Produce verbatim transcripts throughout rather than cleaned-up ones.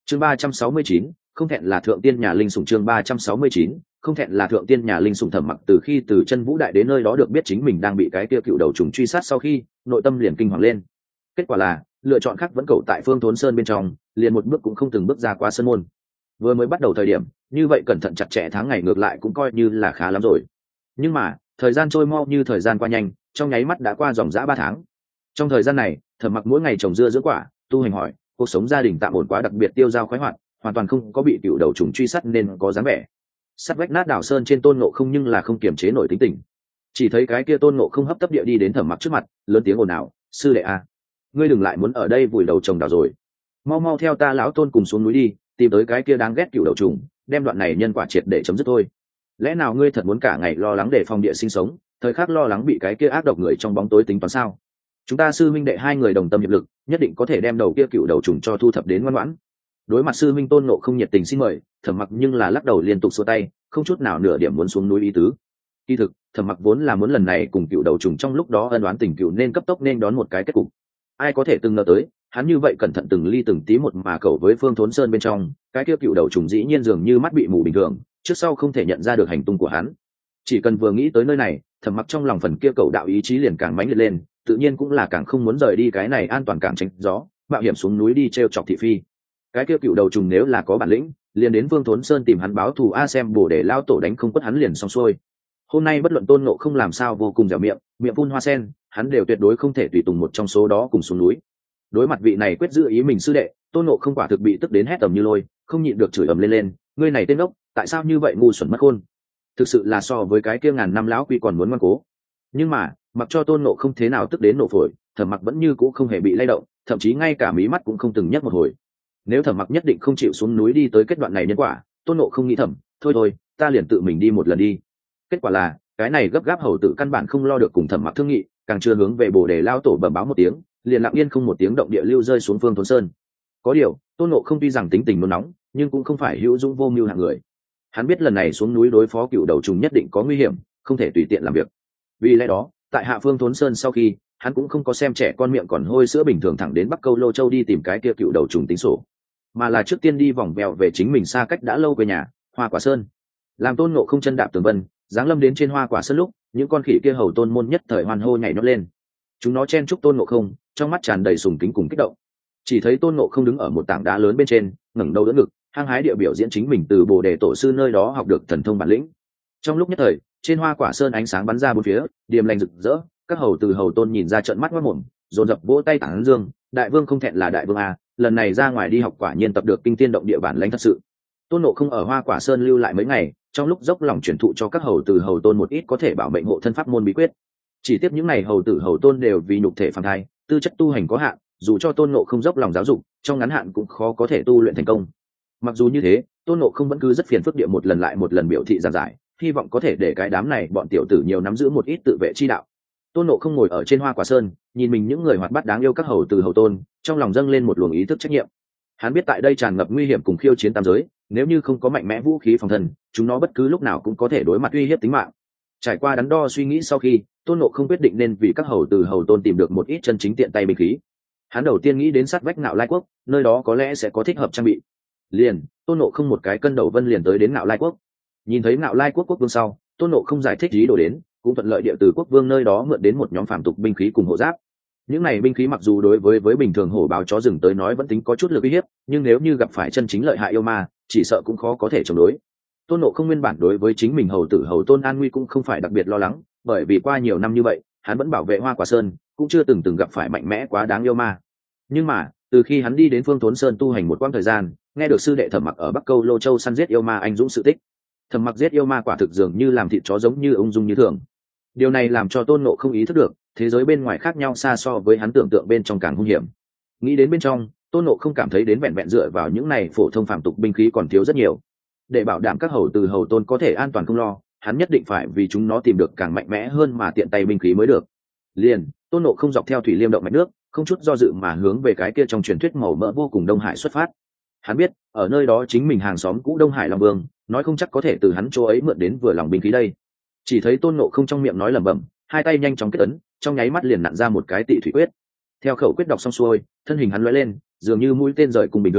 chương ba trăm sáu mươi chín, không thẹn là thượng tiên nhà linh sủng. Chương ba trăm sáu mươi chín, không thẹn là thượng tiên nhà linh sủng. Thẩm Mặc từ khi từ chân vũ đại đến nơi đó được biết chính mình đang bị cái kia cựu đầu trùng truy sát sau khi, nội tâm liền kinh hoàng lên. Kết quả là lựa chọn khác vẫn cầu tại Phương Thốn Sơn bên trong, liền một bước cũng không từng bước ra qua sơn môn. Vừa mới bắt đầu thời điểm, như vậy cẩn thận chặt chẽ tháng ngày ngược lại cũng coi như là khá lắm rồi. Nhưng mà thời gian trôi mau như thời gian qua nhanh, trong nháy mắt đã qua dòng dã ba tháng. Trong thời gian này, Thẩm Mặc mỗi ngày trồng dưa dưỡng quả, tu hành hỏi, cuộc sống gia đình tạm ổn quá, đặc biệt tiêu dao khoái hoạt, hoàn toàn không có bị cựu đầu trùng truy sát nên có dáng vẻ. Sắt vách nát đảo sơn trên Tôn Ngộ Không nhưng là không kiềm chế nổi tính tình. Chỉ thấy cái kia Tôn Ngộ Không hấp tấp địa đi đến Thẩm Mặc trước mặt, lớn tiếng ồn ào, sư đệ a, ngươi đừng lại muốn ở đây vùi đầu trồng đào rồi, mau mau theo ta lão Tôn cùng xuống núi đi, tìm tới cái kia đáng ghét cựu đầu trùng, đem đoạn này nhân quả triệt để chấm dứt thôi. Lẽ nào ngươi thật muốn cả ngày lo lắng để phòng địa sinh sống, thời khắc lo lắng bị cái kia ác độc người trong bóng tối tính toán sao? Chúng ta sư minh đệ hai người đồng tâm hiệp lực, nhất định có thể đem đầu kia cựu đầu trùng cho thu thập đến ngoan ngoãn. Đối mặt sư minh Tôn Ngộ Không nhiệt tình xin mời, Thẩm Mặc nhưng là lắc đầu liên tục xua tay, không chút nào nửa điểm muốn xuống núi ý tứ. Kỳ thực, Thẩm Mặc vốn là muốn lần này cùng cựu đầu trùng trong lúc đó ân oán tình cựu nên cấp tốc nên đón một cái kết cục. Ai có thể từng ngờ tới, hắn như vậy cẩn thận từng ly từng tí một mà cầu với Phương Thốn Sơn bên trong, cái kia cựu đầu trùng dĩ nhiên dường như mắt bị mù bình thường, trước sau không thể nhận ra được hành tung của hắn. Chỉ cần vừa nghĩ tới nơi này, Thẩm Mặc trong lòng phần kia cầu đạo ý chí liền càng mãnh liệt lên, tự nhiên cũng là càng không muốn rời đi cái này an toàn càng tránh gió, mạo hiểm xuống núi đi treo chọc thị phi. Cái kia cựu đầu trùng nếu là có bản lĩnh, liền đến Phương Thốn Sơn tìm hắn báo thù a, xem bổ để lao tổ đánh không quất hắn liền xong xuôi. Hôm nay bất luận Tôn Ngộ Không làm sao vô cùng dẻo miệng, miệng phun hoa sen, hắn đều tuyệt đối không thể tùy tùng một trong số đó cùng xuống núi. Đối mặt vị này quyết giữ ý mình sư đệ, Tôn Ngộ Không quả thực bị tức đến hét tầm như lôi, không nhịn được chửi ầm lên lên, ngươi này tên ốc, tại sao như vậy ngu xuẩn mất khôn. Thực sự là so với cái kia ngàn năm lão quy còn muốn ngoan cố. Nhưng mà mặc cho Tôn Ngộ Không thế nào tức đến nổ phổi, Thẩm Mặc vẫn như cũ không hề bị lay động, thậm chí ngay cả mí mắt cũng không từng nhấc một hồi. Nếu Thẩm Mặc nhất định không chịu xuống núi đi tới kết đoạn này nhân quả, Tôn Ngộ Không nghĩ thầm, thôi thôi, ta liền tự mình đi một lần đi. Kết quả là cái này gấp gáp hầu tử căn bản không lo được cùng Thẩm Mặc thương nghị, càng chưa hướng về bồ đề lao tổ bẩm báo một tiếng, liền lặng yên không một tiếng động địa lưu rơi xuống Phương Thốn Sơn. Có điều Tôn Ngộ Không tuy rằng tính tình nôn nóng, nhưng cũng không phải hữu dũng vô mưu hạng người. Hắn biết lần này xuống núi đối phó cựu đầu trùng nhất định có nguy hiểm, không thể tùy tiện làm việc. Vì lẽ đó tại hạ Phương Thốn Sơn sau khi, hắn cũng không có xem trẻ con miệng còn hôi sữa bình thường thẳng đến Bắc Câu Lô Châu đi tìm cái kia cựu đầu trùng tính sổ, mà là trước tiên đi vòng vèo về chính mình xa cách đã lâu về nhà Hoa Quả Sơn. Làm Tôn Ngộ Không chân đạp tường vân giáng lâm đến trên Hoa Quả Sơn lúc, những con khỉ kia hầu tôn môn nhất thời hoan hô nhảy nhót lên. Chúng nó chen chúc Tôn Ngộ Không, trong mắt tràn đầy sùng kính cùng kích động. Chỉ thấy Tôn Ngộ Không đứng ở một tảng đá lớn bên trên, ngẩng đầu đỡ ngực, hăng hái địa biểu diễn chính mình từ bồ đề tổ sư nơi đó học được thần thông bản lĩnh. Trong lúc nhất thời, trên Hoa Quả Sơn ánh sáng bắn ra bốn phía, điềm lành rực rỡ, các hầu từ hầu tôn nhìn ra trợn mắt ngoác mồm, dồn dập vỗ tay tán dương, đại vương không thẹn là đại vương a, lần này ra ngoài đi học quả nhiên tập được kinh tiên động địa bản lãnh thật sự. Tôn Ngộ Không ở Hoa Quả Sơn lưu lại mấy ngày, trong lúc dốc lòng truyền thụ cho các hầu từ hầu tôn một ít có thể bảo mệnh hộ thân pháp môn bí quyết. Chỉ tiếp những này hầu tử hầu tôn đều vì nhục thể phàm thai, tư chất tu hành có hạn, dù cho Tôn Ngộ Không dốc lòng giáo dục, trong ngắn hạn cũng khó có thể tu luyện thành công. Mặc dù như thế, Tôn Ngộ Không vẫn cứ rất phiền phức địa một lần lại một lần biểu thị giảng giải, hy vọng có thể để cái đám này bọn tiểu tử nhiều nắm giữ một ít tự vệ chi đạo. Tôn Ngộ Không ngồi ở trên Hoa Quả Sơn, nhìn mình những người hoạt bát đáng yêu các hầu từ hầu tôn, trong lòng dâng lên một luồng ý thức trách nhiệm. Hắn biết tại đây tràn ngập nguy hiểm cùng khiêu chiến tam giới, nếu như không có mạnh mẽ vũ khí phòng thân, chúng nó bất cứ lúc nào cũng có thể đối mặt uy hiếp tính mạng. Trải qua đắn đo suy nghĩ sau khi, Tôn Ngộ Không quyết định nên vì các hầu từ hầu tôn tìm được một ít chân chính tiện tay binh khí. Hắn đầu tiên nghĩ đến sát vách Ngạo Lai Quốc, nơi đó có lẽ sẽ có thích hợp trang bị. Liền, Tôn Ngộ Không một cái cân đầu vân liền tới đến Ngạo Lai Quốc. Nhìn thấy Ngạo Lai Quốc quốc vương sau, Tôn Ngộ Không giải thích ý đồ đến, cũng thuận lợi địa từ quốc vương nơi đó mượn đến một nhóm phàm tục binh khí cùng hộ giáp. Những này binh khí mặc dù đối với với bình thường hổ báo chó rừng tới nói vẫn tính có chút lực uy hiếp, nhưng nếu như gặp phải chân chính lợi hại yêu ma, chỉ sợ cũng khó có thể chống đối. Tôn Ngộ Không nguyên bản đối với chính mình hầu tử hầu tôn an nguy cũng không phải đặc biệt lo lắng, bởi vì qua nhiều năm như vậy, hắn vẫn bảo vệ Hoa Quả Sơn, cũng chưa từng từng gặp phải mạnh mẽ quá đáng yêu ma. Nhưng mà, từ khi hắn đi đến Phương Thốn Sơn tu hành một quãng thời gian, nghe được sư đệ Thẩm Mặc ở Bắc Câu Lô Châu săn giết yêu ma anh dũng sự tích. Thẩm Mặc giết yêu ma quả thực dường như làm thịt chó giống như ung dung như thường. Điều này làm cho Tôn Ngộ Không ý thức được, thế giới bên ngoài khác nhau xa so với hắn tưởng tượng bên trong càng hung hiểm. Nghĩ đến bên trong, Tôn Ngộ Không cảm thấy đến vẹn vẹn dựa vào những này phổ thông phàm tục binh khí còn thiếu rất nhiều. Để bảo đảm các hầu từ hầu tôn có thể an toàn không lo, hắn nhất định phải vì chúng nó tìm được càng mạnh mẽ hơn mà tiện tay binh khí mới được. Liền, Tôn Ngộ Không dọc theo thủy liêm động mạch nước, không chút do dự mà hướng về cái kia trong truyền thuyết màu mỡ vô cùng Đông Hải xuất phát. Hắn biết, ở nơi đó chính mình hàng xóm cũ Đông Hải Long Vương, nói không chắc có thể từ hắn chỗ ấy mượn đến vừa lòng binh khí đây. Chỉ thấy Tôn Ngộ Không trong miệng nói lẩm bẩm, hai tay nhanh chóng kết ấn, trong nháy mắt liền nặn ra một cái Tị Thủy Quyết. Theo khẩu quyết đọc xong xuôi, thân hình hắn lóe lên, dường như mũi tên rời cùng bình thường,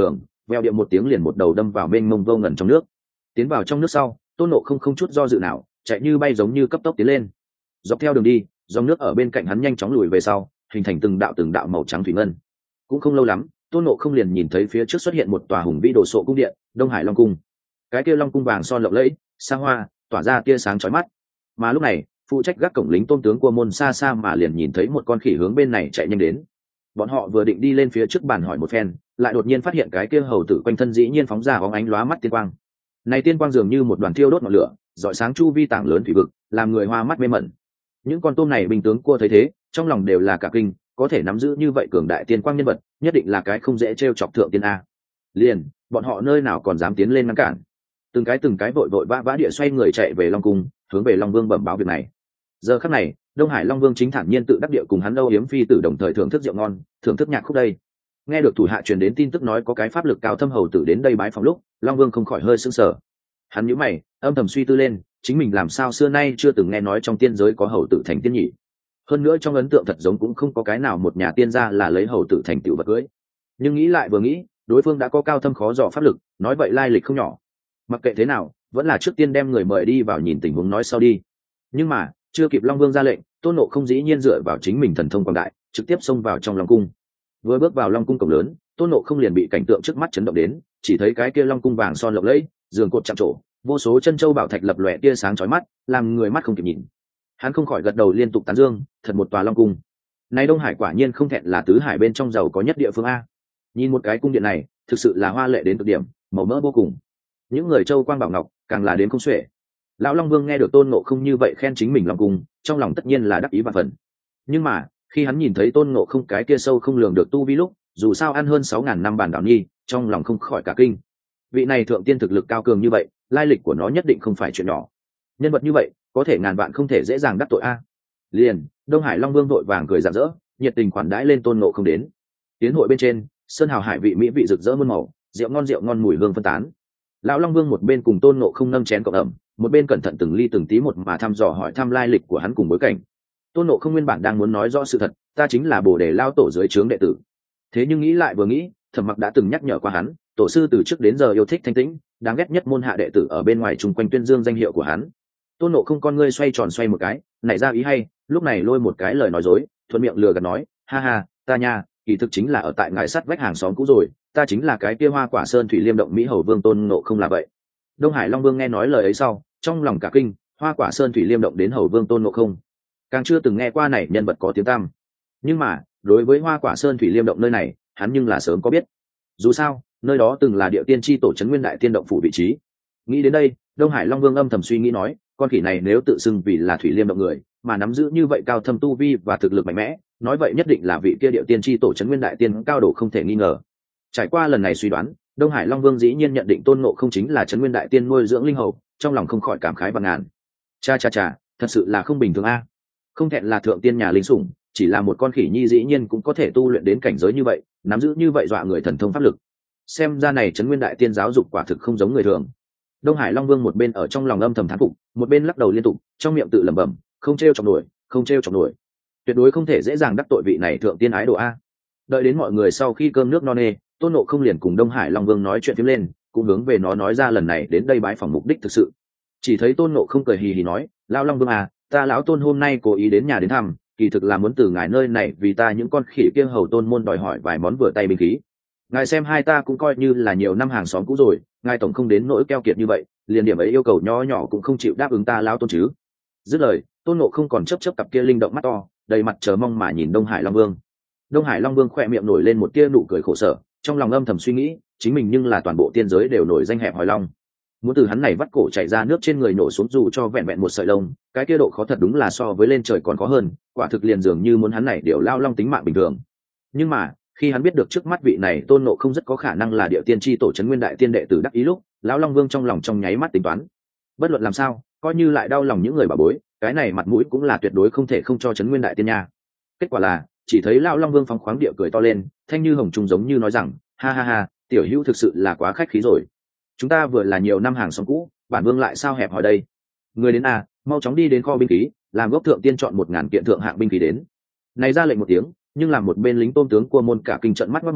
veo điệu một tiếng liền một đầu đâm vào bên mông vô ngần trong nước. Tiến vào trong nước sau, Tôn Ngộ Không không chút do dự nào, chạy như bay giống như cấp tốc tiến lên. Dọc theo đường đi, dòng nước ở bên cạnh hắn nhanh chóng lùi về sau, hình thành từng đạo từng đạo màu trắng thủy ngân. Cũng không lâu lắm, Tôn Ngộ Không liền nhìn thấy phía trước xuất hiện một tòa hùng vĩ đồ sộ cung điện, Đông Hải Long Cung. Cái kia long cung vàng son lộng lẫy, xa hoa, tỏa ra tia sáng chói mắt. Mà lúc này, phụ trách gác cổng lính Tôn tướng của môn xa xa mà liền nhìn thấy một con khỉ hướng bên này chạy nhanh đến. Bọn họ vừa định đi lên phía trước bàn hỏi một phen, lại đột nhiên phát hiện cái kia hầu tử quanh thân dĩ nhiên phóng ra óng ánh lóa mắt tiên quang. Này tiên quang dường như một đoàn thiêu đốt ngọn lửa, rọi sáng chu vi tảng lớn thủy vực, làm người hoa mắt mê mẩn. Những con tôm này bình tướng cua thấy thế, trong lòng đều là cả kinh, có thể nắm giữ như vậy cường đại tiên quang nhân vật, nhất định là cái không dễ trêu chọc thượng tiên a. Liền, bọn họ nơi nào còn dám tiến lên ngăn cản. Từng cái từng cái vội vội vã vã địa xoay người chạy về Long cung, hướng về Long Vương bẩm báo việc này. Giờ khắc này, Đông Hải Long Vương chính thản nhiên tự đắc địa cùng hắn Âu Yếm phi tử đồng thời thưởng thức rượu ngon, thưởng thức nhạc khúc đây. Nghe được thủ hạ truyền đến tin tức nói có cái pháp lực cao thâm hầu tử đến đây bái phòng lúc, Long Vương không khỏi hơi sững sờ. Hắn nhíu mày, âm thầm suy tư lên, chính mình làm sao xưa nay chưa từng nghe nói trong tiên giới có hầu tử thành tiên nhỉ? Hơn nữa trong ấn tượng thật giống cũng không có cái nào một nhà tiên gia là lấy hầu tử thành tựu vật cưới. Nhưng nghĩ lại vừa nghĩ, đối phương đã có cao thâm khó dò pháp lực, nói vậy lai lịch không nhỏ. Mặc kệ thế nào, vẫn là trước tiên đem người mời đi vào nhìn tình huống nói sau đi. Nhưng mà, chưa kịp Long Vương ra lệnh, Tôn Ngộ Không dĩ nhiên dựa vào chính mình thần thông quảng đại, trực tiếp xông vào trong Long cung. Vừa bước vào Long cung cổng lớn, Tôn Ngộ Không liền bị cảnh tượng trước mắt chấn động đến, chỉ thấy cái kia Long cung vàng son lộng lẫy, giường cột chạm trổ, vô số chân châu bảo thạch lập lòe tia sáng chói mắt, làm người mắt không kịp nhìn. Hắn không khỏi gật đầu liên tục tán dương, thật một tòa Long cung. Này Đông Hải quả nhiên không thẹn là tứ hải bên trong giàu có nhất địa phương a. Nhìn một cái cung điện này, thực sự là hoa lệ đến cực điểm, màu mỡ vô cùng. Những người châu quang bảo ngọc, càng là đến không xuể. Lão Long Vương nghe được Tôn Ngộ Không như vậy khen chính mình Long cung, trong lòng tất nhiên là đắc ý vạn phần. Nhưng mà, khi hắn nhìn thấy Tôn Ngộ Không cái kia sâu không lường được tu vi lúc, dù sao ăn hơn sáu ngàn năm bản đảo nhi, trong lòng không khỏi cả kinh. Vị này thượng tiên thực lực cao cường như vậy, lai lịch của nó nhất định không phải chuyện nhỏ. Nhân vật như vậy, có thể ngàn vạn không thể dễ dàng đắc tội a. Liền, Đông Hải Long Vương vội vàng cười rạng rỡ, nhiệt tình khoản đãi lên Tôn Ngộ Không đến. Tiến hội bên trên, sơn hào hải vị mỹ vị rực rỡ muôn màu, rượu ngon rượu ngon mùi hương phân tán. Lão Long Vương một bên cùng Tôn Ngộ Không nâng chén cộng ẩm, một bên cẩn thận từng ly từng tí một mà thăm dò hỏi thăm lai lịch của hắn cùng bối cảnh. Tôn Ngộ Không nguyên bản đang muốn nói rõ sự thật, ta chính là Bồ Đề lao tổ dưới trướng đệ tử. Thế nhưng nghĩ lại vừa nghĩ, Thẩm Mặc đã từng nhắc nhở qua hắn, tổ sư từ trước đến giờ yêu thích thanh tĩnh, đáng ghét nhất môn hạ đệ tử ở bên ngoài chung quanh tuyên dương danh hiệu của hắn. Tôn Ngộ Không con ngươi xoay tròn xoay một cái, nảy ra ý hay, lúc này lôi một cái lời nói dối, thuận miệng lừa gạt nói, ha ha, ta nha, kỳ thực chính là ở tại ngải sắt vách hàng xóm cũ rồi, ta chính là cái kia Hoa Quả Sơn Thủy Liêm động Mỹ Hầu Vương Tôn Ngộ Không là vậy. Đông Hải Long Vương nghe nói lời ấy sau, trong lòng cả kinh, Hoa Quả Sơn Thủy Liêm động đến Hầu Vương Tôn Ngộ Không, càng chưa từng nghe qua này nhân vật có tiếng tăm. Nhưng mà, đối với Hoa Quả Sơn Thủy Liêm động nơi này, hắn nhưng là sớm có biết. Dù sao, nơi đó từng là địa tiên tri tổ trấn Nguyên Đại Tiên động phủ vị trí. Nghĩ đến đây, Đông Hải Long Vương âm thầm suy nghĩ nói, con khỉ này nếu tự xưng vì là Thủy Liêm động người, mà nắm giữ như vậy cao thâm tu vi và thực lực mạnh mẽ, nói vậy nhất định là vị kia địa tiên tri tổ trấn Nguyên Đại Tiên cao độ không thể nghi ngờ. Trải qua lần này suy đoán, Đông Hải Long Vương dĩ nhiên nhận định Tôn Ngộ Không chính là trấn Nguyên Đại Tiên nuôi dưỡng linh hầu, trong lòng không khỏi cảm khái và ngàn. Cha cha cha, thật sự là không bình thường a. Không thẹn là thượng tiên nhà linh sủng, chỉ là một con khỉ nhi dĩ nhiên cũng có thể tu luyện đến cảnh giới như vậy, nắm giữ như vậy dọa người thần thông pháp lực. Xem ra này trấn Nguyên Đại Tiên giáo dục quả thực không giống người thường. Đông Hải Long Vương một bên ở trong lòng âm thầm thán phục, một bên lắc đầu liên tục, trong miệng tự lẩm bẩm, không trêu chọc nổi, không trêu chọc nổi. Tuyệt đối không thể dễ dàng đắc tội vị này thượng tiên ái đồ a. Đợi đến mọi người sau khi cơm nước no nê, Tôn Ngộ Không liền cùng Đông Hải Long Vương nói chuyện phím lên, cũng hướng về nó nói ra lần này đến đây bái phỏng mục đích thực sự. Chỉ thấy Tôn Ngộ Không cười hì hì nói, lão Long Vương à, ta lão Tôn hôm nay cố ý đến nhà đến thăm, kỳ thực là muốn từ ngài nơi này vì ta những con khỉ kia hầu Tôn môn đòi hỏi vài món vừa tay binh khí. Ngài xem hai ta cũng coi như là nhiều năm hàng xóm cũ rồi, ngài tổng không đến nỗi keo kiệt như vậy, liền điểm ấy yêu cầu nhỏ nhỏ cũng không chịu đáp ứng ta lão Tôn chứ. Dứt lời, Tôn Ngộ Không còn chớp chớp cặp kia linh động mắt to, đầy mặt chờ mong mà nhìn Đông Hải Long Vương. Đông Hải Long Vương khỏe miệng nổi lên một tia nụ cười khổ sở, trong lòng âm thầm suy nghĩ, chính mình nhưng là toàn bộ tiên giới đều nổi danh hẹp hòi long, muốn từ hắn này vắt cổ chảy ra nước trên người nổ xuống dù cho vẹn vẹn một sợi lông, cái kia độ khó thật đúng là so với lên trời còn khó hơn, quả thực liền dường như muốn hắn này đều lao long tính mạng bình thường. Nhưng mà khi hắn biết được trước mắt vị này Tôn Ngộ Không rất có khả năng là địa tiên tri tổ trấn Nguyên Đại Tiên đệ tử đắc ý lúc, lão Long Vương trong lòng trong nháy mắt tính toán, bất luận làm sao, coi như lại đau lòng những người bà bối, cái này mặt mũi cũng là tuyệt đối không thể không cho trấn Nguyên Đại Tiên nha. Kết quả là chỉ thấy lão Long Vương phóng khoáng địa cười to lên, thanh như hồng trung giống như nói rằng, ha ha ha, tiểu hữu thực sự là quá khách khí rồi. Chúng ta vừa là nhiều năm hàng xóm cũ, bản vương lại sao hẹp hỏi đây. Người đến à, mau chóng đi đến kho binh khí, làm gốc thượng tiên chọn một ngàn kiện thượng hạng binh khí đến. Này ra lệnh một tiếng, nhưng làm một bên lính tôm tướng cua môn cả kinh trận mắt mất mồm,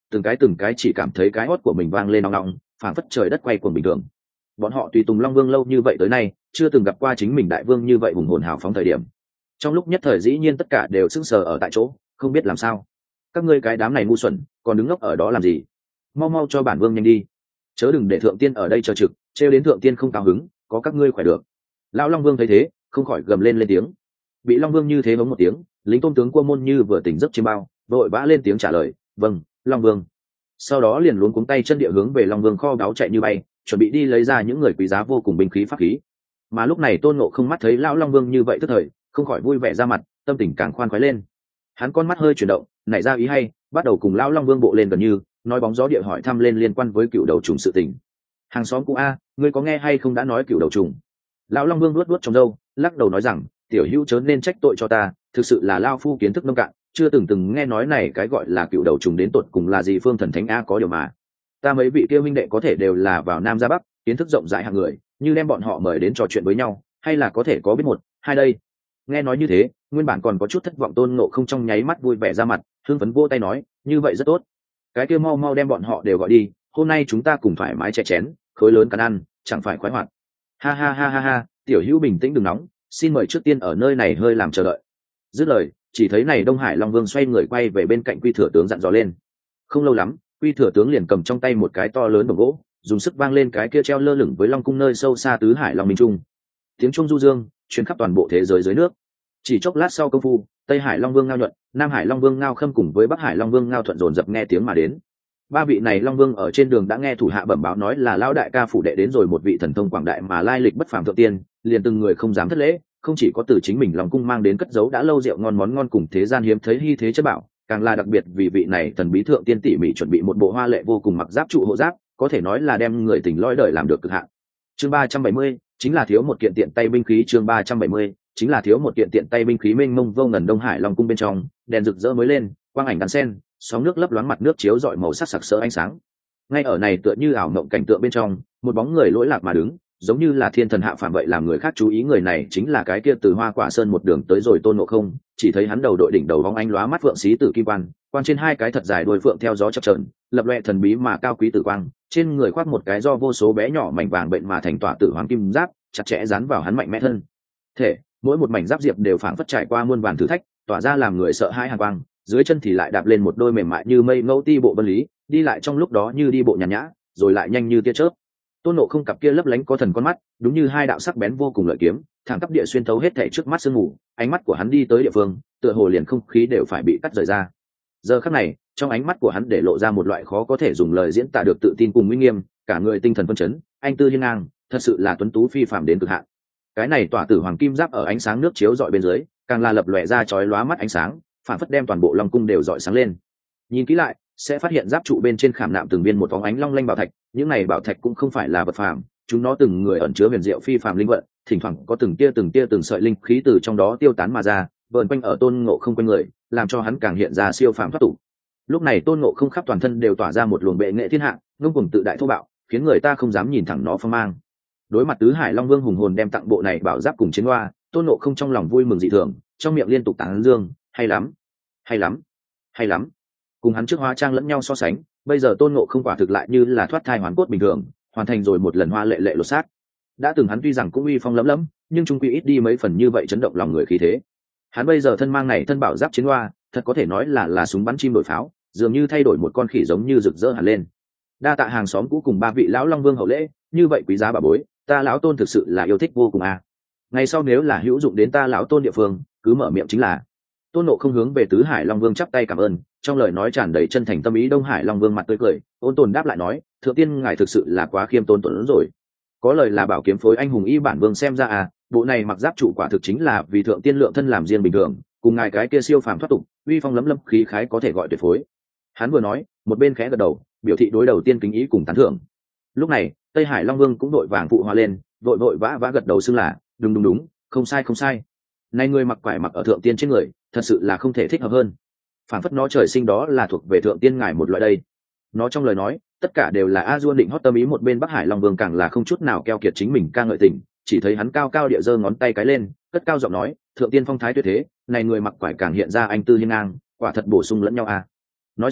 từng cái từng cái chỉ cảm thấy cái hót của mình vang lên nòng nòng, phảng phất trời đất quay cuồng bình thường. Bọn họ tùy tùng Long Vương lâu như vậy tới nay, chưa từng gặp qua chính mình đại vương như vậy hùng hồn hào phóng thời điểm. Trong lúc nhất thời dĩ nhiên tất cả đều sững sờ ở tại chỗ, không biết làm sao. Các ngươi cái đám này ngu xuẩn, còn đứng ngốc ở đó làm gì? Mau mau cho bản vương nhanh đi, chớ đừng để thượng tiên ở đây chờ trực, trêu đến thượng tiên không cao hứng, có các ngươi khỏe được. Lão Long Vương thấy thế, không khỏi gầm lên lên tiếng. Bị Long Vương như thế hống một tiếng, lính tôm tướng Cua Môn như vừa tỉnh giấc chiêm bao, vội vã lên tiếng trả lời, vâng, Long Vương. Sau đó liền luống cuống tay chân địa hướng về Long Vương kho báu chạy như bay, chuẩn bị đi lấy ra những người quý giá vô cùng binh khí pháp khí. Mà lúc này Tôn Ngộ không mắt thấy lão Long Vương như vậy tức thời, không khỏi vui vẻ ra mặt, tâm tình càng khoan khoái lên. Hắn con mắt hơi chuyển động, nảy ra ý hay, bắt đầu cùng lão Long Vương bộ lên gần như nói bóng gió địa hỏi thăm lên liên quan với cựu đầu trùng sự tình. Hàng xóm cũ a, ngươi có nghe hay không đã nói cựu đầu trùng? Lão Long Vương luốt luốt trong râu, lắc đầu nói rằng, tiểu hữu chớ nên trách tội cho ta, thực sự là lao phu kiến thức nông cạn, chưa từng từng nghe nói này cái gọi là cựu đầu trùng đến tột cùng là gì. Phương Thần Thánh a có điều mà, ta mấy vị kia huynh đệ có thể đều là vào Nam ra Bắc, kiến thức rộng rãi hạng người, như đem bọn họ mời đến trò chuyện với nhau, hay là có thể có biết một hai đây. Nghe nói như thế, nguyên bản còn có chút thất vọng Tôn Ngộ không trong nháy mắt vui vẻ ra mặt, hưng phấn vỗ tay nói, như vậy rất tốt, cái kia mau mau đem bọn họ đều gọi đi, hôm nay chúng ta cùng thoải mái chè chén, khối lớn cắn ăn, chẳng phải khoái hoạt. Ha ha ha ha ha, tiểu hữu bình tĩnh đừng nóng, xin mời trước tiên ở nơi này hơi làm chờ đợi. Dứt lời, chỉ thấy này Đông Hải Long Vương xoay người quay về bên cạnh Quy Thừa tướng dặn dò lên. Không lâu lắm, Quy Thừa tướng liền cầm trong tay một cái to lớn đồng gỗ, dùng sức vang lên cái kia treo lơ lửng với Long cung nơi sâu xa tứ hải Long Minh Trung. Tiếng trung du dương truyền khắp toàn bộ thế giới dưới nước. Chỉ chốc lát sau công phu, Tây Hải Long Vương Ngao Nhuận, Nam Hải Long Vương Ngao Khâm cùng với Bắc Hải Long Vương Ngao Thuận dồn dập nghe tiếng mà đến. Ba vị này Long Vương ở trên đường đã nghe thủ hạ bẩm báo nói là lão đại ca phủ đệ đến rồi một vị thần thông quảng đại mà lai lịch bất phàm thượng tiên, liền từng người không dám thất lễ, không chỉ có từ chính mình Long cung mang đến cất giấu đã lâu rượu ngon món ngon cùng thế gian hiếm thấy hy thế chất bảo, càng là đặc biệt vì vị này thần bí thượng tiên tỉ mỉ chuẩn bị một bộ hoa lệ vô cùng mặc giáp trụ hộ giáp, có thể nói là đem người tình lõi đời làm được cực hạn. Chương ba trăm bảy mươi chính là thiếu một kiện tiện tay binh khí. Chương ba trăm bảy mươi chính là thiếu một kiện tiện tay binh khí. Mênh mông vô ngần Đông Hải Long cung bên trong, đèn rực rỡ mới lên, quang ảnh đan sen, sóng nước lấp loáng, mặt nước chiếu rọi màu sắc sặc sỡ ánh sáng. Ngay ở này tựa như ảo mộng cảnh tượng bên trong, một bóng người lỗi lạc mà đứng, giống như là thiên thần hạ phàm vậy, làm người khác chú ý. Người này chính là cái kia từ Hoa Quả Sơn một đường tới rồi Tôn Ngộ không. Chỉ thấy hắn đầu đội đỉnh đầu bóng ánh lóa mắt phượng xí tử kim quan, quan trên hai cái thật dài đuôi phượng theo gió chập chờn, lập loè thần bí mà cao quý tử quang. Trên người khoác một cái do vô số bé nhỏ mảnh vàng bệnh mà thành tỏa tử hoàng kim giáp, chặt chẽ dán vào hắn mạnh mẽ thân thể. Mỗi một mảnh giáp diệp đều phảng phất trải qua muôn vàn thử thách, tỏa ra làm người sợ hãi hàn quang. Dưới chân thì lại đạp lên một đôi mềm mại như mây ngẫu ti bộ vân lý, đi lại trong lúc đó như đi bộ nhàn nhã, rồi lại nhanh như tia chớp. Tôn Ngộ không cặp kia lấp lánh có thần con mắt, đúng như hai đạo sắc bén vô cùng lợi kiếm, thẳng tắp địa xuyên thấu hết thảy trước mắt sương mù. Ánh mắt của hắn đi tới địa phương, tựa hồ liền không khí đều phải bị cắt rời ra. Giờ khắc này, trong ánh mắt của hắn để lộ ra một loại khó có thể dùng lời diễn tả được tự tin cùng uy nghiêm, cả người tinh thần phân chấn, anh tư hiên ngang, thật sự là tuấn tú phi phàm đến cực hạn. Cái này tỏa tử hoàng kim giáp ở ánh sáng nước chiếu rọi bên dưới, càng là lập lòe ra chói lóa mắt ánh sáng, phản phất đem toàn bộ Long cung đều rọi sáng lên. Nhìn kỹ lại, sẽ phát hiện giáp trụ bên trên khảm nạm từng viên một phóng ánh long lanh bảo thạch. Những này bảo thạch cũng không phải là vật phàm, chúng nó từng người ẩn chứa huyền diệu phi phàm linh vận, thỉnh thoảng có từng tia từng tia từng sợi linh khí từ trong đó tiêu tán mà ra, vờn quanh ở Tôn Ngộ không quanh người, làm cho hắn càng hiện ra siêu phàm thoát tục. Lúc này Tôn Ngộ không khắp toàn thân đều tỏa ra một luồng bệ nghệ thiên hạ, ngông cuồng tự đại thô bạo, khiến người ta không dám nhìn thẳng nó phong mang. Đối mặt tứ hải Long Vương hùng hồn đem tặng bộ này bảo giáp cùng chiến hoa, Tôn Ngộ không trong lòng vui mừng dị thường, trong miệng liên tục tán dương, hay lắm, hay lắm, hay lắm. Cùng hắn trước hóa trang lẫn nhau so sánh, bây giờ Tôn Ngộ không quả thực lại như là thoát thai hoàn cốt bình thường, hoàn thành rồi một lần hoa lệ lệ lột xác. Đã từng hắn tuy rằng cũng uy phong lẫm lẫm, nhưng trung quy ít đi mấy phần như vậy chấn động lòng người khí thế. Hắn bây giờ thân mang này thân bảo giáp chiến hoa, thật có thể nói là là súng bắn chim đổi pháo, dường như thay đổi một con khỉ giống như rực rỡ hẳn lên. Đa tạ hàng xóm cũ cùng ba vị lão Long Vương hậu lễ, như vậy quý giá bà bối, ta lão Tôn thực sự là yêu thích vô cùng à. Ngày sau nếu là hữu dụng đến ta lão Tôn địa phương, cứ mở miệng chính là. Tôn Ngộ không hướng về tứ hải Long Vương chắp tay cảm ơn, trong lời nói tràn đầy chân thành tâm ý. Đông Hải Long Vương mặt tươi cười, ôn tồn đáp lại nói, thượng tiên ngài thực sự là quá khiêm tốn tuấn rồi. Có lời là bảo kiếm phối anh hùng y bản vương xem ra à, bộ này mặc giáp trụ quả thực chính là vì thượng tiên lượng thân làm riêng bình thường, cùng ngài cái kia siêu phàm thoát tục, uy phong lấm lâm khí khái có thể gọi tuyệt phối. Hắn vừa nói, một bên khẽ gật đầu, biểu thị đối đầu tiên kính ý cùng tán thưởng. Lúc này, Tây Hải Long Vương cũng đội vàng phụ hoa lên, vội vội vã vã gật đầu xưng là, đúng đúng đúng, không sai không sai. Này người mặc quải mặc ở thượng tiên trên người, thật sự là không thể thích hợp hơn. Phản phất nó trời sinh đó là thuộc về thượng tiên ngài một loại đây. Nó trong lời nói, tất cả đều là a dua định hót tâm ý. Một bên Bắc Hải Long Vương càng là không chút nào keo kiệt chính mình ca ngợi tình, chỉ thấy hắn cao cao địa giơ ngón tay cái lên, cất cao giọng nói, thượng tiên phong thái tuyệt thế, này người mặc quải càng hiện ra anh tư hiên ngang, quả thật bổ sung lẫn nhau à. Nói xong,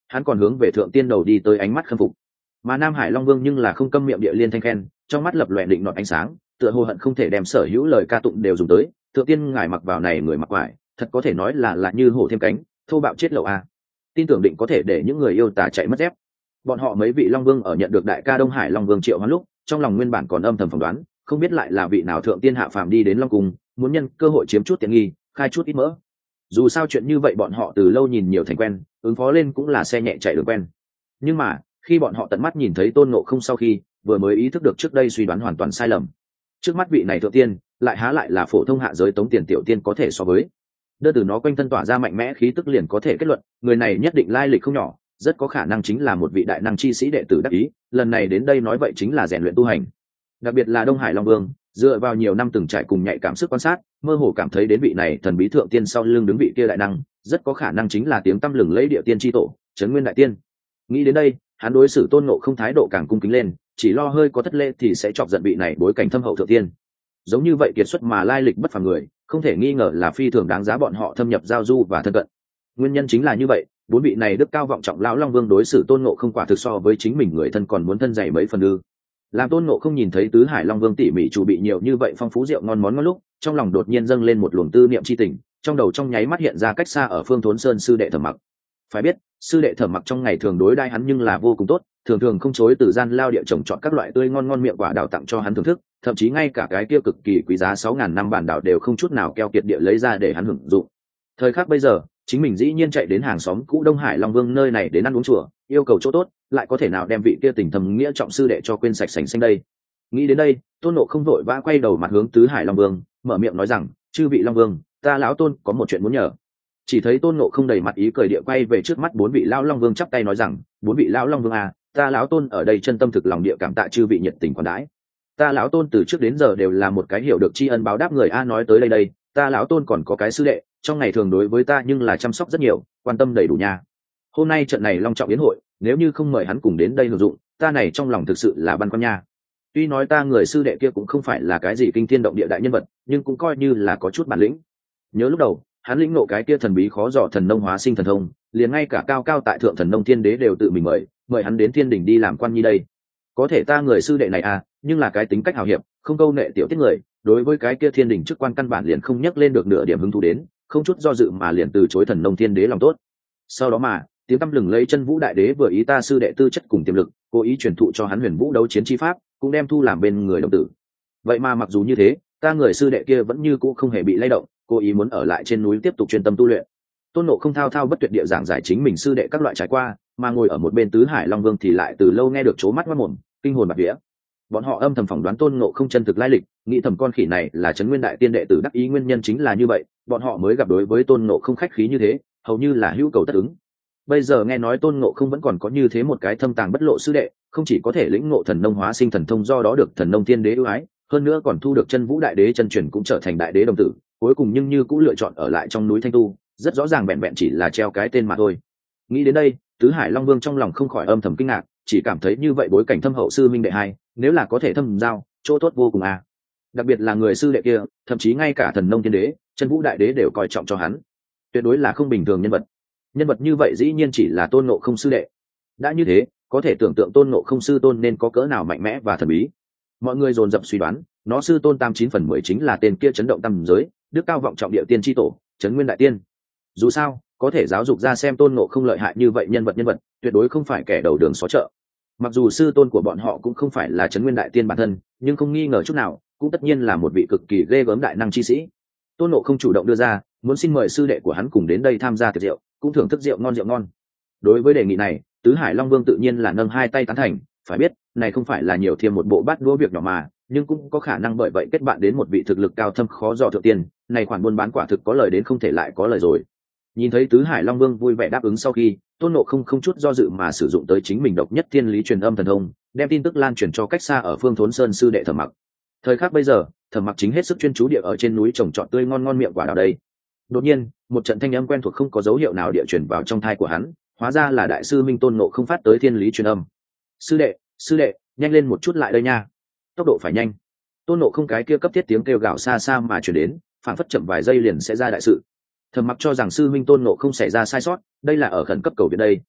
hắn còn hướng về thượng tiên đầu đi tới ánh mắt khâm phục. Mà Nam Hải Long Vương nhưng là không câm miệng địa liên thanh khen, trong mắt lập lòe định nọt ánh sáng, tựa hồ hận không thể đem sở hữu lời ca tụng đều dùng tới. Thượng tiên ngài mặc vào này người mặc quải, thật có thể nói là là như hổ thêm cánh, thô bạo chết lậu a. Tin tưởng định có thể để những người yêu tà chạy mất dép. Bọn họ mấy vị Long Vương ở nhận được đại ca Đông Hải Long Vương Triệu Hoán lúc, trong lòng nguyên bản còn âm thầm phỏng đoán, không biết lại là vị nào thượng tiên hạ phàm đi đến Long Cung, muốn nhân cơ hội chiếm chút tiện nghi, khai chút ít mỡ. Dù sao chuyện như vậy bọn họ từ lâu nhìn nhiều thành quen, ứng phó lên cũng là xe nhẹ chạy đường quen. Nhưng mà khi bọn họ tận mắt nhìn thấy Tôn Ngộ Không sau khi, vừa mới ý thức được trước đây suy đoán hoàn toàn sai lầm. Trước mắt vị này thượng tiên lại há lại là phổ thông hạ giới tống tiền tiểu tiên có thể so với. Đơn từ nó quanh thân tỏa ra mạnh mẽ khí tức liền có thể kết luận, người này nhất định lai lịch không nhỏ, rất có khả năng chính là một vị đại năng chi sĩ đệ tử đắc ý, lần này đến đây nói vậy chính là rèn luyện tu hành. Đặc biệt là Đông Hải Long Vương, dựa vào nhiều năm từng trải cùng nhạy cảm sức quan sát, mơ hồ cảm thấy đến vị này thần bí thượng tiên sau lưng đứng vị kia đại năng, rất có khả năng chính là tiếng tăm lừng lẫy địa tiên chi tổ, Trấn Nguyên đại tiên. Nghĩ đến đây, hắn đối xử Tôn Ngộ Không thái độ càng cung kính lên, chỉ lo hơi có thất lễ thì sẽ chọc giận vị này bối cảnh thâm hậu thượng tiên. Giống như vậy kiệt xuất mà lai lịch bất phàm người, không thể nghi ngờ là phi thường đáng giá bọn họ thâm nhập giao du và thân cận. Nguyên nhân chính là như vậy, bốn vị này đức cao vọng trọng lão Long Vương đối xử Tôn Ngộ Không quả thực so với chính mình người thân còn muốn thân dày mấy phần ư. Làm Tôn Ngộ Không nhìn thấy tứ hải Long Vương tỉ mỉ chuẩn bị nhiều như vậy phong phú rượu ngon món ngon lúc, trong lòng đột nhiên dâng lên một luồng tư niệm chi tình, trong đầu trong nháy mắt hiện ra cách xa ở Phương Thốn Sơn sư đệ Thẩm Mặc. Phải biết, sư đệ Thẩm Mặc trong ngày thường đối đãi hắn nhưng là vô cùng tốt, thường thường không chối từ gian lao địa trồng chọn các loại tươi ngon ngon miệng quả đào tặng cho hắn thưởng thức, thậm chí ngay cả cái kia cực kỳ quý giá sáu ngàn năm bản đảo đều không chút nào keo kiệt địa lấy ra để hắn hưởng dụng. Thời khắc bây giờ, chính mình dĩ nhiên chạy đến hàng xóm cũ Đông Hải Long Vương nơi này đến ăn uống chùa, yêu cầu chỗ tốt, lại có thể nào đem vị kia tình thầm nghĩa trọng sư đệ cho quên sạch sành xanh đây. Nghĩ đến đây, Tôn Ngộ Không vội vã quay đầu mặt hướng tứ hải Long Vương, mở miệng nói rằng: chư vị Long Vương, ta lão Tôn có một chuyện muốn nhờ. Chỉ thấy Tôn Ngộ Không đầy mặt ý cười địa quay về trước mắt bốn vị lão Long Vương chắp tay nói rằng: bốn vị lão Long Vương à, ta lão Tôn ở đây chân tâm thực lòng địa cảm tạ chư vị nhiệt tình khoản đãi. Ta lão Tôn từ trước đến giờ đều là một cái hiểu được tri ân báo đáp người a. Nói tới đây đây, ta lão Tôn còn có cái sư đệ, trong ngày thường đối với ta nhưng là chăm sóc rất nhiều, quan tâm đầy đủ nha. Hôm nay trận này long trọng yến hội, nếu như không mời hắn cùng đến đây hưởng dụng, ta này trong lòng thực sự là băn khoăn nha. Tuy nói ta người sư đệ kia cũng không phải là cái gì kinh thiên động địa đại nhân vật, nhưng cũng coi như là có chút bản lĩnh. Nhớ lúc đầu hắn lĩnh nộ cái kia thần bí khó dò thần nông hóa sinh thần thông, liền ngay cả cao cao tại thượng thần nông thiên đế đều tự mình mời mời hắn đến thiên đình đi làm quan nhi đây. Có thể ta người sư đệ này à, nhưng là cái tính cách hào hiệp, không câu nệ tiểu tiết người, đối với cái kia thiên đình chức quan căn bản liền không nhắc lên được nửa điểm hứng thú đến, không chút do dự mà liền từ chối thần nông thiên đế lòng tốt. Sau đó mà tiếng tăm lừng lấy chân vũ đại đế vừa ý ta sư đệ tư chất cùng tiềm lực, cố ý truyền thụ cho hắn huyền vũ đấu chiến chi pháp, cũng đem thu làm bên người đồng tử. Vậy mà mặc dù như thế, ta người sư đệ kia vẫn như cũ không hề bị lay động, cố ý muốn ở lại trên núi tiếp tục chuyên tâm tu luyện. Tôn Ngộ Không thao thao bất tuyệt địa giảng giải chính mình sư đệ các loại trải qua, mà ngồi ở một bên tứ hải Long Vương thì lại từ lâu nghe được chố mắt mắt mồm, kinh hồn bạt vía. Bọn họ âm thầm phỏng đoán Tôn Ngộ Không chân thực lai lịch, nghĩ thầm con khỉ này là Trấn Nguyên đại tiên đệ tử đắc ý, nguyên nhân chính là như vậy, bọn họ mới gặp đối với Tôn Ngộ Không khách khí như thế, hầu như là hữu cầu tất ứng. Bây giờ nghe nói Tôn Ngộ Không vẫn còn có như thế một cái thâm tàng bất lộ sư đệ, không chỉ có thể lĩnh ngộ thần nông hóa sinh thần thông, do đó được thần nông thiên đế ưu ái, hơn nữa còn thu được chân vũ đại đế chân truyền cũng trở thành đại đế đồng tử, cuối cùng nhưng như cũng lựa chọn ở lại trong núi Thanh Tu, rất rõ ràng vẹn vẹn chỉ là treo cái tên mà thôi. Nghĩ đến đây, tứ hải Long Vương trong lòng không khỏi âm thầm kinh ngạc, chỉ cảm thấy như vậy bối cảnh thâm hậu sư minh đệ hai, nếu là có thể thâm giao, chỗ tốt vô cùng à. Đặc biệt là người sư đệ kia, thậm chí ngay cả thần nông thiên đế, chân vũ đại đế đều coi trọng cho hắn, tuyệt đối là không bình thường nhân vật. Nhân vật như vậy dĩ nhiên chỉ là Tôn Ngộ Không sư đệ. Đã như thế, có thể tưởng tượng Tôn Ngộ Không sư tôn nên có cỡ nào mạnh mẽ và thần bí. Mọi người dồn dập suy đoán, nó sư tôn tam chín phần mười chính là tên kia chấn động tam giới, đức cao vọng trọng địa tiên tri tổ, Trấn Nguyên đại tiên. Dù sao, có thể giáo dục ra xem Tôn Ngộ Không lợi hại như vậy nhân vật nhân vật, tuyệt đối không phải kẻ đầu đường xó chợ. Mặc dù sư tôn của bọn họ cũng không phải là Trấn Nguyên đại tiên bản thân, nhưng không nghi ngờ chút nào, cũng tất nhiên là một vị cực kỳ ghê gớm đại năng chi sĩ. Tôn Ngộ Không chủ động đưa ra, muốn xin mời sư đệ của hắn cùng đến đây tham gia tiệc rượu, cũng thưởng thức rượu ngon rượu ngon. Đối với đề nghị này, tứ hải Long Vương tự nhiên là nâng hai tay tán thành. Phải biết, này không phải là nhiều thêm một bộ bát đũa việc nhỏ mà, nhưng cũng có khả năng bởi vậy kết bạn đến một vị thực lực cao thâm khó dò thượng tiên, này khoản buôn bán quả thực có lời đến không thể lại có lời rồi. Nhìn thấy tứ hải Long Vương vui vẻ đáp ứng sau khi, Tôn Ngộ Không không chút do dự mà sử dụng tới chính mình độc nhất thiên lý truyền âm thần thông, đem tin tức lan truyền cho cách xa ở Phương Thốn Sơn sư đệ Thẩm Mặc. Thời khắc bây giờ, Thẩm Mặc chính hết sức chuyên chú địa ở trên núi trồng trọt tươi ngon ngon miệng quả đào đây. Đột nhiên, một trận thanh âm quen thuộc không có dấu hiệu nào địa truyền vào trong thai của hắn, hóa ra là đại sư Minh Tôn Ngộ Không phát tới thiên lý truyền âm. Sư đệ, sư đệ, nhanh lên một chút lại đây nha, tốc độ phải nhanh. Tôn Ngộ Không cái kia cấp thiết tiếng kêu gào xa xa mà truyền đến, phản phất chậm vài giây liền sẽ ra đại sự. Thẩm Mặc cho rằng sư Minh Tôn Ngộ Không xảy ra sai sót, đây là ở khẩn cấp cầu viện đây.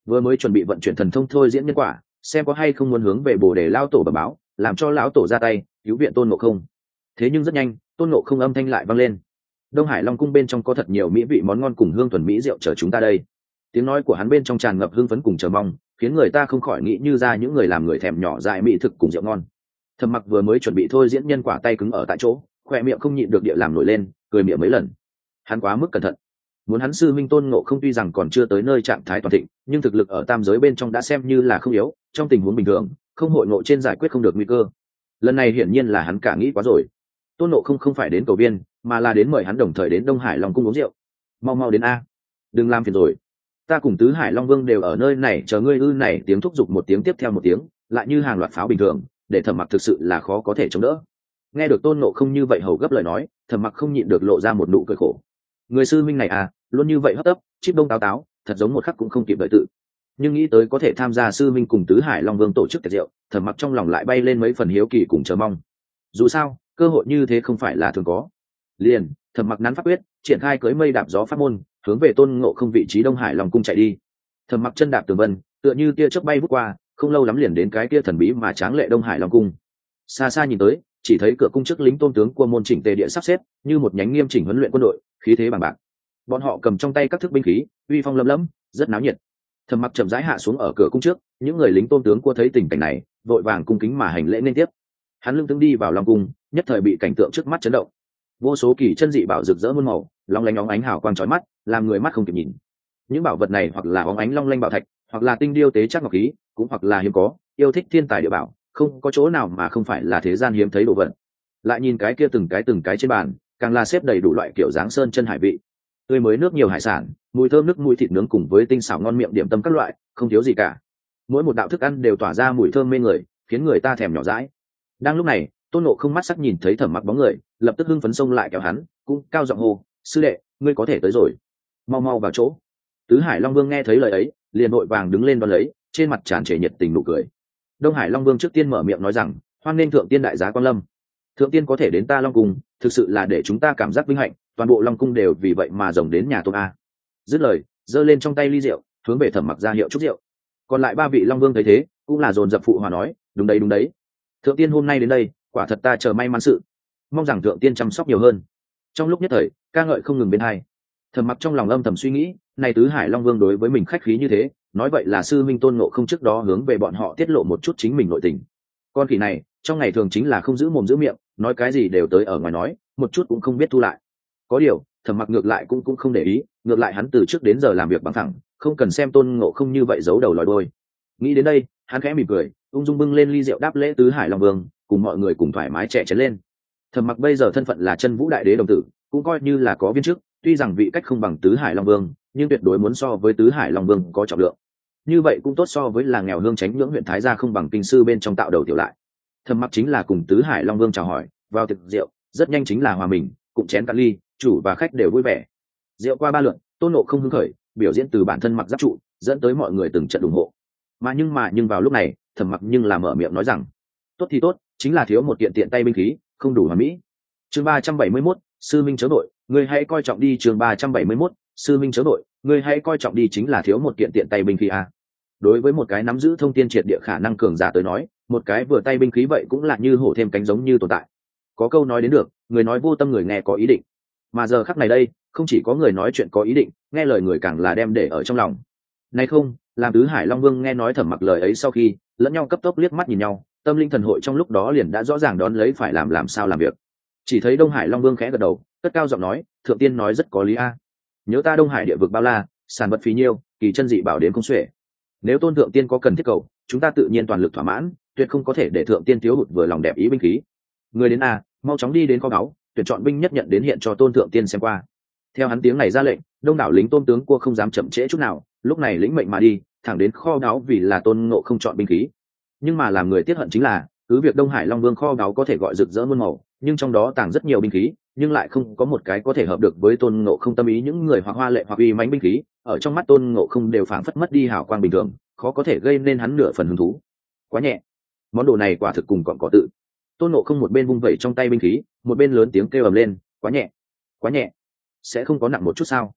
vừa mới chuẩn bị vận chuyển thần thông thôi diễn nhân quả, xem có hay không muốn hướng về bồ đề lao tổ bẩm báo, làm cho lão tổ ra tay cứu viện tôn ngộ không. Thế nhưng rất nhanh, tôn ngộ không âm thanh lại vang lên: Đông Hải Long cung bên trong có thật nhiều mỹ vị món ngon cùng hương thuần mỹ rượu chờ chúng ta đây. Tiếng nói của hắn bên trong tràn ngập hương phấn cùng chờ mong, khiến người ta không khỏi nghĩ như ra những người làm người thèm nhỏ dại mỹ thực cùng rượu ngon. Thẩm Mặc vừa mới chuẩn bị thôi diễn nhân quả, tay cứng ở tại chỗ, khoe miệng không nhịn được địa làm nổi lên, cười miệng mấy lần. Hắn quá mức cẩn thận. Muốn hắn sư minh tôn ngộ không tuy rằng còn chưa tới nơi trạng thái toàn thịnh, nhưng thực lực ở tam giới bên trong đã xem như là không yếu, trong tình huống bình thường không hội ngộ trên giải quyết không được nguy cơ. Lần này hiển nhiên là hắn cả nghĩ quá rồi. Tôn ngộ không không phải đến cầu viên, mà là đến mời hắn đồng thời đến Đông Hải Long cung uống rượu. Mau mau đến a, đừng làm phiền rồi, ta cùng tứ Hải Long Vương đều ở nơi này chờ ngươi. Ư này tiếng thúc giục một tiếng tiếp theo một tiếng, lại như hàng loạt pháo bình thường, để Thẩm Mặc thực sự là khó có thể chống đỡ. Nghe được tôn ngộ không như vậy hầu gấp lời nói, Thẩm Mặc không nhịn được lộ ra một nụ cười khổ. Người sư minh này à, luôn như vậy hấp tấp, chip đông táo táo, thật giống một khắc cũng không kịp đợi tự. Nhưng nghĩ tới có thể tham gia sư minh cùng tứ Hải Long Vương tổ chức tiệc rượu, Thẩm Mặc trong lòng lại bay lên mấy phần hiếu kỳ cùng chờ mong. Dù sao cơ hội như thế không phải là thường có. Liền Thẩm Mặc nắn pháp quyết, triển khai cưỡi mây đạp gió pháp môn, hướng về tôn ngộ không vị trí Đông Hải Long cung chạy đi. Thẩm Mặc chân đạp tường vân, tựa như tia chớp bay vút qua, không lâu lắm liền đến cái kia thần bí mà tráng lệ Đông Hải Long cung. Xa xa nhìn tới, chỉ thấy cửa cung trước lính tôn tướng của môn chỉnh tề địa sắp xếp, như một nhánh nghiêm chỉnh huấn luyện quân đội, khí thế bằng bạc. Bọn họ cầm trong tay các thức binh khí, uy phong lẫm lẫm, rất náo nhiệt. Thẩm Mặc chậm rãi hạ xuống ở cửa cung trước, những người lính tôn tướng của thấy tình cảnh này, vội vàng cung kính mà hành lễ nên tiếp. Hắn lưng tướng đi vào Long cung, nhất thời bị cảnh tượng trước mắt chấn động. Vô số kỳ chân dị bảo rực rỡ muôn màu, long lanh óng ánh hào quang chói mắt, làm người mắt không kịp nhìn. Những bảo vật này hoặc là óng ánh long lanh bảo thạch, hoặc là tinh điêu tế chắc ngọc khí, cũng hoặc là hiếm có, yêu thích thiên tài địa bảo, không có chỗ nào mà không phải là thế gian hiếm thấy đồ vật. Lại nhìn cái kia từng cái từng cái trên bàn, càng là xếp đầy đủ loại kiểu dáng sơn chân hải vị, tươi mới nước nhiều hải sản, mùi thơm nước mũi thịt nướng cùng với tinh xảo ngon miệng điểm tâm các loại, không thiếu gì cả. Mỗi một đạo thức ăn đều tỏa ra mùi thơm mê người, khiến người ta thèm nhỏ dãi. Đang lúc này, tôn ngộ không mắt sắc nhìn thấy Thẩm Mặc bóng người, lập tức hưng phấn xông lại kéo hắn, cũng cao giọng hô: sư đệ, ngươi có thể tới rồi, mau mau vào chỗ. Tứ Hải Long Vương nghe thấy lời ấy, liền vội vàng đứng lên đón lấy, trên mặt tràn trề nhiệt tình nụ cười. Đông Hải Long Vương trước tiên mở miệng nói rằng: hoan nghênh thượng tiên đại giá quang lâm. Thượng tiên có thể đến ta Long cung, thực sự là để chúng ta cảm giác vinh hạnh, toàn bộ Long cung đều vì vậy mà rồng đến nhà tôi a. Dứt lời, giơ lên trong tay ly rượu, hướng về Thẩm Mặc ra hiệu chúc rượu. Còn lại ba vị Long Vương thấy thế, cũng là dồn dập phụ hòa nói: đúng đấy đúng đấy, thượng tiên hôm nay đến đây, quả thật ta chờ may mắn sự, mong rằng thượng tiên chăm sóc nhiều hơn. Trong lúc nhất thời, ca ngợi không ngừng bên hai. Thẩm Mặc trong lòng âm thầm suy nghĩ, này tứ Hải Long Vương đối với mình khách khí như thế, nói vậy là sư minh tôn ngộ không trước đó hướng về bọn họ tiết lộ một chút chính mình nội tình. Con khỉ này trong ngày thường chính là không giữ mồm giữ miệng, nói cái gì đều tới ở ngoài nói, một chút cũng không biết thu lại. Có điều Thẩm Mặc ngược lại cũng cũng không để ý, ngược lại hắn từ trước đến giờ làm việc bằng thẳng, không cần xem tôn ngộ không như vậy giấu đầu lòi đuôi. Nghĩ đến đây, hắn khẽ mỉm cười, ung dung bưng lên ly rượu đáp lễ tứ Hải Long Vương, cùng mọi người cùng thoải mái chè chén lên. Thẩm Mặc bây giờ thân phận là chân vũ đại đế đồng tử, cũng coi như là có viên chức, tuy rằng vị cách không bằng tứ Hải Long Vương, nhưng tuyệt đối muốn so với tứ Hải Long Vương có trọng lượng. Như vậy cũng tốt so với là nghèo hương chánh nhưỡng huyện thái gia không bằng kinh sư bên trong tạo đầu tiểu lại. Thẩm Mặc chính là cùng tứ Hải Long Vương chào hỏi, vào tiệc rượu, rất nhanh chính là hòa mình, cùng chén cạn ly, chủ và khách đều vui vẻ. Rượu qua ba lượt, tôn ngộ không hứng khởi, biểu diễn từ bản thân mặc giáp trụ, dẫn tới mọi người từng trận ủng hộ. Mà nhưng mà nhưng vào lúc này, Thẩm Mặc nhưng là mở miệng nói rằng: tốt thì tốt, chính là thiếu một kiện tiện tay binh khí, không đủ hoàn mỹ. Chương ba trăm bảy mươi mốt, sư minh chớ nội, ngươi hãy coi trọng đi. Chương ba trăm bảy mươi mốt, sư minh chớ nội, ngươi hãy coi trọng đi, chính là thiếu một kiện tiện tay binh khí a. Đối với một cái nắm giữ thông tiên triệt địa khả năng cường giả tới nói, một cái vừa tay binh khí vậy cũng là như hổ thêm cánh giống như tồn tại. Có câu nói đến được, người nói vô tâm người nghe có ý định. Mà giờ khắc này đây, không chỉ có người nói chuyện có ý định, nghe lời người càng là đem để ở trong lòng. Này không, làm tứ Hải Long Vương nghe nói Thẩm Mặc lời ấy sau khi, lẫn nhau cấp tốc liếc mắt nhìn nhau, tâm linh thần hội trong lúc đó liền đã rõ ràng đón lấy phải làm làm sao làm việc. Chỉ thấy Đông Hải Long Vương khẽ gật đầu, cất cao giọng nói: thượng tiên nói rất có lý a. Nhớ ta Đông Hải địa vực bao la, sản vật phí nhiêu, kỳ chân dị bảo đến không xuể. Nếu tôn thượng tiên có cần thiết cầu, chúng ta tự nhiên toàn lực thỏa mãn, tuyệt không có thể để thượng tiên thiếu hụt vừa lòng đẹp ý binh khí. Người đến a, mau chóng đi đến kho báu, tuyển chọn binh nhất nhận đến hiện cho tôn thượng tiên xem qua. Theo hắn tiếng này ra lệnh, đông đảo lính tôn tướng cua không dám chậm trễ chút nào, lúc này lĩnh mệnh mà đi, thẳng đến kho báu vì là tôn ngộ không chọn binh khí. Nhưng mà làm người tiếc hận chính là, cứ việc Đông Hải Long Vương kho báu có thể gọi rực rỡ muôn màu, nhưng trong đó tàng rất nhiều binh khí, nhưng lại không có một cái có thể hợp được với tôn ngộ không tâm ý. Những người hoặc hoa lệ hoặc uy mãnh binh khí, ở trong mắt tôn ngộ không đều phảng phất mất đi hào quang bình thường, khó có thể gây nên hắn nửa phần hứng thú. Quá nhẹ, món đồ này quả thực cùng còn có tự. Tôn ngộ không một bên vung vẩy trong tay binh khí, một bên lớn tiếng kêu ầm lên: quá nhẹ, quá nhẹ, sẽ không có nặng một chút sao?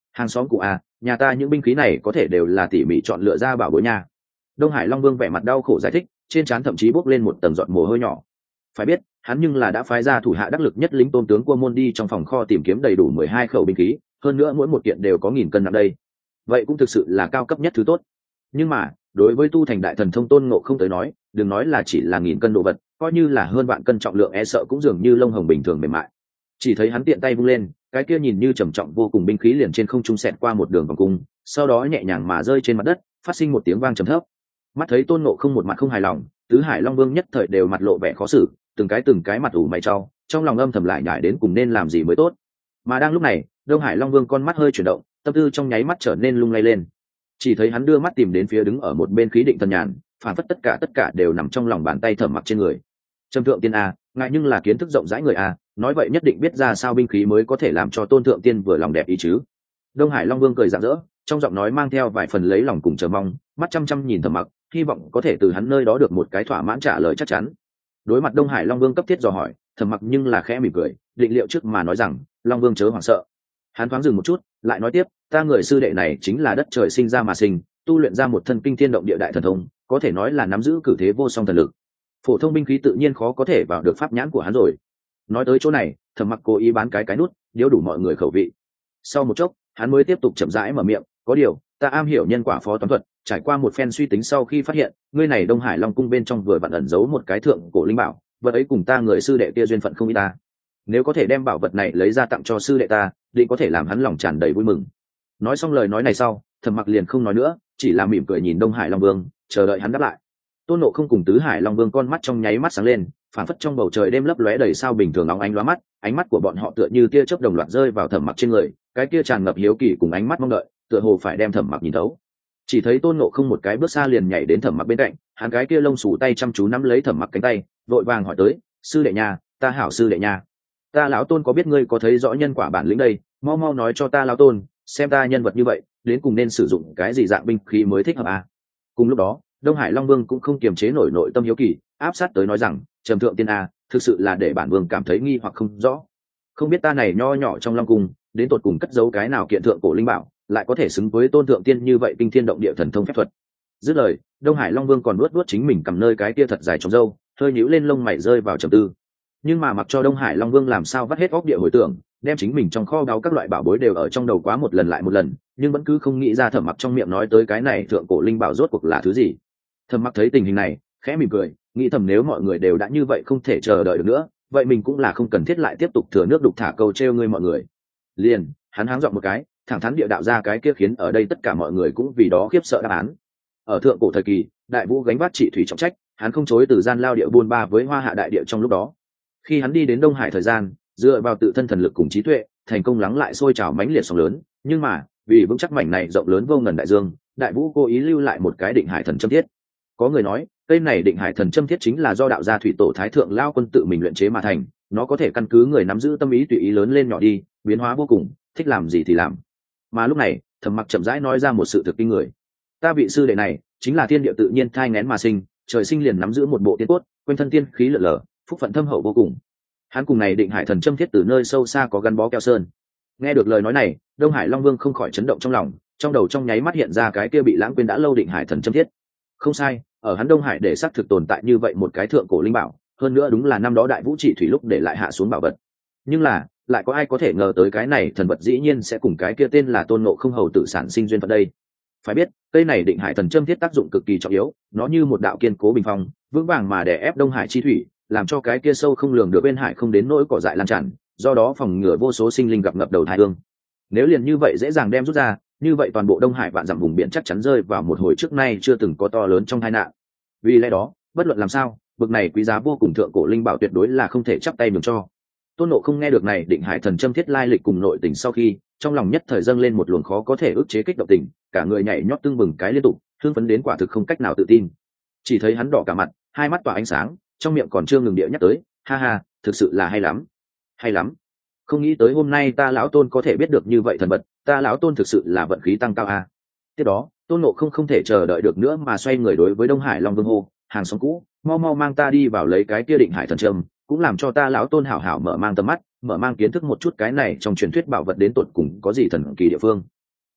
Hàng xóm cụ à, nhà ta những binh khí này có thể đều là tỉ mỉ chọn lựa ra bảo bối nha. Đông Hải Long Vương vẻ mặt đau khổ giải thích, trên trán thậm chí bốc lên một tầng giọt mồ hôi nhỏ. Phải biết, hắn nhưng là đã phái ra thủ hạ đắc lực nhất lính tôn tướng Cua Môn đi trong phòng kho tìm kiếm đầy đủ mười hai khẩu binh khí, hơn nữa mỗi một kiện đều có nghìn cân nặng đây. Vậy cũng thực sự là cao cấp nhất thứ tốt. Nhưng mà, đối với tu thành đại thần thông Tôn Ngộ Không tới nói, đừng nói là chỉ là nghìn cân đồ vật, coi như là hơn vạn cân trọng lượng e sợ cũng dường như lông hồng bình thường mềm mại. Chỉ thấy hắn tiện tay vung lên, cái kia nhìn như trầm trọng vô cùng binh khí liền trên không trung xẹt qua một đường vòng cung, sau đó nhẹ nhàng mà rơi trên mặt đất, phát sinh một tiếng vang trầm thấp. Mắt thấy Tôn Ngộ Không một mặt không hài lòng, tứ hải long vương nhất thời đều mặt lộ vẻ khó xử, từng cái từng cái mặt ủ mày trao, trong lòng âm thầm lại nhải đến cùng nên làm gì mới tốt. Mà đang lúc này, Đông Hải Long Vương con mắt hơi chuyển động, tâm tư trong nháy mắt trở nên lung lay lên. Chỉ thấy hắn đưa mắt tìm đến phía đứng ở một bên khí định thần nhàn, phản phất tất cả tất cả đều nằm trong lòng bàn tay Thẩm Mặc trên người. Trầm thượng tiên a, ngại nhưng là kiến thức rộng rãi người a, nói vậy nhất định biết ra sao binh khí mới có thể làm cho tôn thượng tiên vừa lòng đẹp ý chứ. Đông Hải Long Vương cười rạng rỡ, trong giọng nói mang theo vài phần lấy lòng cùng chờ mong, mắt chăm chăm nhìn Thẩm Mặc, hy vọng có thể từ hắn nơi đó được một cái thỏa mãn trả lời chắc chắn. Đối mặt Đông Hải Long Vương cấp thiết dò hỏi, Thẩm Mặc nhưng là khẽ mỉm cười, định liệu trước mà nói rằng, Long Vương chớ hoảng sợ. Hắn thoáng dừng một chút, lại nói tiếp, ta người sư đệ này chính là đất trời sinh ra mà sinh, tu luyện ra một thân kinh thiên động địa đại thần thông, có thể nói là nắm giữ cử thế vô song thần lực. Phổ thông binh khí tự nhiên khó có thể vào được pháp nhãn của hắn rồi. Nói tới chỗ này, Thẩm Mặc cố ý bán cái cái nút, điếu đủ mọi người khẩu vị. Sau một chốc, hắn mới tiếp tục chậm rãi mở miệng, có điều, ta am hiểu nhân quả phó toán thuật, trải qua một phen suy tính sau khi phát hiện, ngươi này Đông Hải Long cung bên trong vừa vặn ẩn giấu một cái thượng cổ linh bảo, vật ấy cùng ta người sư đệ kia duyên phận không ít ta. Nếu có thể đem bảo vật này lấy ra tặng cho sư đệ ta, định có thể làm hắn lòng tràn đầy vui mừng. Nói xong lời nói này sau, Thẩm Mặc liền không nói nữa, chỉ là mỉm cười nhìn Đông Hải Long Vương, chờ đợi hắn đáp lại. Tôn Ngộ Không cùng Tứ Hải Long Vương con mắt trong nháy mắt sáng lên, phản phất trong bầu trời đêm lấp lóe đầy sao bình thường óng ánh lóa mắt, ánh mắt của bọn họ tựa như tia chớp đồng loạt rơi vào Thẩm Mặc trên người, cái kia tràn ngập hiếu kỳ cùng ánh mắt mong đợi, tựa hồ phải đem Thẩm Mặc nhìn thấu. Chỉ thấy Tôn Ngộ Không một cái bước xa liền nhảy đến Thẩm Mặc bên cạnh, hắn cái kia lông xù tay chăm chú nắm lấy Thẩm Mặc cánh tay, vội vàng hỏi tới, sư đệ nhà, ta hảo sư đệ nhà, ta lão Tôn có biết ngươi có thấy rõ nhân quả bản lĩnh đây, mau mau nói cho ta lão Tôn, xem ta nhân vật như vậy, đến cùng nên sử dụng cái gì dạng binh khí mới thích hợp à? Cùng lúc đó, Đông Hải Long Vương cũng không kiềm chế nổi nội tâm hiếu kỳ, áp sát tới nói rằng, trầm thượng tiên a, thực sự là để bản vương cảm thấy nghi hoặc không rõ. Không biết ta này nho nhỏ trong Long cung, đến tột cùng cất giấu cái nào kiện thượng cổ linh bảo, lại có thể xứng với tôn thượng tiên như vậy kinh thiên động địa thần thông phép thuật. Dứt lời, Đông Hải Long Vương còn nuốt nuốt chính mình cầm nơi cái kia thật dài trong râu, hơi nhíu lên lông mày rơi vào trầm tư. Nhưng mà mặc cho Đông Hải Long Vương làm sao vắt hết óc địa hồi tưởng, đem chính mình trong kho báu các loại bảo bối đều ở trong đầu quá một lần lại một lần, nhưng vẫn cứ không nghĩ ra Thẩm Mặc trong miệng nói tới cái này thượng cổ linh bảo rốt cuộc là thứ gì. Thẩm Mặc thấy tình hình này, khẽ mỉm cười, nghĩ thầm nếu mọi người đều đã như vậy không thể chờ đợi được nữa, vậy mình cũng là không cần thiết lại tiếp tục thừa nước đục thả câu trêu ngươi mọi người. Liền, hắn háng giọng một cái, thẳng thắn địa đạo ra cái kia khiến ở đây tất cả mọi người cũng vì đó khiếp sợ đáp án. Ở thượng cổ thời kỳ, Đại Vũ gánh vác trị thủy trọng trách, hắn không chối từ gian lao địa buôn ba với Hoa Hạ đại địa trong lúc đó. Khi hắn đi đến Đông Hải thời gian, dựa vào tự thân thần lực cùng trí tuệ, thành công lắng lại sôi trào mãnh liệt sóng lớn, nhưng mà, vì vững chắc mảnh này rộng lớn vô ngần đại dương, Đại Vũ cố ý lưu lại một cái Định Hải thần châm thiết. Có người nói, cây này Định Hải thần châm thiết chính là do đạo gia thủy tổ Thái thượng lao quân tự mình luyện chế mà thành, nó có thể căn cứ người nắm giữ tâm ý tùy ý lớn lên nhỏ đi, biến hóa vô cùng, thích làm gì thì làm. Mà lúc này, Thẩm Mặc chậm rãi nói ra một sự thực kinh người. Ta vị sư đệ này, chính là thiên địa tự nhiên thai nghén mà sinh, trời sinh liền nắm giữ một bộ tiên cốt, quanh thân tiên khí lở lở, phúc phận thâm hậu vô cùng. Hắn cùng này Định Hải thần châm thiết từ nơi sâu xa có gắn bó keo sơn. Nghe được lời nói này, Đông Hải Long Vương không khỏi chấn động trong lòng, trong đầu trong nháy mắt hiện ra cái kia bị lãng quên đã lâu Định Hải thần châm thiết. Không sai, ở hắn Đông Hải để xác thực tồn tại như vậy một cái thượng cổ linh bảo, hơn nữa đúng là năm đó Đại Vũ trị thủy lúc để lại hạ xuống bảo vật. Nhưng là, lại có ai có thể ngờ tới cái này thần vật dĩ nhiên sẽ cùng cái kia tên là Tôn Ngộ Không hầu tự sản sinh duyên phận đây. Phải biết, cây này Định Hải thần châm thiết tác dụng cực kỳ trọng yếu, nó như một đạo kiên cố bình phong, vững vàng mà đè ép Đông Hải chi thủy, làm cho cái kia sâu không lường được bên hải không đến nỗi cỏ dại lan tràn, do đó phòng ngừa vô số sinh linh gặp ngập đầu tai ương. Nếu liền như vậy dễ dàng đem rút ra, như vậy toàn bộ Đông Hải vạn dặm vùng biển chắc chắn rơi vào một hồi trước nay chưa từng có to lớn trong tai nạn. Vì lẽ đó, bất luận làm sao, bực này quý giá vô cùng thượng cổ linh bảo tuyệt đối là không thể chắp tay nhường cho. Tôn Ngộ Không nghe được này Định Hải thần châm thiết lai lịch cùng nội tình sau khi, trong lòng nhất thời dâng lên một luồng khó có thể ức chế kích động tình, cả người nhảy nhót tưng bừng cái liên tục, hưng phấn đến quả thực không cách nào tự tin. Chỉ thấy hắn đỏ cả mặt, hai mắt tỏa ánh sáng, trong miệng còn chưa ngừng địa nhắc tới, ha ha, thực sự là hay lắm, hay lắm. Không nghĩ tới hôm nay ta lão Tôn có thể biết được như vậy thần vật, ta lão Tôn thực sự là vận khí tăng cao a. Tiếp đó, Tôn Ngộ Không không thể chờ đợi được nữa mà xoay người đối với Đông Hải Long Vương hô, hàng xóm cũ, mau mau mang ta đi vào lấy cái kia Định Hải thần châm, cũng làm cho ta lão Tôn hảo hảo mở mang tầm mắt, mở mang kiến thức một chút cái này trong truyền thuyết bảo vật đến tột cùng có gì thần kỳ địa phương.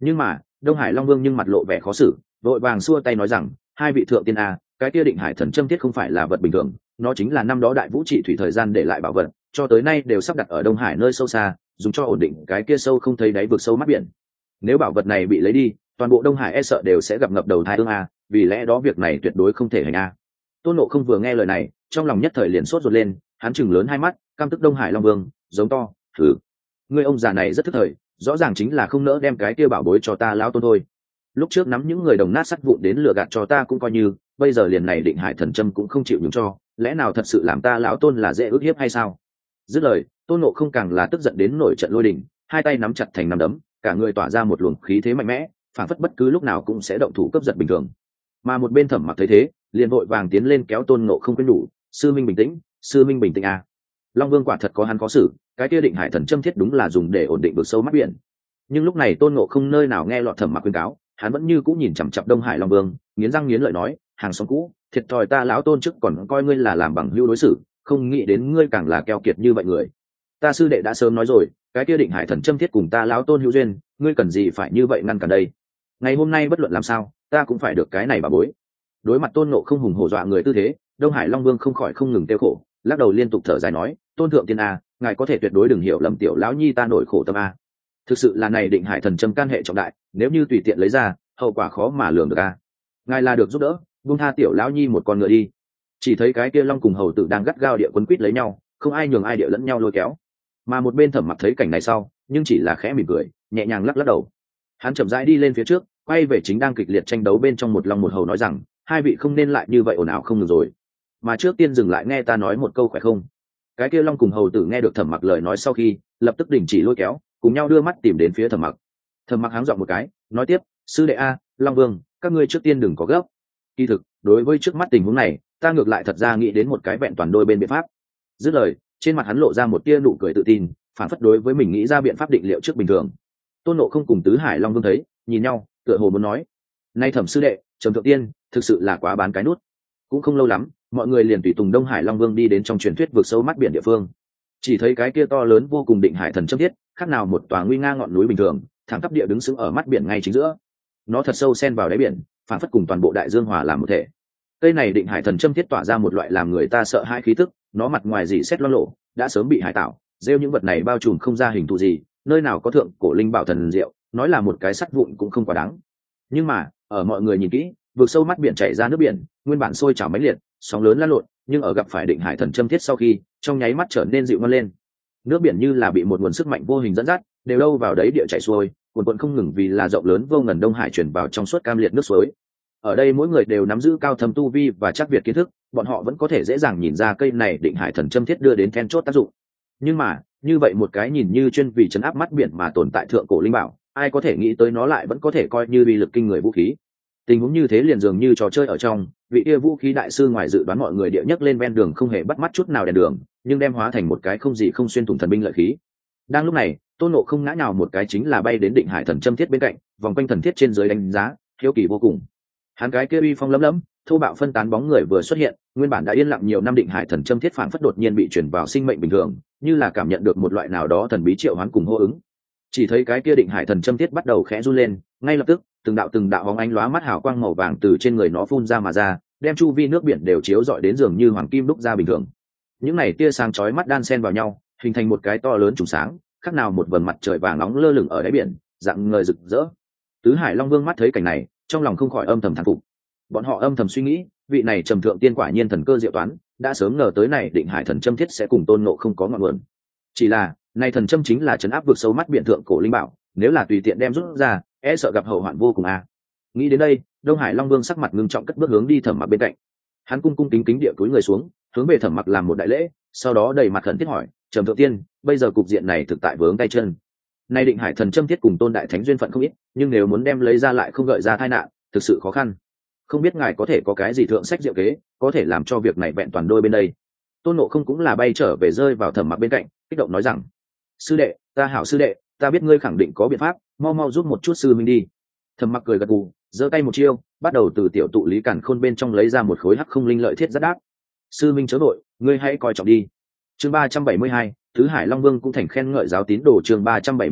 Nhưng mà Đông Hải Long Vương nhưng mặt lộ vẻ khó xử, vội vàng xua tay nói rằng hai vị thượng tiên a, cái kia định hải thần châm thiết không phải là vật bình thường, nó chính là năm đó đại vũ trị thủy thời gian để lại bảo vật, cho tới nay đều sắp đặt ở Đông Hải nơi sâu xa, dùng cho ổn định cái kia sâu không thấy đáy vực sâu mắt biển. Nếu bảo vật này bị lấy đi, toàn bộ Đông Hải e sợ đều sẽ gặp ngập đầu thai ương a, vì lẽ đó việc này tuyệt đối không thể hành a. Tôn Ngộ Không vừa nghe lời này, trong lòng nhất thời liền sốt ruột lên, hắn chừng lớn hai mắt, căm tức Đông Hải Long Vương, giống to, thử, ngươi ông già này rất thức thời, rõ ràng chính là không nỡ đem cái kia bảo bối cho ta lão tôn thôi. Lúc trước nắm những người đồng nát sắt vụn đến lừa gạt cho ta cũng coi như, bây giờ liền này định hải thần châm cũng không chịu nhường cho, lẽ nào thật sự làm ta lão tôn là dễ ức hiếp hay sao? Dứt lời, Tôn Ngộ Không càng là tức giận đến nổi trận lôi đình, hai tay nắm chặt thành nắm đấm, cả người tỏa ra một luồng khí thế mạnh mẽ, phảng phất bất cứ lúc nào cũng sẽ động thủ cướp giật bình thường. Mà một bên Thẩm Mặc thấy thế, liền vội vàng tiến lên kéo Tôn Ngộ Không khuyên nhủ, sư minh bình tĩnh, sư minh bình tĩnh à. Long Vương quả thật có hắn khó xử, cái kia định hải thần châm thiết đúng là dùng để ổn định vực sâu mắt biển. Nhưng lúc này Tôn Ngộ Không nơi nào nghe lọt Thẩm Mặc khuyên cáo, hắn vẫn như cũng nhìn chằm chằm Đông Hải Long Vương, nghiến răng nghiến lợi nói, hàng xóm cũ, thiệt thòi ta lão tôn trước còn coi ngươi là làm bằng hữu đối xử, không nghĩ đến ngươi càng là keo kiệt như vậy người. Ta sư đệ đã sớm nói rồi, cái kia định hải thần châm thiết cùng ta lão tôn hữu duyên, ngươi cần gì phải như vậy ngăn cản đây? Ngày hôm nay bất luận làm sao, ta cũng phải được cái này bà bối. Đối mặt Tôn Ngộ Không hùng hổ dọa người tư thế, Đông Hải Long Vương không khỏi không ngừng tiêu khổ, lắc đầu liên tục thở dài nói, tôn thượng tiên a, ngài có thể tuyệt đối đừng hiểu lầm tiểu lão nhi ta nổi khổ tâm a. Thực sự là này định hải thần châm can hệ trọng đại, nếu như tùy tiện lấy ra, hậu quả khó mà lường được a. Ngài là được giúp đỡ, buông tha tiểu lão nhi một con ngựa đi. Chỉ thấy cái kia long cùng hầu tử đang gắt gao địa quấn quýt lấy nhau, không ai nhường ai địa lẫn nhau lôi kéo. Mà một bên Thẩm Mặc thấy cảnh này sau, nhưng chỉ là khẽ mỉm cười, nhẹ nhàng lắc lắc đầu. Hắn chậm rãi đi lên phía trước, quay về chính đang kịch liệt tranh đấu bên trong một long một hầu nói rằng, hai vị không nên lại như vậy ồn ào không ngừng rồi, mà trước tiên dừng lại nghe ta nói một câu khỏe không? Cái kia long cùng hầu tử nghe được Thẩm Mặc lời nói sau khi, lập tức đình chỉ lôi kéo, cùng nhau đưa mắt tìm đến phía Thẩm Mặc. Thẩm Mặc háng giọng một cái, nói tiếp, sư đệ a, Long Vương, các ngươi trước tiên đừng có gấp. Kỳ thực, đối với trước mắt tình huống này, ta ngược lại thật ra nghĩ đến một cái vẹn toàn đôi bên biện pháp. Dứt lời, trên mặt hắn lộ ra một tia nụ cười tự tin, phản phất đối với mình nghĩ ra biện pháp định liệu trước bình thường. Tôn Ngộ Không cùng Tứ Hải Long Vương thấy, nhìn nhau, tựa hồ muốn nói, nay Thẩm sư đệ, Trầm thượng tiên, thực sự là quá bán cái nút. Cũng không lâu lắm, mọi người liền tùy tùng Đông Hải Long Vương đi đến trong truyền thuyết vực sâu mắt biển địa phương. Chỉ thấy cái kia to lớn vô cùng định hải thần châm thiết, khác nào một tòa nguy nga ngọn núi bình thường, thẳng tắp địa đứng sững ở mắt biển ngay chính giữa. Nó thật sâu xen vào đáy biển, phản phất cùng toàn bộ đại dương hòa làm một thể. Cây này định hải thần châm thiết tỏa ra một loại làm người ta sợ hãi khí tức, nó mặt ngoài dị xét loang lổ, đã sớm bị hải tạo, rêu những vật này bao trùm không ra hình thù gì, nơi nào có thượng cổ linh bảo thần diệu, nói là một cái sắt vụn cũng không quá đáng. Nhưng mà, ở mọi người nhìn kỹ, vực sâu mắt biển chảy ra nước biển, nguyên bản sôi trào mãnh liệt, sóng lớn lan lộn, nhưng ở gặp phải định hải thần châm thiết sau khi, trong nháy mắt trở nên dịu ngon lên. Nước biển như là bị một nguồn sức mạnh vô hình dẫn dắt, đều đâu vào đấy địa chảy xuôi, cuồn cuộn không ngừng vì là rộng lớn vô ngần Đông Hải chuyển vào trong suốt cam liệt nước suối. Ở đây mỗi người đều nắm giữ cao thâm tu vi và chắc việt kiến thức, bọn họ vẫn có thể dễ dàng nhìn ra cây này định hải thần châm thiết đưa đến then chốt tác dụng. Nhưng mà, như vậy một cái nhìn như chuyên vì chấn áp mắt biển mà tồn tại thượng cổ linh bảo, ai có thể nghĩ tới nó lại vẫn có thể coi như uy lực kinh người vũ khí. Tình huống như thế liền dường như trò chơi ở trong, vị kia vũ khí đại sư ngoài dự đoán mọi người địa nhất lên ven đường không hề bắt mắt chút nào đèn đường, nhưng đem hóa thành một cái không gì không xuyên thủng thần binh lợi khí. Đang lúc này, Tôn Ngộ Không ngã nhào một cái chính là bay đến định hải thần châm thiết bên cạnh, vòng quanh thần thiết trên dưới đánh giá, hiếu kỳ vô cùng. Hắn cái kia uy phong lấm lấm, thô bạo phân tán bóng người vừa xuất hiện, nguyên bản đã yên lặng nhiều năm định hải thần châm thiết phảng phất đột nhiên bị chuyển vào sinh mệnh bình thường, như là cảm nhận được một loại nào đó thần bí triệu hoán cùng hô ứng. Chỉ thấy cái kia định hải thần châm thiết bắt đầu khẽ run lên, ngay lập tức, từng đạo từng đạo hóng ánh lóa mắt hào quang màu vàng từ trên người nó phun ra mà ra, đem chu vi nước biển đều chiếu rọi đến dường như hoàng kim đúc ra bình thường. Những này tia sáng chói mắt đan xen vào nhau, hình thành một cái to lớn trùng sáng, khác nào một vầng mặt trời vàng nóng lơ lửng ở đáy biển, dạng ngời rực rỡ. Tứ Hải Long Vương mắt thấy cảnh này, trong lòng không khỏi âm thầm thán phục. Bọn họ âm thầm suy nghĩ, vị này Trầm thượng tiên quả nhiên thần cơ diệu toán, đã sớm ngờ tới này định hải thần châm thiết sẽ cùng Tôn Ngộ Không có ngọn nguồn. Chỉ là, này thần châm chính là trấn áp vực sâu mắt biển thượng cổ linh bảo, nếu là tùy tiện đem rút ra, e sợ gặp hậu hoạn vô cùng a. À. Nghĩ đến đây, Đông Hải Long Vương sắc mặt ngưng trọng cất bước hướng đi Thẩm Mặc bên cạnh. Hắn cung cung kính kính địa cúi người xuống, hướng về Thẩm Mặc làm một đại lễ, sau đó đầy mặt khẩn thiết hỏi, Trầm thượng tiên, bây giờ cục diện này thực tại vướng tay chân. Nay định hải thần châm thiết cùng Tôn đại thánh duyên phận không ít, nhưng nếu muốn đem lấy ra lại không gợi ra tai nạn, thực sự khó khăn. Không biết ngài có thể có cái gì thượng sách diệu kế, có thể làm cho việc này vẹn toàn đôi bên đây. Tôn Ngộ Không cũng là bay trở về rơi vào Thẩm Mặc bên cạnh, kích động nói rằng, sư đệ, ta hảo sư đệ, ta biết ngươi khẳng định có biện pháp, mau mau giúp một chút sư minh đi. Thẩm Mặc cười gật gù, giơ tay một chiêu, bắt đầu từ tiểu tụ lý cản khôn bên trong lấy ra một khối hắc không linh lợi thiết rất đáp. Sư minh chớ vội, ngươi hãy coi trọng đi. Chương ba trăm bảy mươi hai, Tứ Hải Long Vương cũng thành khen ngợi giáo tín đồ. Chương ba trăm bảy mươi hai,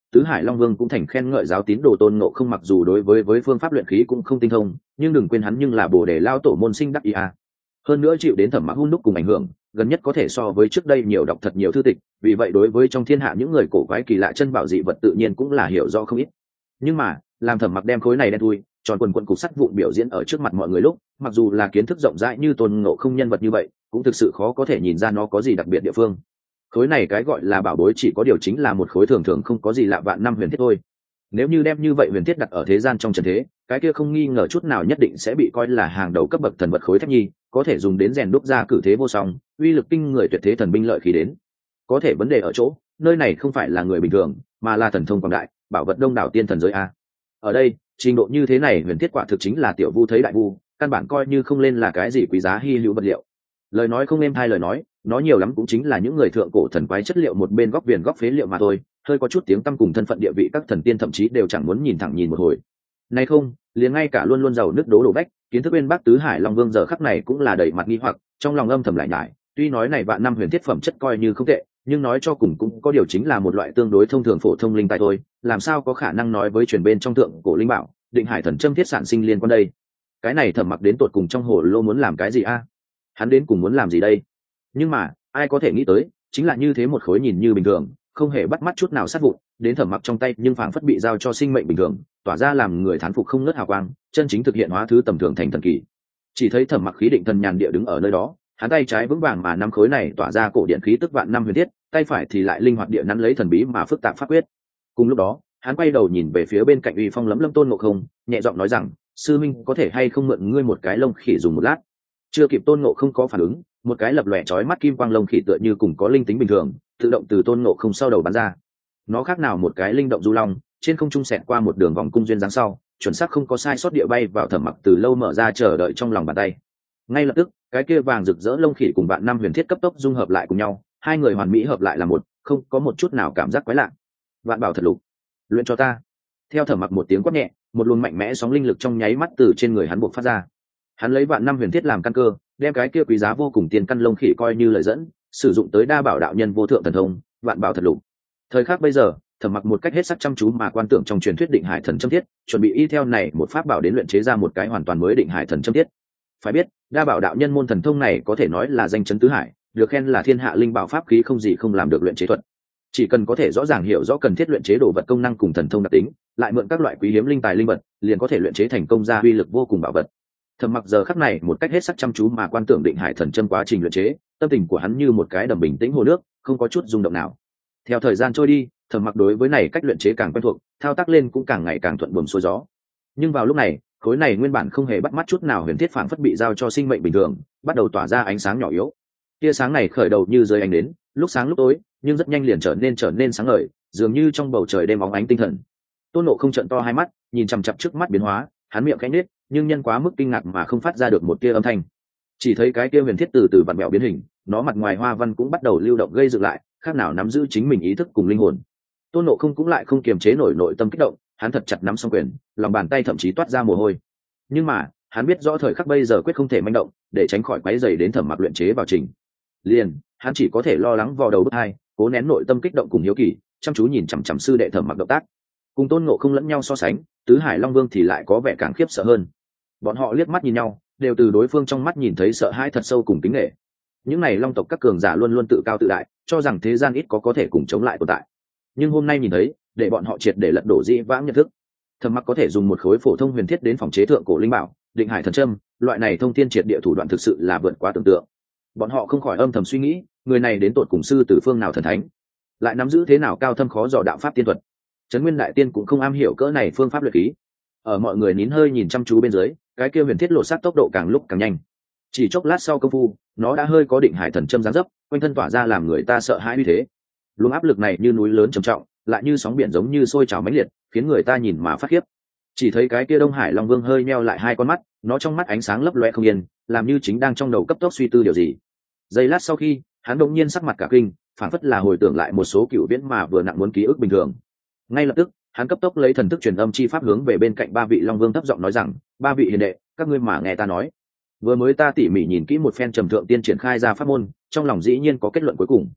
tứ hải long vương cũng thành khen ngợi giáo tín đồ Tôn Ngộ Không, mặc dù đối với với phương pháp luyện khí cũng không tinh thông, nhưng đừng quên hắn nhưng là bồ đề lao tổ môn sinh đắc ý a. Hơn nữa chịu đến Thẩm Mặc hun đúc cùng ảnh hưởng, gần nhất có thể so với trước đây nhiều đọc thật nhiều thư tịch, vì vậy đối với trong thiên hạ những người cổ quái kỳ lạ chân bảo dị vật tự nhiên cũng là hiểu rõ không ít. Nhưng mà làm Thẩm Mặc đem khối này đen thui tròn quần quần cục sắt vụn biểu diễn ở trước mặt mọi người lúc, mặc dù là kiến thức rộng rãi như Tôn Ngộ Không nhân vật như vậy, cũng thực sự khó có thể nhìn ra nó có gì đặc biệt địa phương. Khối này cái gọi là bảo bối chỉ có điều chính là một khối thường thường không có gì lạ vạn năm huyền thiết thôi. Nếu như đem như vậy huyền thiết đặt ở thế gian trong trần thế, cái kia không nghi ngờ chút nào nhất định sẽ bị coi là hàng đầu cấp bậc thần vật khối thép nhi, có thể dùng đến rèn đúc ra cử thế vô song, uy lực kinh người tuyệt thế thần binh lợi khí đến. Có thể vấn đề ở chỗ, nơi này không phải là người bình thường, mà là thần thông quảng đại, bảo vật đông đảo tiên thần giới a. Ở đây, trình độ như thế này huyền thiết quả thực chính là tiểu vu thấy đại vu, căn bản coi như không lên là cái gì quý giá hi hữu vật liệu. Lời nói không êm hai lời nói, nó nhiều lắm cũng chính là những người thượng cổ thần quái chất liệu một bên góc viền góc phế liệu mà thôi, hơi có chút tiếng tăm cùng thân phận địa vị các thần tiên thậm chí đều chẳng muốn nhìn thẳng nhìn một hồi. Này không, liền ngay cả luôn luôn giàu nước đố đổ vách, kiến thức bên Bắc tứ hải long vương giờ khắc này cũng là đầy mặt nghi hoặc, trong lòng âm thầm lại nhải, tuy nói này vạn năm huyền thiết phẩm chất coi như không tệ, nhưng nói cho cùng cũng có điều chính là một loại tương đối thông thường phổ thông linh tài thôi, làm sao có khả năng nói với truyền bên trong thượng cổ linh bảo, định hải thần châm thiết sản sinh liên quan đây. Cái này Thẩm Mặc đến tột cùng trong hồ lô muốn làm cái gì a? Hắn đến cùng muốn làm gì đây? Nhưng mà ai có thể nghĩ tới, chính là như thế một khối nhìn như bình thường, không hề bắt mắt chút nào sát vụn, đến Thẩm Mặc trong tay nhưng phảng phất bị giao cho sinh mệnh bình thường, tỏa ra làm người thán phục không ngớt hào quang, chân chính thực hiện hóa thứ tầm thường thành thần kỳ. Chỉ thấy Thẩm Mặc khí định thần nhàn địa đứng ở nơi đó, hắn tay trái vững vàng mà nắm khối này tỏa ra cổ điện khí tức vạn năm huyền thiết, tay phải thì lại linh hoạt địa nắn lấy thần bí mà phức tạp pháp quyết. Cùng lúc đó, hắn quay đầu nhìn về phía bên cạnh uy phong lấm lâm Tôn Ngộ Không, nhẹ giọng nói rằng, sư minh có thể hay không mượn ngươi một cái lông khỉ dùng một lát. Chưa kịp Tôn Ngộ Không có phản ứng, một cái lập lòe chói mắt kim quang lông khỉ tựa như cùng có linh tính bình thường, tự động từ Tôn Ngộ Không sau đầu bắn ra. Nó khác nào một cái linh động du long, trên không trung xẹt qua một đường vòng cung duyên dáng sau, chuẩn xác không có sai sót địa bay vào Thẩm Mặc từ lâu mở ra chờ đợi trong lòng bàn tay. Ngay lập tức, cái kia vàng rực rỡ lông khỉ cùng vạn năm huyền thiết cấp tốc dung hợp lại cùng nhau, hai người hoàn mỹ hợp lại là một, không có một chút nào cảm giác quái lạ. Vạn bảo thật lục, luyện cho ta. Theo Thẩm Mặc một tiếng quát nhẹ, một luồng mạnh mẽ sóng linh lực trong nháy mắt từ trên người hắn bộc phát ra. Hắn lấy vạn năm huyền thiết làm căn cơ, đem cái kia quý giá vô cùng tiền căn lông khỉ coi như lời dẫn, sử dụng tới đa bảo đạo nhân vô thượng thần thông, vạn bảo thật lục. Thời khắc bây giờ, Thẩm Mặc một cách hết sức chăm chú mà quan tưởng trong truyền thuyết định hải thần châm thiết, chuẩn bị y theo này một pháp bảo đến luyện chế ra một cái hoàn toàn mới định hải thần châm thiết. Phải biết, đa bảo đạo nhân môn thần thông này có thể nói là danh chấn tứ hải, được khen là thiên hạ linh bảo pháp khí không gì không làm được luyện chế thuật. Chỉ cần có thể rõ ràng hiểu rõ cần thiết luyện chế đồ vật công năng cùng thần thông đặc tính, lại mượn các loại quý hiếm linh tài linh vật, liền có thể luyện chế thành công ra uy lực vô cùng bảo vật. Thẩm Mặc giờ khắc này một cách hết sức chăm chú mà quan tưởng định hải thần châm quá trình luyện chế, tâm tình của hắn như một cái đầm bình tĩnh hồ nước, không có chút rung động nào. Theo thời gian trôi đi, Thẩm Mặc đối với này cách luyện chế càng quen thuộc, thao tác lên cũng càng ngày càng thuận buồm xuôi gió. Nhưng vào lúc này, khối này nguyên bản không hề bắt mắt chút nào huyền thiết phảng phất bị giao cho sinh mệnh bình thường, bắt đầu tỏa ra ánh sáng nhỏ yếu. Tia sáng này khởi đầu như rơi ánh đến, lúc sáng lúc tối, nhưng rất nhanh liền trở nên trở nên sáng ngời, dường như trong bầu trời đêm óng ánh tinh thần. Tôn Ngộ Không trợn to hai mắt, nhìn chằm chằm trước mắt biến hóa, hắn miệng khẽ nhếch, nhưng nhân quá mức kinh ngạc mà không phát ra được một tia âm thanh. Chỉ thấy cái kia huyền thiết từ từ vặn mèo biến hình, nó mặt ngoài hoa văn cũng bắt đầu lưu động gây dựng lại, khác nào nắm giữ chính mình ý thức cùng linh hồn. Tôn Ngộ Không cũng lại không kiềm chế nổi nội tâm kích động, hắn thật chặt nắm song quyền, lòng bàn tay thậm chí toát ra mồ hôi. Nhưng mà, hắn biết rõ thời khắc bây giờ quyết không thể manh động, để tránh khỏi quấy rầy đến Thẩm Mặc luyện chế vào trình. Liền, hắn chỉ có thể lo lắng vò đầu bứt tai, cố nén nội tâm kích động cùng hiếu kỳ, chăm chú nhìn chằm chằm sư đệ Thẩm Mặc động tác. Cùng Tôn Ngộ Không lẫn nhau so sánh, tứ hải long vương thì lại có vẻ càng khiếp sợ hơn. Bọn họ liếc mắt nhìn nhau, đều từ đối phương trong mắt nhìn thấy sợ hãi thật sâu cùng kính nể. Những này long tộc các cường giả luôn luôn tự cao tự đại, cho rằng thế gian ít có có thể cùng chống lại tồn tại. Nhưng hôm nay nhìn thấy, để bọn họ triệt để lật đổ dĩ vãng nhận thức. Thẩm Mặc có thể dùng một khối phổ thông huyền thiết đến phòng chế thượng cổ linh bảo, định hải thần châm, loại này thông thiên triệt địa thủ đoạn thực sự là vượt quá tưởng tượng. Bọn họ không khỏi âm thầm suy nghĩ, người này đến tột cùng sư từ phương nào thần thánh, lại nắm giữ thế nào cao thâm khó dò đạo pháp tiên thuật. Trấn Nguyên đại tiên cũng không am hiểu cỡ này phương pháp luyện khí. Ở mọi người nín hơi nhìn chăm chú bên dưới, cái kia huyền thiết lột xác tốc độ càng lúc càng nhanh. Chỉ chốc lát sau công phu, nó đã hơi có định hải thần châm dáng dấp, quanh thân tỏa ra làm người ta sợ hãi như thế. Luồng áp lực này như núi lớn trầm trọng, lại như sóng biển giống như sôi trào mãnh liệt, khiến người ta nhìn mà phát khiếp. Chỉ thấy cái kia Đông Hải Long Vương hơi nheo lại hai con mắt, nó trong mắt ánh sáng lấp loe không yên, làm như chính đang trong đầu cấp tốc suy tư điều gì. Giây lát sau khi, hắn đột nhiên sắc mặt cả kinh, phảng phất là hồi tưởng lại một số cựu viễn mà vừa nặng muốn ký ức bình thường. Ngay lập tức, hắn cấp tốc lấy thần thức truyền âm chi pháp hướng về bên cạnh ba vị Long Vương thấp giọng nói rằng, ba vị hiền đệ, các ngươi mà nghe ta nói. Vừa mới ta tỉ mỉ nhìn kỹ một phen trầm thượng tiên triển khai ra pháp môn, trong lòng dĩ nhiên có kết luận cuối cùng.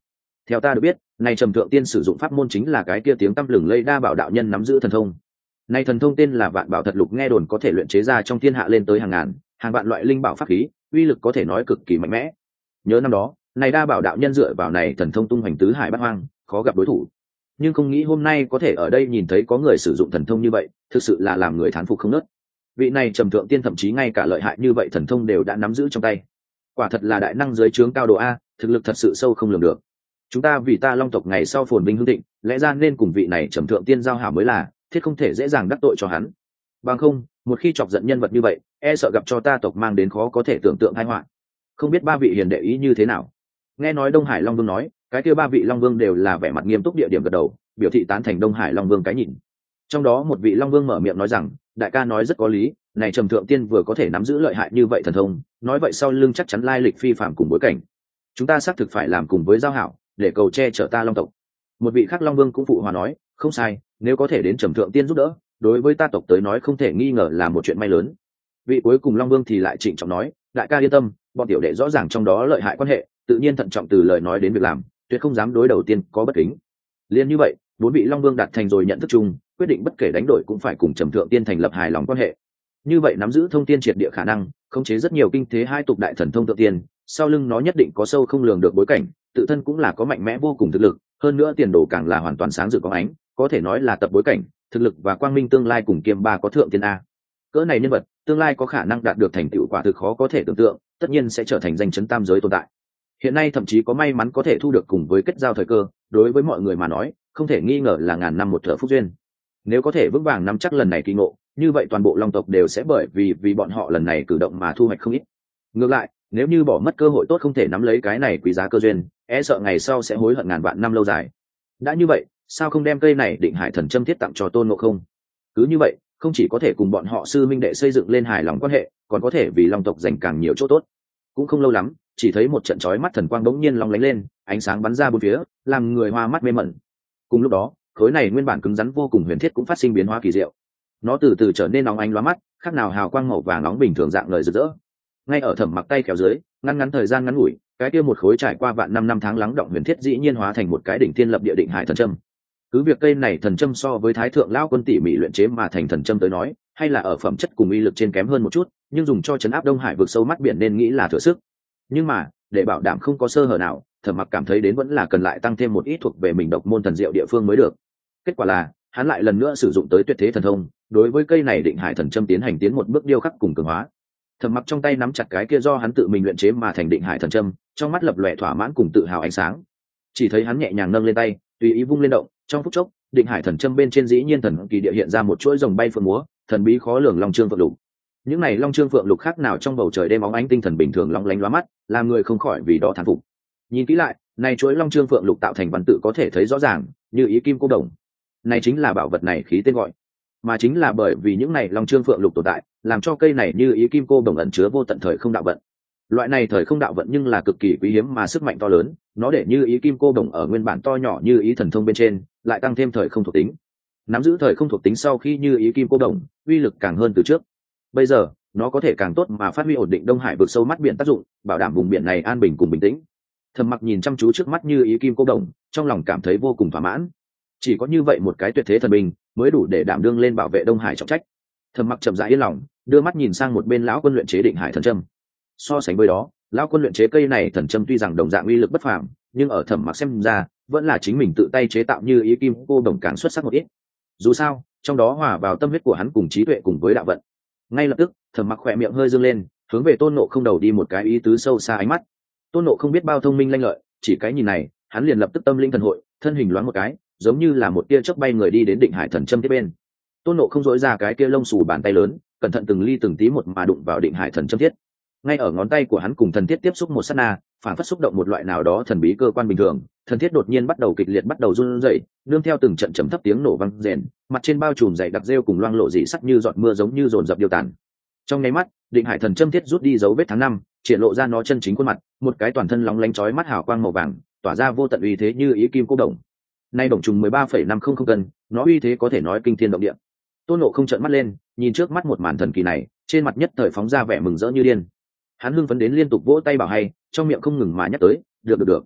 Theo ta được biết, này trầm thượng tiên sử dụng pháp môn chính là cái kia tiếng tăm lừng lây đa bảo đạo nhân nắm giữ thần thông. Này thần thông tên là Vạn Bảo Thật Lục, nghe đồn có thể luyện chế ra trong thiên hạ lên tới hàng ngàn, hàng vạn loại linh bảo pháp khí, uy lực có thể nói cực kỳ mạnh mẽ. Nhớ năm đó, này đa bảo đạo nhân dựa vào này thần thông tung hoành tứ hải bát hoang, khó gặp đối thủ. Nhưng không nghĩ hôm nay có thể ở đây nhìn thấy có người sử dụng thần thông như vậy, thực sự là làm người thán phục không nớt. Vị này trầm thượng tiên thậm chí ngay cả lợi hại như vậy thần thông đều đã nắm giữ trong tay. Quả thật là đại năng dưới trướng cao độ a, thực lực thật sự sâu không lường được. Chúng ta vì ta Long tộc ngày sau phồn vinh hưng thịnh, lẽ ra nên cùng vị này trầm thượng tiên giao hảo mới là, thiết không thể dễ dàng đắc tội cho hắn. Bằng không, một khi chọc giận nhân vật như vậy, e sợ gặp cho ta tộc mang đến khó có thể tưởng tượng tai họa. Không biết ba vị hiền đệ ý như thế nào? Nghe nói Đông Hải Long Vương nói, cái kia ba vị Long Vương đều là vẻ mặt nghiêm túc địa điểm gật đầu, biểu thị tán thành Đông Hải Long Vương cái nhìn. Trong đó một vị Long Vương mở miệng nói rằng, đại ca nói rất có lý, này trầm thượng tiên vừa có thể nắm giữ lợi hại như vậy thần thông, nói vậy sau lưng chắc chắn lai lịch phi phàm cùng bối cảnh. Chúng ta xác thực phải làm cùng với giao hảo, để cầu che chở ta Long tộc. Một vị khác Long Vương cũng phụ hòa nói, không sai, nếu có thể đến trầm thượng tiên giúp đỡ, đối với ta tộc tới nói không thể nghi ngờ là một chuyện may lớn. Vị cuối cùng Long Vương thì lại trịnh trọng nói, đại ca yên tâm, bọn tiểu đệ rõ ràng trong đó lợi hại quan hệ, tự nhiên thận trọng từ lời nói đến việc làm, tuyệt không dám đối đầu tiên có bất kính. Liên như vậy, bốn vị Long Vương đạt thành rồi nhận thức chung, quyết định bất kể đánh đổi cũng phải cùng trầm thượng tiên thành lập hài lòng quan hệ. Như vậy nắm giữ thông tiên triệt địa khả năng, khống chế rất nhiều kinh thế hai tục đại thần thông thượng tiên, sau lưng nó nhất định có sâu không lường được bối cảnh, tự thân cũng là có mạnh mẽ vô cùng thực lực, hơn nữa tiền đồ càng là hoàn toàn sáng rực có ánh, có thể nói là tập bối cảnh, thực lực và quang minh tương lai cùng kiêm ba có thượng tiên a. Cỡ này nhân vật, tương lai có khả năng đạt được thành tựu quả thực khó có thể tưởng tượng, tất nhiên sẽ trở thành danh chấn tam giới tồn tại. Hiện nay thậm chí có may mắn có thể thu được cùng với kết giao thời cơ, đối với mọi người mà nói, không thể nghi ngờ là ngàn năm một thở phúc duyên. Nếu có thể vững vàng nắm chắc lần này kỳ ngộ, như vậy toàn bộ Long tộc đều sẽ bởi vì vì bọn họ lần này cử động mà thu hoạch không ít. Ngược lại, nếu như bỏ mất cơ hội tốt không thể nắm lấy cái này quý giá cơ duyên, e sợ ngày sau sẽ hối hận ngàn vạn năm lâu dài. Đã như vậy, sao không đem cây này Định Hải Thần Châm thiết tặng cho Tôn Ngộ Không? Cứ như vậy, không chỉ có thể cùng bọn họ sư minh đệ xây dựng lên hài lòng quan hệ, còn có thể vì Long tộc dành càng nhiều chỗ tốt. Cũng không lâu lắm, chỉ thấy một trận chói mắt thần quang bỗng nhiên long lánh lên, ánh sáng bắn ra bốn phía, làm người hoa mắt mê mẩn. Cùng lúc đó, khối này nguyên bản cứng rắn vô cùng huyền thiết cũng phát sinh biến hóa kỳ diệu. Nó từ từ trở nên nóng ánh lóa mắt, khác nào hào quang màu vàng nóng bình thường dạng lời rực rỡ. Ngay ở Thẩm Mặc tay kéo dưới, ngắn ngắn thời gian ngắn ngủi, cái kia một khối trải qua vạn năm năm tháng lắng động huyền thiết dĩ nhiên hóa thành một cái đỉnh thiên lập địa Định Hải Thần Châm. Cứ việc cây này thần châm so với Thái thượng lão quân tỉ mỉ luyện chế mà thành thần châm tới nói, hay là ở phẩm chất cùng uy lực trên kém hơn một chút, nhưng dùng cho chấn áp Đông Hải vực sâu mắt biển nên nghĩ là thừa sức. Nhưng mà, để bảo đảm không có sơ hở nào, Thẩm Mặc cảm thấy đến vẫn là cần lại tăng thêm một ít thuộc về mình độc môn thần diệu địa phương mới được. Kết quả là, hắn lại lần nữa sử dụng tới tuyệt thế thần thông, đối với cây này Định Hải Thần Châm tiến hành tiến một bước điêu khắc cùng cường hóa. Thẩm Mặc trong tay nắm chặt cái kia do hắn tự mình luyện chế mà thành Định Hải Thần Châm, trong mắt lập lòe thỏa mãn cùng tự hào ánh sáng. Chỉ thấy hắn nhẹ nhàng nâng lên tay, tùy ý vung lên động, trong phút chốc, Định Hải Thần Châm bên trên dĩ nhiên thần kỳ địa hiện ra một chuỗi rồng bay phượng múa, thần bí khó lường long chương phượng lục. Những này long chương phượng lục khác nào trong bầu trời đêm óng ánh tinh thần bình thường long lánh lóa mắt, làm người không khỏi vì đó thán phục. Nhìn kỹ lại, này chuỗi long chương phượng lục tạo thành văn tự có thể thấy rõ ràng, như ý kim cô đồng. Này chính là bảo vật này khí tên gọi, mà chính là bởi vì những này long chương phượng lục tồn tại, làm cho cây này như ý kim cô đồng ẩn chứa vô tận thời không đạo vận. Loại này thời không đạo vận nhưng là cực kỳ quý hiếm mà sức mạnh to lớn, nó để như ý kim cô đồng ở nguyên bản to nhỏ như ý thần thông bên trên, lại tăng thêm thời không thuộc tính. Nắm giữ thời không thuộc tính sau khi như ý kim cô đồng, uy lực càng hơn từ trước. Bây giờ, nó có thể càng tốt mà phát huy ổn định Đông Hải vực sâu mắt biển tác dụng, bảo đảm vùng biển này an bình cùng bình tĩnh. Thẩm Mặc nhìn chăm chú trước mắt như ý kim cô đồng, trong lòng cảm thấy vô cùng thỏa mãn. Chỉ có như vậy một cái tuyệt thế thần binh, mới đủ để đảm đương lên bảo vệ Đông Hải trọng trách. Thẩm Mặc chậm rãi yên lòng, đưa mắt nhìn sang một bên lão quân luyện chế Định Hải Thần Châm. So sánh với đó, lão quân luyện chế cây này thần châm tuy rằng đồng dạng uy lực bất phàm, nhưng ở Thẩm Mặc xem ra, vẫn là chính mình tự tay chế tạo như ý kim cô đồng càng xuất sắc một ít. Dù sao, trong đó hòa vào tâm huyết của hắn cùng trí tuệ cùng với đạo vận. Ngay lập tức, Thẩm Mặc khỏe miệng hơi dương lên, hướng về Tôn Ngộ Không đầu đi một cái ý tứ sâu xa ánh mắt. Tôn Ngộ Không biết bao thông minh lanh lợi, chỉ cái nhìn này, hắn liền lập tức tâm linh thần hội, thân hình loáng một cái, giống như là một tia chớp bay người đi đến Định Hải Thần Châm tiếp bên. Tôn Ngộ Không dỗi ra cái kia lông xù bàn tay lớn, cẩn thận từng ly từng tí một mà đụng vào Định Hải Thần Châm thiết. Ngay ở ngón tay của hắn cùng thần thiết tiếp xúc một sát na, phản phất xúc động một loại nào đó thần bí cơ quan bình thường, thần thiết đột nhiên bắt đầu kịch liệt bắt đầu run rẩy, nương theo từng trận trầm thấp tiếng nổ vang rền, mặt trên bao trùm dày đặc rêu cùng loang lộ dị sắc như giọt mưa giống như dồn dập điêu tàn. Trong nháy mắt, Định Hải Thần Châm thiết rút đi dấu vết tháng năm, triển lộ ra nó chân chính khuôn mặt, một cái toàn thân lóng lánh chói mắt hào quang màu vàng, tỏa ra vô tận uy thế như ý kim cô đồng. Nay đồng trùng mười ba phẩy năm không không cân, nó uy thế có thể nói kinh thiên động địa. Tôn Ngộ Không trợn mắt lên, nhìn trước mắt một màn thần kỳ này, trên mặt nhất thời phóng ra vẻ mừng rỡ như điên. Hắn hưng phấn đến liên tục vỗ tay bảo hay, trong miệng không ngừng mà nhắc tới, được được được,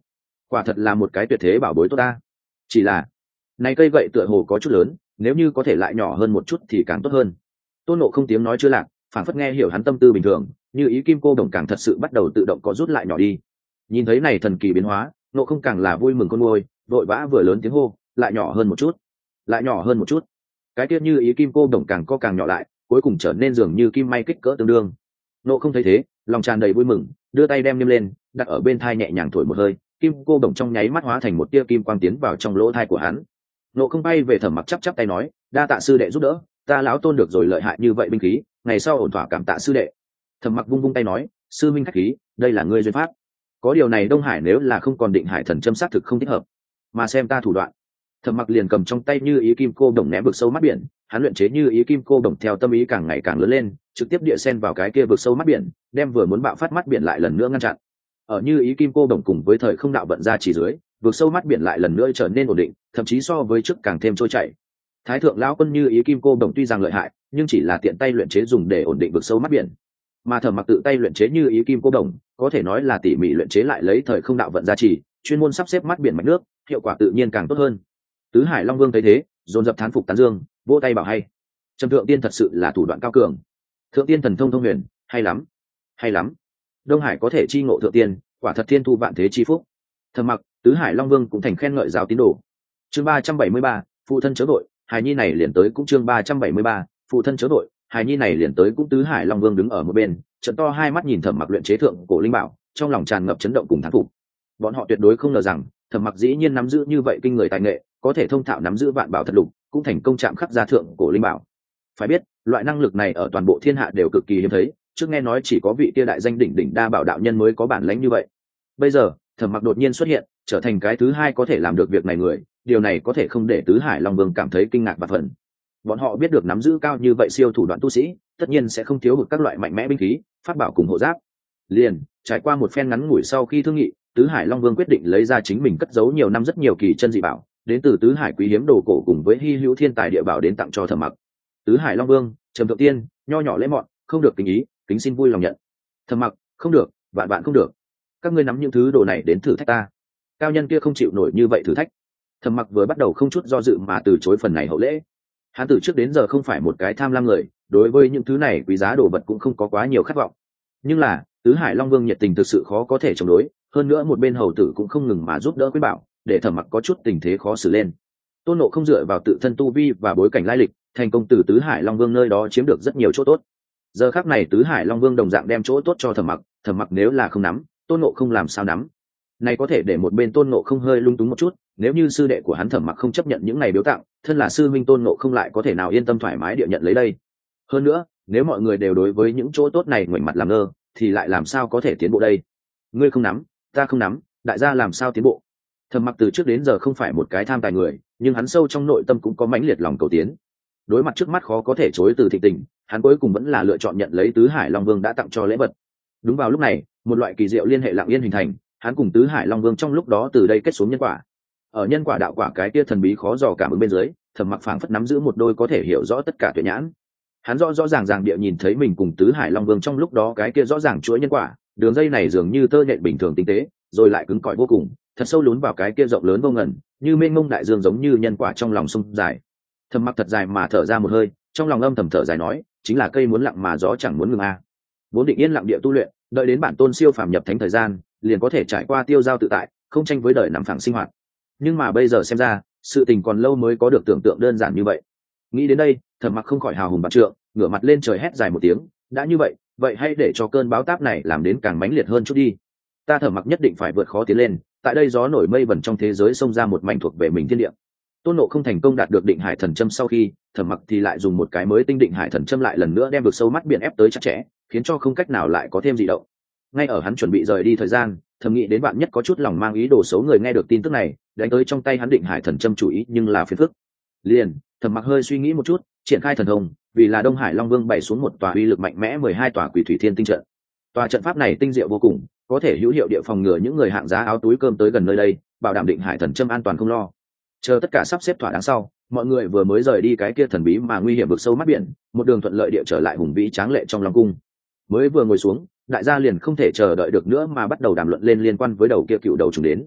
quả thật là một cái tuyệt thế bảo bối tốt ta. Chỉ là này cây gậy tựa hồ có chút lớn, nếu như có thể lại nhỏ hơn một chút thì càng tốt hơn. Tôn Ngộ Không tiếng nói chưa lạc, phản phất nghe hiểu hắn tâm tư bình thường, như ý kim cô đồng càng thật sự bắt đầu tự động có rút lại nhỏ đi. Nhìn thấy này thần kỳ biến hóa, Ngộ Không càng là vui mừng con ngôi, vội vã vừa lớn tiếng hô, lại nhỏ hơn một chút, lại nhỏ hơn một chút. Cái tiết như ý kim cô đồng càng co càng nhỏ lại, cuối cùng trở nên dường như kim may kích cỡ tương đương. Ngộ Không thấy thế, lòng tràn đầy vui mừng, đưa tay đem niêm lên, đặt ở bên thai nhẹ nhàng thổi một hơi, kim cô đồng trong nháy mắt hóa thành một tia kim quang tiến vào trong lỗ thai của hắn. Ngộ Không bay về Thẩm Mặc chắp chắp tay nói, đa tạ sư đệ giúp đỡ, ta lão tôn được rồi lợi hại như vậy binh khí, ngày sau ổn thỏa cảm tạ sư đệ. Thẩm Mặc vung vung tay nói, sư minh khách khí, đây là ngươi duyên pháp. Có điều này Đông Hải nếu là không còn định hải thần châm xác thực không thích hợp, mà xem ta thủ đoạn. Thẩm Mặc liền cầm trong tay như ý kim cô đồng ném vực sâu mắt biển, hắn luyện chế như ý kim cô đồng theo tâm ý càng ngày càng lớn lên, trực tiếp địa sen vào cái kia vực sâu mắt biển, đem vừa muốn bạo phát mắt biển lại lần nữa ngăn chặn. Ở như ý kim cô đồng cùng với thời không đạo vận ra chỉ dưới, vực sâu mắt biển lại lần nữa trở nên ổn định, thậm chí so với trước càng thêm trôi chảy. Thái thượng lão quân như ý kim cô đồng tuy rằng lợi hại, nhưng chỉ là tiện tay luyện chế dùng để ổn định vực sâu mắt biển, mà Thẩm Mặc tự tay luyện chế như ý kim cô đồng, có thể nói là tỉ mỉ luyện chế lại lấy thời không đạo vận ra chỉ, chuyên môn sắp xếp mắt biển mạch nước, hiệu quả tự nhiên càng tốt hơn. Tứ Hải Long Vương thấy thế, dồn dập thán phục tán dương, vỗ tay bảo hay. Trầm Thượng Tiên thật sự là thủ đoạn cao cường, Thượng Tiên thần thông thông huyền, hay lắm, hay lắm. Đông Hải có thể chi ngộ Thượng Tiên, quả thật thiên thu vạn thế chi phúc. Thẩm Mặc, Tứ Hải Long Vương cũng thành khen ngợi giáo tín đồ. Chương ba trăm bảy mươi ba, phụ thân chớ đội, hài nhi này liền tới cũng chương ba trăm bảy mươi ba, phụ thân chớ đội, hài nhi này liền tới cũng. Tứ Hải Long Vương đứng ở một bên, trận to hai mắt nhìn Thẩm Mặc luyện chế thượng cổ linh bảo, trong lòng tràn ngập chấn động cùng thán phục. Bọn họ tuyệt đối không ngờ rằng Thẩm Mặc dĩ nhiên nắm giữ như vậy kinh người tài nghệ, có thể thông thạo nắm giữ vạn bảo thật lục, cũng thành công chạm khắc ra thượng cổ linh bảo. Phải biết, loại năng lực này ở toàn bộ thiên hạ đều cực kỳ hiếm thấy, trước nghe nói chỉ có vị kia đại danh đỉnh đỉnh đa bảo đạo nhân mới có bản lĩnh như vậy. Bây giờ, Thẩm Mặc đột nhiên xuất hiện, trở thành cái thứ hai có thể làm được việc này người, điều này có thể không để Tứ Hải Long Vương cảm thấy kinh ngạc và phần. Bọn họ biết được nắm giữ cao như vậy siêu thủ đoạn tu sĩ, tất nhiên sẽ không thiếu hụt các loại mạnh mẽ binh khí, pháp bảo cùng hộ giáp. Liền, trải qua một phen ngắn ngủi sau khi thương nghị, Tứ Hải Long Vương quyết định lấy ra chính mình cất giấu nhiều năm rất nhiều kỳ chân dị bảo, đến từ Tứ Hải quý hiếm đồ cổ cùng với hi hữu thiên tài địa bảo đến tặng cho Thẩm Mặc. Tứ Hải Long Vương, Trầm Thượng Tiên, nho nhỏ lễ mọn, không được kính ý, kính xin vui lòng nhận. Thẩm Mặc, không được, vạn vạn không được. Các ngươi nắm những thứ đồ này đến thử thách ta. Cao nhân kia không chịu nổi như vậy thử thách. Thẩm Mặc vừa bắt đầu không chút do dự mà từ chối phần này hậu lễ. Hắn từ trước đến giờ không phải một cái tham lam người, đối với những thứ này quý giá đồ vật cũng không có quá nhiều khát vọng. Nhưng là, Tứ Hải Long Vương nhiệt tình thực sự khó có thể chống đối, hơn nữa một bên hầu tử cũng không ngừng mà giúp đỡ khuyên bảo, để Thẩm Mặc có chút tình thế khó xử lên. Tôn Ngộ Không dựa vào tự thân tu vi và bối cảnh lai lịch, thành công từ Tứ Hải Long Vương nơi đó chiếm được rất nhiều chỗ tốt. Giờ khắc này Tứ Hải Long Vương đồng dạng đem chỗ tốt cho Thẩm Mặc, Thẩm Mặc nếu là không nắm, Tôn Ngộ Không làm sao nắm? Này có thể để một bên Tôn Ngộ Không hơi lung túng một chút, nếu như sư đệ của hắn Thẩm Mặc không chấp nhận những này biếu tặng, thân là sư minh Tôn Ngộ Không lại có thể nào yên tâm thoải mái địa nhận lấy đây? Hơn nữa, nếu mọi người đều đối với những chỗ tốt này ngoảnh mặt làm ngơ, thì lại làm sao có thể tiến bộ đây? Ngươi không nắm, ta không nắm, đại gia làm sao tiến bộ? Thẩm Mặc từ trước đến giờ không phải một cái tham tài người, nhưng hắn sâu trong nội tâm cũng có mãnh liệt lòng cầu tiến. Đối mặt trước mắt khó có thể chối từ Thịnh Tình, hắn cuối cùng vẫn là lựa chọn nhận lấy Tứ Hải Long Vương đã tặng cho lễ vật. Đúng vào lúc này, một loại kỳ diệu liên hệ lặng yên hình thành, hắn cùng Tứ Hải Long Vương trong lúc đó từ đây kết xuống nhân quả. Ở nhân quả đạo quả cái kia thần bí khó dò cảm ứng bên dưới, Thẩm Mặc phảng phất nắm giữ một đôi có thể hiểu rõ tất cả tuyệt nhãn. Hắn rõ rõ ràng ràng địa nhìn thấy mình cùng Tứ Hải Long Vương trong lúc đó cái kia rõ ràng chuỗi nhân quả, đường dây này dường như tơ nhện bình thường tinh tế, rồi lại cứng cỏi vô cùng, thật sâu lún vào cái kia rộng lớn vô ngần, như mênh mông đại dương giống như nhân quả trong lòng sông dài. Thẩm Mặc thật dài mà thở ra một hơi, trong lòng âm thầm thở dài nói, chính là cây muốn lặng mà gió chẳng muốn ngừng a. À. Vốn định yên lặng địa tu luyện, đợi đến bản tôn siêu phàm nhập thánh thời gian, liền có thể trải qua tiêu giao tự tại, không tranh với đời nằm phẳng sinh hoạt. Nhưng mà bây giờ xem ra, sự tình còn lâu mới có được tưởng tượng đơn giản như vậy. Nghĩ đến đây, Thẩm Mặc không khỏi hào hùng bạt trượng, ngửa mặt lên trời hét dài một tiếng, đã như vậy, vậy hãy để cho cơn bão táp này làm đến càng mãnh liệt hơn chút đi. Ta Thẩm Mặc nhất định phải vượt khó tiến lên, tại đây gió nổi mây vẩn trong thế giới xông ra một mảnh thuộc về mình thiên địa. Tôn Ngộ Không thành công đạt được định hải thần châm sau khi, Thẩm Mặc thì lại dùng một cái mới tinh định hải thần châm lại lần nữa đem vực sâu mắt biển ép tới chặt chẽ, khiến cho không cách nào lại có thêm gì động. Ngay ở hắn chuẩn bị rời đi thời gian, thầm nghĩ đến bạn nhất có chút lòng mang ý đồ xấu người nghe được tin tức này, đánh tới trong tay hắn định hải thần châm chủ ý nhưng là phiền phức. Liền, Thẩm Mặc hơi suy nghĩ một chút, triển khai thần thông, vì là Đông Hải Long Vương bày xuống một tòa uy lực mạnh mẽ mười hai tòa quỷ thủy thiên tinh trận. Tòa trận pháp này tinh diệu vô cùng, có thể hữu hiệu địa phòng ngừa những người hạng giá áo túi cơm tới gần nơi đây, bảo đảm định hải thần châm an toàn không lo. Chờ tất cả sắp xếp thỏa đáng sau, mọi người vừa mới rời đi cái kia thần bí mà nguy hiểm vực sâu mắt biển, một đường thuận lợi địa trở lại hùng vĩ tráng lệ trong Long cung. Mới vừa ngồi xuống, đại gia liền không thể chờ đợi được nữa mà bắt đầu đàm luận lên liên quan với đầu kia cựu đầu trùng đến.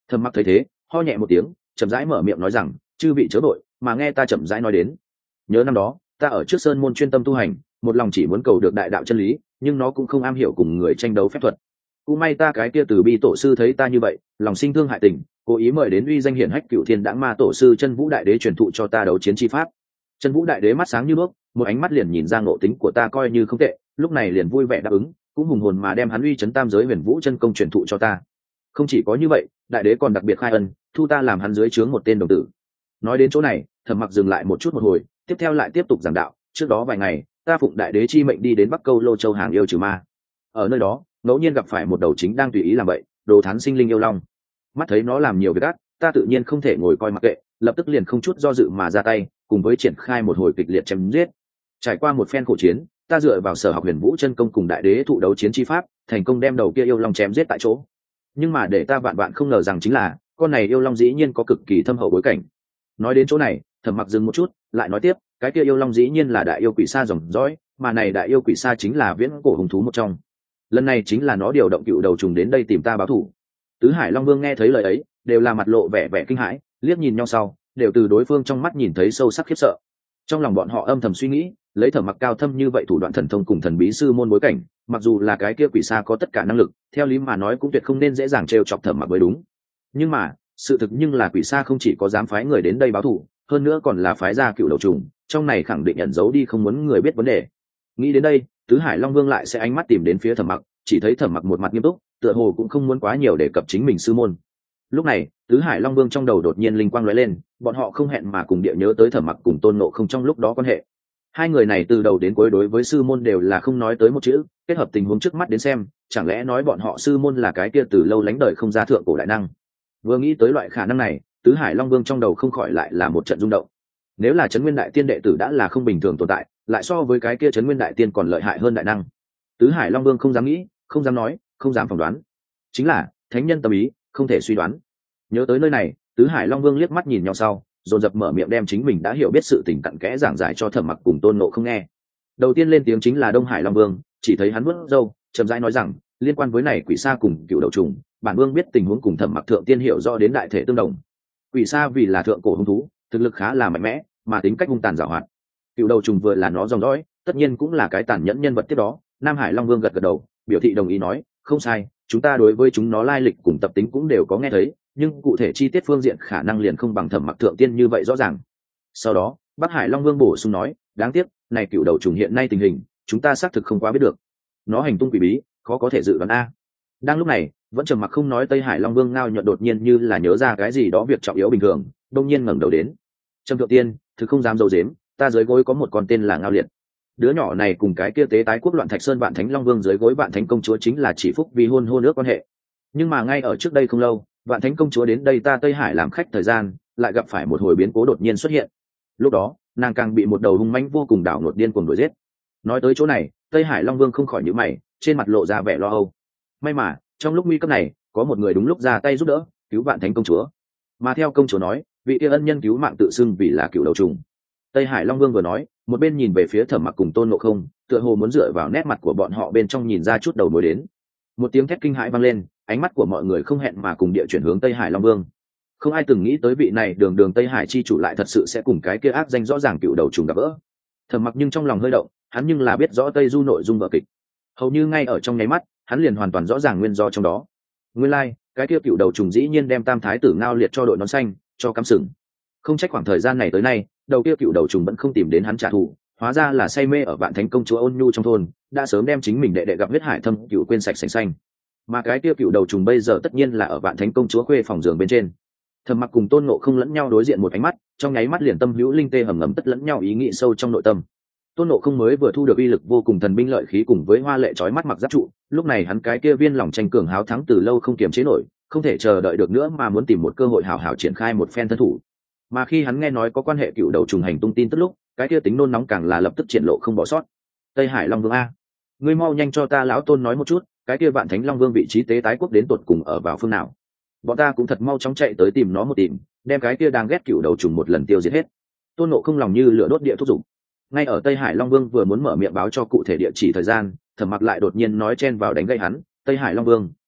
Thẩm Mặc thấy thế ho nhẹ một tiếng, chậm rãi mở miệng nói rằng, chư vị chớ vội, mà nghe ta chậm rãi nói đến. Nhớ năm đó ta ở trước sơn môn chuyên tâm tu hành, một lòng chỉ muốn cầu được đại đạo chân lý, nhưng nó cũng không am hiểu cùng người tranh đấu phép thuật. Cũng may ta cái kia từ bi tổ sư thấy ta như vậy, lòng sinh thương hại tình, cố ý mời đến uy danh hiển hách cựu thiên đãng ma tổ sư chân vũ đại đế truyền thụ cho ta đấu chiến chi pháp. Chân vũ đại đế mắt sáng như nước, một ánh mắt liền nhìn ra ngộ tính của ta coi như không tệ, lúc này liền vui vẻ đáp ứng, cũng hùng hồn mà đem hắn uy chấn tam giới huyền vũ chân công truyền thụ cho ta. Không chỉ có như vậy, đại đế còn đặc biệt khai ân, thu ta làm hắn dưới trướng một tên đồng tử. Nói đến chỗ này, Thẩm Mặc dừng lại một chút một hồi, tiếp theo lại tiếp tục giảng đạo. Trước đó vài ngày, ta phụng đại đế chi mệnh đi đến Bắc Câu Lô Châu hàng yêu trừ ma. Ở nơi đó, ngẫu nhiên gặp phải một đầu chính đang tùy ý làm vậy, đồ thán sinh linh yêu long. Mắt thấy nó làm nhiều việc ác, ta tự nhiên không thể ngồi coi mặc kệ, lập tức liền không chút do dự mà ra tay, cùng với triển khai một hồi kịch liệt chém giết. Trải qua một phen khổ chiến, ta dựa vào sở học huyền vũ chân công cùng đại đế thụ đấu chiến chi pháp, thành công đem đầu kia yêu long chém giết tại chỗ. Nhưng mà để ta vạn vạn không ngờ rằng chính là, con này yêu long dĩ nhiên có cực kỳ thâm hậu bối cảnh. Nói đến chỗ này, Thẩm Mặc dừng một chút, lại nói tiếp, cái kia yêu long dĩ nhiên là đại yêu quỷ sa dòng dõi, mà này đại yêu quỷ sa chính là viễn cổ hùng thú một trong. Lần này chính là nó điều động cựu đầu trùng đến đây tìm ta báo thù. Tứ Hải Long Vương nghe thấy lời ấy, đều là mặt lộ vẻ vẻ kinh hãi, liếc nhìn nhau sau, đều từ đối phương trong mắt nhìn thấy sâu sắc khiếp sợ. Trong lòng bọn họ âm thầm suy nghĩ, lấy Thẩm Mặc cao thâm như vậy thủ đoạn thần thông cùng thần bí sư môn bối cảnh, mặc dù là cái kia quỷ sa có tất cả năng lực, theo lý mà nói cũng tuyệt không nên dễ dàng trêu chọc Thẩm Mặc mới đúng. Nhưng mà, sự thực nhưng là quỷ sa không chỉ có dám phái người đến đây báo thù, hơn nữa còn là phái ra cựu đầu trùng, trong này khẳng định ẩn giấu đi không muốn người biết vấn đề. Nghĩ đến đây, Tứ Hải Long Vương lại sẽ ánh mắt tìm đến phía Thẩm Mặc, chỉ thấy Thẩm Mặc một mặt nghiêm túc, tựa hồ cũng không muốn quá nhiều để cập chính mình sư môn. Lúc này, Tứ Hải Long Vương trong đầu đột nhiên linh quang lóe lên, bọn họ không hẹn mà cùng địa nhớ tới Thẩm Mặc cùng Tôn Ngộ Không trong lúc đó quan hệ. Hai người này từ đầu đến cuối đối với sư môn đều là không nói tới một chữ, kết hợp tình huống trước mắt đến xem, chẳng lẽ nói bọn họ sư môn là cái kia từ lâu lánh đời không ra thượng cổ đại năng. Vừa nghĩ tới loại khả năng này, Tứ Hải Long Vương trong đầu không khỏi lại là một trận rung động. Nếu là Trấn Nguyên Đại Tiên đệ tử đã là không bình thường tồn tại, lại so với cái kia Trấn Nguyên Đại Tiên còn lợi hại hơn đại năng. Tứ Hải Long Vương không dám nghĩ, không dám nói, không dám phỏng đoán. Chính là thánh nhân tâm ý, không thể suy đoán. Nhớ tới nơi này, Tứ Hải Long Vương liếc mắt nhìn nhau sau, dồn dập mở miệng đem chính mình đã hiểu biết sự tình cặn kẽ giảng giải cho Thẩm Mặc cùng Tôn Ngộ Không nghe. Đầu tiên lên tiếng chính là Đông Hải Long Vương, chỉ thấy hắn vuốt râu, chậm rãi nói rằng, liên quan với này quỷ sa cùng cựu đầu trùng, bản vương biết tình huống cùng Thẩm Mặc thượng tiên hiểu rõ đến đại thể tương đồng. Quỷ sa vì là thượng cổ hung thú, thực lực khá là mạnh mẽ, mà tính cách hung tàn giàu hoạt. Cựu đầu trùng vừa là nó dòng dõi, tất nhiên cũng là cái tàn nhẫn nhân vật tiếp đó. Nam Hải Long Vương gật gật đầu, biểu thị đồng ý nói, không sai, chúng ta đối với chúng nó lai lịch cùng tập tính cũng đều có nghe thấy, nhưng cụ thể chi tiết phương diện khả năng liền không bằng Thẩm Mặc thượng tiên như vậy rõ ràng. Sau đó, Bắc Hải Long Vương bổ sung nói, đáng tiếc, này cựu đầu trùng hiện nay tình hình, chúng ta xác thực không quá biết được. Nó hành tung quỷ bí, khó có thể dự đoán a. Đang lúc này, vẫn trầm mặc không nói Tây Hải Long Vương ngao nhuận đột nhiên như là nhớ ra cái gì đó việc trọng yếu bình thường, đông nhiên ngẩng đầu đến. Trầm thượng tiên, thực không dám dâu dếm, ta dưới gối có một con tên là Ngao Liệt. Đứa nhỏ này cùng cái kia tế tái quốc loạn Thạch Sơn Vạn Thánh Long Vương dưới gối Vạn Thánh công chúa chính là chỉ phúc vì hôn hôn ước quan hệ. Nhưng mà ngay ở trước đây không lâu, Vạn Thánh công chúa đến đây ta Tây Hải làm khách thời gian, lại gặp phải một hồi biến cố đột nhiên xuất hiện. Lúc đó, nàng càng bị một đầu hung mãnh vô cùng đảo ngột điên cuồng đuổi giết. Nói tới chỗ này, Tây Hải Long Vương không khỏi nhíu mày, trên mặt lộ ra vẻ lo âu. May mà, trong lúc nguy cấp này, có một người đúng lúc ra tay giúp đỡ, cứu Vạn Thánh công chúa. Mà theo công chúa nói, vị kia ân nhân cứu mạng tự xưng vì là cựu đầu trùng. Tây Hải Long Vương vừa nói, một bên nhìn về phía Thẩm Mặc cùng Tôn Ngộ Không, tựa hồ muốn dựa vào nét mặt của bọn họ bên trong nhìn ra chút đầu mối đến. Một tiếng thét kinh hãi vang lên, ánh mắt của mọi người không hẹn mà cùng địa chuyển hướng Tây Hải Long Vương. Không ai từng nghĩ tới vị này đường đường Tây Hải chi chủ lại thật sự sẽ cùng cái kia ác danh rõ ràng cựu đầu trùng gặp gỡ. Thẩm Mặc nhưng trong lòng hơi động, hắn nhưng là biết rõ Tây Du nội dung vở kịch. Hầu như ngay ở trong nháy mắt, hắn liền hoàn toàn rõ ràng nguyên do trong đó. Nguyên lai, like, cái kia cựu đầu trùng dĩ nhiên đem Tam Thái tử Ngao Liệt cho đội nón xanh, cho cắm sừng. Không trách khoảng thời gian này tới nay, đầu kia cựu đầu trùng vẫn không tìm đến hắn trả thù, hóa ra là say mê ở Vạn Thánh công chúa Ôn Nhu trong thôn, đã sớm đem chính mình đệ đệ gặp huyết hải thâm cựu quên sạch sành xanh. Mà cái kia cựu đầu trùng bây giờ tất nhiên là ở Vạn Thánh công chúa khuê phòng giường bên trên. Thẩm Mặc cùng Tôn Ngộ Không lẫn nhau đối diện một ánh mắt, trong nháy mắt liền tâm hữu linh tê hầm ngầm tất lẫn nhau ý nghĩ sâu trong nội tâm. Tôn Ngộ Không mới vừa thu được uy lực vô cùng thần binh lợi khí cùng với hoa lệ chói mắt mặc giáp trụ, lúc này hắn cái kia viên lòng tranh cường háo thắng từ lâu không kiềm chế nổi, không thể chờ đợi được nữa mà muốn tìm một cơ hội hào hào triển khai một phen thân thủ. Mà khi hắn nghe nói có quan hệ cựu đầu trùng hành tung tin tức lúc, cái kia tính nôn nóng càng là lập tức triển lộ không bỏ sót. Tây Hải Long Vương a, ngươi mau nhanh cho ta lão Tôn nói một chút, cái kia Vạn Thánh Long Vương vị trí tế tái quốc đến tột cùng ở vào phương nào? Bọn ta cũng thật mau chóng chạy tới tìm nó một tìm, đem cái kia đang ghét cựu đầu trùng một lần tiêu diệt hết. Tôn Ngộ Không lòng như lửa đốt địa thúc giục. Ngay ở Tây Hải Long Vương vừa muốn mở miệng báo cho cụ thể địa chỉ thời gian, Thẩm Mặc lại đột nhiên nói chen vào đánh gây hắn, Tây Hải Long Vương,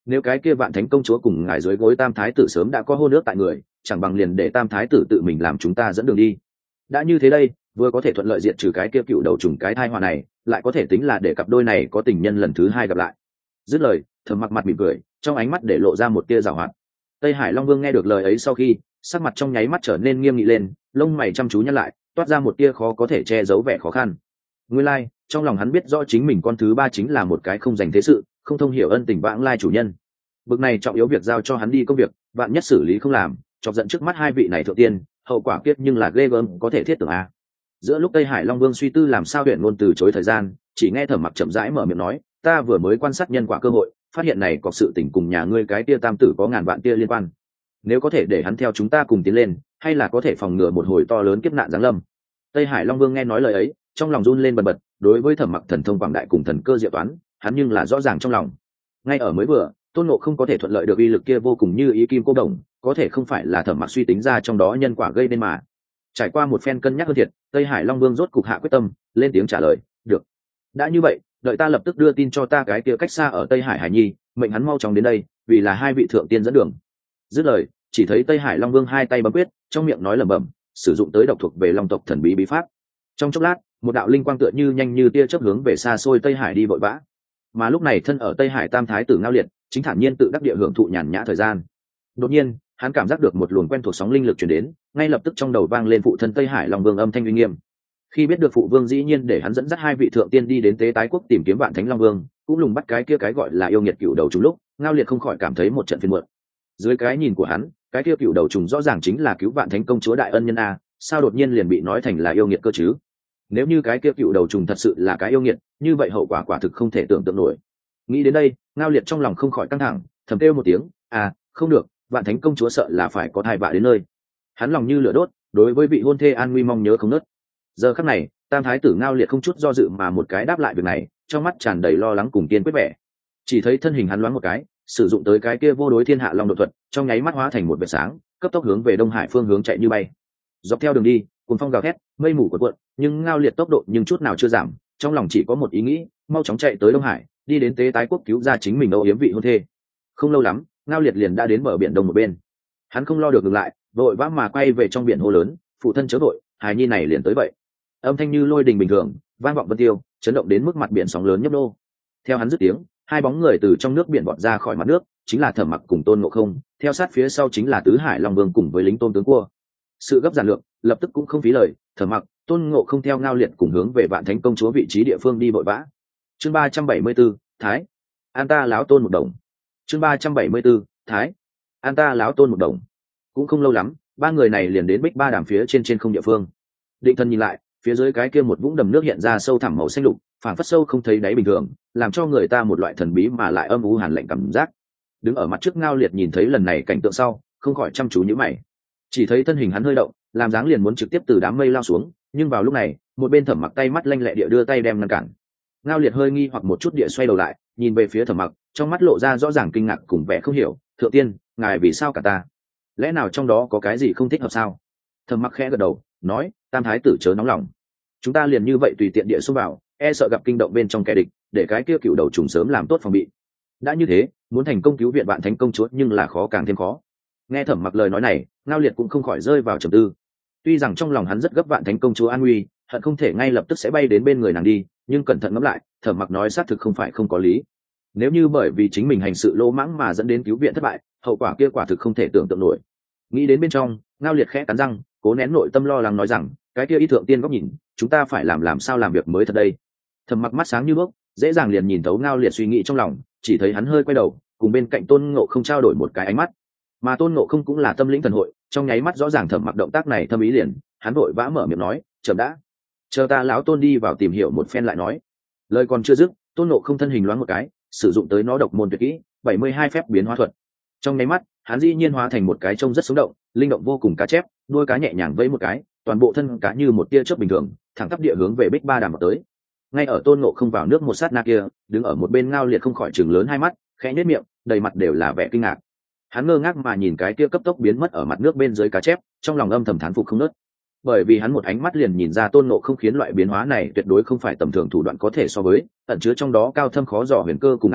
nếu cái kia vạn thánh công chúa cùng ngài dưới gối tam thái tử sớm đã có hôn ước tại người, chẳng bằng liền để tam thái tử tự mình làm chúng ta dẫn đường đi. Đã như thế đây, vừa có thể thuận lợi diệt trừ cái kia cựu đầu trùng cái thai họa này, lại có thể tính là để cặp đôi này có tình nhân lần thứ hai gặp lại. Dứt lời, Thẩm Mặc mặt mỉm cười, trong ánh mắt để lộ ra một tia giảo hoạt. Tây Hải Long Vương nghe được lời ấy sau khi, sắc mặt trong nháy mắt trở nên nghiêm nghị lên, lông mày chăm chú nhăn lại, toát ra một tia khó có thể che giấu vẻ khó khăn. Nguyên lai, like, trong lòng hắn biết rõ chính mình con thứ ba chính là một cái không dành thế sự, không thông hiểu ân tình vãng lai chủ nhân. Bực này trọng yếu việc giao cho hắn đi công việc, vạn nhất xử lý không làm, chọc giận trước mắt hai vị này thượng tiên, hậu quả kiếp nhưng là ghê gớm có thể thiết tưởng a. Giữa lúc Tây Hải Long Vương suy tư làm sao huyện ngôn từ chối thời gian, chỉ nghe Thẩm Mặc chậm rãi mở miệng nói, ta vừa mới quan sát nhân quả cơ hội, phát hiện này có sự tình cùng nhà ngươi cái tia tam tử có ngàn vạn tia liên quan. Nếu có thể để hắn theo chúng ta cùng tiến lên, hay là có thể phòng ngừa một hồi to lớn kiếp nạn giáng lâm. Tây Hải Long Vương nghe nói lời ấy, trong lòng run lên bần bật, đối với Thẩm Mặc thần thông quảng đại cùng thần cơ diệu toán, hắn nhưng là rõ ràng trong lòng. Ngay ở mới vừa, Tôn Ngộ không có thể thuận lợi được uy lực kia vô cùng như ý kim cô đồng, có thể không phải là Thẩm Mặc suy tính ra trong đó nhân quả gây nên mà. Trải qua một phen cân nhắc hơn thiệt, Tây Hải Long Vương rốt cục hạ quyết tâm, lên tiếng trả lời, được. Đã như vậy, đợi ta lập tức đưa tin cho ta cái kia cách xa ở Tây Hải Hải Nhi, mệnh hắn mau chóng đến đây, vì là hai vị thượng tiên dẫn đường. Dứt lời, chỉ thấy Tây Hải Long Vương hai tay bấm quyết, trong miệng nói lẩm bẩm, sử dụng tới độc thuộc về Long tộc thần bí bí pháp. Trong chốc lát, một đạo linh quang tựa như nhanh như tia chớp hướng về xa xôi Tây Hải đi vội vã. Mà lúc này thân ở Tây Hải Tam Thái tử Ngao Liệt, chính thản nhiên tự đắc địa hưởng thụ nhàn nhã thời gian. Đột nhiên, hắn cảm giác được một luồng quen thuộc sóng linh lực truyền đến, ngay lập tức trong đầu vang lên phụ thân Tây Hải Long Vương âm thanh uy nghiêm. Khi biết được phụ vương dĩ nhiên để hắn dẫn dắt hai vị thượng tiên đi đến Tế Tái Quốc tìm kiếm Vạn Thánh Long Vương, cũng lùng bắt cái kia cái gọi là yêu nghiệt cựu đầu trùng lúc, Ngao Liệt không khỏi cảm thấy một trận phiền muộn. Dưới cái nhìn của hắn, cái kia cựu đầu trùng rõ ràng chính là cứu Vạn Thánh công chúa đại ân nhân a, sao đột nhiên liền bị nói thành là yêu nghiệt cơ chứ? Nếu như cái kia cựu đầu trùng thật sự là cái yêu nghiệt, như vậy hậu quả quả thực không thể tưởng tượng nổi. Nghĩ đến đây, Ngao Liệt trong lòng không khỏi căng thẳng, thầm kêu một tiếng, à, không được, Vạn Thánh công chúa sợ là phải có thai vạ đến nơi. Hắn lòng như lửa đốt, đối với vị hôn thê an nguy mong nhớ không nớt. Giờ khắc này, Tam Thái tử Ngao Liệt không chút do dự mà một cái đáp lại việc này, trong mắt tràn đầy lo lắng cùng kiên quyết vẻ. Chỉ thấy thân hình hắn loáng một cái, sử dụng tới cái kia vô đối thiên hạ long đột thuật, trong nháy mắt hóa thành một vệt sáng, cấp tốc hướng về Đông Hải phương hướng chạy như bay. Dọc theo đường đi, cuồng phong gào thét, mây mù cuộn cuộn, nhưng Ngao Liệt tốc độ nhưng chút nào chưa giảm, trong lòng chỉ có một ý nghĩ, mau chóng chạy tới Đông Hải, đi đến Tế Tái Quốc cứu ra chính mình âu yếm vị hôn thê. Không lâu lắm, Ngao Liệt liền đã đến bờ biển đông một bên. Hắn không lo được ngừng lại, vội vã mà quay về trong biển hô lớn, phụ thân chớ vội, hài nhi này liền tới vậy. Âm thanh như lôi đình bình thường, vang vọng vân tiêu, chấn động đến mức mặt biển sóng lớn nhấp nô. Theo hắn dứt tiếng, hai bóng người từ trong nước biển bọt ra khỏi mặt nước, chính là Thẩm Mặc cùng Tôn Ngộ Không, theo sát phía sau chính là Tứ Hải Long Vương cùng với lính Tôn tướng cua. Sự gấp giản lược, lập tức cũng không phí lời, Thẩm Mặc, Tôn Ngộ Không theo Ngao Liệt cùng hướng về Vạn Thánh công chúa vị trí địa phương đi vội vã. Chương ba trăm bảy mươi 74, Thái. An ta láo tôn một đồng. Chương ba trăm bảy mươi 74, Thái. An ta láo tôn một đồng. Cũng không lâu lắm, ba người này liền đến Bích Ba Đàm phía trên trên không địa phương. Định thần nhìn lại, phía dưới cái kia một vũng đầm nước hiện ra sâu thẳm màu xanh lục, phảng phất sâu không thấy đáy bình thường, làm cho người ta một loại thần bí mà lại âm u hàn lạnh cảm giác. Đứng ở mặt trước Ngao Liệt nhìn thấy lần này cảnh tượng sau, không khỏi chăm chú nhíu mày. Chỉ thấy thân hình hắn hơi động, làm dáng liền muốn trực tiếp từ đám mây lao xuống, nhưng vào lúc này, một bên Thẩm Mặc tay mắt lanh lẹ địa đưa tay đem ngăn cản. Ngao Liệt hơi nghi hoặc một chút địa xoay đầu lại, nhìn về phía Thẩm Mặc, trong mắt lộ ra rõ ràng kinh ngạc cùng vẻ không hiểu, "Thượng tiên, ngài vì sao cả ta? Lẽ nào trong đó có cái gì không thích hợp sao?" Thẩm Mặc khẽ gật đầu, nói, "Tam thái tử chớ nóng lòng. Chúng ta liền như vậy tùy tiện địa xông vào, e sợ gặp kinh động bên trong kẻ địch, để cái kia cựu đầu trùng sớm làm tốt phòng bị. Đã như thế, muốn thành công cứu viện Vạn Thánh công chúa nhưng là khó càng thêm khó." Nghe Thẩm Mặc lời nói này, Ngao Liệt cũng không khỏi rơi vào trầm tư. Tuy rằng trong lòng hắn rất gấp Vạn Thánh công chúa an nguy, hận không thể ngay lập tức sẽ bay đến bên người nàng đi, nhưng cẩn thận ngẫm lại, Thẩm Mặc nói xác thực không phải không có lý. Nếu như bởi vì chính mình hành sự lỗ mãng mà dẫn đến cứu viện thất bại, hậu quả kia quả thực không thể tưởng tượng nổi. Nghĩ đến bên trong, Ngao Liệt khẽ cắn răng, cố nén nội tâm lo lắng nói rằng, cái kia y thượng tiên góc nhìn, chúng ta phải làm làm sao làm việc mới thật đây. Thẩm Mặc mắt sáng như đuốc, dễ dàng liền nhìn thấu Ngao Liệt suy nghĩ trong lòng, chỉ thấy hắn hơi quay đầu, cùng bên cạnh Tôn Ngộ Không trao đổi một cái ánh mắt. Mà Tôn Ngộ Không cũng là tâm lĩnh thần hội, trong nháy mắt rõ ràng Thẩm Mặc động tác này thâm ý liền, hắn vội vã mở miệng nói, chậm đã, chờ ta lão Tôn đi vào tìm hiểu một phen lại nói. Lời còn chưa dứt, Tôn Ngộ Không thân hình loáng một cái, sử dụng tới nó độc môn tuyệt kỹ, bảy mươi hai phép biến hóa thuật. Trong nháy mắt, hắn dĩ nhiên hóa thành một cái trông rất sống động, linh động vô cùng cá chép, đuôi cá nhẹ nhàng vẫy một cái, toàn bộ thân cá như một tia chớp bình thường, thẳng tắp địa hướng về Bích Ba Đàm vào tới. Ngay ở Tôn Ngộ Không vào nước một sát na kia, đứng ở một bên Ngao Liệt không khỏi trừng lớn hai mắt, khẽ nhếch miệng, đầy mặt đều là vẻ kinh ngạc. Hắn ngơ ngác mà nhìn cái kia cấp tốc biến mất ở mặt nước bên dưới cá chép, trong lòng âm thầm thán phục không nớt. Bởi vì hắn một ánh mắt liền nhìn ra Tôn Ngộ Không khiến loại biến hóa này tuyệt đối không phải tầm thường thủ đoạn có thể so với, ẩn chứa trong đó cao thâm khó dò huyền cơ cùng ảo diệu,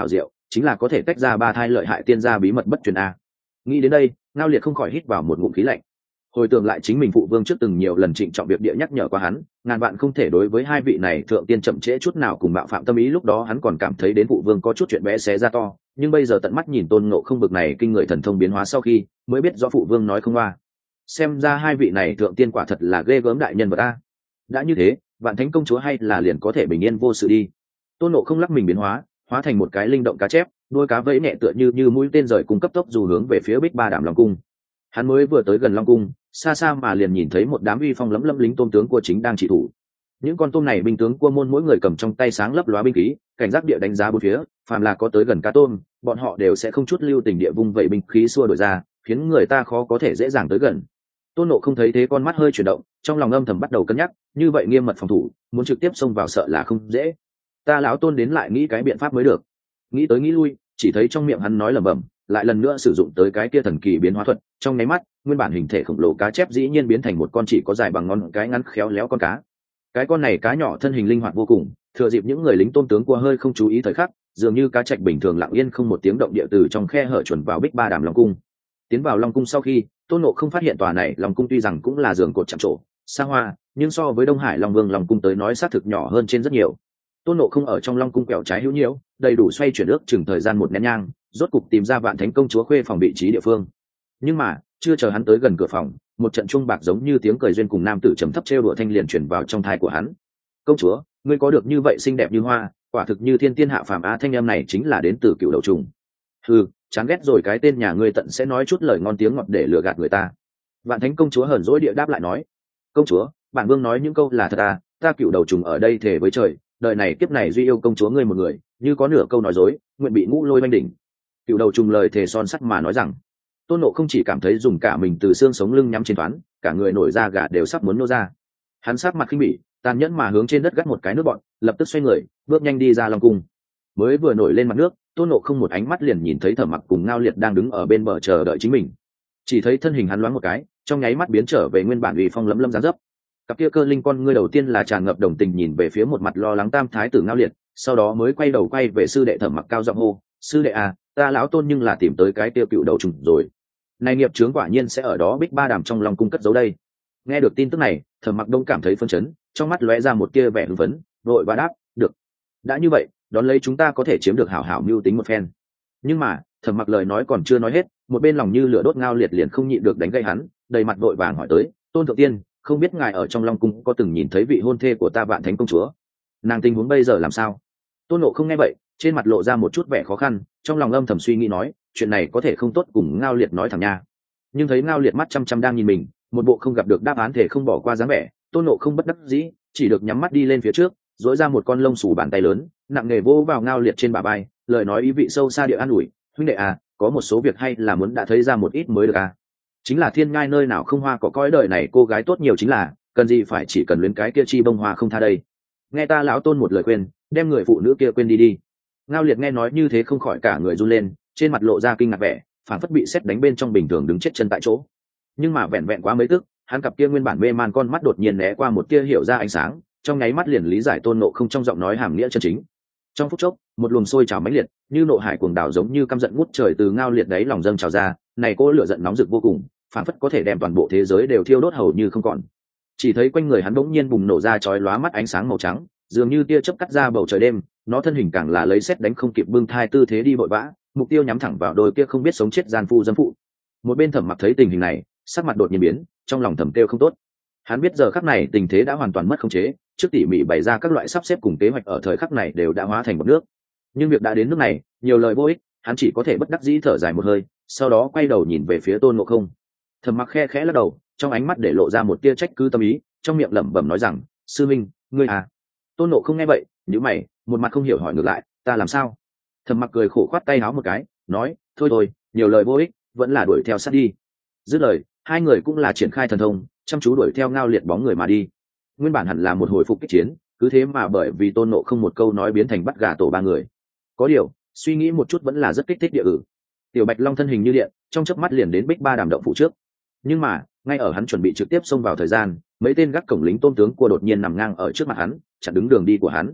chính là có thể tách ra ba thai lợi hại tiên gia bí mật bất truyền a. Nghĩ đến đây, Ngao Liệt không khỏi hít vào một ngụm khí lạnh. Hồi tưởng lại chính mình phụ vương trước từng nhiều lần trịnh trọng việc địa nhắc nhở qua hắn, ngàn vạn không thể đối với hai vị này thượng tiên chậm trễ chút nào cùng bạo phạm tâm ý. Lúc đó hắn còn cảm thấy đến phụ vương có chút chuyện bé xé ra to, nhưng bây giờ tận mắt nhìn Tôn Ngộ Không bực này kinh người thần thông biến hóa sau khi, mới biết rõ phụ vương nói không qua. Xem ra hai vị này thượng tiên quả thật là ghê gớm đại nhân vật ta. Đã như thế, Vạn Thánh công chúa hay là liền có thể bình yên vô sự đi. Tôn Ngộ Không lắc mình biến hóa, hóa thành một cái linh động cá chép, đuôi cá vẫy nhẹ tựa như như mũi tên rời cung cấp tốc dù hướng về phía Bích Ba Đàm Long cung. Hắn mới vừa tới gần Long cung, xa xa mà liền nhìn thấy một đám uy phong lẫm lẫm lính tôm tướng cua chính đang trị thủ. Những con tôm này binh tướng cua môn mỗi người cầm trong tay sáng lấp lóa binh khí, cảnh giác địa đánh giá bốn phía, phàm là có tới gần cá tôm, bọn họ đều sẽ không chút lưu tình địa vung vẩy binh khí xua đuổi ra, khiến người ta khó có thể dễ dàng tới gần. Tôn Nộ không thấy thế con mắt hơi chuyển động, trong lòng âm thầm bắt đầu cân nhắc, như vậy nghiêm mật phòng thủ, muốn trực tiếp xông vào sợ là không dễ. Ta lão Tôn đến lại nghĩ cái biện pháp mới được. Nghĩ tới nghĩ lui, chỉ thấy trong miệng hắn nói lẩm bẩm, lại lần nữa sử dụng tới cái kia thần kỳ biến hóa thuật, trong nháy mắt, nguyên bản hình thể khổng lồ cá chép dĩ nhiên biến thành một con chỉ có dài bằng ngón cái ngắn khéo léo con cá. Cái con này cá nhỏ thân hình linh hoạt vô cùng, thừa dịp những người lính tôm tướng cua hơi không chú ý thời khắc, dường như cá trạch bình thường lặng yên không một tiếng động địa từ trong khe hở chuẩn vào Bích Ba Đàm Long cung. Tiến vào Long cung sau khi, Tôn Ngộ không phát hiện tòa này Long cung tuy rằng cũng là giường cột chạm trổ, xa hoa, nhưng so với Đông Hải Long Vương Long cung tới nói xác thực nhỏ hơn trên rất nhiều. Tôn Ngộ không ở trong Long cung quẹo trái hữu nhiễu, đầy đủ xoay chuyển ước chừng thời gian một nén nhang, rốt cục tìm ra Vạn Thánh công chúa khuê phòng vị trí địa phương. Nhưng mà, chưa chờ hắn tới gần cửa phòng, một trận chuông bạc giống như tiếng cười duyên cùng nam tử trầm thấp trêu đùa thanh liền truyền vào trong thai của hắn. Công chúa, ngươi có được như vậy xinh đẹp như hoa, quả thực như thiên tiên hạ phàm á. Thanh âm này chính là đến từ Cựu Đầu Trùng. Hừ, chán ghét rồi, cái tên nhà ngươi tận sẽ nói chút lời ngon tiếng ngọt để lừa gạt người ta. Vạn Thánh công chúa hờn dỗi địa đáp lại nói, công chúa, bản vương nói những câu là thật à, ta Cựu Đầu Trùng ở đây thề với trời, đời này kiếp này duy yêu công chúa ngươi một người, như có nửa câu nói dối, nguyện bị ngũ lôi oanh đỉnh. Cựu Đầu Trùng lời thề son sắt mà nói rằng. Tôn Nộ không chỉ cảm thấy dùng cả mình từ xương sống lưng nhắm trên toán, cả người nổi da gà đều sắp muốn nô ra. Hắn sát mặt khinh bỉ, tàn nhẫn mà hướng trên đất gắt một cái nước bọn, lập tức xoay người, bước nhanh đi ra Long cung. Mới vừa nổi lên mặt nước, Tôn Nộ không một ánh mắt liền nhìn thấy Thẩm Mặc cùng Ngao Liệt đang đứng ở bên bờ chờ đợi chính mình. Chỉ thấy thân hình hắn loáng một cái, trong nháy mắt biến trở về nguyên bản uy phong lẫm lẫm dáng dấp. Cặp kia cơ linh con ngươi đầu tiên là tràn ngập đồng tình nhìn về phía một mặt lo lắng tam thái tử Ngao Liệt, sau đó mới quay đầu quay về sư đệ Thẩm Mặc cao giọng hô, sư đệ à, ta lão Tôn nhưng là tìm tới cái tiêu Cựu Đầu Trùng rồi. Này nghiệp chướng quả nhiên sẽ ở đó Bích Ba Đàm trong Long cung cất giấu đây. Nghe được tin tức này, Thẩm Mặc Đông cảm thấy phân chấn, trong mắt lóe ra một tia vẻ hưng phấn, vội và đáp, được. Đã như vậy, đón lấy chúng ta có thể chiếm được hảo hảo mưu tính một phen. Nhưng mà, Thẩm Mặc lời nói còn chưa nói hết, một bên lòng như lửa đốt Ngao Liệt liền không nhịn được đánh gây hắn, đầy mặt vội vàng hỏi tới, Tôn thượng tiên, không biết ngài ở trong Long cung có từng nhìn thấy vị hôn thê của ta Vạn Thánh công chúa? Nàng tình huống bây giờ làm sao? Tôn Ngộ không nghe vậy, trên mặt lộ ra một chút vẻ khó khăn, trong lòng âm thầm suy nghĩ nói, chuyện này có thể không tốt cùng Ngao Liệt nói thẳng nha. Nhưng thấy Ngao Liệt mắt chăm chăm đang nhìn mình, một bộ không gặp được đáp án thể không bỏ qua dáng vẻ, Tôn Ngộ không bất đắc dĩ, chỉ được nhắm mắt đi lên phía trước, dỗi ra một con lông xù bàn tay lớn, nặng nề vỗ vào Ngao Liệt trên bả vai, lời nói ý vị sâu xa địa an ủi, huynh đệ à, có một số việc hay là muốn đã thấy ra một ít mới được à. Chính là thiên ngai nơi nào không hoa có cõi đời này, cô gái tốt nhiều chính là, cần gì phải chỉ cần luyến cái kia chi bông hoa không tha đây. Nghe ta lão Tôn một lời khuyên, đem người phụ nữ kia quên đi đi. Ngao Liệt nghe nói như thế không khỏi cả người run lên, trên mặt lộ ra kinh ngạc vẻ, phản phất bị sét đánh bên trong bình thường đứng chết chân tại chỗ. Nhưng mà vẹn vẹn quá mấy tức, hắn cặp kia nguyên bản mê man con mắt đột nhiên né qua một tia hiểu ra ánh sáng, trong nháy mắt liền lý giải Tôn Ngộ không trong giọng nói hàm nghĩa chân chính. Trong phút chốc, một luồng sôi trào mãnh liệt, như nộ hải cuồng đảo giống như căm giận ngút trời từ Ngao Liệt đấy lòng dâng trào ra, này cô lửa giận nóng rực vô cùng, phản phất có thể đem toàn bộ thế giới đều thiêu đốt hầu như không còn. Chỉ thấy quanh người hắn bỗng nhiên bùng nổ ra chói lóa mắt ánh sáng màu trắng, dường như tia chớp cắt ra bầu trời đêm, nó thân hình càng là lấy sét đánh không kịp bưng thai tư thế đi vội vã, mục tiêu nhắm thẳng vào đôi kia không biết sống chết gian phu dâm phụ. Một bên Thẩm Mặc thấy tình hình này, sắc mặt đột nhiên biến, trong lòng thầm kêu không tốt. Hắn biết giờ khắc này tình thế đã hoàn toàn mất khống chế, trước tỉ mỉ bày ra các loại sắp xếp cùng kế hoạch ở thời khắc này đều đã hóa thành một nước. Nhưng việc đã đến nước này, nhiều lời vô ích, hắn chỉ có thể bất đắc dĩ thở dài một hơi, sau đó quay đầu nhìn về phía Tôn Ngộ không. Thẩm Mặc khe khẽ lắc đầu, trong ánh mắt để lộ ra một tia trách cứ tâm ý, trong miệng lẩm bẩm nói rằng, sư minh, ngươi à. Tôn Ngộ không nghe vậy, nhíu mày, một mặt không hiểu hỏi ngược lại, ta làm sao? Thẩm Mặc cười khổ khoát tay áo một cái, nói, thôi thôi, nhiều lời vô ích, vẫn là đuổi theo sát đi. Dứt lời, hai người cũng là triển khai thần thông, chăm chú đuổi theo Ngao Liệt bóng người mà đi. Nguyên bản hẳn là một hồi phục kích chiến, cứ thế mà bởi vì Tôn Ngộ không một câu nói biến thành bắt gà tổ ba người. Có điều, suy nghĩ một chút vẫn là rất kích thích địa ử. Tiểu Bạch Long thân hình như điện, trong chớp mắt liền đến Bích Ba Đàm động phủ trước. Nhưng mà, ngay ở hắn chuẩn bị trực tiếp xông vào thời gian, mấy tên gác cổng lính tôm tướng cua đột nhiên nằm ngang ở trước mặt hắn, chặn đứng đường đi của hắn.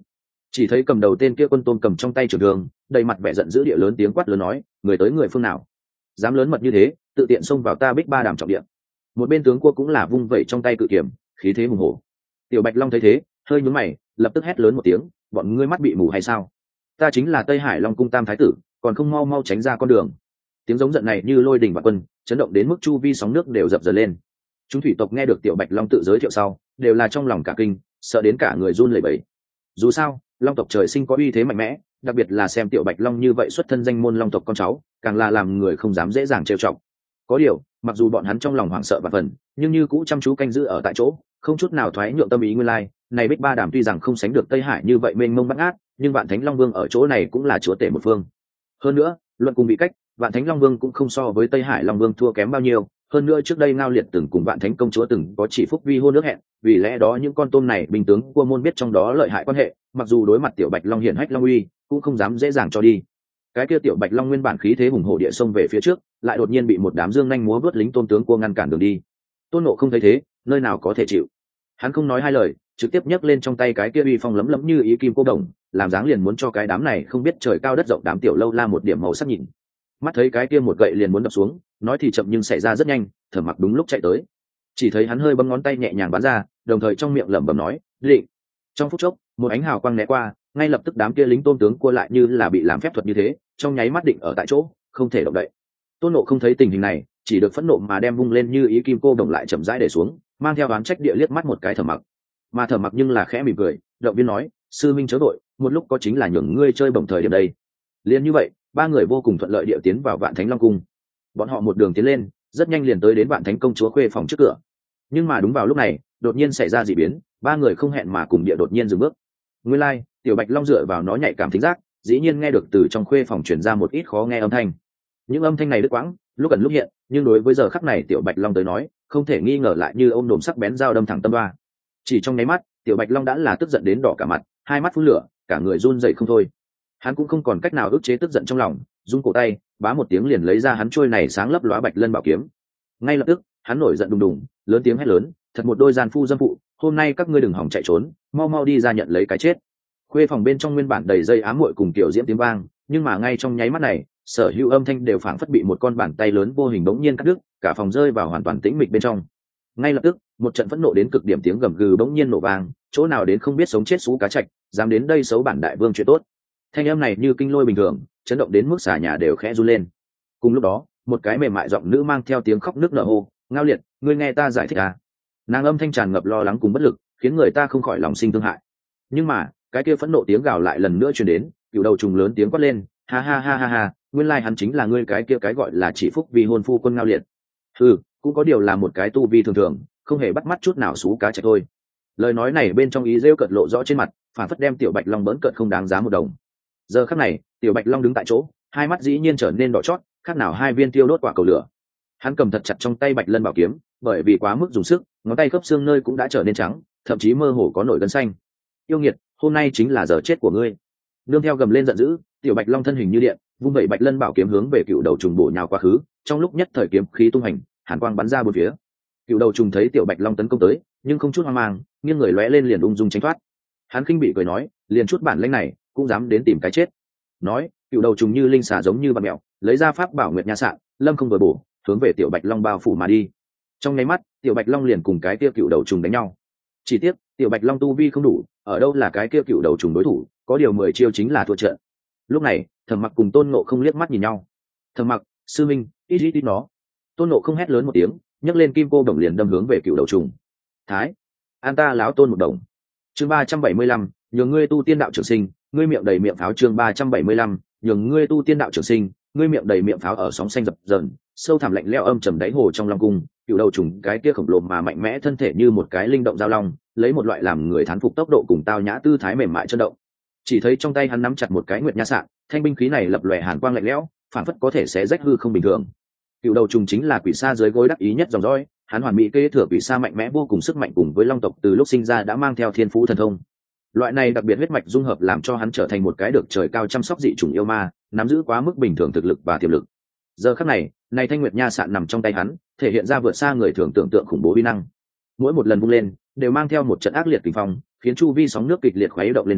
Chỉ thấy cầm đầu tên kia quân tôn cầm trong tay trường đường, đầy mặt vẻ giận dữ địa lớn tiếng quát lớn nói, người tới người phương nào dám lớn mật như thế, tự tiện xông vào ta Bích Ba Đàm trọng địa. Một bên tướng cua cũng là vung vẩy trong tay cự kiếm, khí thế hùng hổ. Tiểu Bạch Long thấy thế, hơi nhướng mày, lập tức hét lớn một tiếng, bọn ngươi mắt bị mù hay sao? Ta chính là Tây Hải Long cung tam thái tử, còn không mau mau tránh ra con đường. Tiếng giống giận này như lôi đình vạn quân, chấn động đến mức chu vi sóng nước đều dập dờn lên. Chúng thủy tộc nghe được Tiểu Bạch Long tự giới thiệu sau, đều là trong lòng cả kinh, sợ đến cả người run lẩy bẩy. Dù sao, Long tộc trời sinh có uy thế mạnh mẽ, đặc biệt là xem Tiểu Bạch Long như vậy xuất thân danh môn Long tộc con cháu, càng là làm người không dám dễ dàng trêu chọc. Có điều, mặc dù bọn hắn trong lòng hoảng sợ và phần, nhưng như cũ chăm chú canh giữ ở tại chỗ, không chút nào thoái nhượng tâm ý nguyên lai. Này Bích Ba Đàm tuy rằng không sánh được Tây Hải như vậy mênh mông bát ngát, nhưng Vạn Thánh Long Vương ở chỗ này cũng là chúa tể một phương. Hơn nữa, luận cùng vị cách, Vạn Thánh Long Vương cũng không so với Tây Hải Long Vương thua kém bao nhiêu. Hơn nữa trước đây Ngao Liệt từng cùng Vạn Thánh công chúa từng có chỉ phúc vi hôn nước hẹn, vì lẽ đó những con tôm này bình tướng của môn biết trong đó lợi hại quan hệ, mặc dù đối mặt Tiểu Bạch Long hiển hách long uy, cũng không dám dễ dàng cho đi. Cái kia Tiểu Bạch Long nguyên bản khí thế hùng hổ địa xông về phía trước, lại đột nhiên bị một đám dương nhanh múa vớt lính tôn tướng cua ngăn cản đường đi. Tôn Ngộ không thấy thế, nơi nào có thể chịu, hắn không nói hai lời, trực tiếp nhấc lên trong tay cái kia uy phong lấm lấm như ý kim cô đồng, làm dáng liền muốn cho cái đám này không biết trời cao đất rộng đám tiểu lâu la một điểm màu sắc nhìn. Mắt thấy cái kia một gậy liền muốn đập xuống, nói thì chậm nhưng xảy ra rất nhanh, Thẩm Mặc đúng lúc chạy tới. Chỉ thấy hắn hơi bấm ngón tay nhẹ nhàng bắn ra, đồng thời trong miệng lẩm bẩm nói, "Định." Trong phút chốc, một ánh hào quang né qua, ngay lập tức đám kia lính tôn tướng cua lại như là bị làm phép thuật như thế, trong nháy mắt định ở tại chỗ, không thể động đậy. Tôn Ngộ không thấy tình hình này, chỉ được phẫn nộ mà đem vung lên như ý kim cô đồng lại chậm rãi để xuống, mang theo oán trách địa liếc mắt một cái Thẩm Mặc. Mà Thẩm Mặc nhưng là khẽ mỉm cười, động viên nói, sư minh chớ đội, một lúc có chính là nhường ngươi chơi bổng thời điểm đây. Liên như vậy, ba người vô cùng thuận lợi địa tiến vào Vạn Thánh Long cung. Bọn họ một đường tiến lên, rất nhanh liền tới đến Vạn Thánh công chúa khuê phòng trước cửa. Nhưng mà đúng vào lúc này, đột nhiên xảy ra dị biến, ba người không hẹn mà cùng địa đột nhiên dừng bước. Nguyên lai, like, Tiểu Bạch Long dựa vào nó nhạy cảm thính giác, dĩ nhiên nghe được từ trong khuê phòng truyền ra một ít khó nghe âm thanh. Những âm thanh này đứt quãng, lúc ẩn lúc hiện, nhưng đối với giờ khắc này Tiểu Bạch Long tới nói, không thể nghi ngờ lại như ôm đồm sắc bén dao đâm thẳng tâm ba. Chỉ trong nháy mắt, Tiểu Bạch Long đã là tức giận đến đỏ cả mặt, hai mắt phun lửa, cả người run rẩy không thôi. Hắn cũng không còn cách nào ức chế tức giận trong lòng, rung cổ tay, bá một tiếng liền lấy ra hắn trôi này sáng lấp lóa Bạch Lân bảo kiếm. Ngay lập tức, hắn nổi giận đùng đùng, lớn tiếng hét lớn, thật một đôi gian phu dâm phụ, hôm nay các ngươi đừng hòng chạy trốn, mau mau đi ra nhận lấy cái chết. Khuê phòng bên trong nguyên bản đầy dây ám muội cùng tiểu diễm tiếng vang, nhưng mà ngay trong nháy mắt này, sở hữu âm thanh đều phảng phất bị một con bàn tay lớn vô hình bỗng nhiên cắt đứt, cả phòng rơi vào hoàn toàn tĩnh mịch bên trong. Ngay lập tức, một trận phẫn nộ đến cực điểm tiếng gầm gừ bỗng nhiên nổ vang, chỗ nào đến không biết sống chết sú cá trạch, dám đến đây xấu bản đại vương chuyện tốt. Thanh âm này như kinh lôi bình thường, chấn động đến mức xà nhà đều khẽ run lên. Cùng lúc đó, một cái mềm mại giọng nữ mang theo tiếng khóc nức nở hô, Ngao Liệt, ngươi nghe ta giải thích à? Nàng âm thanh tràn ngập lo lắng cùng bất lực, khiến người ta không khỏi lòng sinh thương hại. Nhưng mà, cái kia phẫn nộ tiếng gào lại lần nữa truyền đến, cựu đầu trùng lớn tiếng quát lên, ha ha ha ha ha, nguyên lai hắn chính là ngươi cái kia cái gọi là chỉ phúc vì hôn phu quân Ngao Liệt. Ừ, cũng có điều là một cái tu vi thường thường, không hề bắt mắt chút nào xú cá chạy thôi. Lời nói này bên trong ý rêu cợt lộ rõ trên mặt, phản phất đem Tiểu Bạch Long bỡn cợt không đáng giá một đồng. Giờ khắc này, Tiểu Bạch Long đứng tại chỗ, hai mắt dĩ nhiên trở nên đỏ chót, khác nào hai viên tiêu đốt quả cầu lửa. Hắn cầm thật chặt trong tay Bạch Lân bảo kiếm, bởi vì quá mức dùng sức, ngón tay khớp xương nơi cũng đã trở nên trắng, thậm chí mơ hồ có nổi gân xanh. Yêu nghiệt, hôm nay chính là giờ chết của ngươi. Nương theo gầm lên giận dữ, Tiểu Bạch Long thân hình như điện, vung vẩy Bạch Lân bảo kiếm hướng về cựu đầu trùng bổ nhào quá khứ, trong lúc nhất thời kiếm khí tung hành, hàn quang bắn ra bốn phía. Cựu đầu trùng thấy Tiểu Bạch Long tấn công tới, nhưng không chút hoang mang, nghiêng người lóe lên liền ung dung tránh thoát. Hắn khinh bị cười nói, liền chút bản lĩnh này, cũng dám đến tìm cái chết. Nói, cựu đầu trùng như linh xà giống như bạn mèo, lấy ra pháp bảo nguyệt nha sạn, lâm không vừa bổ, hướng về Tiểu Bạch Long bao phủ mà đi. Trong nháy mắt, Tiểu Bạch Long liền cùng cái kia cựu đầu trùng đánh nhau. Chỉ tiếc, Tiểu Bạch Long tu vi không đủ, ở đâu là cái kia cựu đầu trùng đối thủ, có điều mười chiêu chính là thua trận. Lúc này, Thẩm Mặc cùng Tôn Ngộ không liếc mắt nhìn nhau. Thẩm Mặc, sư minh, ít ít ít nó. Tôn Ngộ không hét lớn một tiếng, nhấc lên kim cô đồng liền đâm hướng về cựu đầu trùng. Thái, an ta láo tôn một đồng. Chương ba trăm bảy mươi lăm, nhường ngươi tu tiên đạo trường sinh, ngươi miệng đầy miệng pháo. Chương ba trăm bảy mươi lăm, nhường ngươi tu tiên đạo trường sinh, ngươi miệng đầy miệng pháo. Ở sóng xanh dập dờn, sâu thẳm lạnh lẽo âm trầm đáy hồ trong long cung, cựu đầu trùng cái kia khổng lồ mà mạnh mẽ thân thể như một cái linh động giao long, lấy một loại làm người thán phục tốc độ cùng tao nhã tư thái mềm mại chân động. Chỉ thấy trong tay hắn nắm chặt một cái nguyệt nha sạn, thanh binh khí này lập lòe hàn quang lạnh lẽo, phản phất có thể xé rách hư không bình thường. Cựu đầu trùng chính là quỷ sa dưới gối đắc ý nhất dòng dõi, hắn hoàn mỹ kế thừa quỷ sa mạnh mẽ vô cùng sức mạnh cùng với long tộc từ lúc sinh ra đã mang theo thiên phú thần thông. Loại này đặc biệt huyết mạch dung hợp làm cho hắn trở thành một cái được trời cao chăm sóc dị chủng yêu ma, nắm giữ quá mức bình thường thực lực và tiềm lực. Giờ khắc này, này thanh nguyệt nha sạn nằm trong tay hắn, thể hiện ra vượt xa người thường tưởng tượng khủng bố uy năng. Mỗi một lần vung lên, đều mang theo một trận ác liệt kình phong, khiến chu vi sóng nước kịch liệt khuấy động lên đến,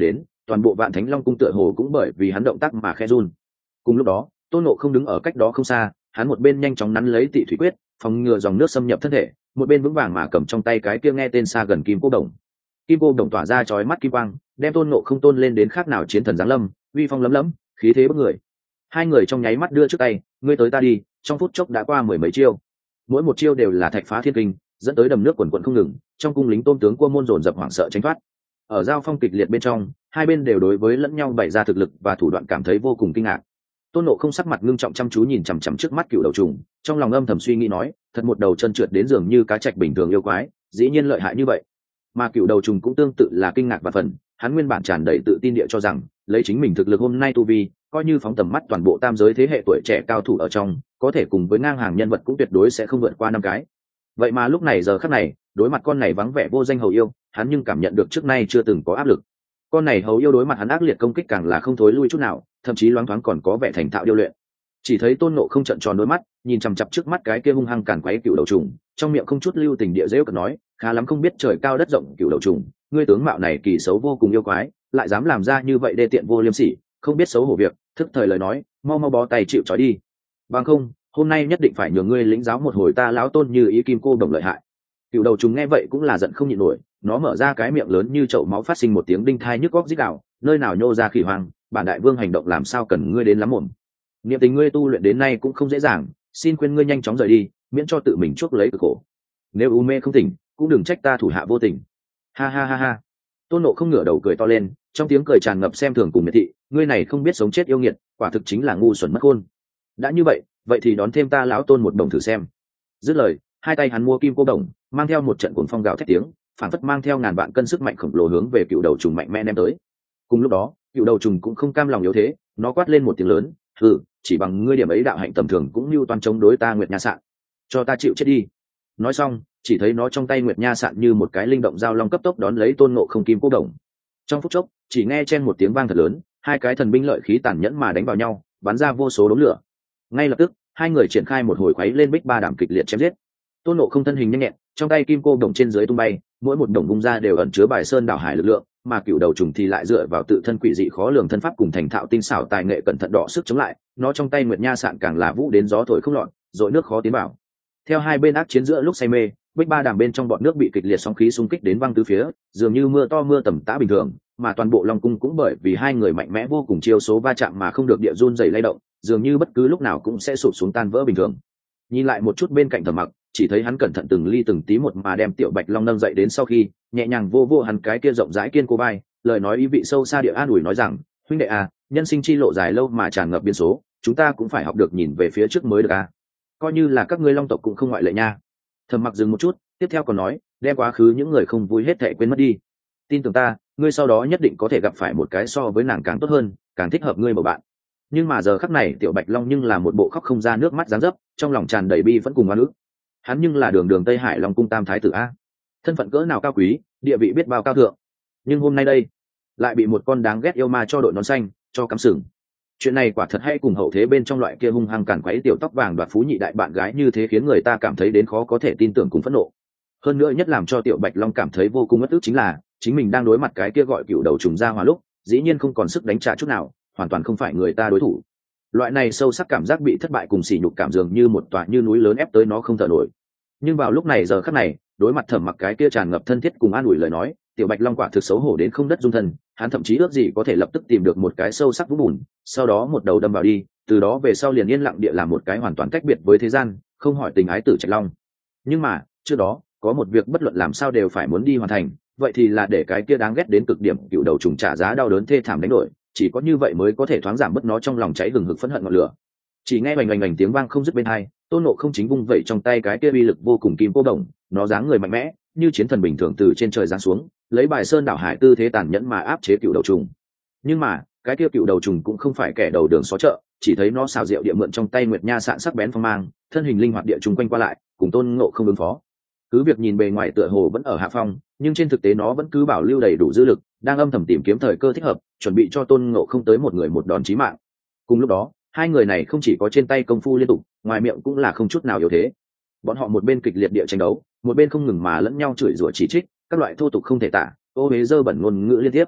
toàn bộ Vạn Thánh Long cung tựa hồ cũng bởi vì hắn động tác mà khẽ run. Cùng lúc đó, Tôn Ngộ không đứng ở cách đó không xa, hắn một bên nhanh chóng nắn lấy Tị Thủy Quyết, phòng ngừa dòng nước xâm nhập thân thể, một bên vững vàng mà cầm trong tay cái kia nghe tên xa gần kim cô đồng. Kim cô đồng tỏa ra chói mắt kim quang, đem Tôn Ngộ không tôn lên đến khác nào chiến thần giáng lâm, uy phong lấm lấm, khí thế bức người. Hai người trong nháy mắt đưa trước tay, ngươi tới ta đi, trong phút chốc đã qua mười mấy chiêu. Mỗi một chiêu đều là thạch phá thiên kinh, dẫn tới đầm nước quần quần không ngừng, trong cung lính Tôn tướng Cua Môn dồn dập hoảng sợ tránh thoát. Ở giao phong kịch liệt bên trong, hai bên đều đối với lẫn nhau bày ra thực lực và thủ đoạn cảm thấy vô cùng kinh ngạc. Tôn Ngộ không sắc mặt ngưng trọng chăm chú nhìn chằm chằm trước mắt cựu đầu trùng, trong lòng âm thầm suy nghĩ nói, thật một đầu chân trượt đến giường như cá trạch bình thường yêu quái, dĩ nhiên lợi hại như vậy. Mà cựu đầu trùng cũng tương tự là kinh ngạc và phần, hắn nguyên bản tràn đầy tự tin địa cho rằng, lấy chính mình thực lực hôm nay tu vi, coi như phóng tầm mắt toàn bộ tam giới thế hệ tuổi trẻ cao thủ ở trong, có thể cùng với ngang hàng nhân vật cũng tuyệt đối sẽ không vượt qua năm cái. Vậy mà lúc này giờ khắc này, đối mặt con này vắng vẻ vô danh hầu yêu, hắn nhưng cảm nhận được trước nay chưa từng có áp lực. Con này hầu yêu đối mặt hắn ác liệt công kích càng là không thối lui chút nào, thậm chí loáng thoáng còn có vẻ thành thạo điêu luyện. Chỉ thấy Tôn Ngộ không trợn tròn đôi mắt, nhìn chằm chằm trước mắt cái kia hung hăng càn quấy cựu đầu trùng, trong miệng không chút lưu tình địa giễu cợt nói, khá lắm không biết trời cao đất rộng cựu đầu trùng, ngươi tướng mạo này kỳ xấu vô cùng yêu quái, lại dám làm ra như vậy đê tiện vô liêm sỉ, không biết xấu hổ việc, thức thời lời nói, mau mau bó tay chịu trói đi. Bằng không, hôm nay nhất định phải nhường ngươi lĩnh giáo một hồi ta lão Tôn như ý kim cô đồng lợi hại. Cựu đầu trùng nghe vậy cũng là giận không nhịn nổi, nó mở ra cái miệng lớn như chậu máu phát sinh một tiếng đinh thai nhức góc rít gào, nơi nào nhô ra khỉ hoang, bản đại vương hành động làm sao cần ngươi đến lắm mồm. Niệm tình ngươi tu luyện đến nay cũng không dễ dàng, xin khuyên ngươi nhanh chóng rời đi, miễn cho tự mình chuốc lấy cực khổ. Nếu u mê không tỉnh, cũng đừng trách ta thủ hạ vô tình. Ha ha ha ha. Tôn Ngộ không ngửa đầu cười to lên, trong tiếng cười tràn ngập xem thường cùng miệt thị, ngươi này không biết sống chết yêu nghiệt, quả thực chính là ngu xuẩn mất khôn. Đã như vậy, vậy thì đón thêm ta lão Tôn một đồng thử xem. Dứt lời, hai tay hắn mua kim cô đồng, mang theo một trận cuồng phong gào thét tiếng, phản phất mang theo ngàn vạn cân sức mạnh khổng lồ hướng về cựu đầu trùng mạnh mẽ đem tới. Cùng lúc đó, cựu đầu trùng cũng không cam lòng yếu thế, nó quát lên một tiếng lớn, hừ, chỉ bằng ngươi điểm ấy đạo hạnh tầm thường cũng như toàn chống đối ta Nguyệt Nha Sạn, cho ta chịu chết đi. Nói xong, chỉ thấy nó trong tay Nguyệt Nha Sạn như một cái linh động dao long cấp tốc đón lấy Tôn Ngộ không kim cô đồng. Trong phút chốc, chỉ nghe chen một tiếng vang thật lớn, hai cái thần binh lợi khí tàn nhẫn mà đánh vào nhau, bắn ra vô số đốm lửa. Ngay lập tức, hai người triển khai một hồi khuấy lên bích ba đảm kịch liệt chém giết. Tôn Ngộ không thân hình nhanh nhẹn, trong tay kim cô đồng trên dưới tung bay, mỗi một đồng bung ra đều ẩn chứa bài sơn đảo hải lực lượng, mà cựu đầu trùng thì lại dựa vào tự thân quỷ dị khó lường thân pháp cùng thành thạo tinh xảo tài nghệ cẩn thận đọ sức chống lại, nó trong tay Nguyệt Nha Sạn càng là vũ đến gió thổi không lọt, dội nước khó tiến vào. Theo hai bên ác chiến giữa lúc say mê, bích ba đàm bên trong bọn nước bị kịch liệt sóng khí xung kích đến văng tứ phía, dường như mưa to mưa tầm tã bình thường, mà toàn bộ Long cung cũng bởi vì hai người mạnh mẽ vô cùng chiêu số va chạm mà không được địa run rẩy lay động, dường như bất cứ lúc nào cũng sẽ sụp xuống tan vỡ bình thường. Nhìn lại một chút bên cạnh Thẩm Mặc, chỉ thấy hắn cẩn thận từng ly từng tí một mà đem Tiểu Bạch Long nâng dậy đến sau khi, nhẹ nhàng vô vô hắn cái kia rộng rãi kiên cố vai, lời nói ý vị sâu xa địa an ủi nói rằng, huynh đệ à, nhân sinh chi lộ dài lâu mà tràn ngập biến số, chúng ta cũng phải học được nhìn về phía trước mới được à. Coi như là các ngươi Long tộc cũng không ngoại lệ nha. Thẩm Mặc dừng một chút, tiếp theo còn nói, đem quá khứ những người không vui hết thảy quên mất đi. Tin tưởng ta, ngươi sau đó nhất định có thể gặp phải một cái so với nàng càng tốt hơn, càng thích hợp ngươi bầu bạn. Nhưng mà giờ khắc này Tiểu Bạch Long nhưng là một bộ khóc không ra nước mắt dáng dấp, trong lòng tràn đầy bi vẫn cùng oan ức. Hắn nhưng là đường đường Tây Hải Long cung tam thái tử a, thân phận cỡ nào cao quý, địa vị biết bao cao thượng, nhưng hôm nay đây lại bị một con đáng ghét yêu ma cho đội nón xanh cho cắm sừng. Chuyện này quả thật hay cùng hậu thế bên trong loại kia hung hăng càn quấy tiểu tóc vàng đoạt phú nhị đại bạn gái như thế khiến người ta cảm thấy đến khó có thể tin tưởng cùng phẫn nộ. Hơn nữa nhất làm cho Tiểu Bạch Long cảm thấy vô cùng uất ức chính là chính mình đang đối mặt cái kia gọi cựu đầu trùng ra hòa lúc, dĩ nhiên không còn sức đánh trả chút nào, hoàn toàn không phải người ta đối thủ. Loại này sâu sắc cảm giác bị thất bại cùng sỉ nhục cảm dường như một tòa như núi lớn ép tới nó không thở nổi. Nhưng vào lúc này giờ khắc này, đối mặt Thẩm Mặc cái kia tràn ngập thân thiết cùng an ủi lời nói, Tiểu Bạch Long quả thực xấu hổ đến không đất dung thân, hắn thậm chí ước gì có thể lập tức tìm được một cái sâu sắc vũng bùn, sau đó một đầu đâm vào đi, từ đó về sau liền yên lặng địa làm một cái hoàn toàn cách biệt với thế gian, không hỏi tình ái tử Trạch Long. Nhưng mà, trước đó, có một việc bất luận làm sao đều phải muốn đi hoàn thành, vậy thì là để cái kia đáng ghét đến cực điểm cựu đầu trùng trả giá đau đớn thê thảm đánh đổi, chỉ có như vậy mới có thể thoáng giảm bớt nó trong lòng cháy hừng hực phẫn hận ngọn lửa. Chỉ nghe oành oành oành tiếng vang không dứt bên hai, Tôn Ngộ không chính vung vẩy trong tay cái kia uy lực vô cùng kim cô đồng, nó dáng người mạnh mẽ, như chiến thần bình thường từ trên trời giáng xuống, lấy bài sơn đảo hải tư thế tàn nhẫn mà áp chế cựu đầu trùng. Nhưng mà, cái kia cựu đầu trùng cũng không phải kẻ đầu đường xó chợ, chỉ thấy nó xào rượu địa mượn trong tay Nguyệt Nha Sạn sắc bén phong mang, thân hình linh hoạt địa trùng quanh qua lại, cùng Tôn Ngộ không ứng phó. Cứ việc nhìn bề ngoài tựa hồ vẫn ở hạ phong, nhưng trên thực tế nó vẫn cứ bảo lưu đầy đủ dư lực, đang âm thầm tìm kiếm thời cơ thích hợp, chuẩn bị cho Tôn Ngộ không tới một người một đòn chí mạng. Cùng lúc đó, hai người này không chỉ có trên tay công phu liên tục, ngoài miệng cũng là không chút nào yếu thế. Bọn họ một bên kịch liệt địa tranh đấu, một bên không ngừng mà lẫn nhau chửi rủa chỉ trích, các loại thô tục không thể tả, ô uế dơ bẩn ngôn ngữ liên tiếp.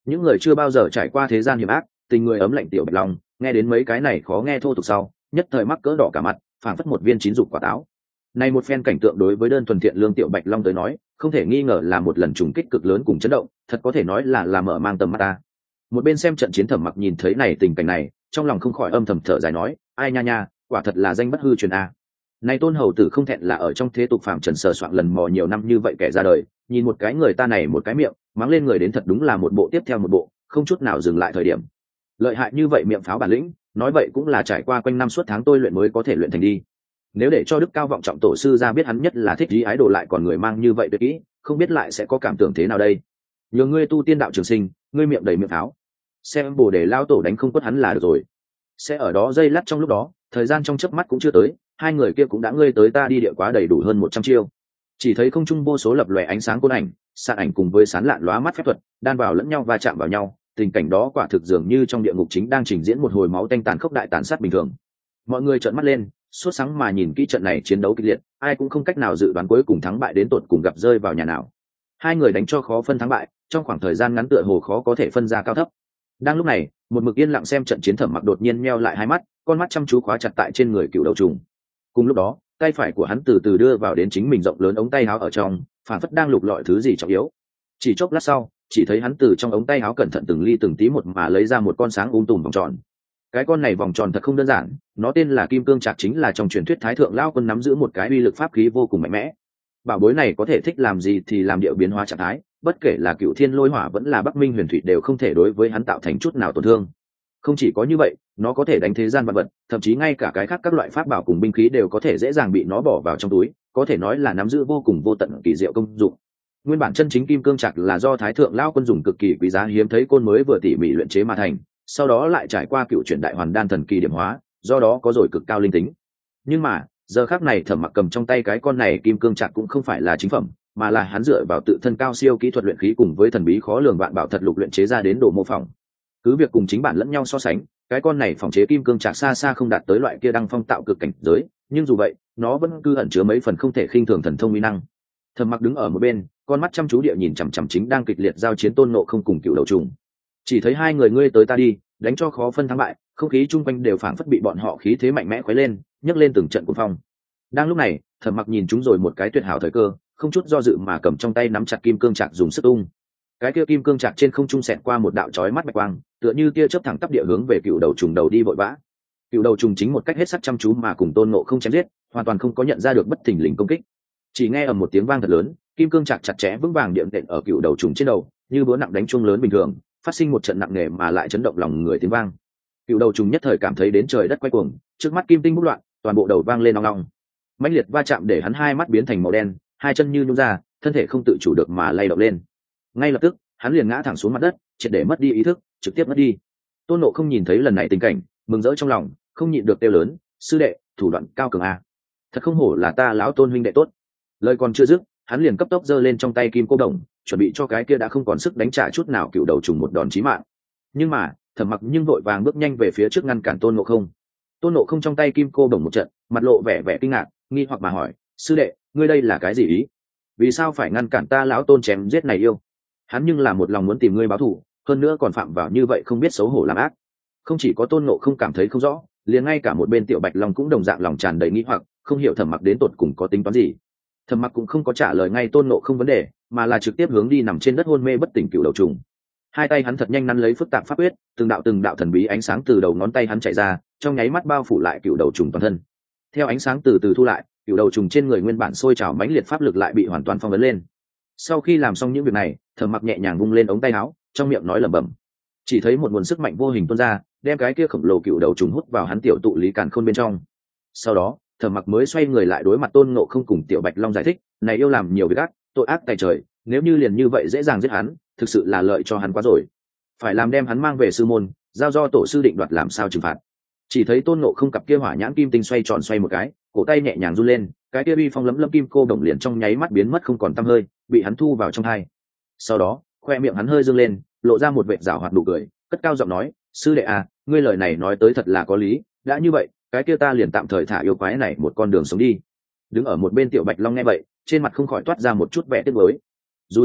những người chưa bao giờ trải qua thế gian hiểm ác, tình người ấm lạnh tiểu bạch long nghe đến mấy cái này khó nghe thô tục sau nhất thời mắc cỡ đỏ cả mặt, phảng phất một viên chín dục quả táo. Này một phen cảnh tượng đối với đơn thuần thiện lương tiểu bạch long tới nói không thể nghi ngờ là một lần trùng kích cực lớn cùng chấn động, thật có thể nói là là mở mang tầm mắt ta. Một bên xem trận chiến Thẩm Mặc nhìn thấy này tình cảnh này, trong lòng không khỏi âm thầm thở dài nói, ai nha nha, quả thật là danh bất hư truyền a. Này tôn hầu tử không thẹn là ở trong thế tục phạm trần sờ soạn lần mò nhiều năm như vậy kẻ ra đời, nhìn một cái người ta này một cái miệng mắng lên người đến thật đúng là một bộ tiếp theo một bộ, không chút nào dừng lại thời điểm. Lợi hại như vậy miệng pháo bản lĩnh, nói vậy cũng là trải qua quanh năm suốt tháng tôi luyện mới có thể luyện thành đi. Nếu để cho đức cao vọng trọng tổ sư ra biết hắn nhất là thích ý ái đồ lại còn người mang như vậy tuyệt kỹ, không biết lại sẽ có cảm tưởng thế nào đây. Nhờ ngươi tu tiên đạo trường sinh, ngươi miệng đầy miệng pháo, xem bồ đề lao tổ đánh không quất hắn là được rồi. Sẽ ở đó dây lát trong lúc đó, thời gian trong chớp mắt cũng chưa tới, hai người kia cũng đã ngươi tới ta đi địa quá đầy đủ hơn một trăm chiêu. Chỉ thấy không trung vô số lập lòe ánh sáng côn ảnh, sạn ảnh cùng với sán lạn lóa mắt phép thuật đan vào lẫn nhau và chạm vào nhau, tình cảnh đó quả thực dường như trong địa ngục chính đang trình diễn một hồi máu tanh tàn khốc đại tàn sát bình thường. Mọi người trợn mắt lên, sốt sáng mà nhìn kỹ trận này chiến đấu kịch liệt, ai cũng không cách nào dự đoán cuối cùng thắng bại đến tột cùng gặp rơi vào nhà nào. Hai người đánh cho khó phân thắng bại, trong khoảng thời gian ngắn tựa hồ khó có thể phân ra cao thấp. Đang lúc này, một mực yên lặng xem trận chiến Thẩm Mặc đột nhiên meo lại hai mắt, con mắt chăm chú khóa chặt tại trên người cựu đầu trùng. Cùng lúc đó, tay phải của hắn từ từ đưa vào đến chính mình rộng lớn ống tay áo ở trong, phản phất đang lục lọi thứ gì trọng yếu. Chỉ chốc lát sau, chỉ thấy hắn từ trong ống tay áo cẩn thận từng ly từng tí một mà lấy ra một con sáng um tùm vòng tròn. Cái con này vòng tròn thật không đơn giản, nó tên là Kim Cương Trạc, chính là trong truyền thuyết Thái Thượng Lão Quân nắm giữ một cái uy lực pháp khí vô cùng mạnh mẽ. Bảo bối này có thể thích làm gì thì làm, điệu biến hóa trạng thái, bất kể là Cựu Thiên Lôi Hỏa vẫn là Bắc Minh Huyền Thủy đều không thể đối với hắn tạo thành chút nào tổn thương. Không chỉ có như vậy, nó có thể đánh thế gian vạn vật, thậm chí ngay cả cái khác các loại pháp bảo cùng binh khí đều có thể dễ dàng bị nó bỏ vào trong túi, có thể nói là nắm giữ vô cùng vô tận kỳ diệu công dụng. Nguyên bản chân chính Kim Cương Trạc là do Thái Thượng Lão Quân dùng cực kỳ quý giá hiếm thấy côn mới vừa tỉ mỉ luyện chế mà thành, sau đó lại trải qua cựu chuyển đại hoàn đan thần kỳ điểm hóa, do đó có rồi cực cao linh tính. Nhưng mà giờ khắc này Thẩm Mặc cầm trong tay cái con này Kim Cương Trạc cũng không phải là chính phẩm, mà là hắn dựa vào tự thân cao siêu kỹ thuật luyện khí cùng với thần bí khó lường vạn bảo thật lục luyện chế ra đến đồ mô phỏng. Cứ việc cùng chính bản lẫn nhau so sánh, cái con này phòng chế Kim Cương Trạc xa xa không đạt tới loại kia đăng phong tạo cực cảnh giới, nhưng dù vậy nó vẫn cứ ẩn chứa mấy phần không thể khinh thường thần thông uy năng. Thẩm Mặc đứng ở một bên, con mắt chăm chú địa nhìn chằm chằm chính đang kịch liệt giao chiến Tôn Ngộ Không cùng Cựu Đầu Trùng. Chỉ thấy hai người ngươi tới ta đi, đánh cho khó phân thắng bại, không khí chung quanh đều phảng phất bị bọn họ khí thế mạnh mẽ khuấy lên, nhấc lên từng trận cuồng phong. Đang lúc này, Thẩm Mặc nhìn chúng rồi một cái tuyệt hảo thời cơ, không chút do dự mà cầm trong tay nắm chặt Kim Cương Trạc dùng sức tung. Cái kia Kim Cương Trạc trên không trung xẹt qua một đạo chói mắt bạch quang, tựa như tia chớp thẳng tắp địa hướng về Cựu Đầu Trùng đầu đi vội vã. Cựu Đầu Trùng chính một cách hết sức chăm chú mà cùng Tôn Ngộ Không chém giết, hoàn toàn không có nhận ra được bất thình lình công kích. Chỉ nghe ầm một tiếng vang thật lớn, Kim Cương Trạc chặt chẽ vững vàng điện đệm ở Cựu Đầu Trùng trên đầu, như búa nặng đánh chuông lớn bình thường, phát sinh một trận nặng nề mà lại chấn động lòng người tiếng vang. Cựu Đầu Trùng nhất thời cảm thấy đến trời đất quay cuồng, trước mắt kim tinh bút loạn, toàn bộ đầu vang lên ong ong. Mãnh liệt va chạm để hắn hai mắt biến thành màu đen, hai chân như nhũn ra, thân thể không tự chủ được mà lay động lên. Ngay lập tức, hắn liền ngã thẳng xuống mặt đất, triệt để mất đi ý thức, trực tiếp mất đi. Tôn Ngộ Không nhìn thấy lần này tình cảnh, mừng rỡ trong lòng, không nhịn được kêu lớn, sư đệ, thủ đoạn cao cường a, thật không hổ là ta lão Tôn huynh đệ tốt. Lời còn chưa dứt, hắn liền cấp tốc giơ lên trong tay kim cô đồng, chuẩn bị cho cái kia đã không còn sức đánh trả chút nào Cựu Đầu Trùng một đòn chí mạng. Nhưng mà Thẩm Mặc nhưng vội vàng bước nhanh về phía trước ngăn cản Tôn Ngộ Không. Tôn Ngộ Không trong tay kim cô đồng một trận, mặt lộ vẻ vẻ kinh ngạc, nghi hoặc mà hỏi, sư đệ, ngươi đây là cái gì ý? Vì sao phải ngăn cản ta lão Tôn chém giết này yêu? Hắn nhưng là một lòng muốn tìm ngươi báo thù, hơn nữa còn phạm vào như vậy không biết xấu hổ làm ác. Không chỉ có Tôn Ngộ Không cảm thấy không rõ, liền ngay cả một bên Tiểu Bạch Long cũng đồng dạng lòng tràn đầy nghi hoặc, không hiểu Thẩm Mặc đến tột cùng có tính toán gì. Thẩm Mặc cũng không có trả lời ngay Tôn Ngộ Không vấn đề, mà là trực tiếp hướng đi nằm trên đất hôn mê bất tỉnh Cựu Đầu Trùng. Hai tay hắn thật nhanh nắn lấy phức tạp pháp quyết, từng đạo từng đạo thần bí ánh sáng từ đầu ngón tay hắn chạy ra, trong nháy mắt bao phủ lại Cựu Đầu Trùng toàn thân. Theo ánh sáng từ từ thu lại, Cựu Đầu Trùng trên người nguyên bản sôi trào mãnh liệt pháp lực lại bị hoàn toàn phong ấn lên. Sau khi làm xong những việc này, Thẩm Mặc nhẹ nhàng vung lên ống tay áo, trong miệng nói lẩm bẩm. Chỉ thấy một nguồn sức mạnh vô hình tuôn ra, đem cái kia khổng lồ Cựu Đầu Trùng hút vào hắn tiểu tụ lý càn khôn bên trong. Sau đó, Thẩm Mặc mới xoay người lại đối mặt Tôn Ngộ Không cùng Tiểu Bạch Long giải thích, này yêu làm nhiều việc ác, tội ác tày trời, nếu như liền như vậy dễ dàng giết hắn, thực sự là lợi cho hắn quá rồi. Phải làm đem hắn mang về sư môn, giao do tổ sư định đoạt làm sao trừng phạt. Chỉ thấy Tôn Ngộ Không cặp kia hỏa nhãn kim tinh xoay tròn xoay một cái, cổ tay nhẹ nhàng run lên, cái kia uy phong lấm lấm kim cô đồng liền trong nháy mắt biến mất không còn tăm hơi, bị hắn thu vào trong hai. Sau đó, khoe miệng hắn hơi dương lên, lộ ra một vệt giảo hoạt nụ cười, cất cao giọng nói, sư đệ à, ngươi lời này nói tới thật là có lý, đã như vậy, cái kia ta liền tạm thời thả yêu quái này một con đường sống đi. Đứng ở một bên Tiểu Bạch Long nghe vậy, trên mặt không khỏi toát ra một chút vẻ tiếc nuối. Dù sao,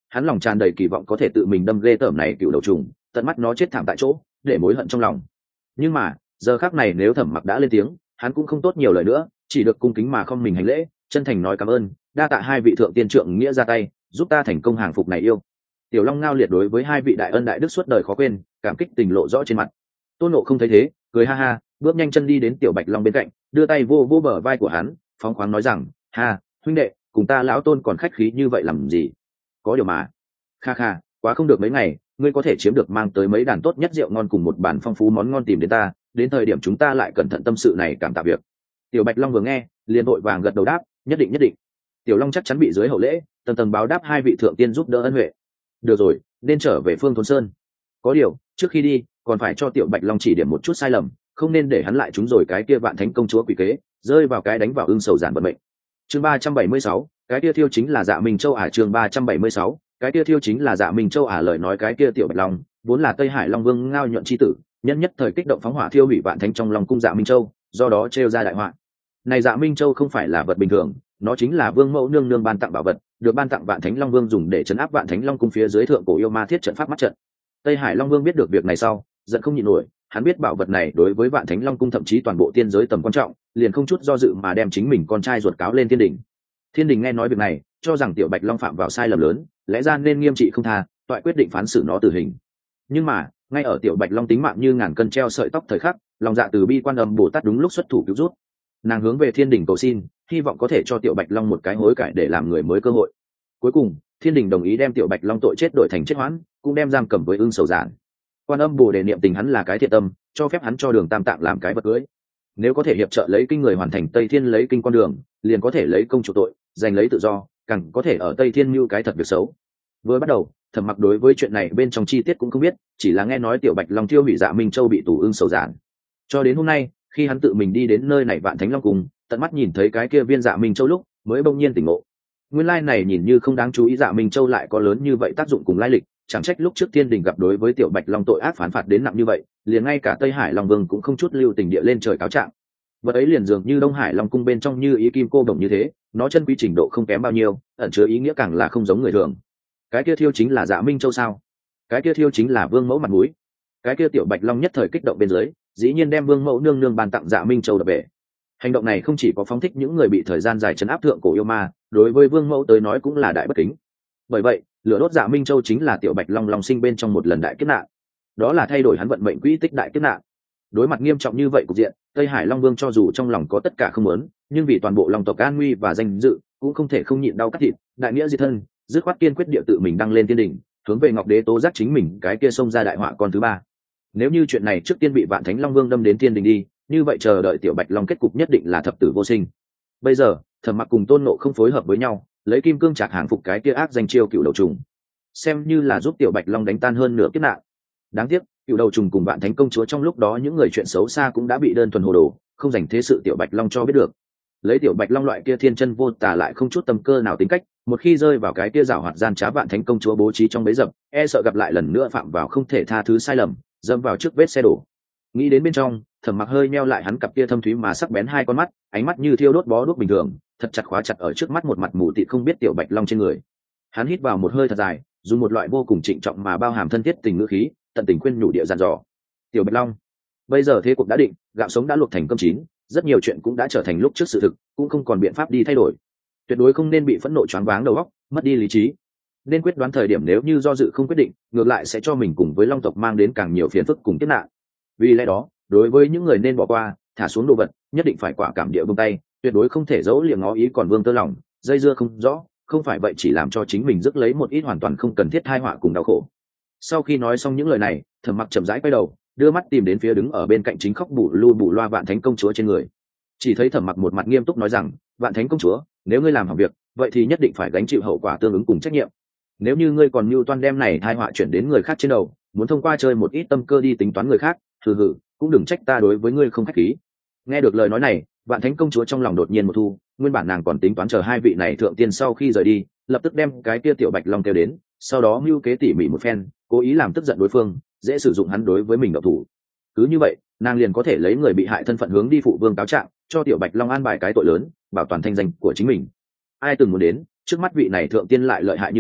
hắn lòng tràn đầy kỳ vọng có thể tự mình đâm ghê tởm này cựu đầu trùng, tận mắt nó chết thảm tại chỗ để mối hận trong lòng. Nhưng mà giờ khắc này nếu Thẩm Mặc đã lên tiếng, hắn cũng không tốt nhiều lời nữa, chỉ được cung kính mà không mình hành lễ, chân thành nói cảm ơn, đa tạ hai vị thượng tiên trượng nghĩa ra tay giúp ta thành công hàng phục này yêu. Tiểu Long ngao liệt đối với hai vị đại ân đại đức suốt đời khó quên, cảm kích tình lộ rõ trên mặt. Tôn Ngộ không thấy thế, cười ha ha, bước nhanh chân đi đến Tiểu Bạch Long bên cạnh, đưa tay vô vô bờ vai của hắn, phóng khoáng nói rằng: "Ha, huynh đệ, cùng ta lão Tôn còn khách khí như vậy làm gì? Có điều mà, kha kha, quá không được mấy ngày, ngươi có thể chiếm được mang tới mấy đàn tốt nhất rượu ngon cùng một bàn phong phú món ngon tìm đến ta, đến thời điểm chúng ta lại cẩn thận tâm sự này cảm tạ việc." Tiểu Bạch Long vừa nghe, liền vội vàng gật đầu đáp: "Nhất định nhất định." Tiểu Long chắc chắn bị dưới hậu lễ, tầng tầng báo đáp hai vị thượng tiên giúp đỡ ân huệ. Được rồi, nên trở về Phương Thốn Sơn. Có điều, trước khi đi, còn phải cho Tiểu Bạch Long chỉ điểm một chút sai lầm, không nên để hắn lại trúng rồi cái kia Vạn Thánh công chúa quỷ kế, rơi vào cái đánh vào ưng sầu giản vận mệnh. Chương ba trăm bảy mươi sáu, cái kia thiêu chính là Dạ Minh Châu à? Chương ba trăm bảy mươi sáu, cái kia thiêu chính là Dạ Minh Châu à? Lời nói cái kia Tiểu Bạch Long, vốn là Tây Hải Long Vương Ngao Nhuận chi tử, nhân nhất thời kích động phóng hỏa thiêu hủy Vạn Thánh trong Long cung Dạ Minh Châu, do đó trêu ra đại họa. Này Dạ Minh Châu không phải là vật bình thường, nó chính là Vương Mẫu nương nương ban tặng bảo vật, được ban tặng Vạn Thánh Long Vương dùng để trấn áp Vạn Thánh Long cung phía dưới thượng cổ yêu ma thiết trận pháp mắt trận. Tây Hải Long Vương biết được việc này sau, giận không nhịn nổi, hắn biết bảo vật này đối với Vạn Thánh Long cung thậm chí toàn bộ tiên giới tầm quan trọng, liền không chút do dự mà đem chính mình con trai ruột cáo lên thiên đình. Thiên đình nghe nói việc này, cho rằng Tiểu Bạch Long phạm vào sai lầm lớn, lẽ ra nên nghiêm trị không tha, toại quyết định phán xử nó tử hình. Nhưng mà, ngay ở Tiểu Bạch Long tính mạng như ngàn cân treo sợi tóc thời khắc, lòng dạ từ bi quan âm Bồ Tát đúng lúc xuất thủ cứu rút. Nàng hướng về thiên đình cầu xin, hy vọng có thể cho Tiểu Bạch Long một cái hối cải để làm người mới cơ hội. Cuối cùng, thiên đình đồng ý đem Tiểu Bạch Long tội chết đổi thành chết hoãn, cũng đem giam cầm với ưng sầu giản. Quan âm Bồ đề niệm tình hắn là cái thiện tâm, cho phép hắn cho Đường Tam Tạng làm cái vật cưới. Nếu có thể hiệp trợ lấy kinh người hoàn thành Tây Thiên lấy kinh con đường, liền có thể lấy công chủ tội, giành lấy tự do, càng có thể ở Tây Thiên mưu cái thật việc xấu. Vừa bắt đầu, Thẩm Mặc đối với chuyện này bên trong chi tiết cũng không biết, chỉ là nghe nói Tiểu Bạch Long thiêu hủy Dạ Minh Châu bị tù ưng sầu giản. Cho đến hôm nay, khi hắn tự mình đi đến nơi này Vạn Thánh Long cung, tận mắt nhìn thấy cái kia viên Dạ Minh Châu lúc, mới bỗng nhiên tỉnh ngộ. Nguyên lai này nhìn như không đáng chú ý Dạ Minh Châu lại có lớn như vậy tác dụng cùng lai lịch, chẳng trách lúc trước Thiên đình gặp đối với Tiểu Bạch Long tội ác phán phạt đến nặng như vậy, liền ngay cả Tây Hải Long Vương cũng không chút lưu tình địa lên trời cáo trạng. Vật ấy liền dường như Đông Hải Long cung bên trong như ý kim cô đồng như thế, nó chân quý trình độ không kém bao nhiêu, ẩn chứa ý nghĩa càng là không giống người thường. Cái kia thiêu chính là Dạ Minh Châu sao? Cái kia thiêu chính là Vương Mẫu mặt mũi. Cái kia Tiểu Bạch Long nhất thời kích động bên dưới, dĩ nhiên đem Vương Mẫu nương nương ban tặng Dạ Minh Châu đập bể. Hành động này không chỉ có phóng thích những người bị thời gian dài trấn áp thượng cổ yêu ma, đối với Vương Mẫu tới nói cũng là đại bất kính. Bởi vậy, lửa đốt Dạ Minh Châu chính là Tiểu Bạch Long long sinh bên trong một lần đại kiếp nạn. Đó là thay đổi hắn vận mệnh quỹ tích đại kiếp nạn. Đối mặt nghiêm trọng như vậy cục diện, Tây Hải Long Vương cho dù trong lòng có tất cả không muốn, nhưng vì toàn bộ Long tộc an nguy và danh dự, cũng không thể không nhịn đau cắt thịt, đại nghĩa diệt thân, dứt khoát kiên quyết địa tự mình đăng lên thiên đỉnh, hướng về Ngọc Đế tố giác chính mình cái kia xông ra đại họa con thứ ba. Nếu như chuyện này trước tiên bị Vạn Thánh Long Vương đâm đến thiên đình đi, như vậy chờ đợi Tiểu Bạch Long kết cục nhất định là thập tử vô sinh. Bây giờ, Thẩm Mặc cùng Tôn Ngộ không phối hợp với nhau, lấy kim cương trạc hàng phục cái kia ác danh chiêu cựu đầu trùng, xem như là giúp Tiểu Bạch Long đánh tan hơn nửa kiếp nạn. Đáng tiếc, cựu đầu trùng cùng Vạn Thánh công chúa trong lúc đó những người chuyện xấu xa cũng đã bị đơn thuần hồ đồ, không dành thế sự Tiểu Bạch Long cho biết được. Lấy Tiểu Bạch Long loại kia thiên chân vô tà lại không chút tâm cơ nào tính cách, một khi rơi vào cái kia giảo hoạt gian trá Vạn Thánh công chúa bố trí trong bẫy dập, e sợ gặp lại lần nữa phạm vào không thể tha thứ sai lầm, dẫm vào trước vết xe đổ. Nghĩ đến bên trong, Thẩm Mặc hơi meo lại hắn cặp kia thâm thúy mà sắc bén hai con mắt, ánh mắt như thiêu đốt bó đuốc bình thường, thật chặt khóa chặt ở trước mắt một mặt mù tịt không biết Tiểu Bạch Long trên người. Hắn hít vào một hơi thật dài, dùng một loại vô cùng trịnh trọng mà bao hàm thân thiết tình ngữ khí, tận tình khuyên nhủ địa dàn dò. Tiểu Bạch Long, bây giờ thế cuộc đã định, gạo sống đã luộc thành cơm chín, rất nhiều chuyện cũng đã trở thành lúc trước sự thực, cũng không còn biện pháp đi thay đổi. Tuyệt đối không nên bị phẫn nộ choáng váng đầu óc, mất đi lý trí. Nên quyết đoán thời điểm nếu như do dự không quyết định, ngược lại sẽ cho mình cùng với Long tộc mang đến càng nhiều phiền phức cùng kiếp nạn. Vì lẽ đó, đối với những người nên bỏ qua, thả xuống đồ vật, nhất định phải quả cảm địa buông tay, tuyệt đối không thể giấu liệng ngó ý còn vương tơ lòng, dây dưa không rõ, không phải vậy chỉ làm cho chính mình rước lấy một ít hoàn toàn không cần thiết tai họa cùng đau khổ. Sau khi nói xong những lời này, Thẩm Mặc chậm rãi quay đầu, đưa mắt tìm đến phía đứng ở bên cạnh chính khóc bù lu bù loa Vạn Thánh công chúa trên người. Chỉ thấy Thẩm Mặc một mặt nghiêm túc nói rằng, Vạn Thánh công chúa, nếu ngươi làm hỏng việc, vậy thì nhất định phải gánh chịu hậu quả tương ứng cùng trách nhiệm. Nếu như ngươi còn mưu toan đem này tai họa chuyển đến người khác trên đầu, muốn thông qua chơi một ít tâm cơ đi tính toán người khác, hừ hừ, cũng đừng trách ta đối với ngươi không khách khí. Nghe được lời nói này, Vạn Thánh công chúa trong lòng đột nhiên một thu, nguyên bản nàng còn tính toán chờ hai vị này thượng tiên sau khi rời đi, lập tức đem cái kia Tiểu Bạch Long kêu đến, sau đó mưu kế tỉ mỉ một phen, cố ý làm tức giận đối phương, dễ sử dụng hắn đối với mình độc thủ. Cứ như vậy, nàng liền có thể lấy người bị hại thân phận hướng đi phụ vương cáo trạng, cho Tiểu Bạch Long an bài cái tội lớn, bảo toàn thanh danh của chính mình. Ai từng muốn đến, trước mắt vị này thượng tiên lại lợi hại như thế,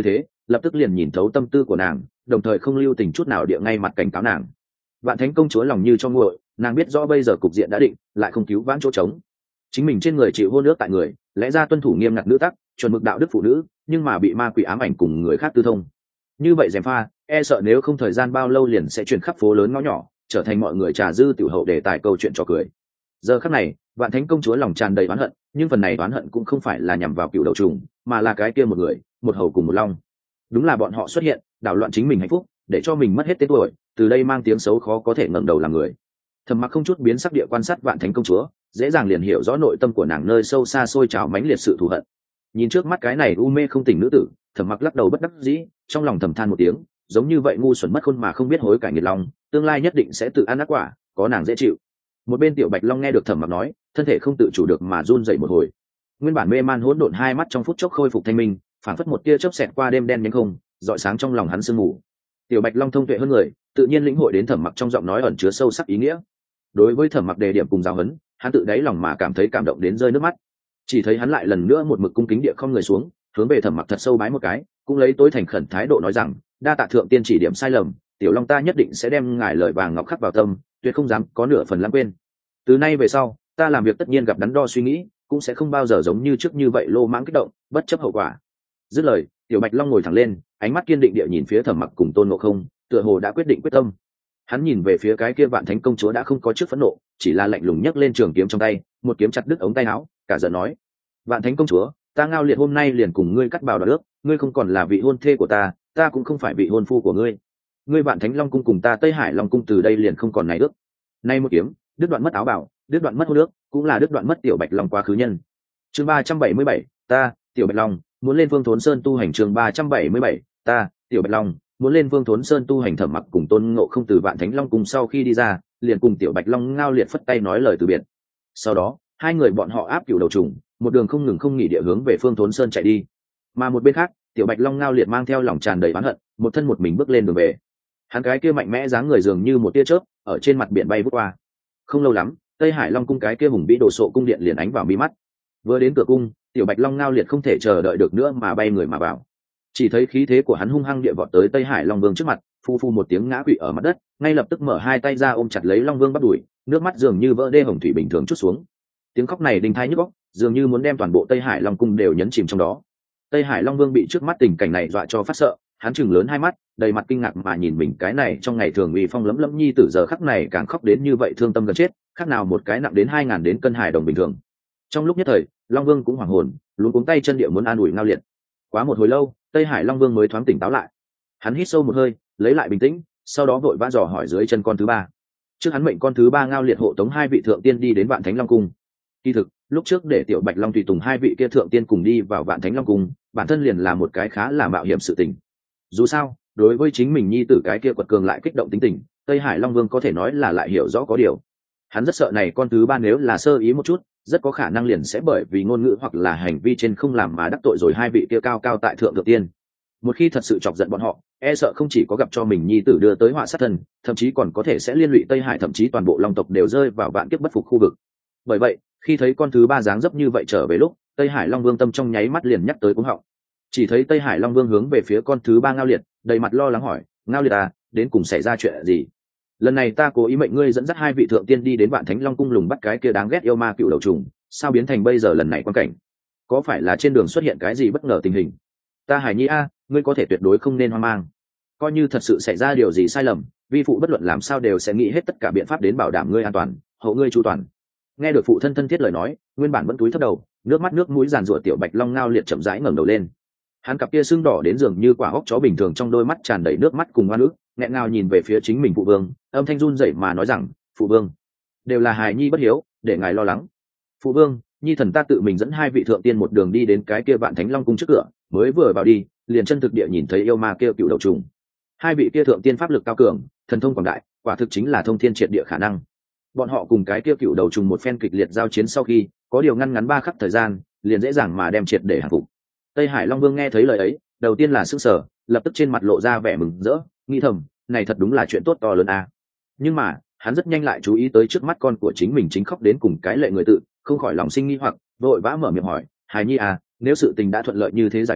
lập tức liền nhìn thấu tâm tư của nàng, đồng thời không lưu tình chút nào địa ngay mặt cảnh cáo nàng. Vạn Thánh công chúa lòng như cho nguội, nàng biết rõ bây giờ cục diện đã định, lại không cứu vãn chỗ trống. Chính mình trên người chịu hôn ước tại người, lẽ ra tuân thủ nghiêm ngặt nữ tắc, chuẩn mực đạo đức phụ nữ, nhưng mà bị ma quỷ ám ảnh cùng người khác tư thông. Như vậy gièm pha, e sợ nếu không thời gian bao lâu liền sẽ truyền khắp phố lớn ngõ nhỏ, trở thành mọi người trà dư tiểu hậu đề tài câu chuyện trò cười. Giờ khắc này, Vạn Thánh công chúa lòng tràn đầy oán hận, nhưng phần này oán hận cũng không phải là nhằm vào cựu đầu trùng, mà là cái kia một người, một hầu cùng một long. Đúng là bọn họ xuất hiện, đảo loạn chính mình hạnh phúc, để cho mình mất hết tên tuổi, từ đây mang tiếng xấu khó có thể ngẩng đầu làm người. Thẩm Mặc không chút biến sắc địa quan sát Vạn Thánh công chúa, dễ dàng liền hiểu rõ nội tâm của nàng nơi sâu xa sôi trào mãnh liệt sự thù hận. Nhìn trước mắt cái này u mê không tỉnh nữ tử, Thẩm Mặc lắc đầu bất đắc dĩ, trong lòng thầm than một tiếng, giống như vậy ngu xuẩn mất khôn mà không biết hối cải nghiệt lòng, tương lai nhất định sẽ tự ăn ác quả, có nàng dễ chịu. Một bên Tiểu Bạch Long nghe được Thẩm Mặc nói, thân thể không tự chủ được mà run rẩy một hồi. Nguyên bản mê man hỗn độn hai mắt trong phút chốc khôi phục thanh minh, phản phất một tia chớp xẹt qua đêm đen nhánh không, rọi sáng trong lòng hắn sương mù. Tiểu Bạch Long thông tuệ hơn người, tự nhiên lĩnh hội đến Thẩm Mặc trong giọng nói ẩn chứa sâu sắc ý nghĩa. Đối với Thẩm Mặc đề điểm cùng giáo huấn, hắn tự đáy lòng mà cảm thấy cảm động đến rơi nước mắt. Chỉ thấy hắn lại lần nữa một mực cung kính địa không người xuống, hướng về Thẩm Mặc thật sâu bái một cái, cũng lấy tối thành khẩn thái độ nói rằng, đa tạ thượng tiên chỉ điểm sai lầm, tiểu long ta nhất định sẽ đem ngài lời vàng ngọc khắc vào tâm, tuyệt không dám có nửa phần lãng quên. Từ nay về sau, ta làm việc tất nhiên gặp đắn đo suy nghĩ, cũng sẽ không bao giờ giống như trước như vậy lô mãng kích động, bất chấp hậu quả. Dứt lời, Tiểu Bạch Long ngồi thẳng lên, ánh mắt kiên định địa nhìn phía Thẩm Mặc cùng Tôn Ngộ Không, tựa hồ đã quyết định quyết tâm. Hắn nhìn về phía cái kia Vạn Thánh công chúa đã không có trước phẫn nộ, chỉ là lạnh lùng nhấc lên trường kiếm trong tay, một kiếm chặt đứt ống tay áo, cả giận nói: "Vạn Thánh công chúa, ta Ngao Liệt hôm nay liền cùng ngươi cắt bào đoạt ước, ngươi không còn là vị hôn thê của ta, ta cũng không phải vị hôn phu của ngươi. Ngươi Vạn Thánh Long cung cùng ta Tây Hải Long cung từ đây liền không còn này ước." Nay một kiếm, đứt đoạn mất áo bào, đứt đoạn mất hôn ước, cũng là đứt đoạn mất Tiểu Bạch Long quá khứ nhân. Chương ba trăm bảy mươi bảy, ta, Tiểu Bạch Long, muốn lên Vương Thốn Sơn tu hành. Chương ba trăm bảy mươi bảy, ta, Tiểu Bạch Long, muốn lên Vương Thốn Sơn tu hành. Thẩm Mặc cùng Tôn Ngộ Không từ Vạn Thánh Long cùng sau khi đi ra, liền cùng Tiểu Bạch Long Ngao Liệt phất tay nói lời từ biệt. Sau đó, hai người bọn họ áp cửu đầu trùng, một đường không ngừng không nghỉ địa hướng về Phương Thốn Sơn chạy đi. Mà một bên khác, Tiểu Bạch Long Ngao Liệt mang theo lòng tràn đầy oán hận, một thân một mình bước lên đường về. Hắn cái kia mạnh mẽ dáng người dường như một tia chớp, ở trên mặt biển bay vút qua. Không lâu lắm, Tây Hải Long cung cái kia hùng vĩ đồ sộ cung điện liền ánh vào mi mắt. Vừa đến cửa cung, Tiểu Bạch Long Ngao Liệt không thể chờ đợi được nữa mà bay người mà vào. Chỉ thấy khí thế của hắn hung hăng địa vọt tới Tây Hải Long Vương trước mặt, phu phu một tiếng ngã quỵ ở mặt đất, ngay lập tức mở hai tay ra ôm chặt lấy Long Vương bắt đuổi, nước mắt dường như vỡ đê hồng thủy bình thường trút xuống. Tiếng khóc này đinh tai nhức óc, dường như muốn đem toàn bộ Tây Hải Long cung đều nhấn chìm trong đó. Tây Hải Long Vương bị trước mắt tình cảnh này dọa cho phát sợ, hắn trừng lớn hai mắt, đầy mặt kinh ngạc mà nhìn mình cái này trong ngày thường uy phong lấm lấm nhi tử giờ khắc này càng khóc đến như vậy thương tâm gần chết, khác nào một cái nặng đến hai ngàn đến cân hài đồng bình thường. Trong lúc nhất thời, Long Vương cũng hoảng hồn, luống cuống tay chân địa muốn an ủi Ngao Liệt. Quá một hồi lâu, Tây Hải Long Vương mới thoáng tỉnh táo lại. Hắn hít sâu một hơi, lấy lại bình tĩnh, sau đó vội vã dò hỏi dưới chân con thứ ba. Trước hắn mệnh con thứ ba Ngao Liệt hộ tống hai vị thượng tiên đi đến Vạn Thánh Long cung. Kỳ thực, lúc trước để Tiểu Bạch Long tùy tùng hai vị kia thượng tiên cùng đi vào Vạn Thánh Long cung, bản thân liền là một cái khá là mạo hiểm sự tình. Dù sao, đối với chính mình nhi tử cái kia quật cường lại kích động tính tình, Tây Hải Long Vương có thể nói là lại hiểu rõ có điều. Hắn rất sợ này con thứ ba nếu là sơ ý một chút, rất có khả năng liền sẽ bởi vì ngôn ngữ hoặc là hành vi trên không làm mà đắc tội rồi hai vị kia cao cao tại thượng thượng tiên. Một khi thật sự chọc giận bọn họ, e sợ không chỉ có gặp cho mình nhi tử đưa tới họa sát thân, thậm chí còn có thể sẽ liên lụy Tây Hải, thậm chí toàn bộ Long tộc đều rơi vào vạn kiếp bất phục khu vực. Bởi vậy, khi thấy con thứ ba dáng dấp như vậy trở về lúc, Tây Hải Long Vương tâm trong nháy mắt liền nhắc tới cuống họng. Chỉ thấy Tây Hải Long Vương hướng về phía con thứ ba Ngao Liệt, đầy mặt lo lắng hỏi: "Ngao Liệt à, đến cùng xảy ra chuyện gì? Lần này ta cố ý mệnh ngươi dẫn dắt hai vị thượng tiên đi đến Vạn Thánh Long cung lùng bắt cái kia đáng ghét yêu ma cựu đầu trùng, sao biến thành bây giờ lần này quan cảnh? Có phải là trên đường xuất hiện cái gì bất ngờ tình hình? Ta Hải Nhi a, ngươi có thể tuyệt đối không nên hoang mang. Coi như thật sự xảy ra điều gì sai lầm, vi phụ bất luận làm sao đều sẽ nghĩ hết tất cả biện pháp đến bảo đảm ngươi an toàn, hộ ngươi chu toàn." Nghe được phụ thân thân thiết lời nói, nguyên bản vẫn túi thấp đầu, nước mắt nước mũi giàn giụa Tiểu Bạch Long Ngao Liệt chậm rãi ngẩng đầu lên. Hắn cặp kia sưng đỏ đến dường như quả hốc chó bình thường trong đôi mắt tràn đầy nước mắt cùng oan ức, nghẹn ngào nhìn về phía chính mình phụ vương, âm thanh run rẩy mà nói rằng: "Phụ vương, đều là hài nhi bất hiếu, để ngài lo lắng. Phụ vương, nhi thần ta tự mình dẫn hai vị thượng tiên một đường đi đến cái kia Vạn Thánh Long cung trước cửa, mới vừa vào đi, liền chân thực địa nhìn thấy yêu ma kia cựu đầu trùng. Hai vị kia thượng tiên pháp lực cao cường, thần thông quảng đại, quả thực chính là thông thiên triệt địa khả năng. Bọn họ cùng cái kia cựu đầu trùng một phen kịch liệt giao chiến sau khi, có điều ngăn ngắn ba khắc thời gian, liền dễ dàng mà đem triệt để hàng phục." Tây Hải Long Vương nghe thấy lời ấy, đầu tiên là sững sờ, lập tức trên mặt lộ ra vẻ mừng rỡ, nghĩ thầm, này thật đúng là chuyện tốt to lớn a. Nhưng mà, hắn rất nhanh lại chú ý tới trước mắt con của chính mình chính khóc đến cùng cái lệ người tự, không khỏi lòng sinh nghi hoặc, vội vã mở miệng hỏi: "Hải Nhi à, nếu sự tình đã thuận lợi như thế giải quyết,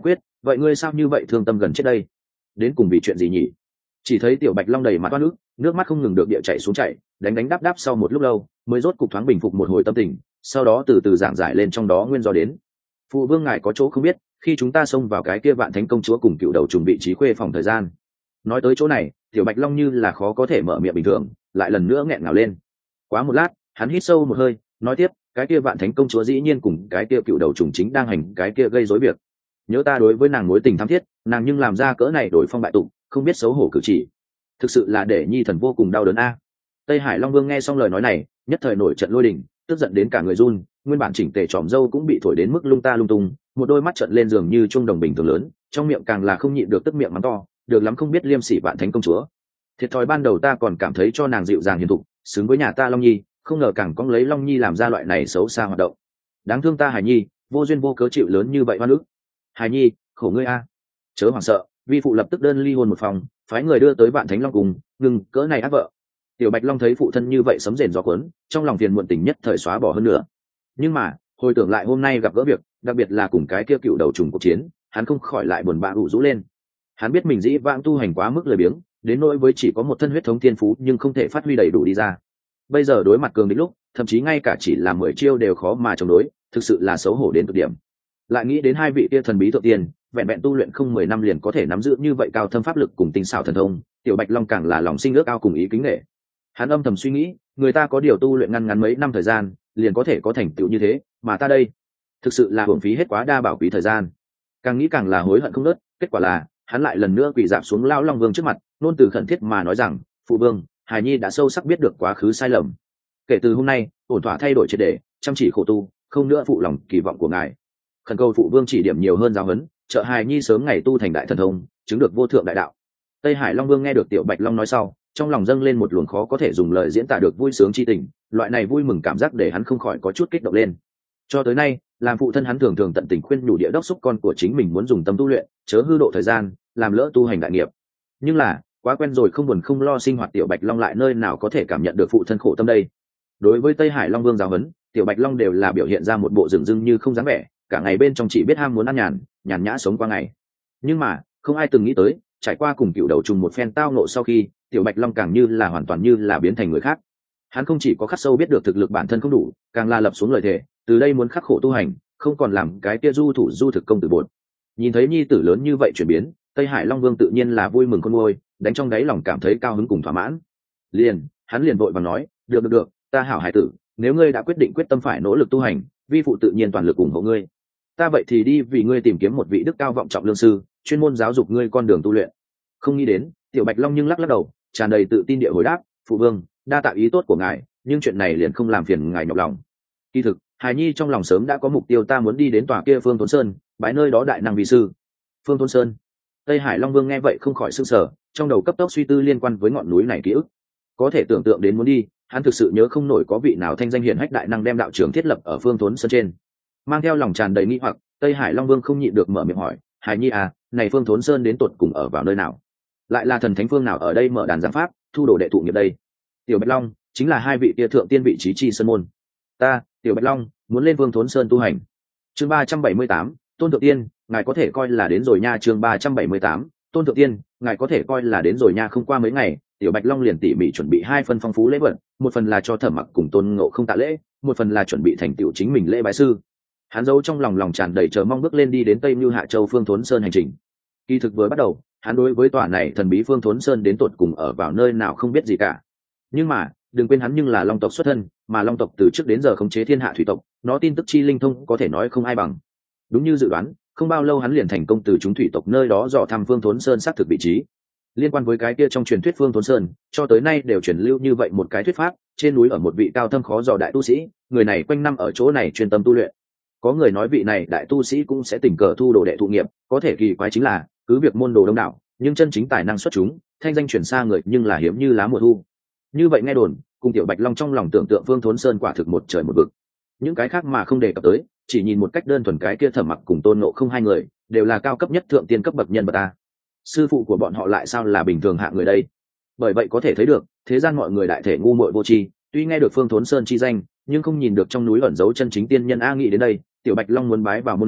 vậy ngươi sao như vậy thương tâm gần chết đây? Đến cùng vì chuyện gì nhỉ? Chỉ thấy tiểu bạch long đầy mặt toát nước, nước mắt không ngừng được địa chảy xuống chảy, đánh đánh đáp đáp sau một lúc lâu mới rốt cục thoáng bình phục một hồi tâm tình, sau đó từ từ giảng giải lên trong đó nguyên do đến. Phụ vương ngài có chỗ không biết, khi chúng ta xông vào cái kia vạn thánh công chúa cùng cựu đầu trùng vị trí khuê phòng thời gian. Nói tới chỗ này tiểu bạch long như là khó có thể mở miệng bình thường, lại lần nữa nghẹn ngào lên. Quá một lát hắn hít sâu một hơi nói tiếp, cái kia vạn thánh công chúa dĩ nhiên cùng cái kia cựu đầu trùng chính đang hành cái kia gây rối việc. Nhớ ta đối với nàng mối tình thắm thiết, nàng nhưng làm ra cỡ này đổi phong bại tục, không biết xấu hổ cử chỉ, thực sự là để nhi thần vô cùng đau đớn a. Tây Hải Long Vương nghe xong lời nói này nhất thời nổi trận lôi đình, tức giận đến cả người run, nguyên bản chỉnh tề tròm râu cũng bị thổi đến mức lung ta lung tung, một đôi mắt trợn lên giường như chuông đồng bình thường lớn, trong miệng càng là không nhịn được tức miệng mắng to, được lắm không biết liêm sỉ vạn thánh công chúa. Thiệt thòi ban đầu ta còn cảm thấy cho nàng dịu dàng hiền thục, xứng với nhà ta Long Nhi, không ngờ càng có lấy Long Nhi làm ra loại này xấu xa hoạt động. Đáng thương ta Hải Nhi, vô duyên vô cớ chịu lớn như vậy oan ức. Hải Nhi, khổ ngươi a. Chớ hoảng sợ, vi phụ lập tức đơn ly hôn một phòng, phái người đưa tới vạn thánh long cùng, ngừng cỡ này ác vợ. Tiểu bạch long thấy phụ thân như vậy sấm rền gió cuốn, trong lòng phiền muộn tình nhất thời xóa bỏ hơn nữa. Nhưng mà hồi tưởng lại hôm nay gặp gỡ việc, đặc biệt là cùng cái kia cựu đầu trùng cuộc chiến, hắn không khỏi lại buồn bã ủ rũ lên. Hắn biết mình dĩ vãng tu hành quá mức lười biếng, đến nỗi với chỉ có một thân huyết thống thiên phú nhưng không thể phát huy đầy đủ đi ra. Bây giờ đối mặt cường địch lúc, thậm chí ngay cả chỉ là mười chiêu đều khó mà chống đối, thực sự là xấu hổ đến cực điểm. Lại nghĩ đến hai vị kia thần bí thượng tiên, vẹn vẹn tu luyện không mười năm liền có thể nắm giữ như vậy cao thâm pháp lực cùng tinh xảo thần thông, tiểu bạch long càng là lòng sinh ước ao cùng ý kính nể. Hắn âm thầm suy nghĩ, người ta có điều tu luyện ngăn ngắn mấy năm thời gian liền có thể có thành tựu như thế, mà ta đây thực sự là hưởng phí hết quá đa bảo quý thời gian. Càng nghĩ càng là hối hận không nớt, kết quả là hắn lại lần nữa quỳ dạp xuống lao long vương trước mặt, nôn từ khẩn thiết mà nói rằng, phụ vương, Hải Nhi đã sâu sắc biết được quá khứ sai lầm, kể từ hôm nay ổn thỏa thay đổi triệt để, chăm chỉ khổ tu, không nữa phụ lòng kỳ vọng của ngài. Khẩn cầu phụ vương chỉ điểm nhiều hơn giáo huấn, trợ Hải Nhi sớm ngày tu thành đại thần thông, chứng được vô thượng đại đạo. Tây Hải Long Vương nghe được tiểu bạch long nói sau, trong lòng dâng lên một luồng khó có thể dùng lời diễn tả được vui sướng chi tình, loại này vui mừng cảm giác để hắn không khỏi có chút kích động lên. Cho tới nay làm phụ thân hắn thường thường tận tình khuyên nhủ địa đốc xúc con của chính mình muốn dùng tâm tu luyện, chớ hư độ thời gian, làm lỡ tu hành đại nghiệp. Nhưng là quá quen rồi không buồn không lo sinh hoạt tiểu bạch long lại nơi nào có thể cảm nhận được phụ thân khổ tâm đây. Đối với Tây Hải Long Vương giáo huấn, tiểu bạch long đều là biểu hiện ra một bộ rừng rưng như không dáng vẻ, cả ngày bên trong chỉ biết ham muốn ăn nhàn nhàn nhã sống qua ngày. Nhưng mà không ai từng nghĩ tới, trải qua cùng cựu đầu trùng một phen tao nộ sau khi, tiểu bạch long càng như là hoàn toàn như là biến thành người khác. Hắn không chỉ có khắc sâu biết được thực lực bản thân không đủ, càng là lập xuống lời thề, từ đây muốn khắc khổ tu hành, không còn làm cái kia du thủ du thực công tử bột. Nhìn thấy nhi tử lớn như vậy chuyển biến, Tây Hải Long Vương tự nhiên là vui mừng con ngôi, đánh trong đáy lòng cảm thấy cao hứng cùng thỏa mãn. Liền, hắn liền vội vàng nói, được được được, ta hảo hải tử, nếu ngươi đã quyết định quyết tâm phải nỗ lực tu hành, vi phụ tự nhiên toàn lực ủng hộ ngươi. Ta vậy thì đi vì ngươi tìm kiếm một vị đức cao vọng trọng lương sư, chuyên môn giáo dục ngươi con đường tu luyện. Không nghĩ đến, tiểu bạch long nhưng lắc lắc đầu, tràn đầy tự tin địa hồi đáp, phụ vương, đa tạ ý tốt của ngài, nhưng chuyện này liền không làm phiền ngài nhọc lòng. Kỳ thực, Hải Nhi trong lòng sớm đã có mục tiêu, ta muốn đi đến tòa kia Phương Thốn Sơn, bái nơi đó đại năng vị sư. Phương Thốn Sơn. Tây Hải Long Vương nghe vậy không khỏi sửng sở, trong đầu cấp tốc suy tư liên quan với ngọn núi này ký ức. Có thể tưởng tượng đến muốn đi, hắn thực sự nhớ không nổi có vị nào thanh danh hiển hách đại năng đem đạo trường thiết lập ở Phương Thốn Sơn trên. Mang theo lòng tràn đầy nghi hoặc, Tây Hải Long Vương không nhịn được mở miệng hỏi, Hải Nhi à, này Phương Thốn Sơn đến tột cùng ở vào nơi nào? Lại là thần thánh phương nào ở đây mở đàn giảng pháp, thu đồ đệ thụ nghiệp đây? Tiểu Bạch Long chính là hai vị kia thượng tiên vị trí chi sơn môn. Ta, Tiểu Bạch Long, muốn lên Phương Thốn Sơn tu hành. Chương ba trăm bảy mươi tám, Tôn Thượng Tiên, ngài có thể coi là đến rồi nha. Chương ba trăm bảy mươi tám, Tôn Thượng Tiên, ngài có thể coi là đến rồi nha. Không qua mấy ngày, Tiểu Bạch Long liền tỉ mỉ chuẩn bị hai phần phong phú lễ vật, một phần là cho Thẩm Mặc cùng Tôn Ngộ Không tạ lễ, một phần là chuẩn bị thành tựu chính mình lễ bái sư. Hắn giấu trong lòng lòng tràn đầy chờ mong bước lên đi đến Tây Nưu Hạ Châu Phương Thốn Sơn hành trình. Kỳ thực vừa bắt đầu, hắn đối với tòa này thần bí Phương Thốn Sơn đến tột cùng ở vào nơi nào không biết gì cả. Nhưng mà, đừng quên hắn nhưng là Long tộc xuất thân, mà Long tộc từ trước đến giờ khống chế thiên hạ thủy tộc, nó tin tức chi linh thông có thể nói không ai bằng. Đúng như dự đoán, không bao lâu hắn liền thành công từ chúng thủy tộc nơi đó dò thăm Phương Thốn Sơn xác thực vị trí. Liên quan với cái kia trong truyền thuyết Phương Thốn Sơn, cho tới nay đều truyền lưu như vậy một cái thuyết pháp, trên núi ở một vị cao thâm khó dò đại tu sĩ, người này quanh năm ở chỗ này chuyên tâm tu luyện. Có người nói vị này đại tu sĩ cũng sẽ tình cờ thu đồ đệ thụ nghiệp, có thể kỳ quái chính là, cứ việc môn đồ đông đảo, nhưng chân chính tài năng xuất chúng, thanh danh truyền xa người nhưng là hiếm như lá mùa thu. Như vậy nghe đồn, cùng Tiểu Bạch Long trong lòng tưởng tượng Phương Thốn Sơn quả thực một trời một vực. Những cái khác mà không đề cập tới, chỉ nhìn một cách đơn thuần cái kia Thẩm Mặc cùng Tôn Ngộ Không hai người, đều là cao cấp nhất thượng tiên cấp bậc nhân vật ta. Sư phụ của bọn họ lại sao là bình thường hạ người đây? Bởi vậy có thể thấy được, thế gian mọi người đại thể ngu muội vô tri, tuy nghe được Phương Thốn Sơn chi danh, nhưng không nhìn được trong núi ẩn giấu chân chính tiên nhân. A nghĩ đến đây, Tiểu Bạch Long muốn bái vào môn này,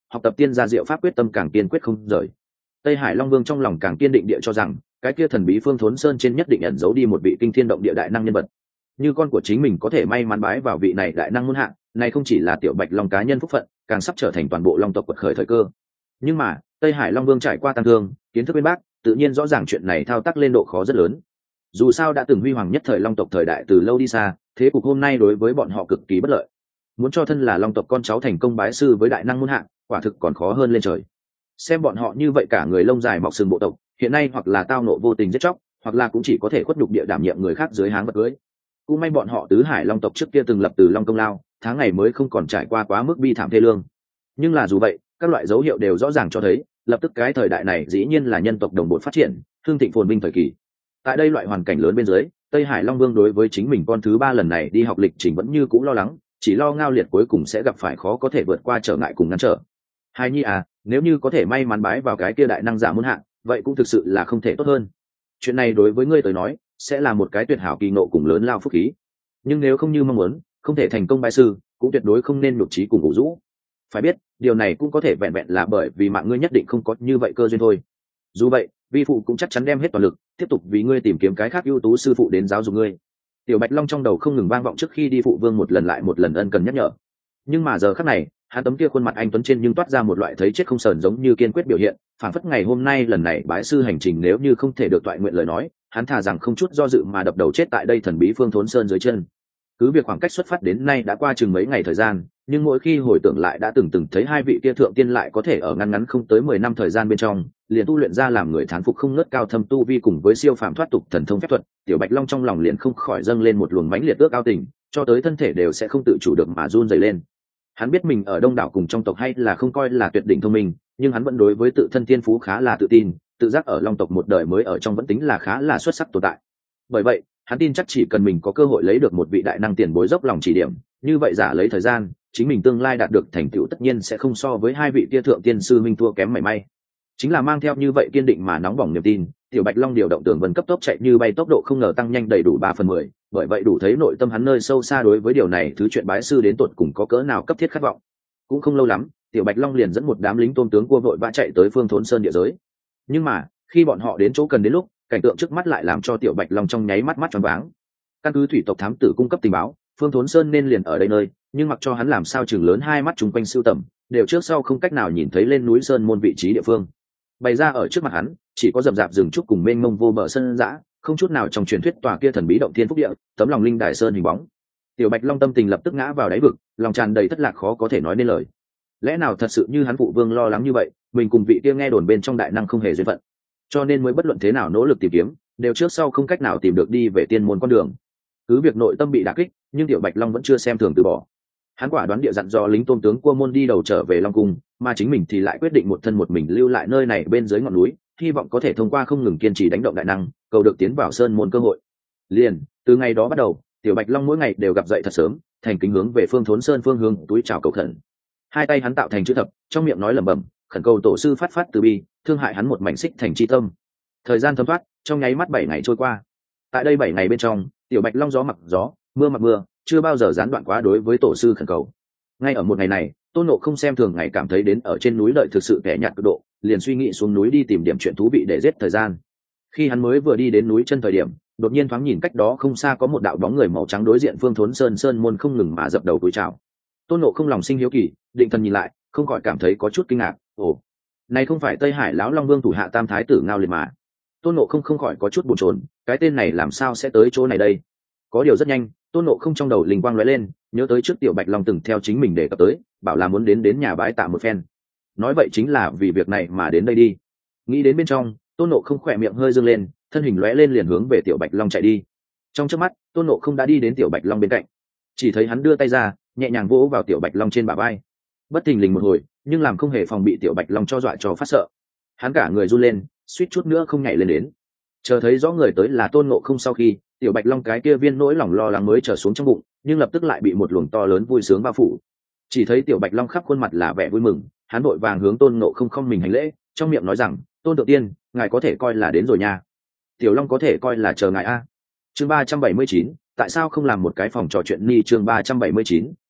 học tập tiên gia diệu pháp quyết tâm càng kiên quyết không rời. Tây Hải Long Vương trong lòng càng kiên định địa cho rằng cái kia thần bí Phương Thốn Sơn trên nhất định ẩn giấu đi một vị kinh thiên động địa đại năng nhân vật. Như con của chính mình có thể may mắn bái vào vị này đại năng muôn hạng, này không chỉ là tiểu Bạch Long cá nhân phúc phận, càng sắp trở thành toàn bộ Long tộc quật khởi thời cơ. Nhưng mà Tây Hải Long Vương trải qua tăng thương, kiến thức bên bác, tự nhiên rõ ràng chuyện này thao tác lên độ khó rất lớn. Dù sao đã từng huy hoàng nhất thời Long tộc thời đại từ lâu đi xa, thế cục hôm nay đối với bọn họ cực kỳ bất lợi. Muốn cho thân là Long tộc con cháu thành công bái sư với đại năng muôn hạng, quả thực còn khó hơn lên trời. Xem bọn họ như vậy cả người lông dài mọc sừng bộ tộc, hiện nay hoặc là tao nộ vô tình giết chóc, hoặc là cũng chỉ có thể khuất nhục địa đảm nhiệm người khác dưới háng vật cưới. Cũng may bọn họ tứ hải Long tộc trước kia từng lập từ Long công lao, tháng ngày mới không còn trải qua quá mức bi thảm thê lương. Nhưng là dù vậy, các loại dấu hiệu đều rõ ràng cho thấy, lập tức cái thời đại này dĩ nhiên là nhân tộc đồng bộ phát triển, hương thịnh phồn vinh thời kỳ. Tại đây loại hoàn cảnh lớn bên dưới, Tây Hải Long Vương đối với chính mình con thứ ba lần này đi học lịch trình vẫn như cũ lo lắng, chỉ lo Ngao Liệt cuối cùng sẽ gặp phải khó có thể vượt qua trở ngại cùng ngăn trở. Hai nhi à, nếu như có thể may mắn bái vào cái kia đại năng giả muôn hạng, vậy cũng thực sự là không thể tốt hơn. Chuyện này đối với ngươi tới nói, sẽ là một cái tuyệt hảo kỳ ngộ cùng lớn lao phúc khí. Nhưng nếu không như mong muốn, không thể thành công bái sư, cũng tuyệt đối không nên nhục trí cùng ủ rũ. Phải biết, điều này cũng có thể vẹn vẹn là bởi vì mạng ngươi nhất định không có như vậy cơ duyên thôi. Dù vậy, vi phụ cũng chắc chắn đem hết toàn lực, tiếp tục vì ngươi tìm kiếm cái khác ưu tú sư phụ đến giáo dục ngươi. Tiểu Bạch Long trong đầu không ngừng vang vọng trước khi đi phụ vương một lần lại một lần ân cần nhắc nhở. Nhưng mà giờ khắc này, hắn tấm kia khuôn mặt anh tuấn trên nhưng toát ra một loại thấy chết không sờn giống như kiên quyết biểu hiện, phảng phất ngày hôm nay lần này bái sư hành trình nếu như không thể được toại nguyện lời nói, hắn thà rằng không chút do dự mà đập đầu chết tại đây thần bí Phương Thốn Sơn dưới chân. Cứ việc khoảng cách xuất phát đến nay đã qua chừng mấy ngày thời gian, nhưng mỗi khi hồi tưởng lại đã từng từng thấy hai vị kia thượng tiên lại có thể ở ngăn ngắn không tới mười năm thời gian bên trong, liền tu luyện ra làm người thán phục không ngớt cao thâm tu vi cùng với siêu phàm thoát tục thần thông phép thuật, Tiểu Bạch Long trong lòng liền không khỏi dâng lên một luồng mãnh liệt ước ao tình, cho tới thân thể đều sẽ không tự chủ được mà run rẩy lên. Hắn biết mình ở đông đảo cùng trong tộc hay là không coi là tuyệt đỉnh thông minh, nhưng hắn vẫn đối với tự thân thiên phú khá là tự tin, tự giác ở Long tộc một đời mới ở trong vẫn tính là khá là xuất sắc tồn tại. Bởi vậy, hắn tin chắc chỉ cần mình có cơ hội lấy được một vị đại năng tiền bối dốc lòng chỉ điểm, như vậy giả lấy thời gian, chính mình tương lai đạt được thành tựu tất nhiên sẽ không so với hai vị kia thượng tiên sư minh thua kém mảy may. Chính là mang theo như vậy kiên định mà nóng bỏng niềm tin, Tiểu Bạch Long điều động tường vân cấp tốc chạy như bay, tốc độ không ngờ tăng nhanh đầy đủ ba phần mười, bởi vậy đủ thấy nội tâm hắn nơi sâu xa đối với điều này thứ chuyện bái sư đến tột cùng có cỡ nào cấp thiết khát vọng. Cũng không lâu lắm, Tiểu Bạch Long liền dẫn một đám lính tôm tướng cua vội vã chạy tới Phương Thốn Sơn địa giới. Nhưng mà, khi bọn họ đến chỗ cần đến lúc, cảnh tượng trước mắt lại làm cho Tiểu Bạch Long trong nháy mắt mắt choáng váng. Căn cứ thủy tộc thám tử cung cấp tình báo, Phương Thốn Sơn nên liền ở đây nơi, nhưng mặc cho hắn làm sao chừng lớn hai mắt chung quanh sưu tầm, đều trước sau không cách nào nhìn thấy lên núi sơn môn vị trí địa phương. Bày ra ở trước mặt hắn, chỉ có rậm rạp rừng trúc cùng mênh mông vô bờ sân dã, không chút nào trong truyền thuyết tòa kia thần bí động thiên phúc địa, tấm lòng linh đại sơn hình bóng. Tiểu Bạch Long tâm tình lập tức ngã vào đáy vực, lòng tràn đầy thất lạc khó có thể nói nên lời. Lẽ nào thật sự như hắn phụ vương lo lắng như vậy, mình cùng vị kia nghe đồn bên trong đại năng không hề duyên phận, cho nên mới bất luận thế nào nỗ lực tìm kiếm, đều trước sau không cách nào tìm được đi về tiên môn con đường. Cứ việc nội tâm bị đả kích, nhưng Tiểu Bạch Long vẫn chưa xem thường từ bỏ. Hắn quả đoán địa dặn dò lính tôm tướng cua môn đi đầu trở về Long cung, mà chính mình thì lại quyết định một thân một mình lưu lại nơi này bên dưới ngọn núi, hy vọng có thể thông qua không ngừng kiên trì đánh động đại năng, cầu được tiến vào sơn môn cơ hội. Liền từ ngày đó bắt đầu, Tiểu Bạch Long mỗi ngày đều gặp dậy thật sớm, thành kính hướng về Phương Thốn Sơn phương hướng túi chào cầu khẩn. Hai tay hắn tạo thành chữ thập, trong miệng nói lẩm bẩm, khẩn cầu tổ sư phát phát từ bi, thương hại hắn một mảnh xích thành chi tâm. Thời gian thấm thoát, trong nháy mắt bảy ngày trôi qua. Tại đây bảy ngày bên trong, Tiểu Bạch Long gió mặc gió, mưa mặc mưa, chưa bao giờ gián đoạn quá đối với tổ sư khẩn cầu. Ngay ở một ngày này, Tôn Ngộ không xem thường ngày cảm thấy đến ở trên núi đợi thực sự kẻ nhạt cực độ, liền suy nghĩ xuống núi đi tìm điểm chuyện thú vị để giết thời gian. Khi hắn mới vừa đi đến núi chân thời điểm, đột nhiên thoáng nhìn cách đó không xa có một đạo bóng người màu trắng đối diện Phương Thốn Sơn sơn môn không ngừng mà dập đầu cúi chào. Tôn Ngộ không lòng sinh hiếu kỳ, định thần nhìn lại, không khỏi cảm thấy có chút kinh ngạc. Ồ, này không phải Tây Hải lão Long Vương thủ hạ tam thái tử Ngao Liệt mà? Tôn Ngộ không không khỏi có chút bồn chồn, cái tên này làm sao sẽ tới chỗ này đây? Có điều rất nhanh, Tôn Ngộ không trong đầu linh quang lóe lên, nhớ tới trước Tiểu Bạch Long từng theo chính mình đề cập tới, bảo là muốn đến đến nhà bái tạ một phen. Nói vậy chính là vì việc này mà đến đây đi. Nghĩ đến bên trong, Tôn Ngộ không khỏe miệng hơi dương lên, thân hình lóe lên liền hướng về Tiểu Bạch Long chạy đi. Trong chớp mắt, Tôn Ngộ không đã đi đến Tiểu Bạch Long bên cạnh, chỉ thấy hắn đưa tay ra, nhẹ nhàng vỗ vào Tiểu Bạch Long trên bả vai. Bất thình lình một hồi, nhưng làm không hề phòng bị Tiểu Bạch Long cho dọa cho phát sợ. Hắn cả người run lên, suýt chút nữa không nhảy lên đến. Chờ thấy rõ người tới là Tôn Ngộ không sau khi, Tiểu Bạch Long cái kia viên nỗi lòng lo lắng mới trở xuống trong bụng, nhưng lập tức lại bị một luồng to lớn vui sướng bao phủ. Chỉ thấy Tiểu Bạch Long khắp khuôn mặt là vẻ vui mừng, hắn vội vàng hướng Tôn Ngộ không không mình hành lễ, trong miệng nói rằng: "Tôn thượng tiên, ngài có thể coi là đến rồi nha. Tiểu Long có thể coi là chờ ngài a." Chương ba trăm bảy mươi chín, tại sao không làm một cái phòng trò chuyện ni chương ba trăm bảy mươi chín,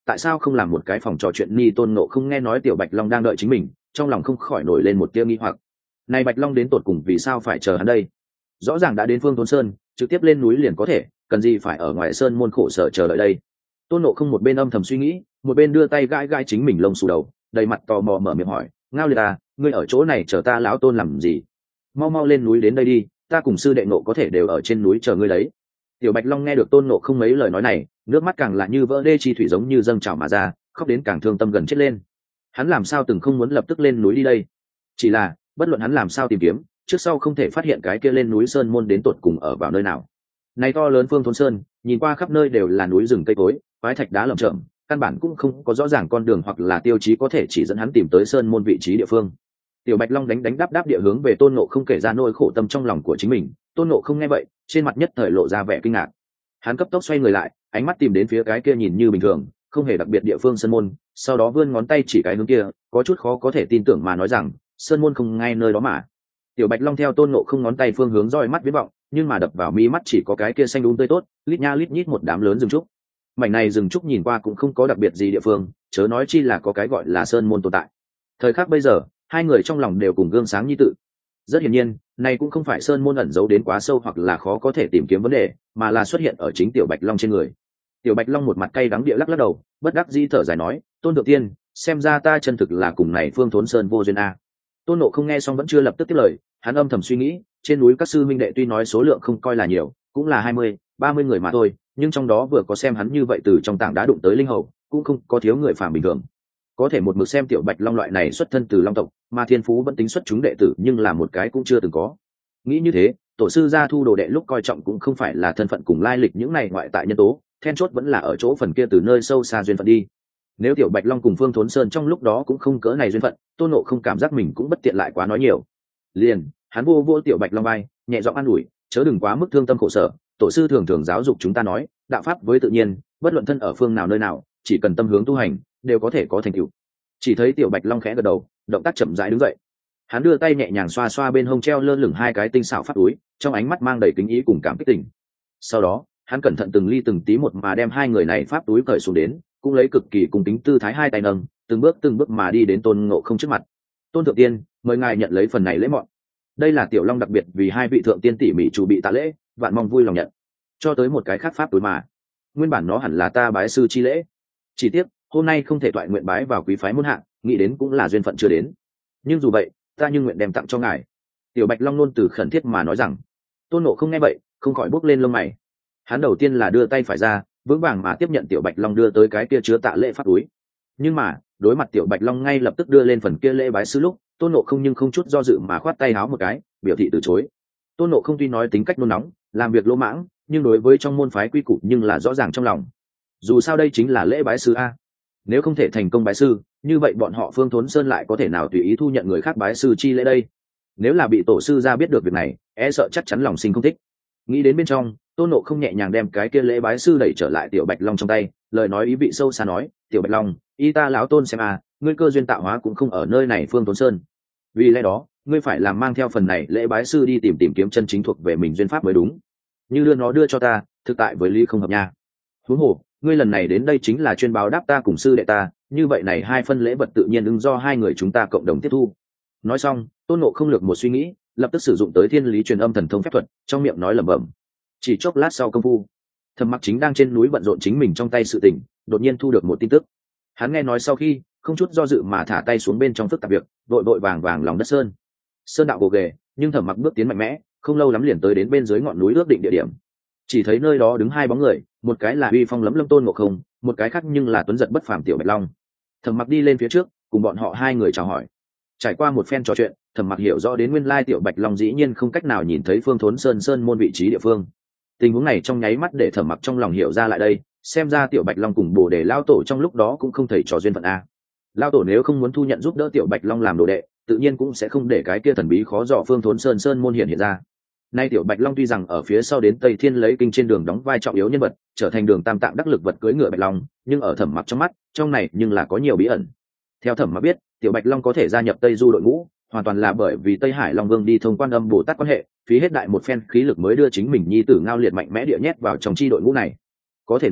tại sao không làm một cái phòng trò chuyện ni tôn nộ không nghe nói tiểu bạch long đang đợi chính mình, trong lòng không khỏi nổi lên một tia nghi hoặc. Này bạch long đến tột cùng vì sao phải chờ hắn đây? Rõ ràng đã đến Phương Thốn Sơn, trực tiếp lên núi liền có thể, cần gì phải ở ngoài sơn môn khổ sở chờ đợi đây? Tôn nộ không một bên âm thầm suy nghĩ, một bên đưa tay gãi gãi chính mình lông xù đầu, đầy mặt tò mò mở miệng hỏi: Ngao Liệt à, ngươi ở chỗ này chờ ta lão tôn làm gì? Mau mau lên núi đến đây đi, ta cùng sư đệ nộ có thể đều ở trên núi chờ ngươi đấy. Tiểu bạch long nghe được tôn nộ không mấy lời nói này, nước mắt càng là như vỡ đê chi thủy giống như dâng trào mà ra, khóc đến càng thương tâm gần chết lên. Hắn làm sao từng không muốn lập tức lên núi đi đây, chỉ là bất luận hắn làm sao tìm kiếm, trước sau không thể phát hiện cái kia lên núi sơn môn đến tột cùng ở vào nơi nào. Này to lớn Phương Thốn Sơn, nhìn qua khắp nơi đều là núi rừng cây cối, quái thạch đá lởm chởm, căn bản cũng không có rõ ràng con đường hoặc là tiêu chí có thể chỉ dẫn hắn tìm tới sơn môn vị trí địa phương. Tiểu bạch long đánh đánh đáp đáp địa hướng về tôn nộ không kể ra nỗi khổ tâm trong lòng của chính mình. Tôn nộ không nghe vậy, trên mặt nhất thời lộ ra vẻ kinh ngạc. Hắn cấp tốc xoay người lại, ánh mắt tìm đến phía cái kia nhìn như bình thường, không hề đặc biệt địa phương sơn môn, sau đó vươn ngón tay chỉ cái hướng kia, có chút khó có thể tin tưởng mà nói rằng sơn môn không ngay nơi đó mà. Tiểu bạch long theo tôn nộ không ngón tay phương hướng roi mắt viễn vọng, nhưng mà đập vào mi mắt chỉ có cái kia xanh đúng um tươi tốt, lít nha lít nhít một đám lớn rừng trúc. Mảnh này rừng trúc nhìn qua cũng không có đặc biệt gì địa phương, chớ nói chi là có cái gọi là sơn môn tồn tại. Thời khắc bây giờ, hai người trong lòng đều cùng gương sáng như tự. Rất hiển nhiên, này cũng không phải sơn môn ẩn giấu đến quá sâu hoặc là khó có thể tìm kiếm vấn đề, mà là xuất hiện ở chính tiểu bạch long trên người. Tiểu bạch long một mặt cay đắng địa lắc lắc đầu, bất đắc dĩ thở dài nói: Tôn thượng tiên, xem ra ta chân thực là cùng này Phương Thốn Sơn vô duyên a. Tôn nộ không nghe xong vẫn chưa lập tức tiếp lời, hắn âm thầm suy nghĩ, trên núi các sư minh đệ tuy nói số lượng không coi là nhiều, cũng là hai mươi, ba mươi người mà thôi, nhưng trong đó vừa có xem hắn như vậy từ trong tảng đá đụng tới linh hầu, cũng không có thiếu người phàm bình thường. Có thể một mực xem tiểu bạch long loại này xuất thân từ long tộc, mà thiên phú vẫn tính xuất chúng đệ tử, nhưng là một cái cũng chưa từng có. Nghĩ như thế, tổ sư gia thu đồ đệ lúc coi trọng cũng không phải là thân phận cùng lai lịch những này ngoại tại nhân tố, then chốt vẫn là ở chỗ phần kia từ nơi sâu xa duyên phận đi. Nếu tiểu bạch long cùng Phương Thốn Sơn trong lúc đó cũng không cỡ này duyên phận, tôn nộ không cảm giác mình cũng bất tiện lại quá nói nhiều. Liền hắn vô vô tiểu bạch long bay, nhẹ giọng an ủi: chớ đừng quá mức thương tâm khổ sở, tổ sư thường thường giáo dục chúng ta nói, đạo pháp với tự nhiên, bất luận thân ở phương nào nơi nào, chỉ cần tâm hướng tu hành, đều có thể có thành tựu. Chỉ thấy tiểu bạch long khẽ gật đầu, động tác chậm rãi đứng dậy. Hắn đưa tay nhẹ nhàng xoa xoa bên hông treo lơ lửng hai cái tinh xảo pháp túi, trong ánh mắt mang đầy kính ý cùng cảm kích tình. Sau đó, hắn cẩn thận từng ly từng tí một mà đem hai người này pháp túi cởi xuống đến, cũng lấy cực kỳ cung kính tư thái hai tay nâng, từng bước từng bước mà đi đến tôn ngộ không trước mặt. Tôn thượng tiên, mời ngài nhận lấy phần này lễ mọn. Đây là tiểu long đặc biệt vì hai vị thượng tiên tỉ mỉ chủ bị tạ lễ, vạn mong vui lòng nhận. Cho tới một cái khác pháp túi mà, nguyên bản nó hẳn là ta bái sư chi lễ, chỉ tiếc hôm nay không thể toại nguyện bái vào quý phái môn hạ, nghĩ đến cũng là duyên phận chưa đến. Nhưng dù vậy, ta nhưng nguyện đem tặng cho ngài. Tiểu bạch long nôn từ khẩn thiết mà nói rằng. Tôn nộ không nghe vậy, không khỏi bốc lên lông mày. Hắn đầu tiên là đưa tay phải ra, vững vàng mà tiếp nhận tiểu bạch long đưa tới cái kia chứa tạ lễ pháp túi. Nhưng mà đối mặt tiểu bạch long ngay lập tức đưa lên phần kia lễ bái sư lúc, tôn nộ không nhưng không chút do dự mà khoát tay háo một cái, biểu thị từ chối. Tôn nộ không tuy nói tính cách nôn nóng, làm việc lỗ mãng, nhưng đối với trong môn phái quy củ nhưng là rõ ràng trong lòng. Dù sao đây chính là lễ bái sư a, nếu không thể thành công bái sư, như vậy bọn họ Phương Thốn Sơn lại có thể nào tùy ý thu nhận người khác bái sư chi lễ đây? Nếu là bị tổ sư ra biết được việc này, e sợ chắc chắn lòng sinh không thích. Nghĩ đến bên trong, tôn nộ không nhẹ nhàng đem cái kia lễ bái sư đẩy trở lại tiểu bạch long trong tay, lời nói ý vị sâu xa nói: tiểu bạch long, y ta lão tôn xem a, ngươi cơ duyên tạo hóa cũng không ở nơi này Phương Thốn Sơn, vì lẽ đó ngươi phải làm mang theo phần này lễ bái sư đi tìm tìm kiếm chân chính thuộc về mình duyên pháp mới đúng. Như đưa nó đưa cho ta, thực tại với lý không hợp nha. Huống hồ ngươi lần này đến đây chính là chuyên báo đáp ta cùng sư đệ ta, như vậy này hai phân lễ vật tự nhiên ứng do hai người chúng ta cộng đồng tiếp thu. Nói xong, tôn nộ không lược một suy nghĩ, lập tức sử dụng tới thiên lý truyền âm thần thông phép thuật, trong miệng nói lẩm bẩm. Chỉ chốc lát sau công phu, Thẩm Mặc chính đang trên núi bận rộn chính mình trong tay sự tình, đột nhiên thu được một tin tức. Hắn nghe nói sau khi không chút do dự mà thả tay xuống bên trong phức tạp việc, vội vội vàng vàng lòng đất sơn sơn đạo gồ ghề, nhưng Thẩm Mặc bước tiến mạnh mẽ, không lâu lắm liền tới đến bên dưới ngọn núi ước định địa điểm. Chỉ thấy nơi đó đứng hai bóng người, một cái là uy phong lẫm lâm tôn ngộ không, một cái khác nhưng là tuấn giật bất phàm tiểu bạch long. Thẩm Mặc đi lên phía trước, cùng bọn họ hai người chào hỏi. Trải qua một phen trò chuyện, Thẩm Mặc hiểu rõ đến nguyên lai tiểu bạch long dĩ nhiên không cách nào nhìn thấy Phương Thốn Sơn sơn môn vị trí địa phương. Tình huống này trong nháy mắt để Thẩm Mặc trong lòng hiểu ra lại đây, xem ra tiểu bạch long cùng bồ đề lao tổ trong lúc đó cũng không thầy trò duyên phận a. Lao tổ nếu không muốn thu nhận giúp đỡ tiểu bạch long làm đồ đệ, tự nhiên cũng sẽ không để cái kia thần bí khó dò Phương Thốn Sơn sơn môn hiện hiện ra. Nay tiểu bạch long tuy rằng ở phía sau đến Tây Thiên lấy kinh trên đường đóng vai trọng yếu nhân vật, trở thành đường tam tạng đắc lực vật cưỡi ngựa bạch long, nhưng ở Thẩm Mặc trong mắt, trong này nhưng là có nhiều bí ẩn. Theo Thẩm Mặc biết, tiểu bạch long có thể gia nhập Tây Du đội ngũ, hoàn toàn là bởi vì Tây Hải Long Vương đi thông Quan Âm Bồ Tát quan hệ, phí hết đại một phen khí lực mới đưa chính mình nhi tử Ngao Liệt mạnh mẽ địa nhét vào trong chi đội ngũ này. Có thể nói,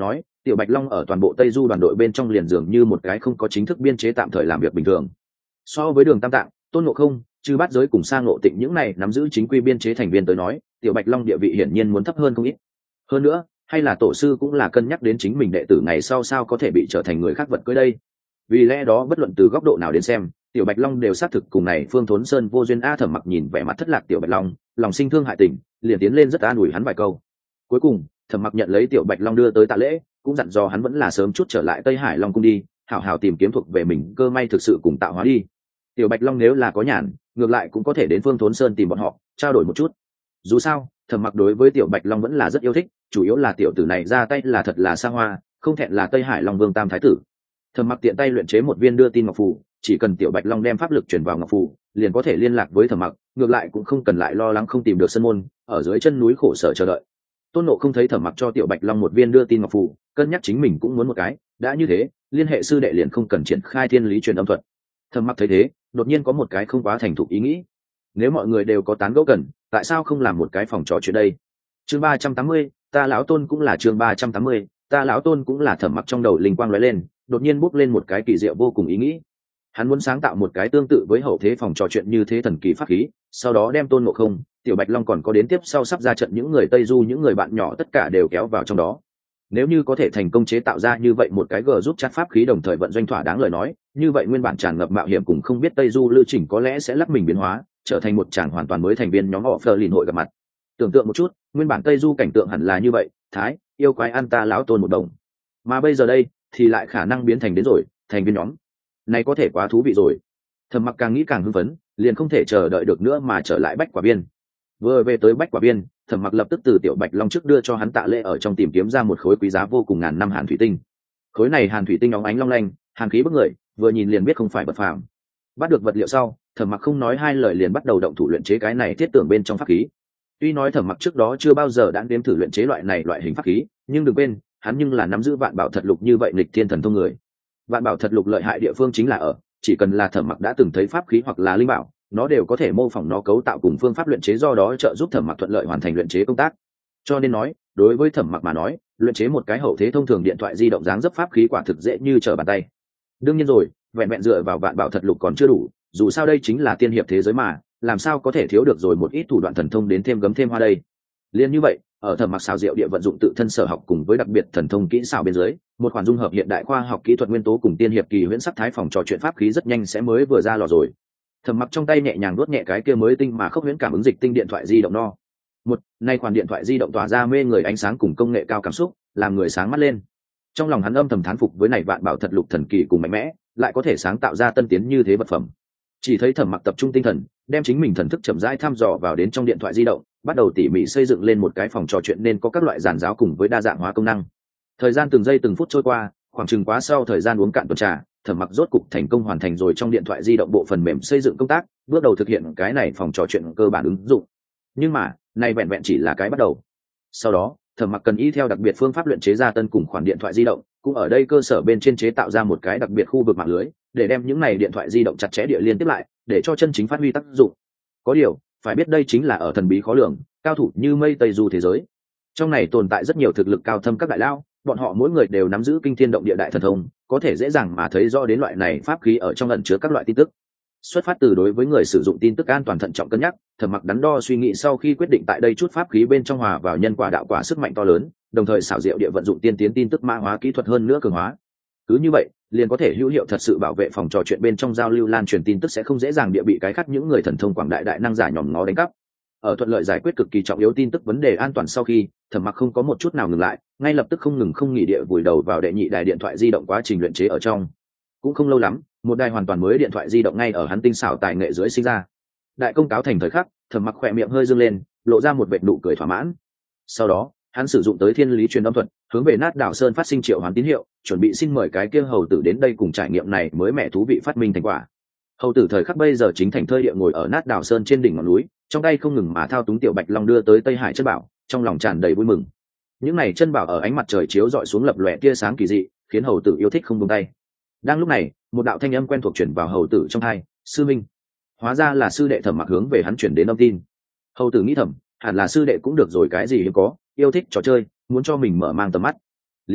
tiểu bạch long ở toàn bộ tây du đoàn đội bên trong liền dường như một cái không có chính thức biên chế tạm thời làm việc bình thường. So với Đường Tam Tạng, Tôn Ngộ Không, Chư Bát Giới cùng Sa Ngộ Tịnh những này nắm giữ chính quy biên chế thành viên tới nói, tiểu bạch long địa vị hiển nhiên muốn thấp hơn không ít. Hơn nữa, hay là tổ sư cũng là cân nhắc đến chính mình đệ tử ngày sau sao có thể bị trở thành người khác vật cưới đây. Vì lẽ đó bất luận từ góc độ nào đến xem, tiểu bạch long đều xác thực cùng này Phương Thốn Sơn vô duyên. A Thẩm Mặc nhìn vẻ mặt thất lạc tiểu bạch long, lòng sinh thương hại tình, liền tiến lên rất an ủi hắn vài câu. Cuối cùng, Thẩm Mặc nhận lấy tiểu bạch long đưa tới tạ lễ, cũng dặn dò hắn vẫn là sớm chút trở lại Tây Hải Long cung đi, hảo hảo tìm kiếm thuộc về mình cơ may thực sự cùng tạo hóa đi. Tiểu bạch long nếu là có nhàn, ngược lại cũng có thể đến Phương Thốn Sơn tìm bọn họ trao đổi một chút. Dù sao, Thẩm Mặc đối với tiểu bạch long vẫn là rất yêu thích, chủ yếu là tiểu tử này ra tay là thật là xa hoa, không thẹn là Tây Hải Long Vương tam thái tử. Thẩm Mặc tiện tay luyện chế một viên đưa tin ngọc phù, chỉ cần tiểu bạch long đem pháp lực truyền vào ngọc phù, liền có thể liên lạc với Thẩm Mặc, ngược lại cũng không cần lại lo lắng không tìm được sân môn, ở dưới chân núi khổ sở chờ đợi. Tôn Nộ không thấy Thẩm Mặc cho tiểu bạch long một viên đưa tin ngọc phù, cân nhắc chính mình cũng muốn một cái, đã như thế, liên hệ sư đệ liền không cần triển khai thiên lý truyền âm thuật. Thẩm Mặc thấy thế, đột nhiên có một cái không quá thành thục ý nghĩ. Nếu mọi người đều có tán gẫu cần, tại sao không làm một cái phòng trò chuyện đây? Chương ba trăm tám mươi, ta lão Tôn cũng là chương ba trăm tám mươi, ta lão Tôn cũng là. Thẩm Mặc trong đầu linh quang lóe lên, đột nhiên bốc lên một cái kỳ diệu vô cùng ý nghĩ. Hắn muốn sáng tạo một cái tương tự với hậu thế phòng trò chuyện như thế thần kỳ pháp khí, sau đó đem Tôn Ngộ Không, tiểu bạch long còn có đến tiếp sau sắp ra trận những người Tây Du những người bạn nhỏ tất cả đều kéo vào trong đó. Nếu như có thể thành công chế tạo ra như vậy một cái gờ giúp chat pháp khí đồng thời vận doanh thỏa đáng lời nói, như vậy nguyên bản tràn ngập mạo hiểm cùng không biết Tây Du lưu trình có lẽ sẽ lắc mình biến hóa, trở thành một tràng hoàn toàn mới thành viên nhóm họ Fleur lìn hội gặp mặt. Tưởng tượng một chút, nguyên bản Tây Du cảnh tượng hẳn là như vậy, thái yêu quái ăn ta lão Tôn một đồng, mà bây giờ đây thì lại khả năng biến thành đến rồi thành viên nhóm này, có thể quá thú vị rồi. Thẩm Mặc càng nghĩ càng hưng phấn, liền không thể chờ đợi được nữa mà trở lại Bách Quả Biên. Vừa về tới Bách Quả Biên, Thẩm Mặc lập tức từ tiểu bạch long trước đưa cho hắn tạ lễ ở trong tìm kiếm ra một khối quý giá vô cùng ngàn năm hàn thủy tinh. Khối này hàn thủy tinh óng ánh long lanh, hàn khí bức người, vừa nhìn liền biết không phải vật phàm. Bắt được vật liệu sau, Thẩm Mặc không nói hai lời liền bắt đầu động thủ luyện chế cái này thiết tưởng bên trong pháp khí. Tuy nói Thẩm Mặc trước đó chưa bao giờ đã đếm thử luyện chế loại này loại hình pháp khí, nhưng đừng quên, hắn nhưng là nắm giữ vạn bảo thật lục như vậy nghịch thiên thần thông người. Vạn bảo thật lục lợi hại địa phương chính là ở, chỉ cần là Thẩm Mặc đã từng thấy pháp khí hoặc là linh bảo, nó đều có thể mô phỏng nó cấu tạo cùng phương pháp luyện chế, do đó trợ giúp Thẩm Mặc thuận lợi hoàn thành luyện chế công tác. Cho nên nói, đối với Thẩm Mặc mà nói, luyện chế một cái hậu thế thông thường điện thoại di động dáng dấp pháp khí quả thực dễ như trở bàn tay. Đương nhiên rồi, vẹn vẹn dựa vào vạn bảo thật lục còn chưa đủ, dù sao đây chính là tiên hiệp thế giới mà, làm sao có thể thiếu được rồi một ít thủ đoạn thần thông đến thêm gấm thêm hoa đây. Liên như vậy, ở Thẩm Mặc xào diệu địa vận dụng tự thân sở học cùng với đặc biệt thần thông kỹ xảo bên dưới, một khoản dung hợp hiện đại khoa học kỹ thuật nguyên tố cùng tiên hiệp kỳ huyễn sắc thái phòng trò chuyện pháp khí rất nhanh sẽ mới vừa ra lò rồi. Thẩm Mặc trong tay nhẹ nhàng nuốt nhẹ cái kia mới tinh mà khốc huyễn cảm ứng dịch tinh điện thoại di động no. Một, nay khoản điện thoại di động tỏa ra mê người ánh sáng cùng công nghệ cao cảm xúc, làm người sáng mắt lên. Trong lòng hắn âm thầm thán phục với này vạn bảo thật lục thần kỳ cùng mạnh mẽ, lại có thể sáng tạo ra tân tiến như thế vật phẩm. Chỉ thấy Thẩm Mặc tập trung tinh thần, đem chính mình thần thức chậm rãi thăm dò vào đến trong điện thoại di động, bắt đầu tỉ mỉ xây dựng lên một cái phòng trò chuyện nên có các loại giàn giáo cùng với đa dạng hóa công năng. Thời gian từng giây từng phút trôi qua, khoảng chừng quá sau thời gian uống cạn tuần trà, Thẩm Mặc rốt cục thành công hoàn thành rồi trong điện thoại di động bộ phần mềm xây dựng công tác, bước đầu thực hiện cái này phòng trò chuyện cơ bản ứng dụng. Nhưng mà, này vẹn vẹn chỉ là cái bắt đầu. Sau đó, Thẩm Mặc cần y theo đặc biệt phương pháp luyện chế ra tân cùng khoản điện thoại di động, cũng ở đây cơ sở bên trên chế tạo ra một cái đặc biệt khu vực mạng lưới, để đem những này điện thoại di động chặt chẽ địa liên tiếp lại, để cho chân chính phát huy tác dụng. Có điều, phải biết đây chính là ở thần bí khó lường, cao thủ như mây Tây Du thế giới. Trong này tồn tại rất nhiều thực lực cao thâm các đại lao, bọn họ mỗi người đều nắm giữ kinh thiên động địa đại thần thông, có thể dễ dàng mà thấy rõ đến loại này pháp khí ở trong ẩn chứa các loại tin tức. Xuất phát từ đối với người sử dụng tin tức an toàn thận trọng cân nhắc, Thẩm Mặc đắn đo suy nghĩ sau khi quyết định tại đây chút pháp khí bên trong hòa vào nhân quả đạo quả sức mạnh to lớn, đồng thời xảo diệu địa vận dụng tiên tiến tin tức mã hóa kỹ thuật hơn nữa cường hóa. Cứ như vậy, liền có thể hữu hiệu thật sự bảo vệ phòng trò chuyện bên trong giao lưu lan truyền tin tức sẽ không dễ dàng địa bị cái khác những người thần thông quảng đại đại năng giả nhòm ngó đánh cắp. Ở thuận lợi giải quyết cực kỳ trọng yếu tin tức vấn đề an toàn sau khi, Thẩm Mặc không có một chút nào ngừng lại, ngay lập tức không ngừng không nghỉ địa vùi đầu vào đệ nhị đài điện thoại di động quá trình luyện chế ở trong. Cũng không lâu lắm, một đài hoàn toàn mới điện thoại di động ngay ở hắn tinh xảo tài nghệ dưới sinh ra. Đại công cáo thành thời khắc, Thẩm Mặc khỏe miệng hơi dương lên, lộ ra một vệt nụ cười thỏa mãn. Sau đó, hắn sử dụng tới thiên lý truyền âm thuật, hướng về Nát Đảo Sơn phát sinh triệu hoán tín hiệu, chuẩn bị xin mời cái kia hầu tử đến đây cùng trải nghiệm này mới mẻ thú vị phát minh thành quả. Hầu tử thời khắc bây giờ chính thành thơi địa ngồi ở Nát Đảo Sơn trên đỉnh ngọn núi, trong tay không ngừng mà thao túng tiểu bạch long đưa tới Tây Hải chân bảo, trong lòng tràn đầy vui mừng. Những này chân bảo ở ánh mặt trời chiếu rọi xuống lập lòe tia sáng kỳ dị, khiến hầu tử yêu thích không buông tay. Đang lúc này, một đạo thanh âm quen thuộc truyền vào hầu tử trong tai, "Sư minh." Hóa ra là sư đệ Thẩm Mặc hướng về hắn truyền đến âm tin. Hầu tử nghĩ thầm, hẳn là sư đệ cũng được rồi, cái gì hiếm có, yêu thích trò chơi, muốn cho mình mở mang tầm mắt. Liền,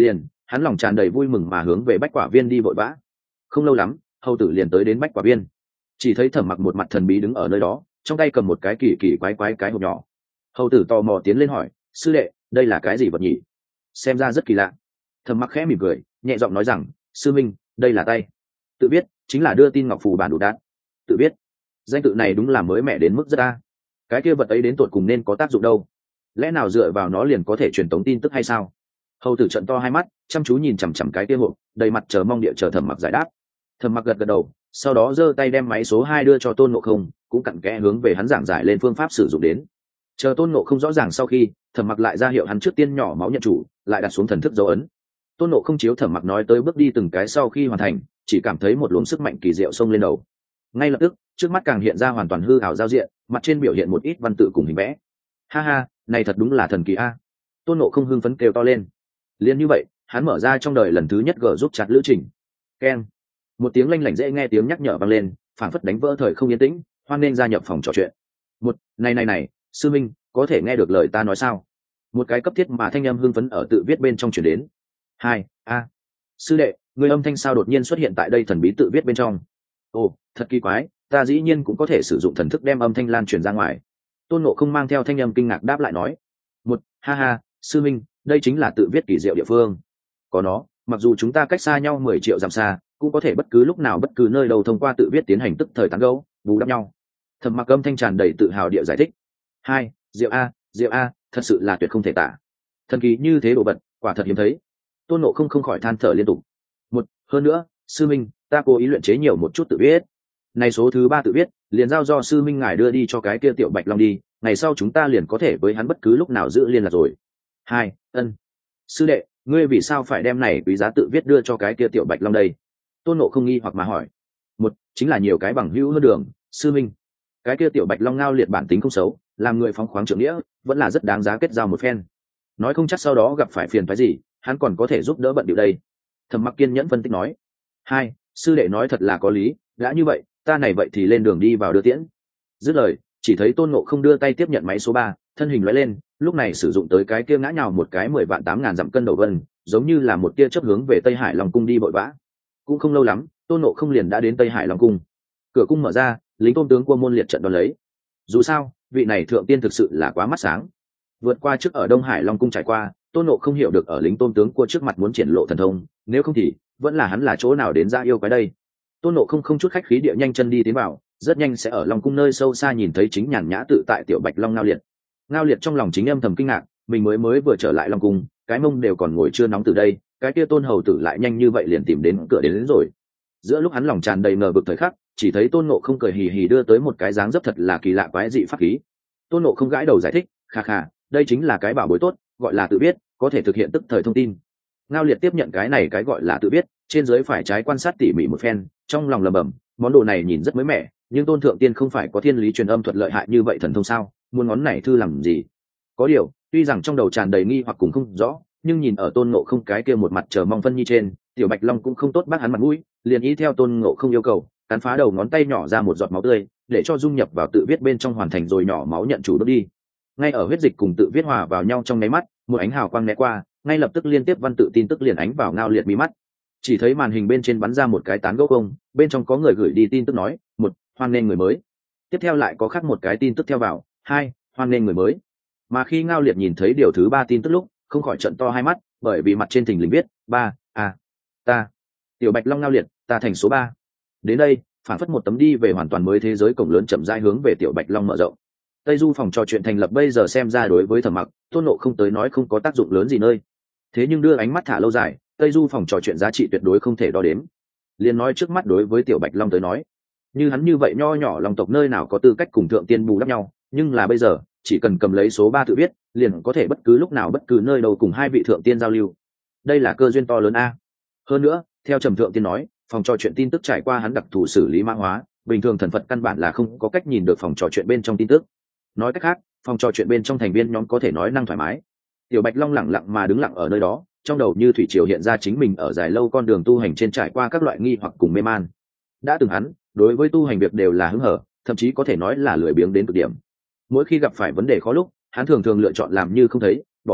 hắn lòng tràn đầy vui mừng mà hướng về bách quả viên đi vội vã. Không lâu lắm hầu tử liền tới đến bách quả viên, chỉ thấy Thẩm Mặc một mặt thần bí đứng ở nơi đó, trong tay cầm một cái kỳ kỳ quái quái cái hộp nhỏ. Hầu tử tò mò tiến lên hỏi, sư đệ đây là cái gì vật nhỉ, xem ra rất kỳ lạ. Thẩm Mặc khẽ mỉm cười nhẹ giọng nói rằng, sư minh đây là tay tự viết, chính là đưa tin ngọc phù bản đủ đạn. Tự viết, danh tự này đúng là mới mẻ đến mức rất a. Cái kia vật ấy đến tột cùng nên có tác dụng đâu, lẽ nào dựa vào nó liền có thể truyền tống tin tức hay sao? Hầu tử trận to hai mắt chăm chú nhìn chằm chằm cái kia hộp, đầy mặt chờ mong địa chờ Thẩm Mặc giải đáp. Thẩm Mặc gật gật đầu, sau đó giơ tay đem máy số hai đưa cho Tôn Ngộ Không, cũng cặn kẽ hướng về hắn giảng giải lên phương pháp sử dụng đến. Chờ Tôn Ngộ Không rõ ràng sau khi, Thẩm Mặc lại ra hiệu hắn trước tiên nhỏ máu nhận chủ, lại đặt xuống thần thức dấu ấn. Tôn Ngộ Không chiếu Thẩm Mặc nói tới bước đi từng cái sau khi hoàn thành, chỉ cảm thấy một luồng sức mạnh kỳ diệu xông lên đầu. Ngay lập tức, trước mắt càng hiện ra hoàn toàn hư ảo giao diện, mặt trên biểu hiện một ít văn tự cùng hình vẽ. Ha ha, này thật đúng là thần kỳ a. Tôn Ngộ Không hưng phấn kêu to lên. Liên như vậy, hắn mở ra trong đời lần thứ nhất gờ giúp chặt lữ trình. Keng. Một tiếng lanh lảnh dễ nghe tiếng nhắc nhở vang lên, phảng phất đánh vỡ thời không yên tĩnh, hoan nên gia nhập phòng trò chuyện. Một, này này này, sư minh, có thể nghe được lời ta nói sao? Một cái cấp thiết mà thanh âm hưng phấn ở tự viết bên trong truyền đến. Hai, a, sư đệ, người âm thanh sao đột nhiên xuất hiện tại đây thần bí tự viết bên trong? Ồ, thật kỳ quái, ta dĩ nhiên cũng có thể sử dụng thần thức đem âm thanh lan truyền ra ngoài. Tôn Ngộ Không mang theo thanh âm kinh ngạc đáp lại nói. Một, ha ha, sư minh, đây chính là tự viết kỳ diệu địa phương. Có nó, mặc dù chúng ta cách xa nhau mười triệu dặm xa, cũng có thể bất cứ lúc nào bất cứ nơi đâu thông qua tự viết tiến hành tức thời tán gẫu, bù đắp nhau. Thẩm Mặc âm thanh tràn đầy tự hào địa giải thích. Hai, diệu a, diệu a, thật sự là tuyệt không thể tả. Thần kỳ như thế đồ vật, quả thật hiếm thấy. Tôn Ngộ Không không khỏi than thở liên tục. Một, hơn nữa, sư minh, ta cố ý luyện chế nhiều một chút tự viết. Này số thứ ba tự viết, liền giao do sư minh ngài đưa đi cho cái kia tiểu Bạch Long đi, ngày sau chúng ta liền có thể với hắn bất cứ lúc nào giữ liên lạc rồi. Hai, ân. Sư đệ, ngươi vì sao phải đem này quý giá tự viết đưa cho cái kia tiểu Bạch Long đây? Tôn Ngộ Không nghi hoặc mà hỏi. Một, chính là nhiều cái bằng hữu hơn đường, sư minh. Cái kia tiểu Bạch Long ngao liệt bản tính không xấu, làm người phóng khoáng trưởng nghĩa, vẫn là rất đáng giá kết giao một phen. Nói không chắc sau đó gặp phải phiền phức gì, hắn còn có thể giúp đỡ bận điều đây. Thẩm Mặc kiên nhẫn phân tích nói. Hai, sư đệ nói thật là có lý, đã như vậy, ta này vậy thì lên đường đi vào đưa tiễn. Dứt lời, chỉ thấy Tôn Ngộ Không đưa tay tiếp nhận máy số ba, thân hình lóe lên, lúc này sử dụng tới cái kia ngã nhào một cái mười vạn tám ngàn dặm cân đầu vân, giống như là một tia chớp hướng về Tây Hải Long cung đi vội vã. Cũng không lâu lắm, Tôn Ngộ Không liền đã đến Tây Hải Long cung. Cửa cung mở ra, lính tôn tướng Quân Môn Liệt trận đón lấy. Dù sao, vị này thượng tiên thực sự là quá mắt sáng. Vượt qua trước ở Đông Hải Long cung trải qua, Tôn Ngộ Không hiểu được ở lính tôn tướng Quân trước mặt muốn triển lộ thần thông, nếu không thì vẫn là hắn là chỗ nào đến ra yêu quái đây. Tôn Ngộ Không không chút khách khí địa nhanh chân đi tiến vào, rất nhanh sẽ ở Long cung nơi sâu xa nhìn thấy chính nhàn nhã tự tại tiểu Bạch Long Ngao Liệt. Ngao Liệt trong lòng chính âm thầm kinh ngạc, mình mới mới vừa trở lại Long cung, cái mông đều còn ngồi chưa nóng từ đây, cái kia Tôn hầu tử lại nhanh như vậy liền tìm đến cửa đến, đến rồi. Giữa lúc hắn lòng tràn đầy ngờ vực thời khắc, chỉ thấy Tôn Ngộ Không cười hì hì đưa tới một cái dáng dấp thật là kỳ lạ quái dị pháp khí. Tôn Ngộ Không gãi đầu giải thích, kha kha, đây chính là cái bảo bối tốt, gọi là tự viết, có thể thực hiện tức thời thông tin. Ngao Liệt tiếp nhận cái này cái gọi là tự viết, trên dưới phải trái quan sát tỉ mỉ một phen, trong lòng lẩm bẩm, món đồ này nhìn rất mới mẻ, nhưng Tôn thượng tiên không phải có thiên lý truyền âm thuật lợi hại như vậy thần thông sao, muốn ngón này thư làm gì? Có điều, tuy rằng trong đầu tràn đầy nghi hoặc cũng không rõ, nhưng nhìn ở Tôn Ngộ Không cái kia một mặt chờ mong phân nhi trên, tiểu Bạch Long cũng không tốt bác hắn mặt mũi, liền ý theo Tôn Ngộ Không yêu cầu, cắn phá đầu ngón tay nhỏ ra một giọt máu tươi, để cho dung nhập vào tự viết bên trong hoàn thành rồi nhỏ máu nhận chủ đốt đi. Ngay ở huyết dịch cùng tự viết hòa vào nhau trong nháy mắt, một ánh hào quang né qua, ngay lập tức liên tiếp văn tự tin tức liền ánh vào Ngao Liệt mi mắt. Chỉ thấy màn hình bên trên bắn ra một cái tán gỗ công, bên trong có người gửi đi tin tức nói, một, hoan nghênh người mới. Tiếp theo lại có khác một cái tin tức theo vào, hai, hoan nghênh người mới. Mà khi Ngao Liệt nhìn thấy điều thứ ba tin tức lúc, không khỏi trận to hai mắt, bởi vì mặt trên thình lình viết, ba, à, ta, tiểu Bạch Long Ngao Liệt, ta thành số ba. Đến đây, phản phất một tấm đi về hoàn toàn mới thế giới cổng lớn chậm rãi hướng về tiểu Bạch Long mở rộng. Tây Du phòng trò chuyện thành lập bây giờ xem ra đối với Thẩm Mặc, Tôn Ngộ Không tới nói không có tác dụng lớn gì nơi. Thế nhưng đưa ánh mắt thả lâu dài, Tây Du phòng trò chuyện giá trị tuyệt đối không thể đo đếm. Liên nói trước mắt đối với tiểu Bạch Long tới nói, như hắn như vậy nho nhỏ Long tộc nơi nào có tư cách cùng thượng tiên bù đắp nhau, nhưng là bây giờ, chỉ cần cầm lấy số ba tự viết, liền có thể bất cứ lúc nào bất cứ nơi đâu cùng hai vị thượng tiên giao lưu. Đây là cơ duyên to lớn a. Hơn nữa, theo Trầm Thượng Tiên nói, phòng trò chuyện tin tức trải qua hắn đặc thù xử lý mã hóa, bình thường thần Phật căn bản là không có cách nhìn được phòng trò chuyện bên trong tin tức. Nói cách khác, phòng trò chuyện bên trong thành viên nhóm có thể nói năng thoải mái. Tiểu Bạch Long lặng lặng mà đứng lặng ở nơi đó, trong đầu như thủy triều hiện ra chính mình ở dài lâu con đường tu hành trên trải qua các loại nghi hoặc cùng mê man. Đã từng hắn, đối với tu hành việc đều là hứng hở, thậm chí có thể nói là lười biếng đến cực điểm. Mỗi khi gặp phải vấn đề khó lúc, hắn thường thường lựa chọn làm như không thấy, bỏ mặc,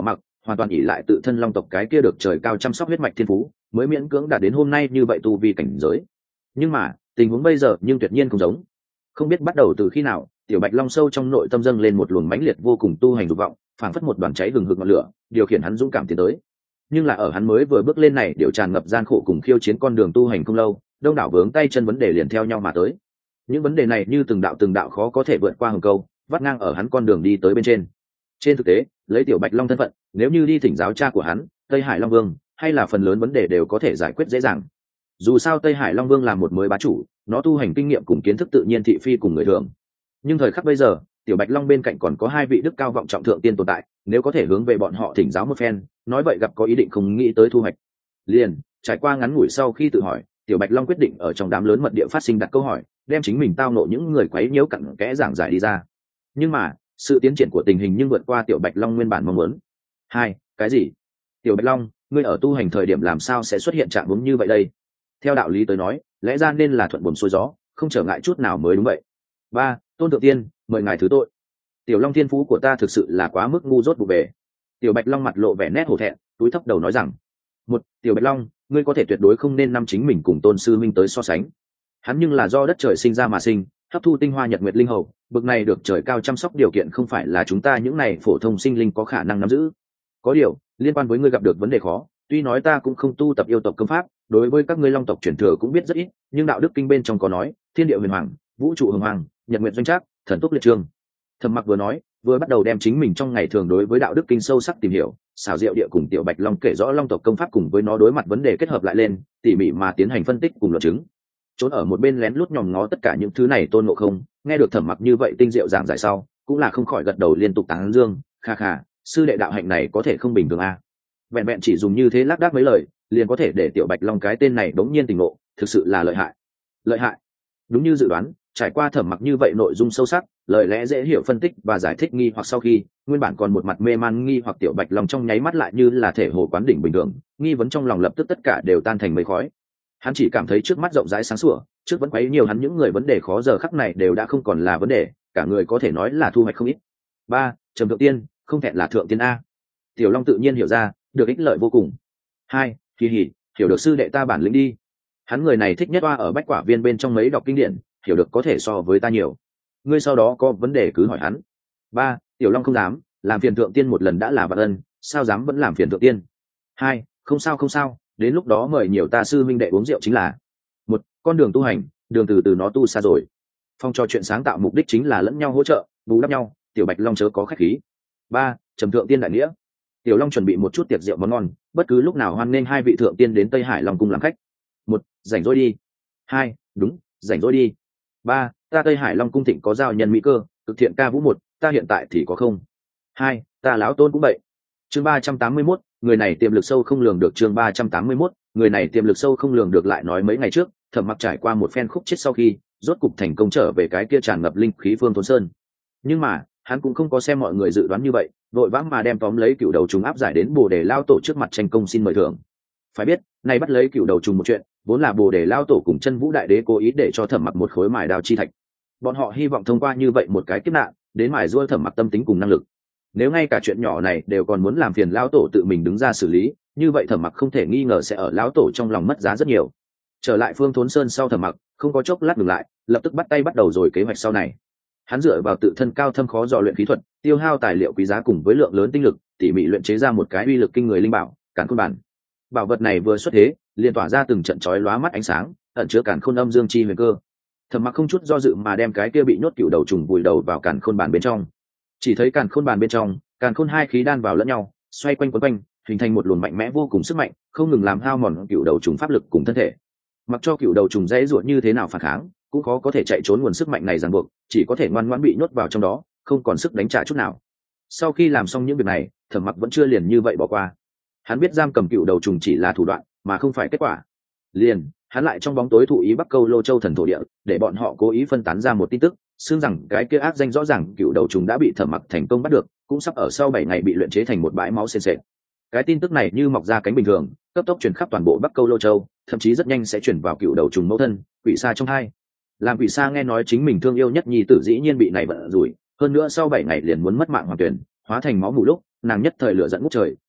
hoàn toàn ỷ lại tự thân long tộc cái kia được trời cao chăm sóc huyết mạch thiên phú mới miễn cưỡng đạt đến hôm nay như vậy tu vi cảnh giới. Nhưng mà tình huống bây giờ nhưng tuyệt nhiên không giống. Không biết bắt đầu từ khi nào, tiểu bạch long sâu trong nội tâm dâng lên một luồng mãnh liệt vô cùng tu hành dục vọng, phảng phất một đoàn cháy hừng hực ngọn lửa điều khiển hắn dũng cảm tiến tới. Nhưng là ở hắn mới vừa bước lên này điều tràn ngập gian khổ cùng khiêu chiến con đường tu hành không lâu, đông đảo vướng tay chân vấn đề liền theo nhau mà tới. Những vấn đề này như từng đạo từng đạo khó có thể vượt qua hừng câu, vắt ngang ở hắn con đường đi tới bên trên. Trên thực tế, lấy tiểu bạch long thân phận, nếu như đi thỉnh giáo cha của hắn Tây Hải Long Vương, hay là phần lớn vấn đề đều có thể giải quyết dễ dàng. Dù sao Tây Hải Long Vương là một mới bá chủ, nó tu hành kinh nghiệm cùng kiến thức tự nhiên thị phi cùng người thường. Nhưng thời khắc bây giờ, tiểu bạch long bên cạnh còn có hai vị đức cao vọng trọng thượng tiên tồn tại, nếu có thể hướng về bọn họ thỉnh giáo một phen, nói vậy gặp có ý định không nghĩ tới thu hoạch. Liền trải qua ngắn ngủi sau khi tự hỏi, tiểu bạch long quyết định ở trong đám lớn mật địa phát sinh đặt câu hỏi, đem chính mình tao nộ những người quấy nhiễu cặn kẽ giảng giải đi ra. Nhưng mà sự tiến triển của tình hình nhưng vượt qua tiểu bạch long nguyên bản mong muốn. Hai, cái gì? Tiểu bạch long, ngươi ở tu hành thời điểm làm sao sẽ xuất hiện trạng huống như vậy đây? Theo đạo lý tới nói, lẽ ra nên là thuận buồm xuôi gió, không trở ngại chút nào mới đúng vậy. Ba, tôn thượng tiên, mời ngài thứ tội. Tiểu long thiên phú của ta thực sự là quá mức ngu dốt vụ về. Tiểu bạch long mặt lộ vẻ nét hổ thẹn, túi thấp đầu nói rằng: một, tiểu bạch long, ngươi có thể tuyệt đối không nên năm chính mình cùng tôn sư minh tới so sánh. Hắn nhưng là do đất trời sinh ra mà sinh, hấp thu tinh hoa nhật nguyệt linh hầu, bực này được trời cao chăm sóc điều kiện không phải là chúng ta những này phổ thông sinh linh có khả năng nắm giữ. Có điều liên quan với ngươi gặp được vấn đề khó, tuy nói ta cũng không tu tập yêu tộc công pháp, đối với các ngươi long tộc truyền thừa cũng biết rất ít, nhưng đạo đức kinh bên trong có nói thiên địa huyền hoàng, vũ trụ hồng hoàng, nhật nguyệt doanh trác, thần túc liệt trương. Thẩm Mặc vừa nói vừa bắt đầu đem chính mình trong ngày thường đối với đạo đức kinh sâu sắc tìm hiểu, xảo diệu địa cùng tiểu bạch long kể rõ long tộc công pháp cùng với nó đối mặt vấn đề kết hợp lại lên, tỉ mỉ mà tiến hành phân tích cùng luận chứng. Trốn ở một bên lén lút nhòm ngó tất cả những thứ này Tôn Ngộ Không nghe được Thẩm Mặc như vậy tinh diệu giảng giải sau, cũng là không khỏi gật đầu liên tục tán dương, kha kha, sư đệ đạo hạnh này có thể không bình thường a. Vẹn vẹn chỉ dùng như thế lác đác mấy lời, liền có thể để tiểu bạch long cái tên này đống nhiên tỉnh ngộ, thực sự là lợi hại. Lợi hại. Đúng như dự đoán, trải qua Thẩm Mặc như vậy nội dung sâu sắc, lời lẽ dễ hiểu phân tích và giải thích nghi hoặc sau khi, nguyên bản còn một mặt mê man nghi hoặc tiểu bạch long trong nháy mắt lại như là thể hồ quán đỉnh bình thường, nghi vấn trong lòng lập tức tất cả đều tan thành mây khói. Hắn chỉ cảm thấy trước mắt rộng rãi sáng sủa, trước vẫn quấy nhiều hắn những người vấn đề khó giờ khắc này đều đã không còn là vấn đề, cả người có thể nói là thu hoạch không ít. Ba, trầm thượng tiên, không thẹn là thượng tiên a. Tiểu long tự nhiên hiểu ra, được ích lợi vô cùng. Hai, kỳ hỉ, hiểu được sư đệ ta bản lĩnh đi. Hắn người này thích nhất oa ở bách quả viên bên trong mấy đọc kinh điển, hiểu được có thể so với ta nhiều. Ngươi sau đó có vấn đề cứ hỏi hắn. Ba, tiểu long không dám làm phiền thượng tiên một lần đã là vạn ân, sao dám vẫn làm phiền thượng tiên. Hai, không sao không sao, đến lúc đó mời nhiều ta sư minh đệ uống rượu chính là. Một, con đường tu hành, đường từ từ nó tu xa rồi. Phong trò chuyện sáng tạo mục đích chính là lẫn nhau hỗ trợ, bù đắp nhau, tiểu bạch long chớ có khách khí. Ba, trầm thượng tiên đại nghĩa. Tiểu long chuẩn bị một chút tiệc rượu món ngon, bất cứ lúc nào hoan nghênh hai vị thượng tiên đến Tây Hải Long cung làm khách. Một, rảnh rỗi đi. Hai, đúng, rảnh rỗi đi. Ba, ta Tây Hải Long cung thịnh có giao nhân mỹ cơ, cực thiện ca vũ một, ta hiện tại thì có không. Hai, ta lão tôn cũng vậy. Chương ba trăm tám mươi mốt, người này tiềm lực sâu không lường được. Chương ba trăm tám mươi mốt, người này tiềm lực sâu không lường được. Lại nói mấy ngày trước, Thẩm Mặc trải qua một phen khúc chết sau khi rốt cục thành công trở về cái kia tràn ngập linh khí Phương Thốn Sơn. Nhưng mà hắn cũng không có xem mọi người dự đoán như vậy, vội vã mà đem tóm lấy cựu đầu trùng áp giải đến Bồ Đề Lao Tổ trước mặt tranh công xin mời thưởng. Phải biết, này bắt lấy cựu đầu trùng một chuyện, vốn là Bồ Đề Lao Tổ cùng Chân Vũ Đại Đế cố ý để cho Thẩm Mặc một khối mài đao chi thạch. Bọn họ hy vọng thông qua như vậy một cái kiếp nạn, đến mài giũa Thẩm Mặc tâm tính cùng năng lực. Nếu ngay cả chuyện nhỏ này đều còn muốn làm phiền lão tổ tự mình đứng ra xử lý, như vậy Thẩm Mặc không thể nghi ngờ sẽ ở lão tổ trong lòng mất giá rất nhiều. Trở lại Phương Thốn Sơn sau, Thẩm Mặc không có chốc lát ngừng lại, lập tức bắt tay bắt đầu rồi kế hoạch sau này. Hắn dựa vào tự thân cao thâm khó dò luyện khí thuật, tiêu hao tài liệu quý giá cùng với lượng lớn tinh lực, tỉ mỉ luyện chế ra một cái uy lực kinh người linh bảo, Càn Khôn Bản. Bảo vật này vừa xuất thế, liền tỏa ra từng trận chói lóa mắt ánh sáng, ẩn chứa Càn Khôn âm dương chi huyền cơ. Thẩm Mặc không chút do dự mà đem cái kia bị nhốt cựu đầu trùng vùi đầu vào Càn Khôn Bản bên trong. Chỉ thấy Càn Khôn Bản bên trong, Càn Khôn hai khí đan vào lẫn nhau, xoay quanh quấn quanh, hình thành một luồng mạnh mẽ vô cùng sức mạnh, không ngừng làm hao mòn cựu đầu trùng pháp lực cùng thân thể. Mặc cho cựu đầu trùng dễ ruột như thế nào phản kháng, cũng khó có thể chạy trốn nguồn sức mạnh này ràng buộc, chỉ có thể ngoan ngoãn bị nhốt vào trong đó, không còn sức đánh trả chút nào. Sau khi làm xong những việc này, Thẩm Mặc vẫn chưa liền như vậy bỏ qua. Hắn biết giam cầm cựu đầu trùng chỉ là thủ đoạn, mà không phải kết quả. Liền, hắn lại trong bóng tối thụ ý Bắc Câu Lô Châu thần thổ địa, để bọn họ cố ý phân tán ra một tin tức, xương rằng cái kia ác danh rõ ràng cựu đầu trùng đã bị Thẩm Mặc thành công bắt được, cũng sắp ở sau bảy ngày bị luyện chế thành một bãi máu sền sệt. Cái tin tức này như mọc ra cánh bình thường, cấp tốc truyền khắp toàn bộ Bắc Câu Lô Châu, thậm chí rất nhanh sẽ truyền vào cựu đầu trùng mẫu thân, Quỷ Sa trong hai. Làm Quỷ Sa nghe nói chính mình thương yêu nhất nhi tử dĩ nhiên bị này vận rủi, hơn nữa sau bảy ngày liền muốn mất mạng hoàn tuyển, hóa thành máu mủ lúc, nàng nhất thời lửa giận ngút trời,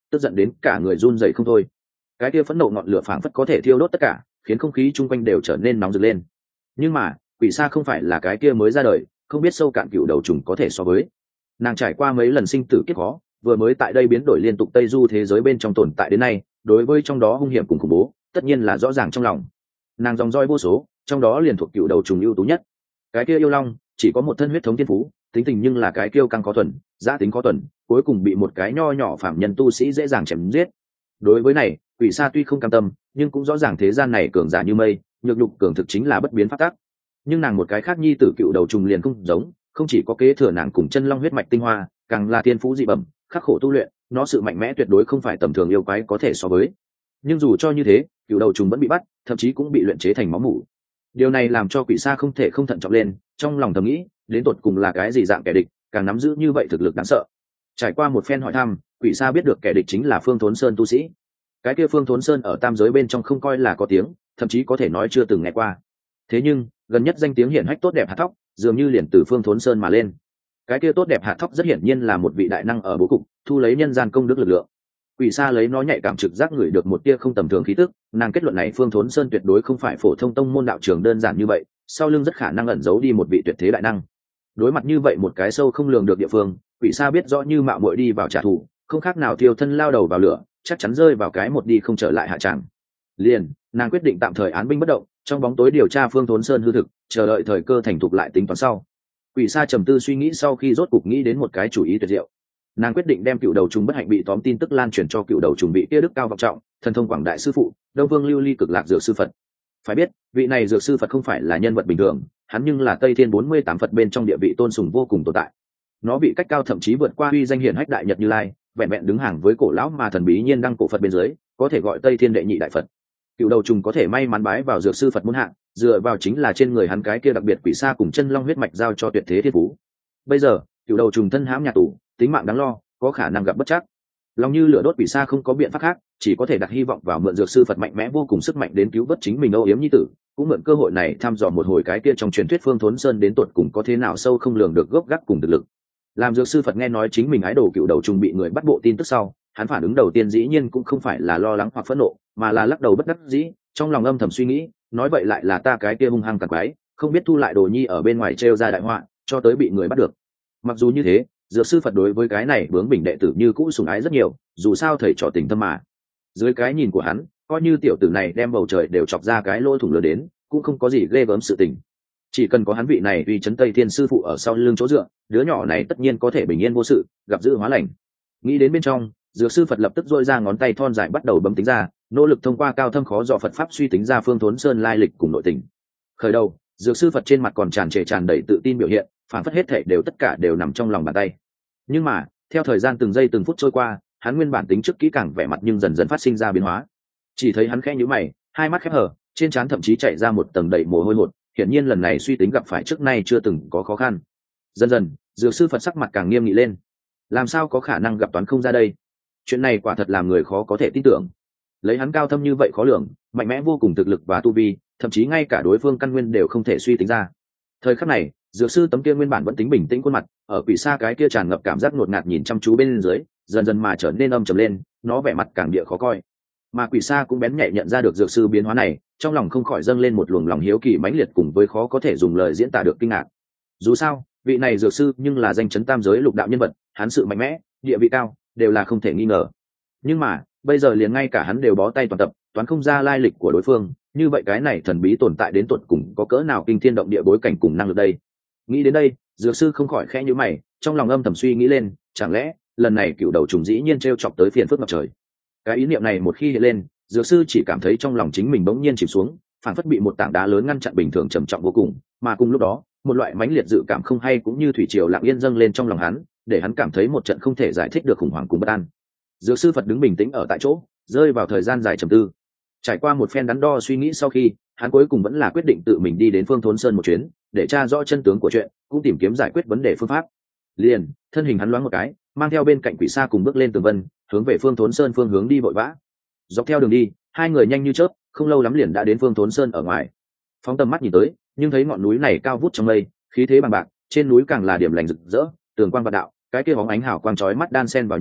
tức giận đến cả người run rẩy không thôi. Cái kia phẫn nộ ngọn lửa phảng phất có thể thiêu đốt tất cả, khiến không khí chung quanh đều trở nên nóng rực lên. Nhưng mà quỷ sa không phải là cái kia mới ra đời, không biết sâu cạn cựu đầu trùng có thể so với. Nàng trải qua mấy lần sinh tử kiếp khó, vừa mới tại đây biến đổi liên tục tây du thế giới bên trong tồn tại đến nay, đối với trong đó hung hiểm cùng khủng bố tất nhiên là rõ ràng trong lòng. Nàng dòng roi vô số, trong đó liền thuộc cựu đầu trùng ưu tú nhất. Cái kia yêu long chỉ có một thân huyết thống thiên phú, tính tình nhưng là cái kiêu căng có thuần, giá tính có thuần, cuối cùng bị một cái nho nhỏ phạm nhân tu sĩ dễ dàng chém giết. Đối với này, quỷ sa tuy không cam tâm, nhưng cũng rõ ràng thế gian này cường giả như mây, nhược nhục cường thực chính là bất biến pháp tắc. Nhưng nàng một cái khác nhi tử cựu đầu trùng liền không giống, không chỉ có kế thừa nàng cùng chân long huyết mạch tinh hoa, càng là thiên phú dị bẩm, khắc khổ tu luyện, nó sự mạnh mẽ tuyệt đối không phải tầm thường yêu quái có thể so với. Nhưng dù cho như thế, cựu đầu trùng vẫn bị bắt, thậm chí cũng bị luyện chế thành máu mủ. Điều này làm cho quỷ sa không thể không thận trọng lên, trong lòng thầm nghĩ, đến tột cùng là cái gì dạng kẻ địch, càng nắm giữ như vậy thực lực đáng sợ. Trải qua một phen hỏi thăm, quỷ sa biết được kẻ địch chính là Phương Thốn Sơn tu sĩ. Cái kia Phương Thốn Sơn ở tam giới bên trong không coi là có tiếng, thậm chí có thể nói chưa từng nghe qua. Thế nhưng gần nhất danh tiếng hiển hách tốt đẹp hạt thóc dường như liền từ Phương Thốn Sơn mà lên. Cái kia tốt đẹp hạt thóc rất hiển nhiên là một vị đại năng ở bố cục, thu lấy nhân gian công đức lực lượng. Quỷ sa lấy nó nhạy cảm trực giác ngửi được một tia không tầm thường khí tức, nàng kết luận này Phương Thốn Sơn tuyệt đối không phải phổ thông tông môn đạo trường đơn giản như vậy, sau lưng rất khả năng ẩn giấu đi một vị tuyệt thế đại năng. Đối mặt như vậy một cái sâu không lường được địa phương, quỷ sa biết rõ như mạo muội đi vào trả thù, không khác nào thiêu thân lao đầu vào lửa, chắc chắn rơi vào cái một đi không trở lại hạ tràng. Liền, nàng quyết định tạm thời án binh bất động, trong bóng tối điều tra Phương Thốn Sơn hư thực, chờ đợi thời cơ thành thục lại tính toán sau. Quỷ sa trầm tư suy nghĩ sau khi rốt cục nghĩ đến một cái chủ ý tuyệt diệu. Nàng quyết định đem cựu đầu trùng bất hạnh bị tóm tin tức lan truyền cho cựu đầu trùng bị kia đức cao vọng trọng, thần thông quảng đại sư phụ, Đông Vương Lưu Ly cực lạc dược sư Phật. Phải biết, vị này dược sư Phật không phải là nhân vật bình thường, hắn nhưng là Tây Thiên bốn mươi tám Phật bên trong địa vị tôn sùng vô cùng tồn tại. Nó bị cách cao thậm chí vượt qua uy danh hiển hách đại nhật Như Lai, vẹn vẹn đứng hàng với cổ lão mà thần bí nhiên đăng cổ Phật bên dưới, có thể gọi Tây Thiên đệ nhị đại Phật. Cựu đầu trùng có thể may mắn bái vào dược sư Phật muôn hạng, dựa vào chính là trên người hắn cái kia đặc biệt quỷ sa cùng chân long huyết mạch giao cho tuyệt thế thiên phú. Bây giờ cựu đầu trùng thân hãm nhà tù, tính mạng đáng lo, có khả năng gặp bất trắc. Lòng như lửa đốt quỷ sa không có biện pháp khác, chỉ có thể đặt hy vọng vào mượn dược sư Phật mạnh mẽ vô cùng sức mạnh đến cứu vớt chính mình âu yếm nhi tử, cũng mượn cơ hội này thăm dò một hồi cái kia trong truyền thuyết Phương Thốn Sơn đến tột cùng có thế nào sâu không lường được gốc gác cùng thực lực. Làm dược sư Phật nghe nói chính mình ái đồ cựu đầu trùng bị người bắt bộ tin tức sau, hắn phản ứng đầu tiên dĩ nhiên cũng không phải là lo lắng hoặc phẫn nộ, mà là lắc đầu bất đắc dĩ, trong lòng âm thầm suy nghĩ, nói vậy lại là ta cái kia hung hăng tàn quái, không biết thu lại đồ nhi ở bên ngoài trêu ra đại họa, cho tới bị người bắt được. Mặc dù như thế, dược sư Phật đối với cái này bướng bỉnh đệ tử như cũ sủng ái rất nhiều, dù sao thầy trò tình tâm mà. Dưới cái nhìn của hắn, coi như tiểu tử này đem bầu trời đều chọc ra cái lỗ thủng lớn đến, cũng không có gì ghê gớm sự tình. Chỉ cần có hắn vị này uy chấn Tây Thiên sư phụ ở sau lưng chỗ dựa, đứa nhỏ này tất nhiên có thể bình yên vô sự, gặp dữ hóa lành. Nghĩ đến bên trong, dược sư Phật lập tức dội ra ngón tay thon dài bắt đầu bấm tính ra, nỗ lực thông qua cao thâm khó dò Phật pháp suy tính ra Phương Thốn Sơn lai lịch cùng nội tình. Khởi đầu, dược sư Phật trên mặt còn tràn trề tràn đầy tự tin biểu hiện, phản phất hết thể đều tất cả đều nằm trong lòng bàn tay. Nhưng mà theo thời gian từng giây từng phút trôi qua, hắn nguyên bản tính trước kỹ càng vẻ mặt nhưng dần dần phát sinh ra biến hóa. Chỉ thấy hắn khẽ nhíu mày, hai mắt khép hờ, trên trán thậm chí chạy ra một tầng đầy mồ hôi hột, hiển nhiên lần này suy tính gặp phải trước nay chưa từng có khó khăn. Dần dần, dược sư Phật sắc mặt càng nghiêm nghị lên. Làm sao có khả năng gặp toán không ra đây? Chuyện này quả thật làm người khó có thể tin tưởng. Lấy hắn cao thâm như vậy khó lường, mạnh mẽ vô cùng thực lực và tu vi, thậm chí ngay cả đối phương căn nguyên đều không thể suy tính ra. Thời khắc này, dược sư tấm kia nguyên bản vẫn tính bình tĩnh khuôn mặt, ở quỷ sa cái kia tràn ngập cảm giác ngột ngạt nhìn chăm chú bên dưới, dần dần mà trở nên âm trầm lên, nó vẻ mặt càng địa khó coi. Mà quỷ sa cũng bén nhạy nhận ra được dược sư biến hóa này, trong lòng không khỏi dâng lên một luồng lòng hiếu kỳ mãnh liệt cùng với khó có thể dùng lời diễn tả được kinh ngạc. Dù sao, vị này dược sư nhưng là danh chấn tam giới lục đạo nhân vật, hắn sự mạnh mẽ, địa vị cao, đều là không thể nghi ngờ. Nhưng mà bây giờ liền ngay cả hắn đều bó tay toàn tập, toán không ra lai lịch của đối phương, như vậy cái này thần bí tồn tại đến tột cùng có cỡ nào kinh thiên động địa bối cảnh cùng năng lực đây? Nghĩ đến đây, dược sư không khỏi khẽ nhíu mày, trong lòng âm thầm suy nghĩ lên, chẳng lẽ lần này cựu đầu trùng dĩ nhiên trêu chọc tới phiền phức ngập trời? Cái ý niệm này một khi hiện lên, dược sư chỉ cảm thấy trong lòng chính mình bỗng nhiên chìm xuống, phản phất bị một tảng đá lớn ngăn chặn bình thường trầm trọng vô cùng, mà cùng lúc đó, một loại mãnh liệt dự cảm không hay cũng như thủy triều lặng yên dâng lên trong lòng hắn, để hắn cảm thấy một trận không thể giải thích được khủng hoảng cùng bất an. Dược sư Phật đứng bình tĩnh ở tại chỗ, rơi vào thời gian dài trầm tư. Trải qua một phen đắn đo suy nghĩ sau khi, hắn cuối cùng vẫn là quyết định tự mình đi đến Phương Thốn Sơn một chuyến, để tra rõ chân tướng của chuyện, cũng tìm kiếm giải quyết vấn đề phương pháp. Liền, thân hình hắn loáng một cái, mang theo bên cạnh quỷ sa cùng bước lên tường vân, hướng về Phương Thốn Sơn phương hướng đi vội vã. Dọc theo đường đi, hai người nhanh như chớp, không lâu lắm liền đã đến Phương Thốn Sơn ở ngoài. Phóng tầm mắt nhìn tới, nhưng thấy ngọn núi này cao vút trong mây, khí thế bằng bạc, trên núi càng là điểm lành rực rỡ, tường quang vạn đạo, cái kia bóng ánh hào quang chói mắt đan xen vào nhau,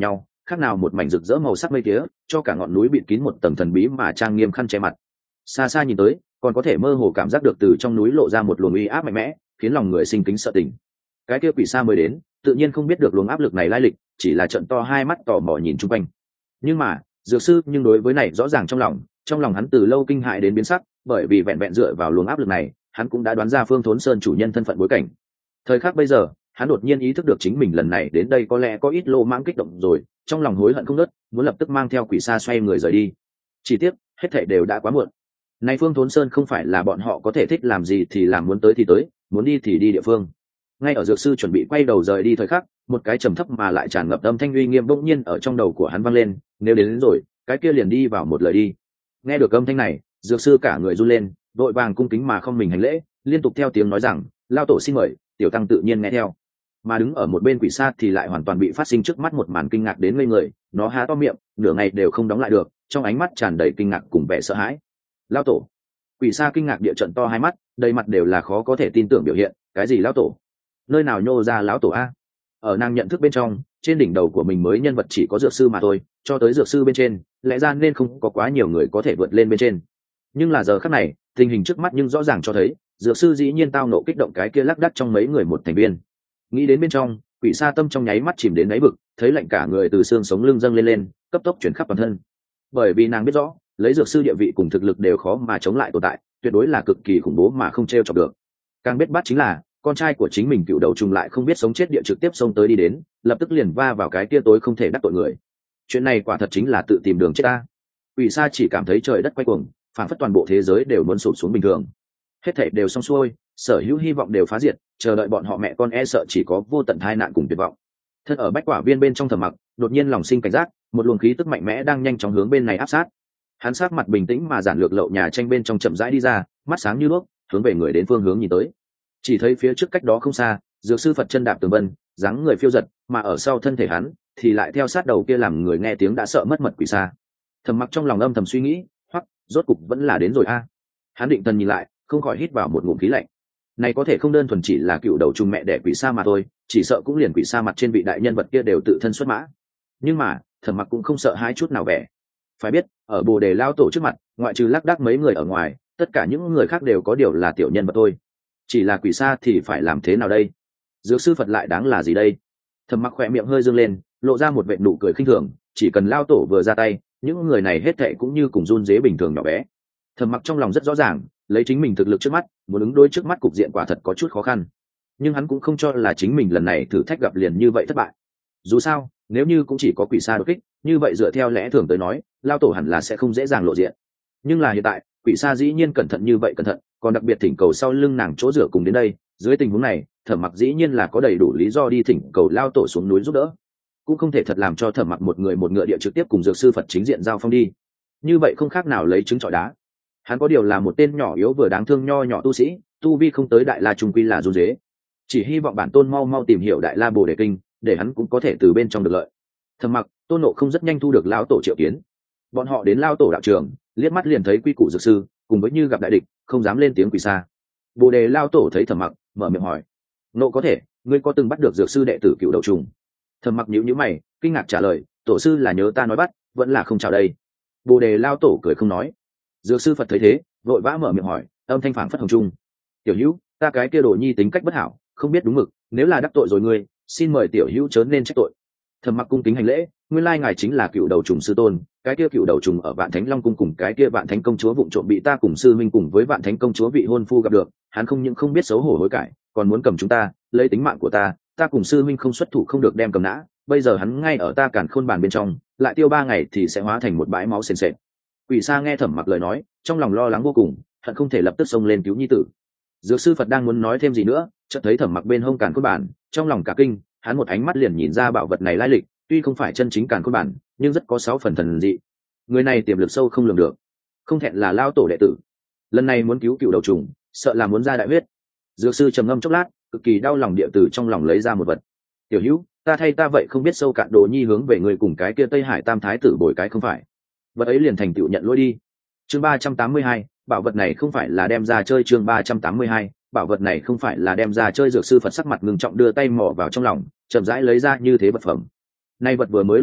khác nào một mảnh rực rỡ màu sắc mây tía, cho cả ngọn núi bịt kín một tầng thần bí mà trang nghiêm khăn che mặt. Xa xa nhìn tới, còn có thể mơ hồ cảm giác được từ trong núi lộ ra một luồng uy áp mạnh mẽ, khiến lòng người sinh kính sợ tình. Cái kia quỷ xa mới đến, tự nhiên không biết được luồng áp lực này lai lịch, chỉ là trợn to hai mắt tò mò nhìn chung quanh. Nhưng mà dược sư nhưng đối với này rõ ràng trong lòng, trong lòng hắn từ lâu kinh hại đến biến sắc, bởi vì vẹn vẹn dựa vào luồng áp lực này, hắn cũng đã đoán ra Phương Thốn Sơn chủ nhân thân phận bối cảnh. Thời khắc bây giờ, hắn đột nhiên ý thức được chính mình lần này đến đây có lẽ có ít lô mãng kích động rồi, trong lòng hối hận không nớt, muốn lập tức mang theo quỷ xa xoay người rời đi. Chỉ tiếc hết thảy đều đã quá muộn. Này Phương Thốn Sơn không phải là bọn họ có thể thích làm gì thì làm, muốn tới thì tới, muốn đi thì đi địa phương. Ngay ở dược sư chuẩn bị quay đầu rời đi thời khắc, một cái trầm thấp mà lại tràn ngập âm thanh uy nghiêm bỗng nhiên ở trong đầu của hắn vang lên, nếu đến, đến rồi, cái kia liền đi vào một lời đi. Nghe được âm thanh này, dược sư cả người run lên, vội vàng cung kính mà không mình hành lễ, liên tục theo tiếng nói rằng, lao tổ xin mời. Tiểu tăng tự nhiên nghe theo. Mà đứng ở một bên quỷ sa thì lại hoàn toàn bị phát sinh trước mắt một màn kinh ngạc đến ngây người, nó há to miệng, nửa ngày đều không đóng lại được, trong ánh mắt tràn đầy kinh ngạc cùng vẻ sợ hãi. Lao tổ. Quỷ sa kinh ngạc địa trận to hai mắt, đầy mặt đều là khó có thể tin tưởng biểu hiện, cái gì lão tổ? Nơi nào nhô ra lão tổ a? Ở nàng nhận thức bên trong, trên đỉnh đầu của mình mới nhân vật chỉ có dược sư mà thôi, cho tới dược sư bên trên, lẽ ra nên không có quá nhiều người có thể vượt lên bên trên. Nhưng là giờ khắc này, tình hình trước mắt nhưng rõ ràng cho thấy, dược sư dĩ nhiên tao nộ kích động cái kia lác đác trong mấy người một thành viên. Nghĩ đến bên trong, quỷ sa tâm trong nháy mắt chìm đến đáy vực, thấy lạnh cả người từ xương sống lưng dâng lên lên, cấp tốc chuyển khắp toàn thân. Bởi vì nàng biết rõ, lấy dược sư địa vị cùng thực lực đều khó mà chống lại tồn tại, tuyệt đối là cực kỳ khủng bố mà không trêu chọc được. Càng biết bắt chính là, con trai của chính mình cựu đầu trùng lại không biết sống chết địa trực tiếp xông tới đi đến, lập tức liền va vào cái kia tối không thể đắc tội người. Chuyện này quả thật chính là tự tìm đường chết ta. Quỷ sa chỉ cảm thấy trời đất quay cuồng, phảng phất toàn bộ thế giới đều muốn sụp xuống bình thường. Hết thảy đều xong xuôi, sở hữu hy vọng đều phá diệt, chờ đợi bọn họ mẹ con e sợ chỉ có vô tận tai nạn cùng tuyệt vọng. Thân ở bách quả viên bên trong Thẩm Mặc, đột nhiên lòng sinh cảnh giác, một luồng khí tức mạnh mẽ đang nhanh chóng hướng bên này áp sát. Hắn sắc mặt bình tĩnh mà giản lược lậu nhà tranh bên trong chậm rãi đi ra, mắt sáng như đuốc, hướng về người đến phương hướng nhìn tới. Chỉ thấy phía trước cách đó không xa, dược sư Phật chân đạp tường vân, dáng người phiêu giật, mà ở sau thân thể hắn thì lại theo sát đầu kia làm người nghe tiếng đã sợ mất mật quỷ xa. Thẩm Mặc trong lòng âm thầm suy nghĩ, hoặc rốt cục vẫn là đến rồi a. Hắn định thần nhìn lại, không khỏi hít vào một ngụm khí lạnh. Này có thể không đơn thuần chỉ là cựu đầu trùng mẹ đẻ quỷ sa mà thôi, chỉ sợ cũng liền quỷ sa mặt trên vị đại nhân vật kia đều tự thân xuất mã. Nhưng mà Thẩm Mặc cũng không sợ hãi chút nào vẻ. Phải biết, ở Bồ Đề lao tổ trước mặt, ngoại trừ lác đác mấy người ở ngoài, tất cả những người khác đều có điều là tiểu nhân vật thôi. Chỉ là quỷ sa thì phải làm thế nào đây? Dược sư Phật lại đáng là gì đây? Thẩm Mặc khỏe miệng hơi dương lên, lộ ra một vệt nụ cười khinh thường, chỉ cần lao tổ vừa ra tay, những người này hết thệ cũng như cùng run dế bình thường nhỏ bé. Thẩm Mặc trong lòng rất rõ ràng, lấy chính mình thực lực trước mắt, muốn ứng đối trước mắt cục diện quả thật có chút khó khăn. Nhưng hắn cũng không cho là chính mình lần này thử thách gặp liền như vậy thất bại. Dù sao, nếu như cũng chỉ có quỷ sa đột kích, như vậy dựa theo lẽ thường tới nói, lao tổ hẳn là sẽ không dễ dàng lộ diện. Nhưng là hiện tại, quỷ sa dĩ nhiên cẩn thận như vậy cẩn thận, còn đặc biệt thỉnh cầu sau lưng nàng chỗ rửa cùng đến đây. Dưới tình huống này, Thẩm Mặc dĩ nhiên là có đầy đủ lý do đi thỉnh cầu lao tổ xuống núi giúp đỡ. Cũng không thể thật làm cho Thẩm Mặc một người một ngựa địa trực tiếp cùng dược sư Phật chính diện giao phong đi. Như vậy không khác nào lấy trứng trọi đá. Hắn có điều là một tên nhỏ yếu vừa đáng thương nho nhỏ tu sĩ, tu vi không tới đại la trung quy là run dế. Chỉ hy vọng bản tôn mau mau tìm hiểu đại la bồ đề kinh, để hắn cũng có thể từ bên trong được lợi. Thẩm Mặc, Tôn Nộ không rất nhanh thu được lão tổ triệu kiến. Bọn họ đến lao tổ đạo trường, liếc mắt liền thấy quy củ dược sư, cùng với như gặp đại địch, không dám lên tiếng quỳ xa. Bồ đề lao tổ thấy Thẩm Mặc, mở miệng hỏi: Nộ có thể, ngươi có từng bắt được dược sư đệ tử cựu đầu trùng? Thẩm Mặc nhíu nhíu mày, kinh ngạc trả lời: Tổ sư là nhớ ta nói bắt, vẫn là không chào đây. Bồ đề lao tổ cười không nói. Dược sư Phật thấy thế, vội vã mở miệng hỏi, âm thanh phảng phất hồng trung: Tiểu hữu, ta cái kia đồ nhi tính cách bất hảo, không biết đúng mực, nếu là đắc tội rồi ngươi, xin mời tiểu hữu chớ nên trách tội. Thẩm Mặc cung kính hành lễ, nguyên lai ngài chính là cựu đầu trùng sư tôn, cái kia cựu đầu trùng ở Vạn Thánh Long cung cùng cái kia Vạn Thánh công chúa vụng trộm bị ta cùng sư minh cùng với Vạn Thánh công chúa vị hôn phu gặp được, hắn không những không biết xấu hổ hối cải, còn muốn cầm chúng ta, lấy tính mạng của ta, ta cùng sư minh không xuất thủ không được đem cầm nã, bây giờ hắn ngay ở ta càn khôn bàn bên trong, lại tiêu ba ngày thì sẽ hóa thành một bãi máu sền sệt. Quỷ Sa nghe Thẩm Mặc lời nói, trong lòng lo lắng vô cùng, hận không thể lập tức xông lên cứu nhi tử. Dược sư Phật đang muốn nói thêm gì nữa, chợt thấy Thẩm Mặc bên hông càn khôn bàn, trong lòng cả kinh, hắn một ánh mắt liền nhìn ra bảo vật này lai lịch, tuy không phải chân chính càn khôn bản, nhưng rất có sáu phần thần dị. Người này tiềm lực sâu không lường được, không thẹn là lao tổ đệ tử. Lần này muốn cứu cựu đầu trùng, sợ là muốn ra đại huyết. Dược sư trầm ngâm chốc lát, cực kỳ đau lòng địa từ trong lòng lấy ra một vật. Tiểu hữu, ta thay ta vậy không biết sâu cạn đồ nhi hướng về người cùng cái kia Tây Hải Tam Thái tử bồi cái không phải. Vật ấy liền thành tựu nhận lỗi đi. Chương ba trăm tám mươi hai, bảo vật này không phải là đem ra chơi. Chương ba trăm tám mươi hai, bảo vật này không phải là đem ra chơi. Dược sư Phật sắc mặt ngưng trọng đưa tay mò vào trong lòng, chậm rãi lấy ra như thế vật phẩm. Nay vật vừa mới lộ diện,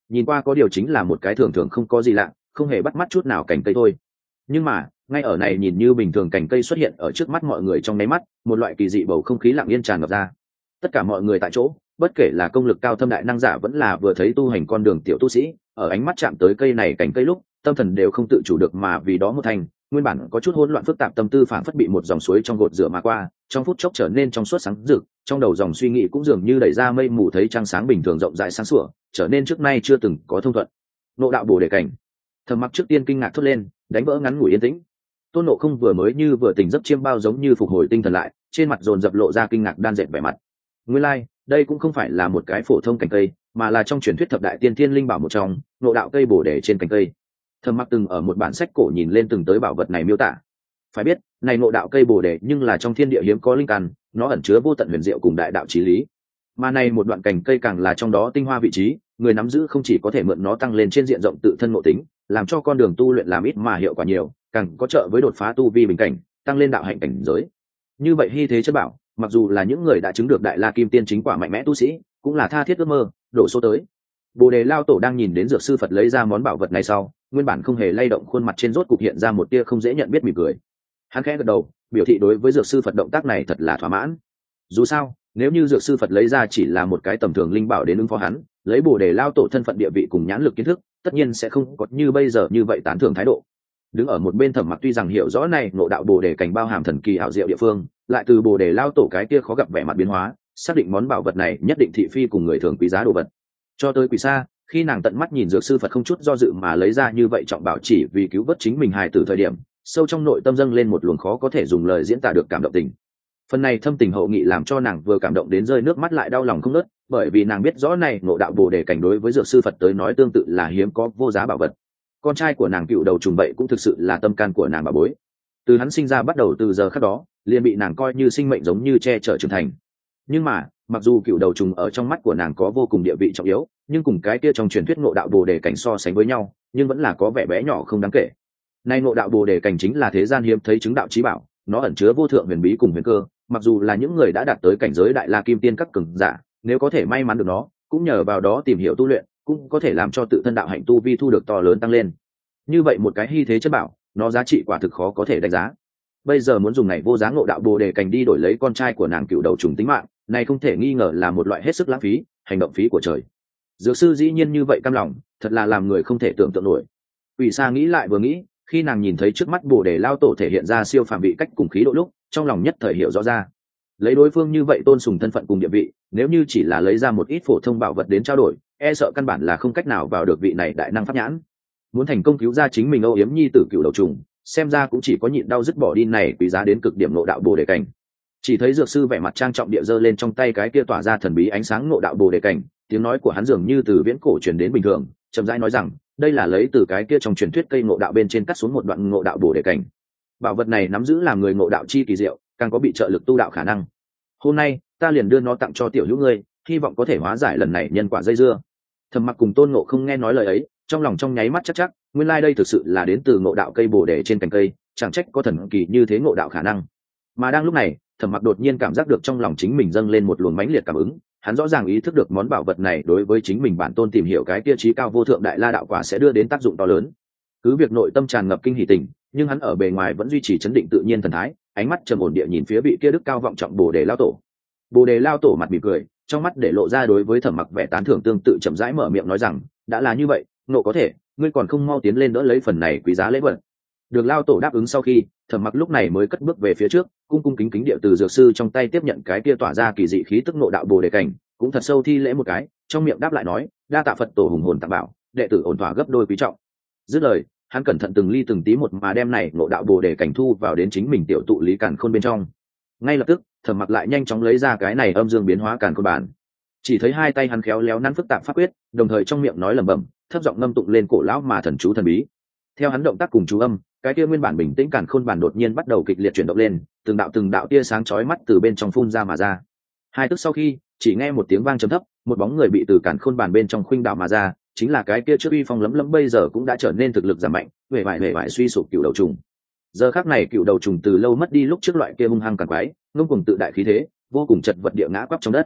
nhìn qua có điều chính là một cái thường thường không có gì lạ, không hề bắt mắt chút nào cành cây thôi. Nhưng mà ngay ở này nhìn như bình thường cành cây xuất hiện ở trước mắt mọi người trong nháy mắt, một loại kỳ dị bầu không khí lặng yên tràn ngập ra. Tất cả mọi người tại chỗ, bất kể là công lực cao thâm đại năng giả vẫn là vừa thấy tu hành con đường tiểu tu sĩ, ở ánh mắt chạm tới cây này cành cây lúc, tâm thần đều không tự chủ được mà vì đó một thành, nguyên bản có chút hỗn loạn phức tạp tâm tư phảng phất bị một dòng suối trong gột rửa mà qua, trong phút chốc trở nên trong suốt sáng rực, trong đầu dòng suy nghĩ cũng dường như đẩy ra mây mù thấy trăng sáng bình thường rộng rãi sáng sủa, trở nên trước nay chưa từng có thông thuận. Ngộ đạo bổ đề cảnh. Thẩm Mặc trước tiên kinh ngạc thốt lên, đánh vỡ ngắn ngủi yên tĩnh. Tôn Ngộ Không vừa mới như vừa tỉnh giấc chiêm bao giống như phục hồi tinh thần lại, trên mặt dồn dập lộ ra kinh ngạc đan dệt vẻ mặt. Nguyên lai, like, đây cũng không phải là một cái phổ thông cành cây, mà là trong truyền thuyết thập đại tiên thiên linh bảo một trong, ngộ đạo cây bổ đề trên cành cây. Thẩm Mặc từng ở một bản sách cổ nhìn lên từng tới bảo vật này miêu tả. Phải biết, này ngộ đạo cây bổ đề nhưng là trong thiên địa hiếm có linh căn, nó ẩn chứa vô tận huyền diệu cùng đại đạo chí lý. Mà này một đoạn cành cây càng là trong đó tinh hoa vị trí, người nắm giữ không chỉ có thể mượn nó tăng lên trên diện rộng tự thân ngộ tính, làm cho con đường tu luyện làm ít mà hiệu quả nhiều, càng có trợ với đột phá tu vi bình cảnh, tăng lên đạo hạnh cảnh giới. Như vậy hy thế chất bảo, mặc dù là những người đã chứng được đại la kim tiên chính quả mạnh mẽ tu sĩ, cũng là tha thiết ước mơ, đổ số tới. Bồ Đề Lao Tổ đang nhìn đến dược sư Phật lấy ra món bảo vật này sau, nguyên bản không hề lay động khuôn mặt trên rốt cục hiện ra một tia không dễ nhận biết mỉm cười. Hắn khẽ gật đầu, biểu thị đối với dược sư Phật động tác này thật là thỏa mãn. Dù sao, nếu như dược sư Phật lấy ra chỉ là một cái tầm thường linh bảo đến ứng phó hắn, lấy Bồ Đề Lao Tổ thân phận địa vị cùng nhãn lực kiến thức, tất nhiên sẽ không có như bây giờ như vậy tán thưởng thái độ. Đứng ở một bên Thẩm Mặc tuy rằng hiểu rõ này ngộ đạo Bồ Đề cảnh bao hàm thần kỳ ảo diệu địa phương, lại từ Bồ Đề Lao Tổ cái kia khó gặp vẻ mặt biến hóa, xác định món bảo vật này nhất định thị phi cùng người thường quý giá đồ vật. Cho tới Quỷ Sa, khi nàng tận mắt nhìn dược sư Phật không chút do dự mà lấy ra như vậy trọng bảo chỉ vì cứu vớt chính mình hài tử thời điểm, sâu trong nội tâm dâng lên một luồng khó có thể dùng lời diễn tả được cảm động tình. Phần này thâm tình hậu nghị làm cho nàng vừa cảm động đến rơi nước mắt lại đau lòng không ngớt, bởi vì nàng biết rõ này ngộ đạo Bồ Đề cảnh đối với dược sư Phật tới nói tương tự là hiếm có vô giá bảo vật. Con trai của nàng cựu đầu trùng vậy cũng thực sự là tâm can của nàng bà bối. Từ hắn sinh ra bắt đầu từ giờ khắc đó, liền bị nàng coi như sinh mệnh giống như che chở trưởng thành. Nhưng mà, mặc dù cựu đầu trùng ở trong mắt của nàng có vô cùng địa vị trọng yếu, nhưng cùng cái kia trong truyền thuyết ngộ đạo Bồ Đề cảnh so sánh với nhau, nhưng vẫn là có vẻ bé nhỏ không đáng kể. Nay ngộ đạo Bồ Đề cảnh chính là thế gian hiếm thấy chứng đạo chí bảo, nó ẩn chứa vô thượng huyền bí cùng huyền cơ, mặc dù là những người đã đạt tới cảnh giới đại la kim tiên các cường giả, nếu có thể may mắn được nó, cũng nhờ vào đó tìm hiểu tu luyện, cũng có thể làm cho tự thân đạo hạnh tu vi thu được to lớn tăng lên. Như vậy một cái hy thế chất bảo, nó giá trị quả thực khó có thể đánh giá. Bây giờ muốn dùng này vô giá ngộ đạo Bồ Đề cảnh đi đổi lấy con trai của nàng cựu đầu trùng tính mạng, này không thể nghi ngờ là một loại hết sức lãng phí, hành động phí của trời. Dược sư dĩ nhiên như vậy cam lòng, thật là làm người không thể tưởng tượng nổi. Quỷ Sa nghĩ lại vừa nghĩ, khi nàng nhìn thấy trước mắt Bồ Đề Lao Tổ thể hiện ra siêu phàm vị cách cùng khí độ lúc, trong lòng nhất thời hiểu rõ ra. Lấy đối phương như vậy tôn sùng thân phận cùng địa vị, nếu như chỉ là lấy ra một ít phổ thông bảo vật đến trao đổi, e sợ căn bản là không cách nào vào được vị này đại năng pháp nhãn. Muốn thành công cứu ra chính mình âu yếm nhi tử cựu đầu trùng, xem ra cũng chỉ có nhịn đau dứt bỏ đi này quý giá đến cực điểm ngộ đạo Bồ Đề cảnh. Chỉ thấy dược sư vẻ mặt trang trọng địa giơ lên trong tay cái kia tỏa ra thần bí ánh sáng ngộ đạo Bồ Đề cảnh, tiếng nói của hắn dường như từ viễn cổ truyền đến bình thường, chậm rãi nói rằng, đây là lấy từ cái kia trong truyền thuyết cây ngộ đạo bên trên cắt xuống một đoạn ngộ đạo Bồ Đề cảnh. Bảo vật này nắm giữ làm người ngộ đạo chi kỳ diệu, càng có bị trợ lực tu đạo khả năng. Hôm nay, ta liền đưa nó tặng cho tiểu hữu ngươi, hy vọng có thể hóa giải lần này nhân quả dây dưa. Thẩm Mặc cùng Tôn Ngộ Không nghe nói lời ấy, trong lòng trong nháy mắt chắc chắc, nguyên lai like đây thực sự là đến từ ngộ đạo cây bồ đề trên cành cây, chẳng trách có thần kỳ như thế ngộ đạo khả năng. Mà đang lúc này, Thẩm Mặc đột nhiên cảm giác được trong lòng chính mình dâng lên một luồng mãnh liệt cảm ứng, hắn rõ ràng ý thức được món bảo vật này đối với chính mình bản tôn tìm hiểu cái kia trí cao vô thượng đại la đạo quả sẽ đưa đến tác dụng to lớn. Cứ việc nội tâm tràn ngập kinh hỉ tình, nhưng hắn ở bề ngoài vẫn duy trì chấn định tự nhiên thần thái, ánh mắt trầm ổn địa nhìn phía vị kia đức cao vọng trọng bồ đề lao tổ. Bồ đề lao tổ mặt mỉm cười, trong mắt để lộ ra đối với Thẩm Mặc vẻ tán thưởng tương tự, chậm rãi mở miệng nói rằng, đã là như vậy, nộ có thể, ngươi còn không mau tiến lên đỡ lấy phần này quý giá lễ vật. Được lao tổ đáp ứng sau khi, Thẩm Mặc lúc này mới cất bước về phía trước, cung cung kính kính địa từ dược sư trong tay tiếp nhận cái kia tỏa ra kỳ dị khí tức nộ đạo bồ đề cảnh, cũng thật sâu thi lễ một cái, trong miệng đáp lại nói, đa tạ Phật tổ hùng hồn tặng bảo, đệ tử ổn thỏa gấp đôi quý trọng. Dứt lời, hắn cẩn thận từng ly từng tí một mà đem này nộ đạo bồ đề cảnh thu vào đến chính mình tiểu tụ lý càn khôn bên trong. Ngay lập tức, Thẩm Mặc lại nhanh chóng lấy ra cái này âm dương biến hóa càn khôn bản. Chỉ thấy hai tay hắn khéo léo nắn phức tạp pháp quyết, đồng thời trong miệng nói lẩm bẩm, thấp giọng ngâm tụng lên cổ lão mà thần chú thần bí. Theo hắn động tác cùng chú âm, cái kia nguyên bản bình tĩnh càn khôn bản đột nhiên bắt đầu kịch liệt chuyển động lên, từng đạo từng đạo tia sáng chói mắt từ bên trong phun ra mà ra. Hai tức sau khi, chỉ nghe một tiếng vang trầm thấp, một bóng người bị từ càn khôn bản bên trong khuynh đạo mà ra, chính là cái kia trước uy phong lấm lấm bây giờ cũng đã trở nên thực lực giảm mạnh, vẻ vải vẻ vải suy sụp cựu đầu trùng. Giờ khắc này cựu đầu trùng từ lâu mất đi lúc trước loại kia hung hăng càn quái, ngông cuồng tự đại khí thế, vô cùng chật vật địa ngã quắp trong đất.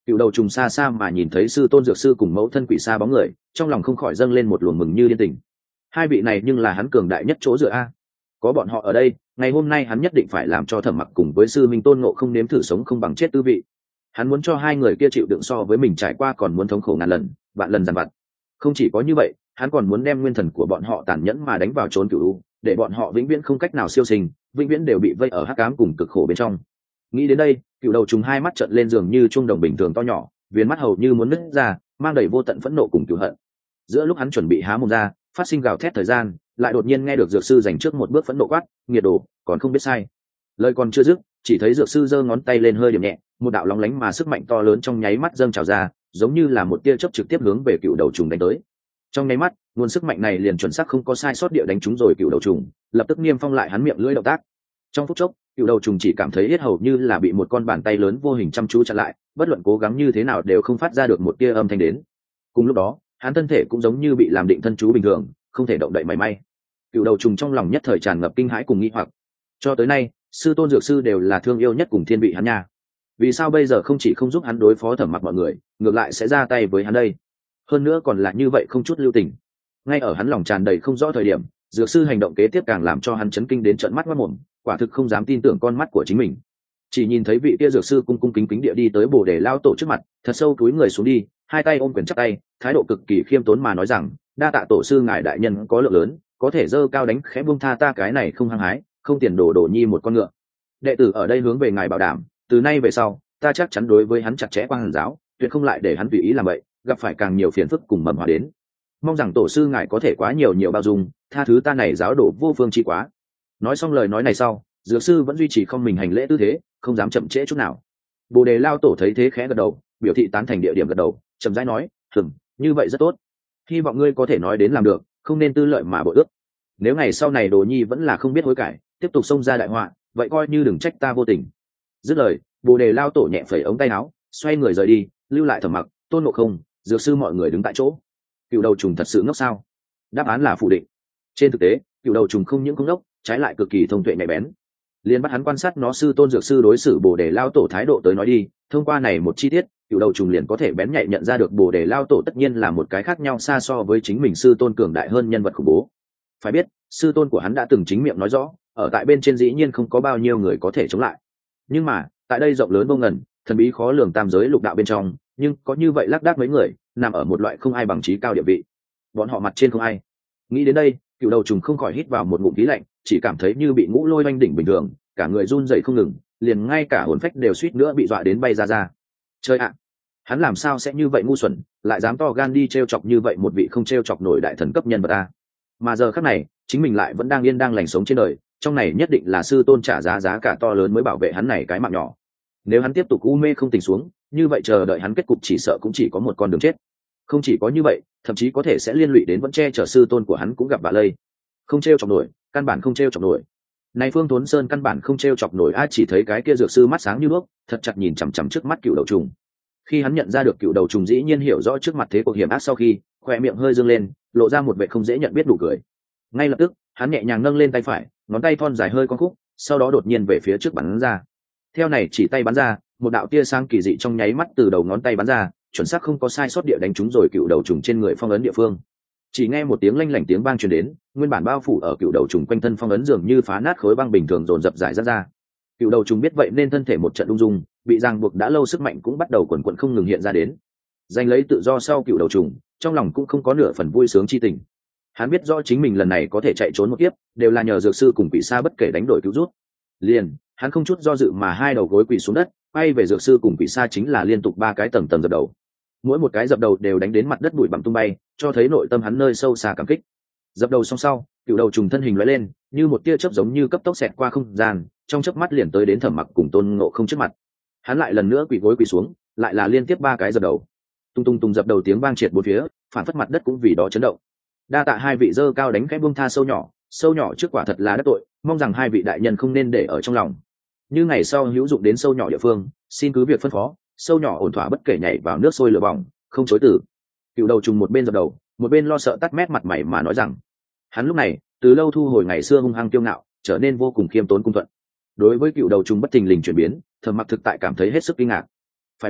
Cựu đầu trùng xa xa mà nhìn thấy sư tôn dược sư cùng mẫu thân quỷ xa bóng người, trong lòng không khỏi dâng lên một luồng mừng như điên tình. Hai vị này nhưng là hắn cường đại nhất chỗ dựa a, có bọn họ ở đây, ngày hôm nay hắn nhất định phải làm cho Thẩm Mặc cùng với sư minh Tôn Ngộ không nếm thử sống không bằng chết tư vị. Hắn muốn cho hai người kia chịu đựng so với mình trải qua còn muốn thống khổ ngàn lần, vạn lần dằn vặt. Không chỉ có như vậy, hắn còn muốn đem nguyên thần của bọn họ tàn nhẫn mà đánh vào chốn cửu u, để bọn họ vĩnh viễn không cách nào siêu sinh, vĩnh viễn đều bị vây ở hắc ám cùng cực khổ bên trong. Nghĩ đến đây, cựu đầu trùng hai mắt trợn lên giường như trung đồng bình thường to nhỏ, viền mắt hầu như muốn nứt ra, mang đầy vô tận phẫn nộ cùng cửu hận. Giữa lúc hắn chuẩn bị há mồm ra, phát sinh gào thét thời gian, lại đột nhiên nghe được dược sư dành trước một bước phẫn nộ quát, nghiệt đồ, còn không biết sai. Lời còn chưa dứt, chỉ thấy dược sư giơ ngón tay lên hơi điểm nhẹ, một đạo lóng lánh mà sức mạnh to lớn trong nháy mắt dâng trào ra, giống như là một tia chớp trực tiếp hướng về cựu đầu trùng đánh tới. Trong nháy mắt, nguồn sức mạnh này liền chuẩn xác không có sai sót địa đánh trúng rồi cựu đầu trùng, lập tức niêm phong lại hắn miệng lưỡi động tác. Trong phút chốc, cựu đầu trùng chỉ cảm thấy yết hầu như là bị một con bàn tay lớn vô hình chăm chú chặn lại, bất luận cố gắng như thế nào đều không phát ra được một tia âm thanh đến. Cùng lúc đó, hắn thân thể cũng giống như bị làm định thân chú bình thường, không thể động đậy mảy may. Cựu đầu trùng trong lòng nhất thời tràn ngập kinh hãi cùng nghi hoặc. Cho tới nay, sư tôn dược sư đều là thương yêu nhất cùng thiên vị hắn nha. Vì sao bây giờ không chỉ không giúp hắn đối phó Thẩm Mặc mọi người, ngược lại sẽ ra tay với hắn đây? Hơn nữa còn là như vậy không chút lưu tình. Ngay ở hắn lòng tràn đầy không rõ thời điểm, dược sư hành động kế tiếp càng làm cho hắn chấn kinh đến trợn mắt mắt mồm, quả thực không dám tin tưởng con mắt của chính mình. Chỉ nhìn thấy vị kia dược sư cung cung kính kính địa đi tới Bồ Đề lao tổ trước mặt, thật sâu cúi người xuống đi, hai tay ôm quyền chắp tay, thái độ cực kỳ khiêm tốn mà nói rằng, đa tạ tổ sư ngài đại nhân có lượng lớn, có thể dơ cao đánh khẽ buông tha ta cái này không hăng hái, không tiền đồ đổ nhi một con ngựa. Đệ tử ở đây hướng về ngài bảo đảm, từ nay về sau, ta chắc chắn đối với hắn chặt chẽ quan hàn giáo, tuyệt không lại để hắn tùy ý làm vậy, gặp phải càng nhiều phiền phức cùng mầm hòa đến. Mong rằng tổ sư ngài có thể quá nhiều nhiều bao dung, tha thứ ta này giáo đổ vô phương chi quá. Nói xong lời nói này sau, dược sư vẫn duy trì không mình hành lễ tư thế, không dám chậm trễ chút nào. Bồ Đề lao tổ thấy thế khẽ gật đầu, biểu thị tán thành địa điểm gật đầu, chậm rãi nói, "Ừm, như vậy rất tốt. Hy vọng ngươi có thể nói đến làm được, không nên tư lợi mà bội ước. Nếu ngày sau này Đồ Nhi vẫn là không biết hối cải, tiếp tục xông ra đại họa, vậy coi như đừng trách ta vô tình." Dứt lời, Bồ Đề lao tổ nhẹ phẩy ống tay áo, xoay người rời đi, lưu lại Thẩm Mặc, Tôn Ngộ Không, dược sư mọi người đứng tại chỗ. Cựu đầu trùng thật sự ngốc sao? Đáp án là phủ định. Trên thực tế, cựu đầu trùng không những không ngốc, trái lại cực kỳ thông tuệ nhạy bén. Liên bắt hắn quan sát nó sư tôn dược sư đối xử Bồ Đề lao tổ thái độ tới nói đi, thông qua này một chi tiết, cựu đầu trùng liền có thể bén nhạy nhận ra được Bồ Đề lao tổ tất nhiên là một cái khác nhau xa so với chính mình sư tôn cường đại hơn nhân vật khủng bố. Phải biết, sư tôn của hắn đã từng chính miệng nói rõ, ở tại bên trên dĩ nhiên không có bao nhiêu người có thể chống lại. Nhưng mà, tại đây rộng lớn vô ngần, thần bí khó lường tam giới lục đạo bên trong, nhưng có như vậy lác đác mấy người, nằm ở một loại không ai bằng trí cao địa vị. Bọn họ mặt trên không ai. Nghĩ đến đây, cựu đầu trùng không khỏi hít vào một ngụm khí lạnh, chỉ cảm thấy như bị ngũ lôi oanh đỉnh bình thường, cả người run rẩy không ngừng, liền ngay cả hồn phách đều suýt nữa bị dọa đến bay ra ra. Chơi ạ, hắn làm sao sẽ như vậy ngu xuẩn, lại dám to gan đi trêu chọc như vậy một vị không trêu chọc nổi đại thần cấp nhân vật a. Mà giờ khắc này, chính mình lại vẫn đang yên đang lành sống trên đời, trong này nhất định là sư tôn trả giá giá cả to lớn mới bảo vệ hắn này cái mạng nhỏ. Nếu hắn tiếp tục u mê không tỉnh xuống, như vậy chờ đợi hắn kết cục chỉ sợ cũng chỉ có một con đường chết. Không chỉ có như vậy, thậm chí có thể sẽ liên lụy đến vẫn che chở sư tôn của hắn cũng gặp vạ lây. Không trêu chọc nổi, căn bản không trêu chọc nổi. Này Phương Thốn Sơn căn bản không trêu chọc nổi, ai chỉ thấy cái kia dược sư mắt sáng như đuốc, thật chặt nhìn chằm chằm trước mắt cựu đầu trùng. Khi hắn nhận ra được cựu đầu trùng dĩ nhiên hiểu rõ trước mặt thế cuộc hiểm ác sau khi, khóe miệng hơi dương lên, lộ ra một vẻ không dễ nhận biết nụ cười. Ngay lập tức, hắn nhẹ nhàng nâng lên tay phải, ngón tay thon dài hơi cong khúc, sau đó đột nhiên về phía trước bắn ra. Theo này chỉ tay bắn ra, một đạo tia sáng kỳ dị trong nháy mắt từ đầu ngón tay bắn ra, chuẩn xác không có sai sót địa đánh trúng rồi cựu đầu trùng trên người phong ấn địa phương. Chỉ nghe một tiếng lanh lảnh tiếng vang truyền đến, nguyên bản bao phủ ở cựu đầu trùng quanh thân phong ấn dường như phá nát khối băng bình thường dồn dập giải ra ra. Cựu đầu trùng biết vậy nên thân thể một trận ung dung, bị ràng buộc đã lâu sức mạnh cũng bắt đầu quần quần không ngừng hiện ra đến. Giành lấy tự do sau cựu đầu trùng, trong lòng cũng không có nửa phần vui sướng chi tình. Hắn biết rõ chính mình lần này có thể chạy trốn một kiếp, đều là nhờ dược sư cùng quỷ sa bất kể đánh đổi cứu rút. Liền, hắn không chút do dự mà hai đầu gối quỳ xuống đất, quay về dược sư cùng quỷ sa chính là liên tục ba cái tầng tầng dập đầu. Mỗi một cái dập đầu đều đánh đến mặt đất bụi bặm tung bay, cho thấy nội tâm hắn nơi sâu xa cảm kích. Dập đầu xong sau, cựu đầu trùng thân hình lóe lên, như một tia chớp giống như cấp tốc xẹt qua không gian, trong chớp mắt liền tới đến Thẩm Mặc cùng Tôn Ngộ Không trước mặt. Hắn lại lần nữa quỳ gối quỳ xuống, lại là liên tiếp ba cái dập đầu. Tung tung tung dập đầu tiếng vang triệt bốn phía, phản phất mặt đất cũng vì đó chấn động. Đa tạ hai vị dơ cao đánh cái buông tha sâu nhỏ, sâu nhỏ trước quả thật là đắc tội, mong rằng hai vị đại nhân không nên để ở trong lòng. Như ngày sau hữu dụng đến sâu nhỏ địa phương, xin cứ việc phân phó, sâu nhỏ ổn thỏa bất kể nhảy vào nước sôi lửa bỏng, không chối từ. Cựu đầu trùng một bên dập đầu, một bên lo sợ tắt mét mặt mày mà nói rằng, hắn lúc này từ lâu thu hồi ngày xưa hung hăng kiêu ngạo, trở nên vô cùng khiêm tốn cung thuận. Đối với cựu đầu trùng bất thình lình chuyển biến, Thẩm Mặc thực tại cảm thấy hết sức kinh ngạc. Phải biết,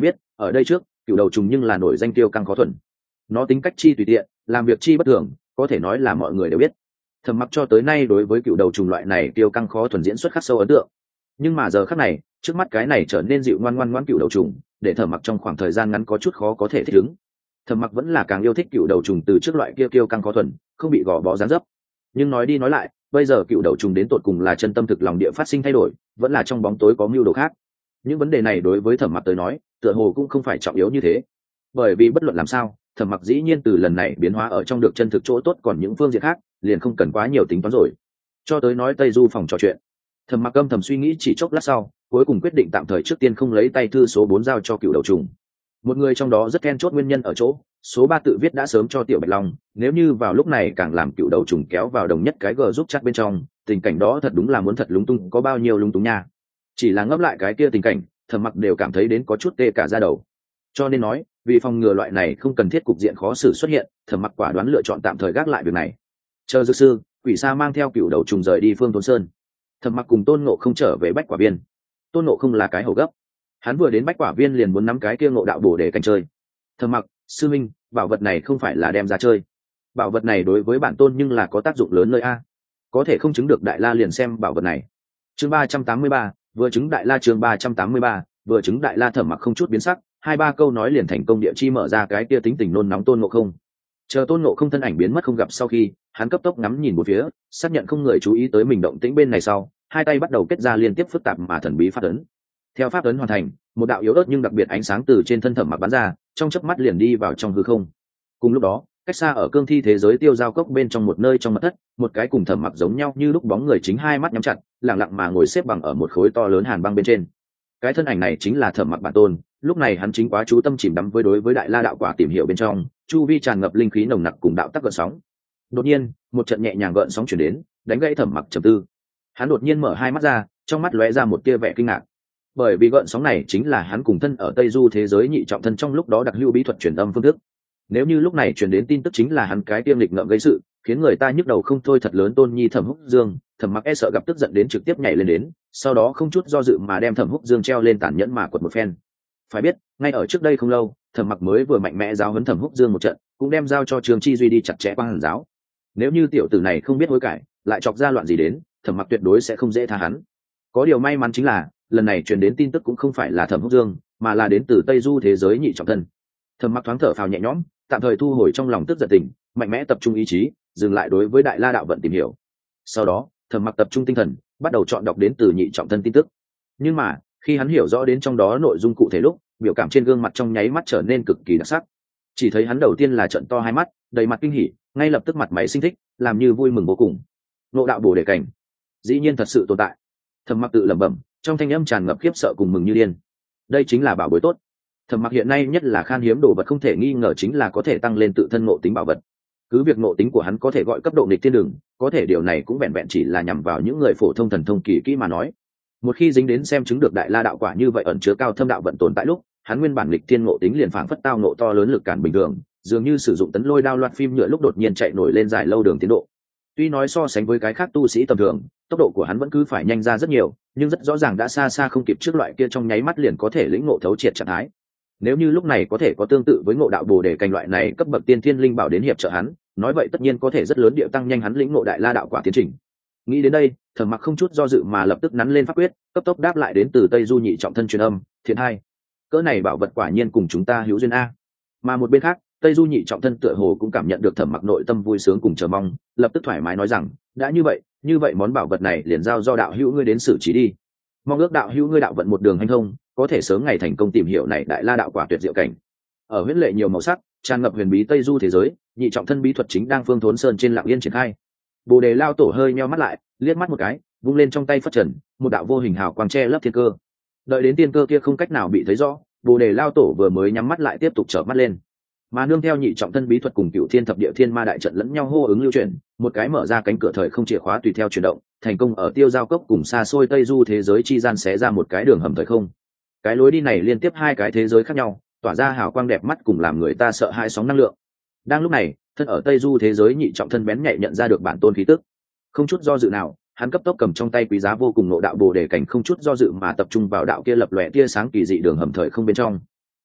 ở đây trước cựu đầu trùng nhưng là nổi danh tiêu căng khó thuần, nó tính cách chi tùy tiện, làm việc chi bất thường, có thể nói là mọi người đều biết. Thẩm Mặc cho tới nay đối với cựu đầu trùng loại này tiêu căng khó thuần diễn xuất khắc sâu ấn tượng, nhưng mà giờ khắc này trước mắt cái này trở nên dịu ngoan ngoan ngoan cựu đầu trùng, để Thẩm Mặc trong khoảng thời gian ngắn có chút khó có thể thích ứng. Thẩm Mặc vẫn là càng yêu thích cựu đầu trùng từ trước loại kia tiêu căng khó thuần, không bị gò bó dán dấp. Nhưng nói đi nói lại, bây giờ cựu đầu trùng đến tột cùng là chân tâm thực lòng địa phát sinh thay đổi, vẫn là trong bóng tối có mưu đồ khác. Những vấn đề này đối với Thẩm Mặc tới nói tựa hồ cũng không phải trọng yếu như thế, bởi vì bất luận làm sao Thẩm Mặc dĩ nhiên từ lần này biến hóa ở trong được chân thực chỗ tốt, còn những phương diện khác liền không cần quá nhiều tính toán rồi. Cho tới nói Tây Du phòng trò chuyện, Thẩm Mặc âm thầm suy nghĩ chỉ chốc lát sau, cuối cùng quyết định tạm thời trước tiên không lấy tay thư số bốn giao cho cựu đầu trùng. Một người trong đó rất then chốt nguyên nhân ở chỗ số ba tự viết đã sớm cho Tiểu Bạch Long, nếu như vào lúc này càng làm cựu đầu trùng kéo vào đồng nhất cái g giúp chat bên trong, tình cảnh đó thật đúng là muốn thật lúng túng có bao nhiêu lúng túng nha. Chỉ là ngấp lại cái kia tình cảnh, Thẩm Mặc đều cảm thấy đến có chút tê cả da đầu. Cho nên nói, vì phòng ngừa loại này không cần thiết cục diện khó xử xuất hiện, Thẩm Mặc quả đoán lựa chọn tạm thời gác lại việc này. Chờ dược sư, Quỷ Sa mang theo cựu đầu trùng rời đi Phương Thôn Sơn. Thẩm Mặc cùng Tôn Ngộ không trở về Bách Quả Viên. Tôn Ngộ không là cái hầu gấp, hắn vừa đến Bách Quả Viên liền muốn nắm cái kia Ngộ Đạo Bổ để canh chơi. Thẩm Mặc, sư minh, bảo vật này không phải là đem ra chơi. Bảo vật này đối với bản tôn nhưng là có tác dụng lớn nơi a. Có thể không chứng được Đại La liền xem bảo vật này. Chương ba trăm tám mươi ba, vừa chứng Đại La. Chương ba trăm tám mươi ba, vừa chứng Đại La. Thẩm Mặc không chút biến sắc, hai ba câu nói liền thành công địa chi mở ra cái kia tính tình nôn nóng Tôn Ngộ không. Chờ Tôn Ngộ không thân ảnh biến mất không gặp sau khi, hắn cấp tốc ngắm nhìn một phía, xác nhận không người chú ý tới mình động tĩnh bên này sau, hai tay bắt đầu kết ra liên tiếp phức tạp mà thần bí pháp ấn. Theo pháp ấn hoàn thành, một đạo yếu ớt nhưng đặc biệt ánh sáng từ trên thân Thẩm Mặc bắn ra, trong chớp mắt liền đi vào trong hư không. Cùng lúc đó, cách xa ở cương thi thế giới tiêu giao cốc bên trong một nơi trong mật thất, một cái cùng Thẩm Mặc giống nhau như lúc bóng người chính hai mắt nhắm chặt, lặng lặng mà ngồi xếp bằng ở một khối to lớn hàn băng bên trên. Cái thân ảnh này chính là Thẩm Mặc bản tôn, lúc này hắn chính quá chú tâm chìm đắm với đối với Đại La đạo quả tìm hiểu bên trong, chu vi tràn ngập linh khí nồng nặc cùng đạo tắc gợn sóng. Đột nhiên, một trận nhẹ nhàng gợn sóng chuyển đến, đánh gãy Thẩm Mặc trầm tư. Hắn đột nhiên mở hai mắt ra, trong mắt lóe ra một tia vẻ kinh ngạc, bởi vì gợn sóng này chính là hắn cùng thân ở Tây Du thế giới nhị trọng thân trong lúc đó đặc hữu bí thuật truyền âm phương thức. Nếu như lúc này truyền đến tin tức chính là hắn cái tiêm lịch ngợm gây sự, khiến người ta nhức đầu không thôi thật lớn Tôn Nhi Thẩm Húc Dương, Thẩm Mặc e sợ gặp tức giận đến trực tiếp nhảy lên đến, sau đó không chút do dự mà đem Thẩm Húc Dương treo lên tàn nhẫn mà quật một phen. Phải biết, ngay ở trước đây không lâu, Thẩm Mặc mới vừa mạnh mẽ giáo huấn Thẩm Húc Dương một trận, cũng đem giao cho Trường Chi Duy đi chặt chẽ qua hàn giáo. Nếu như tiểu tử này không biết hối cải, lại chọc ra loạn gì đến, Thẩm Mặc tuyệt đối sẽ không dễ tha hắn. Có điều may mắn chính là, lần này truyền đến tin tức cũng không phải là Thẩm Húc Dương, mà là đến từ Tây Du thế giới nhị trọng thân. Thẩm Mặc thoáng thở phào nhẹ nhõm, tạm thời thu hồi trong lòng tức giận tình, mạnh mẽ tập trung ý chí, dừng lại đối với Đại La đạo vận tìm hiểu. Sau đó, Thẩm Mặc tập trung tinh thần, bắt đầu chọn đọc đến từ nhị trọng thân tin tức. Nhưng mà, khi hắn hiểu rõ đến trong đó nội dung cụ thể lúc, biểu cảm trên gương mặt trong nháy mắt trở nên cực kỳ đặc sắc. Chỉ thấy hắn đầu tiên là trợn to hai mắt, đầy mặt kinh hỉ, ngay lập tức mặt mày sinh thích, làm như vui mừng vô cùng. Ngộ đạo bổ để cảnh, dĩ nhiên thật sự tồn tại. Thẩm Mặc tự lẩm bẩm, trong thanh âm tràn ngập khiếp sợ cùng mừng như điên. Đây chính là bảo bối tốt. Thẩm Mặc hiện nay nhất là khan hiếm đồ vật không thể nghi ngờ chính là có thể tăng lên tự thân ngộ tính bảo vật. Cứ việc ngộ tính của hắn có thể gọi cấp độ nghịch thiên đường, có thể điều này cũng vẹn vẹn chỉ là nhằm vào những người phổ thông thần thông kỳ kỹ mà nói. Một khi dính đến xem chứng được Đại La đạo quả như vậy ẩn chứa cao thâm đạo vận tồn tại lúc, hắn nguyên bản nghịch thiên ngộ tính liền phảng phất tao ngộ to lớn lực cản bình thường, dường như sử dụng tấn lôi đao loạt phim nhựa lúc đột nhiên chạy nổi lên dài lâu đường tiến độ. Tuy nói so sánh với cái khác tu sĩ tầm thường, tốc độ của hắn vẫn cứ phải nhanh ra rất nhiều, nhưng rất rõ ràng đã xa xa không kịp trước loại kia trong nháy mắt liền có thể lĩnh ngộ thấu triệt trạng thái. Nếu như lúc này có thể có tương tự với Ngộ đạo bồ đề cành loại này cấp bậc tiên thiên linh bảo đến hiệp trợ hắn, nói vậy tất nhiên có thể rất lớn điệu tăng nhanh hắn lĩnh ngộ Đại La đạo quả tiến trình. Nghĩ đến đây, Thẩm Mặc không chút do dự mà lập tức nắn lên pháp quyết, cấp tốc đáp lại đến từ Tây Du nhị trọng thân truyền âm, thiện hai. Cỡ này bảo vật quả nhiên cùng chúng ta hữu duyên a. Mà một bên khác, Tây Du nhị trọng thân tựa hồ cũng cảm nhận được Thẩm Mặc nội tâm vui sướng cùng chờ mong, lập tức thoải mái nói rằng, đã như vậy, như vậy món bảo vật này liền giao do đạo hữu ngươi đến xử trí đi. Mong ước đạo hữu ngươi đạo vận một đường hành thông, có thể sớm ngày thành công tìm hiểu này Đại La đạo quả tuyệt diệu cảnh. Ở huyễn lệ nhiều màu sắc, tràn ngập huyền bí Tây Du thế giới, nhị trọng thân bí thuật chính đang Phương Thốn Sơn trên lặng yên triển khai. Bồ Đề lao tổ hơi nheo mắt lại, liếc mắt một cái, vung lên trong tay phất trần, một đạo vô hình hào quang che lấp thiên cơ. Đợi đến tiên cơ kia không cách nào bị thấy rõ, Bồ Đề lao tổ vừa mới nhắm mắt lại tiếp tục trở mắt lên. Mà nương theo nhị trọng thân bí thuật cùng Cửu Thiên thập địa thiên ma đại trận lẫn nhau hô ứng lưu chuyển, một cái mở ra cánh cửa thời không chìa khóa tùy theo chuyển động, thành công ở tiêu giao cốc cùng xa xôi Tây Du thế giới chi gian xé ra một cái đường hầm thời không. Cái lối đi này liên tiếp hai cái thế giới khác nhau, tỏa ra hào quang đẹp mắt cùng làm người ta sợ hãi sóng năng lượng. Đang lúc này, thân ở Tây Du thế giới nhị trọng thân bén nhạy nhận ra được bản tôn khí tức, không chút do dự nào, hắn cấp tốc cầm trong tay quý giá vô cùng Ngộ đạo bồ đề cảnh không chút do dự mà tập trung vào đạo kia lập lòe tia sáng kỳ dị đường hầm thời không bên trong.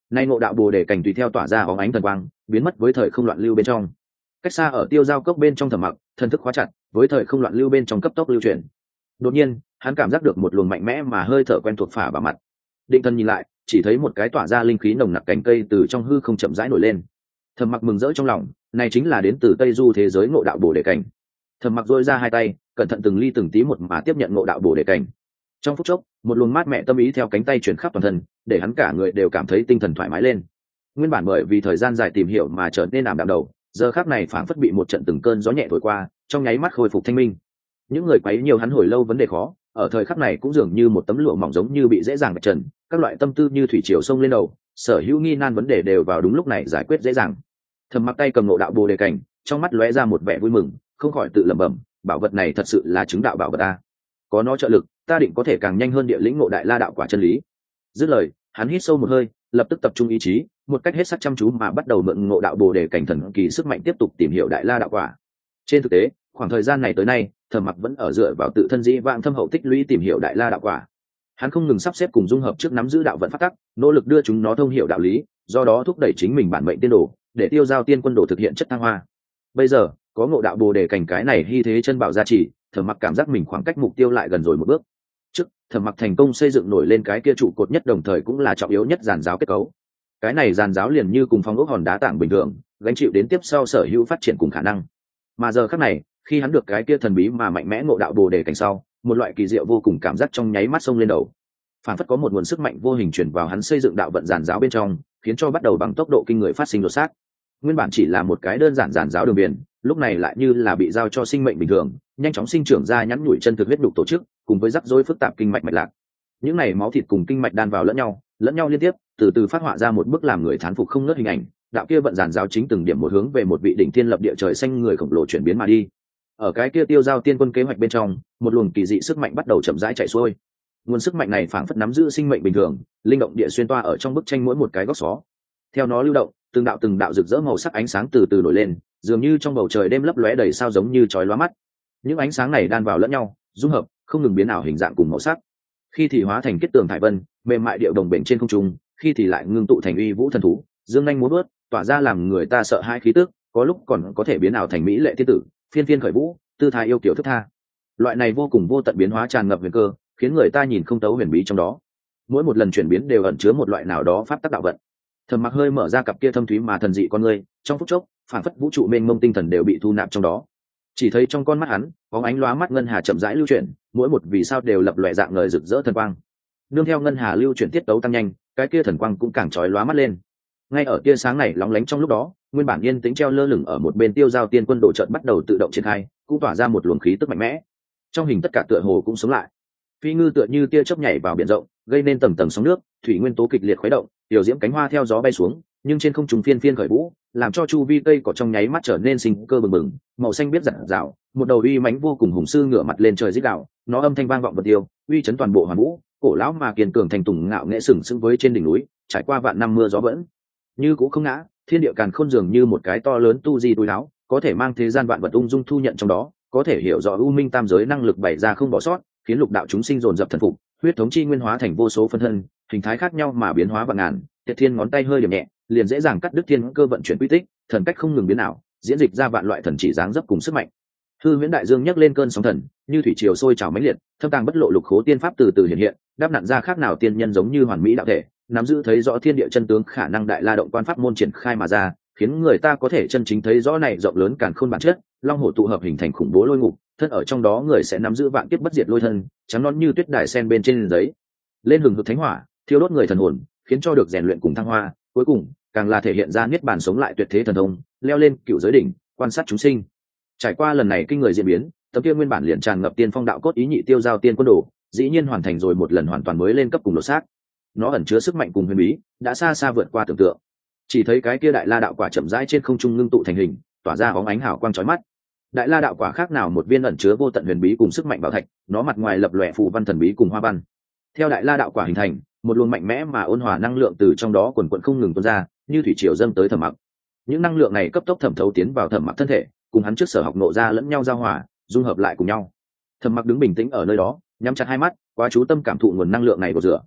nay ngộ đạo bồ đề cảnh tùy theo tỏa ra óng ánh thần quang biến mất với thời không loạn lưu bên trong. Cách xa ở tiêu giao cốc bên trong Thẩm Mặc, thần thức khóa chặt với thời không loạn lưu bên trong cấp tốc lưu chuyển. Đột nhiên hắn cảm giác được một luồng mạnh mẽ mà hơi thở quen thuộc phả vào mặt. Định thần nhìn lại, chỉ thấy một cái tỏa ra linh khí nồng nặc cành cây từ trong hư không chậm rãi nổi lên. Thẩm Mặc mừng rỡ trong lòng, này chính là đến từ Tây Du thế giới ngộ đạo bồ đề cảnh. Thẩm Mặc duỗi ra hai tay, cẩn thận từng ly từng tí một mà tiếp nhận ngộ đạo bồ đề cảnh. Trong phút chốc, một luồng mát mẻ tâm ý theo cánh tay chuyển khắp toàn thân, để hắn cả người đều cảm thấy tinh thần thoải mái lên. Nguyên bản bởi vì thời gian dài tìm hiểu mà trở nên ảm đạm đầu, giờ khắc này phảng phất bị một trận từng cơn gió nhẹ thổi qua, trong nháy mắt khôi phục thanh minh. Những người quấy nhiều hắn hồi lâu vấn đề khó, ở thời khắc này cũng dường như một tấm lụa mỏng giống như bị dễ dàng vạch trần, các loại tâm tư như thủy triều sông lên đầu, sở hữu nghi nan vấn đề đều vào đúng lúc này giải quyết dễ dàng. Thẩm Mặc tay cầm ngộ đạo bồ đề cảnh, trong mắt lóe ra một vẻ vui mừng, không khỏi tự lẩm bẩm, bảo vật này thật sự là chứng đạo bảo vật a. Có nó trợ lực, ta định có thể càng nhanh hơn địa lĩnh ngộ đại la đạo quả chân lý. Dứt lời, hắn hít sâu một hơi, lập tức tập trung ý chí, một cách hết sức chăm chú mà bắt đầu mượn ngộ đạo bồ đề cảnh thần kỳ sức mạnh tiếp tục tìm hiểu đại la đạo quả. Trên thực tế, khoảng thời gian này tới nay, Thẩm Mặc vẫn ở dựa vào tự thân dĩ vãng thâm hậu tích lũy tìm hiểu đại la đạo quả. Hắn không ngừng sắp xếp cùng dung hợp trước nắm giữ đạo vận pháp tắc, nỗ lực đưa chúng nó thông hiểu đạo lý, do đó thúc đẩy chính mình bản mệnh tiên đồ, để tiêu giao tiên quân đồ thực hiện chất thăng hoa. Bây giờ, có ngộ đạo bồ đề cảnh cái này hy thế chân bảo gia trì, Thẩm Mặc cảm giác mình khoảng cách mục tiêu lại gần rồi một bước. Trước, Thẩm Mặc thành công xây dựng nổi lên cái kia trụ cột nhất đồng thời cũng là trọng yếu nhất giàn giáo kết cấu. Cái này giàn giáo liền như cùng phong ốc hòn đá tảng bình thường, gánh chịu đến tiếp sau sở hữu phát triển cùng khả năng. Mà giờ khắc này, khi hắn được cái kia thần bí mà mạnh mẽ ngộ đạo bồ đề cảnh sau, một loại kỳ diệu vô cùng cảm giác trong nháy mắt xông lên đầu. Phản phất có một nguồn sức mạnh vô hình truyền vào hắn xây dựng đạo vận giàn giáo bên trong, khiến cho bắt đầu bằng tốc độ kinh người phát sinh đột xác. Nguyên bản chỉ là một cái đơn giản giàn giáo đường biển, lúc này lại như là bị giao cho sinh mệnh bình thường, nhanh chóng sinh trưởng ra nhắn nhủi chân thực huyết đục tổ chức, cùng với rắc rối phức tạp kinh mạch mạch lạc. Những này máu thịt cùng kinh mạch đan vào lẫn nhau, lẫn nhau liên tiếp, từ từ phát họa ra một bức làm người thán phục không ngớt hình ảnh. Đạo kia vận giàn giáo chính từng điểm một hướng về một vị đỉnh thiên lập địa trời xanh người khổng lồ chuyển biến mà đi. Ở cái kia tiêu giao tiên quân kế hoạch bên trong, một luồng kỳ dị sức mạnh bắt đầu chậm rãi chạy xuôi. Nguồn sức mạnh này phảng phất nắm giữ sinh mệnh bình thường, linh động địa xuyên toa ở trong bức tranh mỗi một cái góc xó. Theo nó lưu động, từng đạo từng đạo rực rỡ màu sắc ánh sáng từ từ nổi lên, dường như trong bầu trời đêm lấp lóe đầy sao giống như chói lóa mắt. Những ánh sáng này đan vào lẫn nhau, dung hợp, không ngừng biến ảo hình dạng cùng màu sắc. Khi thì hóa thành kết tường thải vân, mềm mại điệu đồng bền trên không trung, khi thì lại ngưng tụ thành uy vũ thần thú, dương nhanh múa bước, tỏa ra làm người ta sợ hãi khí tức, có lúc còn có thể biến ảo thành mỹ lệ thiên tử, phiên phiên khởi vũ, tư thái yêu kiều thức tha. Loại này vô cùng vô tận biến hóa tràn ngập huyền cơ, khiến người ta nhìn không tấu huyền bí trong đó. Mỗi một lần chuyển biến đều ẩn chứa một loại nào đó pháp tắc đạo vận. Thẩm Mặc hơi mở ra cặp kia thâm thúy mà thần dị con người, trong phút chốc, phản phất vũ trụ mênh mông tinh thần đều bị thu nạp trong đó. Chỉ thấy trong con mắt hắn, bóng ánh lóa mắt ngân hà chậm rãi lưu chuyển, mỗi một vì sao đều lập lòe dạng ngời rực rỡ thần quang. Nương theo ngân hà lưu chuyển tiết tấu tăng nhanh, cái kia thần quang cũng càng chói lóa mắt lên. Ngay ở tia sáng này lóng lánh trong lúc đó, nguyên bản yên tĩnh treo lơ lửng ở một bên tiêu giao tiên quân độ trận bắt đầu tự động triển khai, cũng tỏa ra một luồng khí tức mạnh mẽ. Trong hình tất cả tựa hồ cũng sống lại. Phi ngư tựa như tia chớp nhảy vào biển rộng, gây nên tầng tầng sóng nước, thủy nguyên tố kịch liệt khuấy động, tiểu diễm cánh hoa theo gió bay xuống, nhưng trên không trung phiên phiên khởi vũ, làm cho chu vi cây cỏ trong nháy mắt trở nên sinh cơ bừng bừng, màu xanh biết rạng rào, một đầu uy mãnh vô cùng hùng sư ngửa mặt lên trời rít gào, nó âm thanh vang vọng vật tiêu, uy chấn toàn bộ hoàn vũ, cổ lão mà kiên cường thành tùng ngạo nghệ sừng sững với trên đỉnh núi, trải qua vạn năm mưa gió vẫn như cũ không ngã. Thiên địa càn khôn dường như một cái to lớn tu di túi áo, có thể mang thế gian vạn vật ung dung thu nhận trong đó, có thể hiểu rõ u minh tam giới năng lực bày ra không bỏ sót, khiến lục đạo chúng sinh dồn dập thần phục, huyết thống chi nguyên hóa thành vô số phân thân, hình thái khác nhau mà biến hóa vạn ngàn. Tiệt Thiên ngón tay hơi điểm nhẹ, liền dễ dàng cắt đứt thiên cơ vận chuyển quy tích, thần cách không ngừng biến ảo, diễn dịch ra vạn loại thần chỉ dáng dấp cùng sức mạnh. Hư Huyễn Đại Dương nhấc lên cơn sóng thần, như thủy triều sôi trào mãnh liệt, thâm tàng bất lộ lục khố tiên pháp từ từ hiện hiện, đáp nặn ra khác nào tiên nhân giống như hoàn mỹ đạo thể, nắm giữ thấy rõ thiên địa chân tướng khả năng đại la động quan pháp môn triển khai mà ra, khiến người ta có thể chân chính thấy rõ này rộng lớn càn khôn bản chất, long hổ tụ hợp hình thành khủng bố lôi ngục, thân ở trong đó người sẽ nắm giữ vạn kiếp bất diệt lôi thân, trắng non như tuyết đài sen bên trên giấy, lên hừng hực thánh hỏa, thiêu đốt người thần hồn, khiến cho được rèn luyện cùng thăng hoa, cuối cùng càng là thể hiện ra niết bàn sống lại tuyệt thế thần thông, leo lên cựu giới đỉnh, quan sát chúng sinh. Trải qua lần này kinh người diễn biến, tấm kia nguyên bản liền tràn ngập tiên phong đạo cốt ý nhị tiêu giao tiên quân đồ, dĩ nhiên hoàn thành rồi một lần hoàn toàn mới lên cấp cùng lột xác. Nó ẩn chứa sức mạnh cùng huyền bí, đã xa xa vượt qua tưởng tượng. Chỉ thấy cái kia đại la đạo quả chậm rãi trên không trung ngưng tụ thành hình, tỏa ra bóng ánh hào quang chói mắt. Đại la đạo quả khác nào một viên ẩn chứa vô tận huyền bí cùng sức mạnh bảo thạch, nó mặt ngoài lập lòe phù văn thần bí cùng hoa văn. Theo đại la đạo quả hình thành, một luồng mạnh mẽ mà ôn hòa năng lượng từ trong đó quần quần không ngừng tuôn ra, như thủy triều dâng tới Thẩm Mặc. Những năng lượng này cấp tốc thẩm thấu tiến vào Thẩm Mặc thân thể, cùng hắn trước sở học nộ ra lẫn nhau giao hòa, dung hợp lại cùng nhau. Thẩm Mặc đứng bình tĩnh ở nơi đó, nhắm chặt hai mắt, quá chú tâm cảm thụ nguồn năng lượng này của rửa.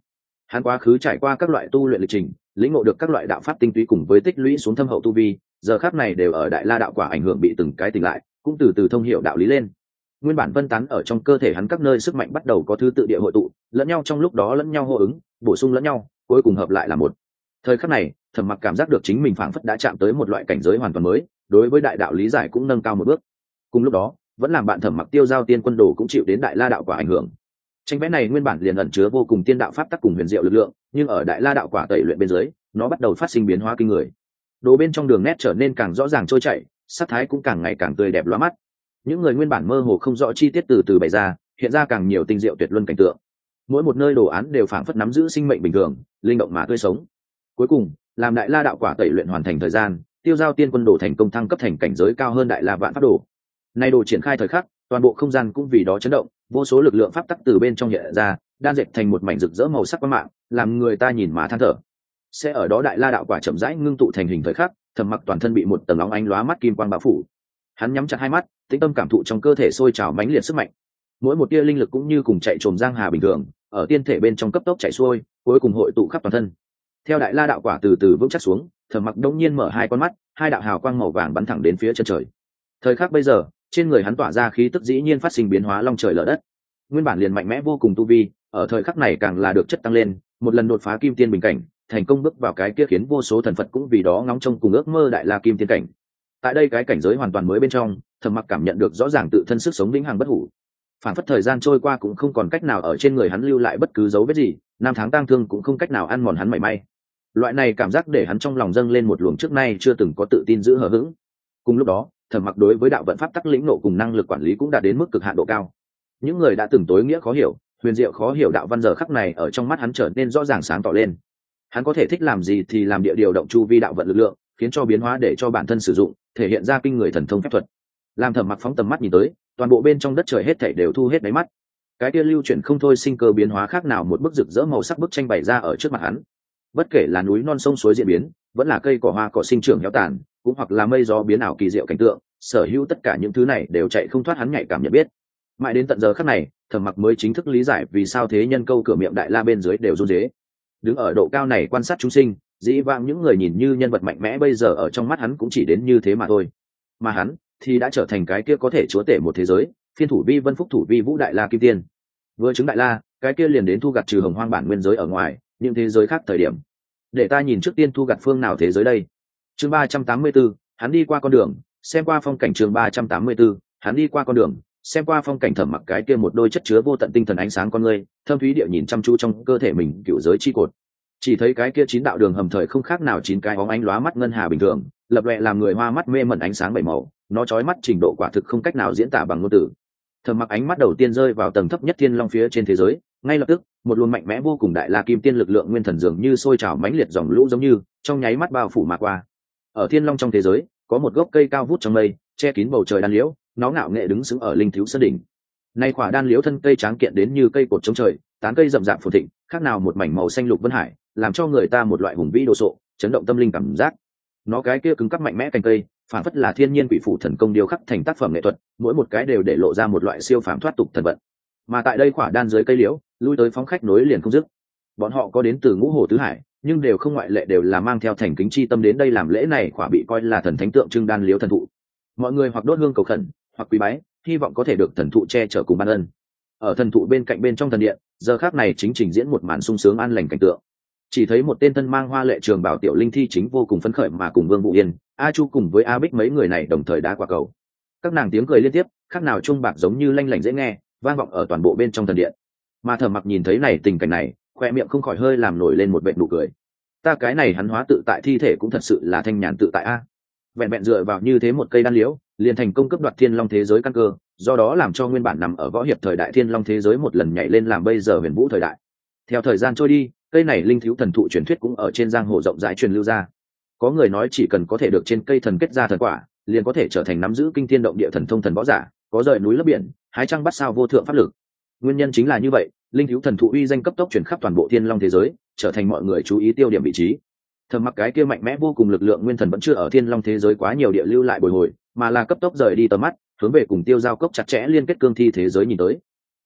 Hắn quá khứ trải qua các loại tu luyện lịch trình, lĩnh ngộ được các loại đạo pháp tinh túy cùng với tích lũy xuống thâm hậu tu vi, giờ khắc này đều ở đại la đạo quả ảnh hưởng bị từng cái tỉnh lại, cũng từ từ thông hiểu đạo lý lên. Nguyên bản vân tán ở trong cơ thể hắn các nơi sức mạnh bắt đầu có thứ tự địa hội tụ, lẫn nhau trong lúc đó lẫn nhau hô ứng, bổ sung lẫn nhau, cuối cùng hợp lại là một. Thời khắc này, Thẩm Mặc cảm giác được chính mình phảng phất đã chạm tới một loại cảnh giới hoàn toàn mới, đối với đại đạo lý giải cũng nâng cao một bước. Cùng lúc đó, vẫn làm bạn Thẩm Mặc tiêu giao tiên quân đồ cũng chịu đến đại la đạo quả ảnh hưởng. Tranh vẽ này nguyên bản liền ẩn chứa vô cùng tiên đạo pháp tắc cùng huyền diệu lực lượng, nhưng ở đại la đạo quả tẩy luyện bên dưới, nó bắt đầu phát sinh biến hóa kinh người. Đồ bên trong đường nét trở nên càng rõ ràng trôi chảy, sắc thái cũng càng ngày càng tươi đẹp lóa mắt. Những người nguyên bản mơ hồ không rõ chi tiết từ từ bày ra, hiện ra càng nhiều tinh diệu tuyệt luân cảnh tượng. Mỗi một nơi đồ án đều phảng phất nắm giữ sinh mệnh bình thường, linh động mà tươi sống. Cuối cùng, làm đại la đạo quả tẩy luyện hoàn thành thời gian, tiêu giao tiên quân đồ thành công thăng cấp thành cảnh giới cao hơn đại la vạn pháp đồ. Nay đồ triển khai thời khắc, toàn bộ không gian cũng vì đó chấn động, vô số lực lượng pháp tắc từ bên trong hiện ra, đan dệt thành một mảnh rực rỡ màu sắc quang mạng, làm người ta nhìn mà than thở. Sẽ ở đó đại la đạo quả chậm rãi ngưng tụ thành hình thời khắc, Thẩm Mặc toàn thân bị một tầng óng ánh lóa mắt kim quang bao phủ. Hắn nhắm chặt hai mắt, tĩnh tâm cảm thụ trong cơ thể sôi trào mãnh liệt sức mạnh. Mỗi một tia linh lực cũng như cùng chạy trồm giang hà bình thường, ở tiên thể bên trong cấp tốc chạy xuôi, cuối cùng hội tụ khắp toàn thân. Theo đại la đạo quả từ từ vững chắc xuống, Thẩm Mặc đột nhiên mở hai con mắt, hai đạo hào quang màu vàng bắn thẳng đến phía chân trời. Thời khắc bây giờ, trên người hắn tỏa ra khí tức dĩ nhiên phát sinh biến hóa long trời lở đất. Nguyên bản liền mạnh mẽ vô cùng tu vi, ở thời khắc này càng là được chất tăng lên, một lần đột phá kim tiên bình cảnh, thành công bước vào cái kia khiến vô số thần Phật cũng vì đó ngóng trông cùng ước mơ đại la kim tiên cảnh. Tại đây cái cảnh giới hoàn toàn mới bên trong, Thẩm Mặc cảm nhận được rõ ràng tự thân sức sống vĩnh hằng bất hủ. Phản phất thời gian trôi qua cũng không còn cách nào ở trên người hắn lưu lại bất cứ dấu vết gì, năm tháng tang thương cũng không cách nào ăn mòn hắn mảy may. Loại này cảm giác để hắn trong lòng dâng lên một luồng trước nay chưa từng có tự tin giữ hờ hững. Cùng lúc đó, Thẩm Mặc đối với đạo vận pháp tắc lĩnh ngộ cùng năng lực quản lý cũng đạt đến mức cực hạn độ cao. Những người đã từng tối nghĩa khó hiểu, huyền diệu khó hiểu đạo văn giờ khắc này ở trong mắt hắn trở nên rõ ràng sáng tỏ lên. Hắn có thể thích làm gì thì làm địa điều động chu vi đạo vận lực lượng, khiến cho biến hóa để cho bản thân sử dụng, thể hiện ra kinh người thần thông phép thuật. Làm Thẩm Mặc phóng tầm mắt nhìn tới, toàn bộ bên trong đất trời hết thảy đều thu hết đáy mắt. Cái kia lưu chuyển không thôi sinh cơ biến hóa khác nào một bức rực rỡ màu sắc bức tranh bày ra ở trước mặt hắn. Bất kể là núi non sông suối diễn biến, vẫn là cây cỏ hoa cỏ sinh trưởng héo tàn, cũng hoặc là mây gió biến ảo kỳ diệu cảnh tượng, sở hữu tất cả những thứ này đều chạy không thoát hắn nhạy cảm nhận biết. Mãi đến tận giờ khắc này, Thẩm Mặc mới chính thức lý giải vì sao thế nhân câu cửa miệng đại la bên dưới đều run rế. Đứng ở độ cao này quan sát chúng sinh, dĩ vãng những người nhìn như nhân vật mạnh mẽ bây giờ ở trong mắt hắn cũng chỉ đến như thế mà thôi. Mà hắn thì đã trở thành cái kia có thể chúa tể một thế giới, phiên thủ vi vân phúc thủ vi vũ đại la kim tiên. Vừa chứng đại la, cái kia liền đến thu gặt trừ hồng hoang bản nguyên giới ở ngoài, những thế giới khác thời điểm. Để ta nhìn trước tiên thu gặt phương nào thế giới đây. Chương ba trăm tám mươi 34, hắn đi qua con đường, xem qua phong cảnh. Chương ba trăm tám mươi 34, hắn đi qua con đường, xem qua phong cảnh. Thẩm Mặc cái kia một đôi chất chứa vô tận tinh thần ánh sáng con ngươi, thâm thúy địa nhìn chăm chú trong cơ thể mình cựu giới chi cột. Chỉ thấy cái kia chín đạo đường hầm thời không khác nào chín cái óng ánh lóa mắt ngân hà bình thường, lập lòe làm người hoa mắt mê mẩn ánh sáng bảy màu, nó chói mắt trình độ quả thực không cách nào diễn tả bằng ngôn từ. Thẩm Mặc ánh mắt đầu tiên rơi vào tầng thấp nhất thiên long phía trên thế giới, ngay lập tức, một luồng mạnh mẽ vô cùng đại la kim tiên lực lượng nguyên thần dường như sôi trào mãnh liệt dòng lũ giống như trong nháy mắt bao phủ mà qua. Ở thiên long trong thế giới, có một gốc cây cao vút trong mây, che kín bầu trời đan liễu, nó ngạo nghệ đứng sững ở linh thiếu sơn đỉnh. Nay quả đan liễu thân cây tráng kiện đến như cây cột chống trời, tán cây rậm rạp phồn thịnh, khác nào một mảnh màu xanh lục vân hải, làm cho người ta một loại hùng vĩ đồ sộ, chấn động tâm linh cảm giác. Nó cái kia cứng cáp mạnh mẽ cành cây, phản phất là thiên nhiên quỷ phủ thần công điêu khắc thành tác phẩm nghệ thuật, mỗi một cái đều để lộ ra một loại siêu phàm thoát tục thần vận. Mà tại đây quả đan dưới cây liễu, lui tới phóng khách nối liền không dứt. Bọn họ có đến từ ngũ hồ tứ hải, nhưng đều không ngoại lệ đều là mang theo thành kính chi tâm đến đây làm lễ này, quả bị coi là thần thánh tượng trưng đan liễu thần thụ. Mọi người hoặc đốt hương cầu khẩn, hoặc quý bái, hy vọng có thể được thần thụ che chở cùng ban ân. Ở thần thụ bên cạnh bên trong thần điện, giờ khắc này chính trình diễn một màn sung sướng an lành cảnh tượng. Chỉ thấy một tên thân mang hoa lệ trường bảo tiểu linh thi chính vô cùng phấn khởi mà cùng Vương Vũ Yên, A Chu cùng với A Bích mấy người này đồng thời đá quả cầu. Các nàng tiếng cười liên tiếp, khác nào trung bạc giống như lanh lảnh dễ nghe, vang vọng ở toàn bộ bên trong thần điện. Mà Thẩm Mặc nhìn thấy này tình cảnh này, khoe miệng không khỏi hơi làm nổi lên một vệt nụ cười. Ta cái này hắn hóa tự tại thi thể cũng thật sự là thanh nhàn tự tại a. Vẹn vẹn dựa vào như thế một cây đan liễu, liền thành công cấp đoạt thiên long thế giới căn cơ, do đó làm cho nguyên bản nằm ở võ hiệp thời đại thiên long thế giới một lần nhảy lên làm bây giờ huyền vũ thời đại. Theo thời gian trôi đi, cây này linh thiếu thần thụ truyền thuyết cũng ở trên giang hồ rộng rãi truyền lưu ra. Có người nói chỉ cần có thể được trên cây thần kết ra thần quả, liền có thể trở thành nắm giữ kinh thiên động địa thần thông thần võ giả, có rời núi lấp biển, hái trăng bắt sao vô thượng pháp lực. Nguyên nhân chính là như vậy, linh thiếu thần thụ uy danh cấp tốc truyền khắp toàn bộ thiên long thế giới, trở thành mọi người chú ý tiêu điểm vị trí. Thẩm Mặc cái kia mạnh mẽ vô cùng lực lượng nguyên thần vẫn chưa ở thiên long thế giới quá nhiều địa lưu lại bồi hồi, mà là cấp tốc rời đi tầm mắt, hướng về cùng tiêu giao cốc chặt chẽ liên kết cương thi thế giới nhìn tới.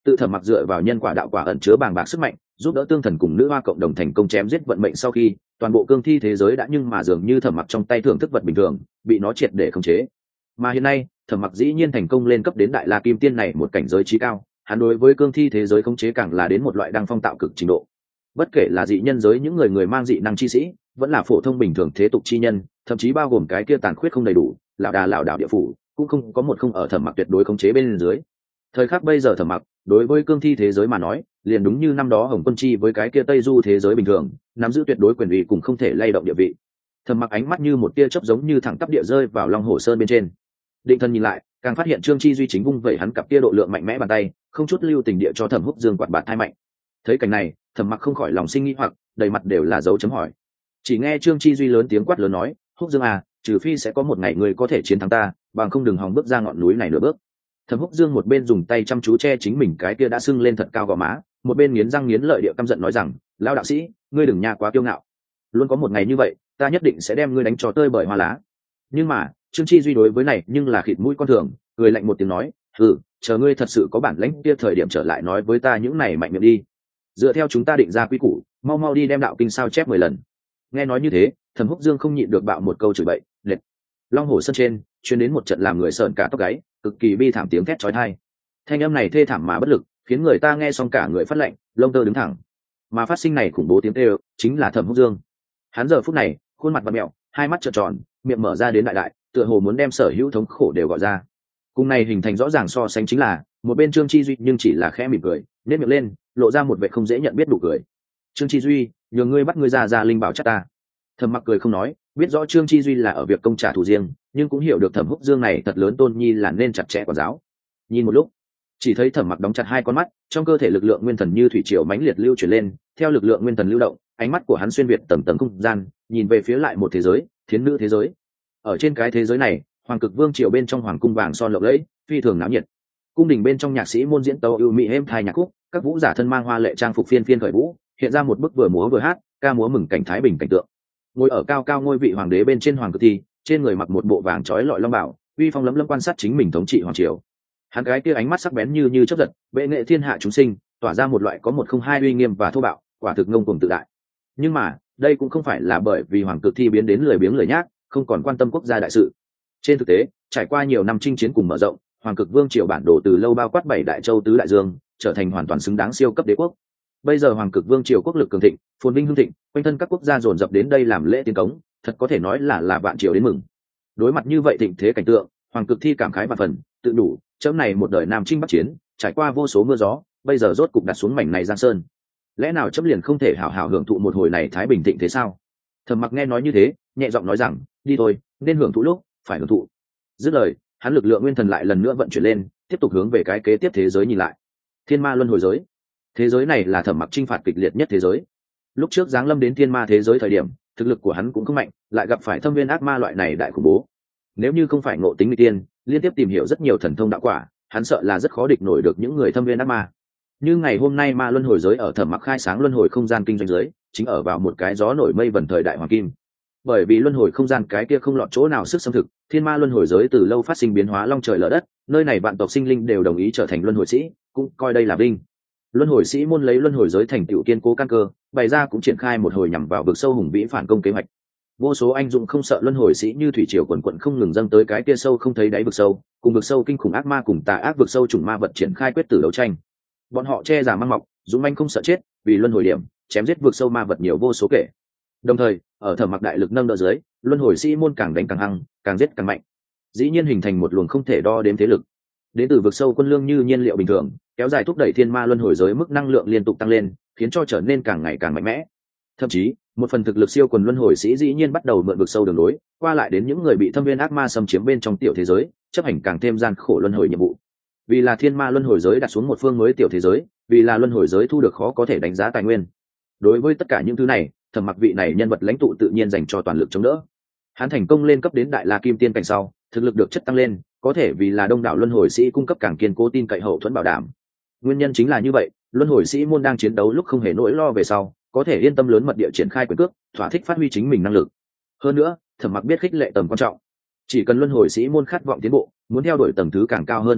tự Thẩm Mặc dựa vào nhân quả đạo quả ẩn chứa bàng bạc sức mạnh, giúp đỡ tương thần cùng nữ hoa cộng đồng thành công chém giết vận mệnh sau khi, toàn bộ cương thi thế giới đã nhưng mà dường như Thẩm Mặc trong tay thưởng thức vật bình thường, bị nó triệt để khống chế. Mà hiện nay, Thẩm Mặc dĩ nhiên thành công lên cấp đến đại la kim tiên này một cảnh giới chí cao, hắn đối với cương thi thế giới khống chế càng là đến một loại đăng phong tạo cực trình độ. Bất kể là dị nhân giới những người người mang dị năng chi sĩ, vẫn là phổ thông bình thường thế tục chi nhân, thậm chí bao gồm cái kia tàn khuyết không đầy đủ, lão đà lão đảo địa phủ, cũng không có một không ở Thẩm Mặc tuyệt đối khống chế bên dưới. Thời khắc bây giờ Thẩm Mặc, đối với cương thi thế giới mà nói, liền đúng như năm đó Hồng Quân Chi với cái kia Tây Du thế giới bình thường, nắm giữ tuyệt đối quyền uy cùng không thể lay động địa vị. Thẩm Mặc ánh mắt như một tia chớp giống như thẳng tắp địa rơi vào Long Hổ Sơn bên trên. Định thần nhìn lại, càng phát hiện Trương Chi Duy chính vung vẩy hắn cặp kia độ lượng mạnh mẽ bàn tay, không chút lưu tình địa cho Thẩm Húc Dương quạt bạt thai mạnh. Thấy cảnh này, Thẩm Mặc không khỏi lòng sinh nghi hoặc, đầy mặt đều là dấu chấm hỏi. Chỉ nghe Trương Chi Duy lớn tiếng quát lớn nói, "Húc Dương à, trừ phi sẽ có một ngày ngươi có thể chiến thắng ta, bằng không đừng hòng bước ra ngọn núi này nửa bước." Thẩm Húc Dương một bên dùng tay chăm chú che chính mình cái kia đã sưng lên thật cao gò má, một bên nghiến răng nghiến lợi địa căm giận nói rằng, "Lão đạo sĩ, ngươi đừng nha quá kiêu ngạo. Luôn có một ngày như vậy, ta nhất định sẽ đem ngươi đánh cho tơi bời hoa lá." Nhưng mà, Trương Chi Duy đối với này nhưng là khịt mũi con thường, cười lạnh một tiếng nói, "Ừ, chờ ngươi thật sự có bản lĩnh kia thời điểm trở lại nói với ta những này mạnh miệng đi. Dựa theo chúng ta định ra quy củ, mau mau đi đem đạo kinh sao chép mười lần." Nghe nói như thế, Thẩm Húc Dương không nhịn được bạo một câu chửi bậy, "Liệt." Long Hổ Sơn trên, truyền đến một trận làm người sởn cả tóc gáy, cực kỳ bi thảm tiếng thét chói tai. Thanh âm này thê thảm mà bất lực, khiến người ta nghe xong cả người phát lạnh, lông tơ đứng thẳng. Mà phát sinh này khủng bố tiếng kêu, chính là Thẩm Húc Dương. Hắn giờ phút này, khuôn mặt vặn mèo, hai mắt trợn tròn, miệng mở ra đến đại đại, tựa hồ muốn đem sở hữu thống khổ đều gọi ra. Cùng này hình thành rõ ràng so sánh chính là, một bên Trương Chi Duy nhưng chỉ là khẽ mỉm cười, nhếch miệng lên, lộ ra một vẻ không dễ nhận biết nụ cười. "Trương Chi Duy, nhờ ngươi bắt ngươi ra ra linh bảo chắc ta." Thẩm Mặc cười không nói, biết rõ Trương Chi Duy là ở việc công trả thù riêng, nhưng cũng hiểu được Thẩm Húc Dương này thật lớn tôn nhi là nên chặt chẽ quản giáo. Nhìn một lúc, chỉ thấy Thẩm Mặc đóng chặt hai con mắt, trong cơ thể lực lượng nguyên thần như thủy triều mãnh liệt lưu chuyển lên, theo lực lượng nguyên thần lưu động, ánh mắt của hắn xuyên việt tầng tầng không gian, nhìn về phía lại một thế giới, thiến nữ thế giới. Ở trên cái thế giới này, Hoàng Cực Vương triều bên trong hoàng cung vàng son lộng lẫy, phi thường náo nhiệt. Cung đình bên trong nhạc sĩ môn diễn tấu ưu mỹ êm thai nhạc khúc, các vũ giả thân mang hoa lệ trang phục phiên phiên khởi vũ, hiện ra một bức vừa múa vừa hát, ca múa mừng cảnh thái bình cảnh tượng. Ngồi ở cao cao ngôi vị hoàng đế bên trên hoàng cực thi, trên người mặc một bộ vàng trói lọi long bảo, uy phong lấm lấm quan sát chính mình thống trị hoàng triều. Hắn gái kia ánh mắt sắc bén như như chớp giật, bệ nghệ thiên hạ chúng sinh, tỏa ra một loại có một không hai uy nghiêm và thô bạo, quả thực ngông cuồng tự đại. Nhưng mà, đây cũng không phải là bởi vì hoàng cực thi biến đến lười biếng lười nhác, không còn quan tâm quốc gia đại sự. Trên thực tế, trải qua nhiều năm chinh chiến cùng mở rộng, Hoàng Cực Vương triều bản đồ từ lâu bao quát bảy đại châu tứ đại dương, trở thành hoàn toàn xứng đáng siêu cấp đế quốc. Bây giờ Hoàng Cực Vương triều quốc lực cường thịnh, phồn vinh hưng thịnh, quanh thân các quốc gia dồn dập đến đây làm lễ tiến cống, thật có thể nói là là vạn triều đến mừng. Đối mặt như vậy thịnh thế cảnh tượng, Hoàng Cực thi cảm khái vạn phần, tự đủ, chấm này một đời nam chinh bắc chiến, trải qua vô số mưa gió, bây giờ rốt cục đặt xuống mảnh này giang sơn. Lẽ nào chấm liền không thể hảo hảo hưởng thụ một hồi này thái bình thịnh thế sao? Thẩm Mặc nghe nói như thế, nhẹ giọng nói rằng, đi thôi, nên hưởng thụ lúc phải hưởng thụ. Dứt lời, hắn lực lượng nguyên thần lại lần nữa vận chuyển lên, tiếp tục hướng về cái kế tiếp thế giới nhìn lại. Thiên Ma luân hồi giới. Thế giới này là Thẩm Mặc chinh phạt kịch liệt nhất thế giới. Lúc trước giáng lâm đến thiên ma thế giới thời điểm, thực lực của hắn cũng không mạnh, lại gặp phải thâm viên ác ma loại này đại khủng bố. Nếu như không phải ngộ tính nghịch tiên, liên tiếp tìm hiểu rất nhiều thần thông đạo quả, hắn sợ là rất khó địch nổi được những người thâm viên ác ma. Như ngày hôm nay ma luân hồi giới ở Thẩm Mặc khai sáng luân hồi không gian kinh doanh giới, chính ở vào một cái gió nổi mây vần thời đại hoàng kim. Bởi vì luân hồi không gian cái kia không lọt chỗ nào sức xâm thực, thiên ma luân hồi giới từ lâu phát sinh biến hóa long trời lở đất, nơi này vạn tộc sinh linh đều đồng ý trở thành luân hồi sĩ, cũng coi đây là vinh. Luân hồi sĩ môn lấy luân hồi giới thành tựu kiên cố căn cơ, bày ra cũng triển khai một hồi nhằm vào vực sâu hùng vĩ phản công kế hoạch. Vô số anh dũng không sợ luân hồi sĩ như thủy triều quần quận không ngừng dâng tới cái kia sâu không thấy đáy vực sâu, cùng vực sâu kinh khủng ác ma cùng tà ác vực sâu trùng ma vật triển khai quyết tử đấu tranh. Bọn họ che giả mang mọc, dũng manh không sợ chết, vì luân hồi điểm, chém giết vực sâu ma vật nhiều vô số kể. Đồng thời, ở Thẩm Mặc đại lực nâng đỡ dưới, luân hồi sĩ môn càng đánh càng hăng, càng giết càng mạnh. Dĩ nhiên hình thành một luồng không thể đo đếm thế lực. Đến từ vực sâu quân lương như nhiên liệu bình thường, kéo dài thúc đẩy thiên ma luân hồi giới mức năng lượng liên tục tăng lên, khiến cho trở nên càng ngày càng mạnh mẽ. Thậm chí, một phần thực lực siêu quần luân hồi sĩ dĩ nhiên bắt đầu mượn vực sâu đường lối, qua lại đến những người bị thâm viên ác ma xâm chiếm bên trong tiểu thế giới, chấp hành càng thêm gian khổ luân hồi nhiệm vụ. Vì là thiên ma luân hồi giới đặt xuống một phương mới tiểu thế giới, vì là luân hồi giới thu được khó có thể đánh giá tài nguyên. Đối với tất cả những thứ này, Thẩm Mặc vị này nhân vật lãnh tụ tự nhiên dành cho toàn lực chống đỡ. Hắn thành công lên cấp đến đại la kim tiên cảnh sau, thực lực được chất tăng lên, có thể vì là đông đảo luân hồi sĩ cung cấp càng kiên cố tin cậy hậu thuẫn bảo đảm. Nguyên nhân chính là như vậy, luân hồi sĩ môn đang chiến đấu lúc không hề nỗi lo về sau, có thể yên tâm lớn mật địa triển khai quyền cước, thỏa thích phát huy chính mình năng lực. Hơn nữa, Thẩm Mặc biết khích lệ tầm quan trọng. Chỉ cần luân hồi sĩ môn khát vọng tiến bộ, muốn theo đuổi tầng thứ càng cao hơn sức mạnh,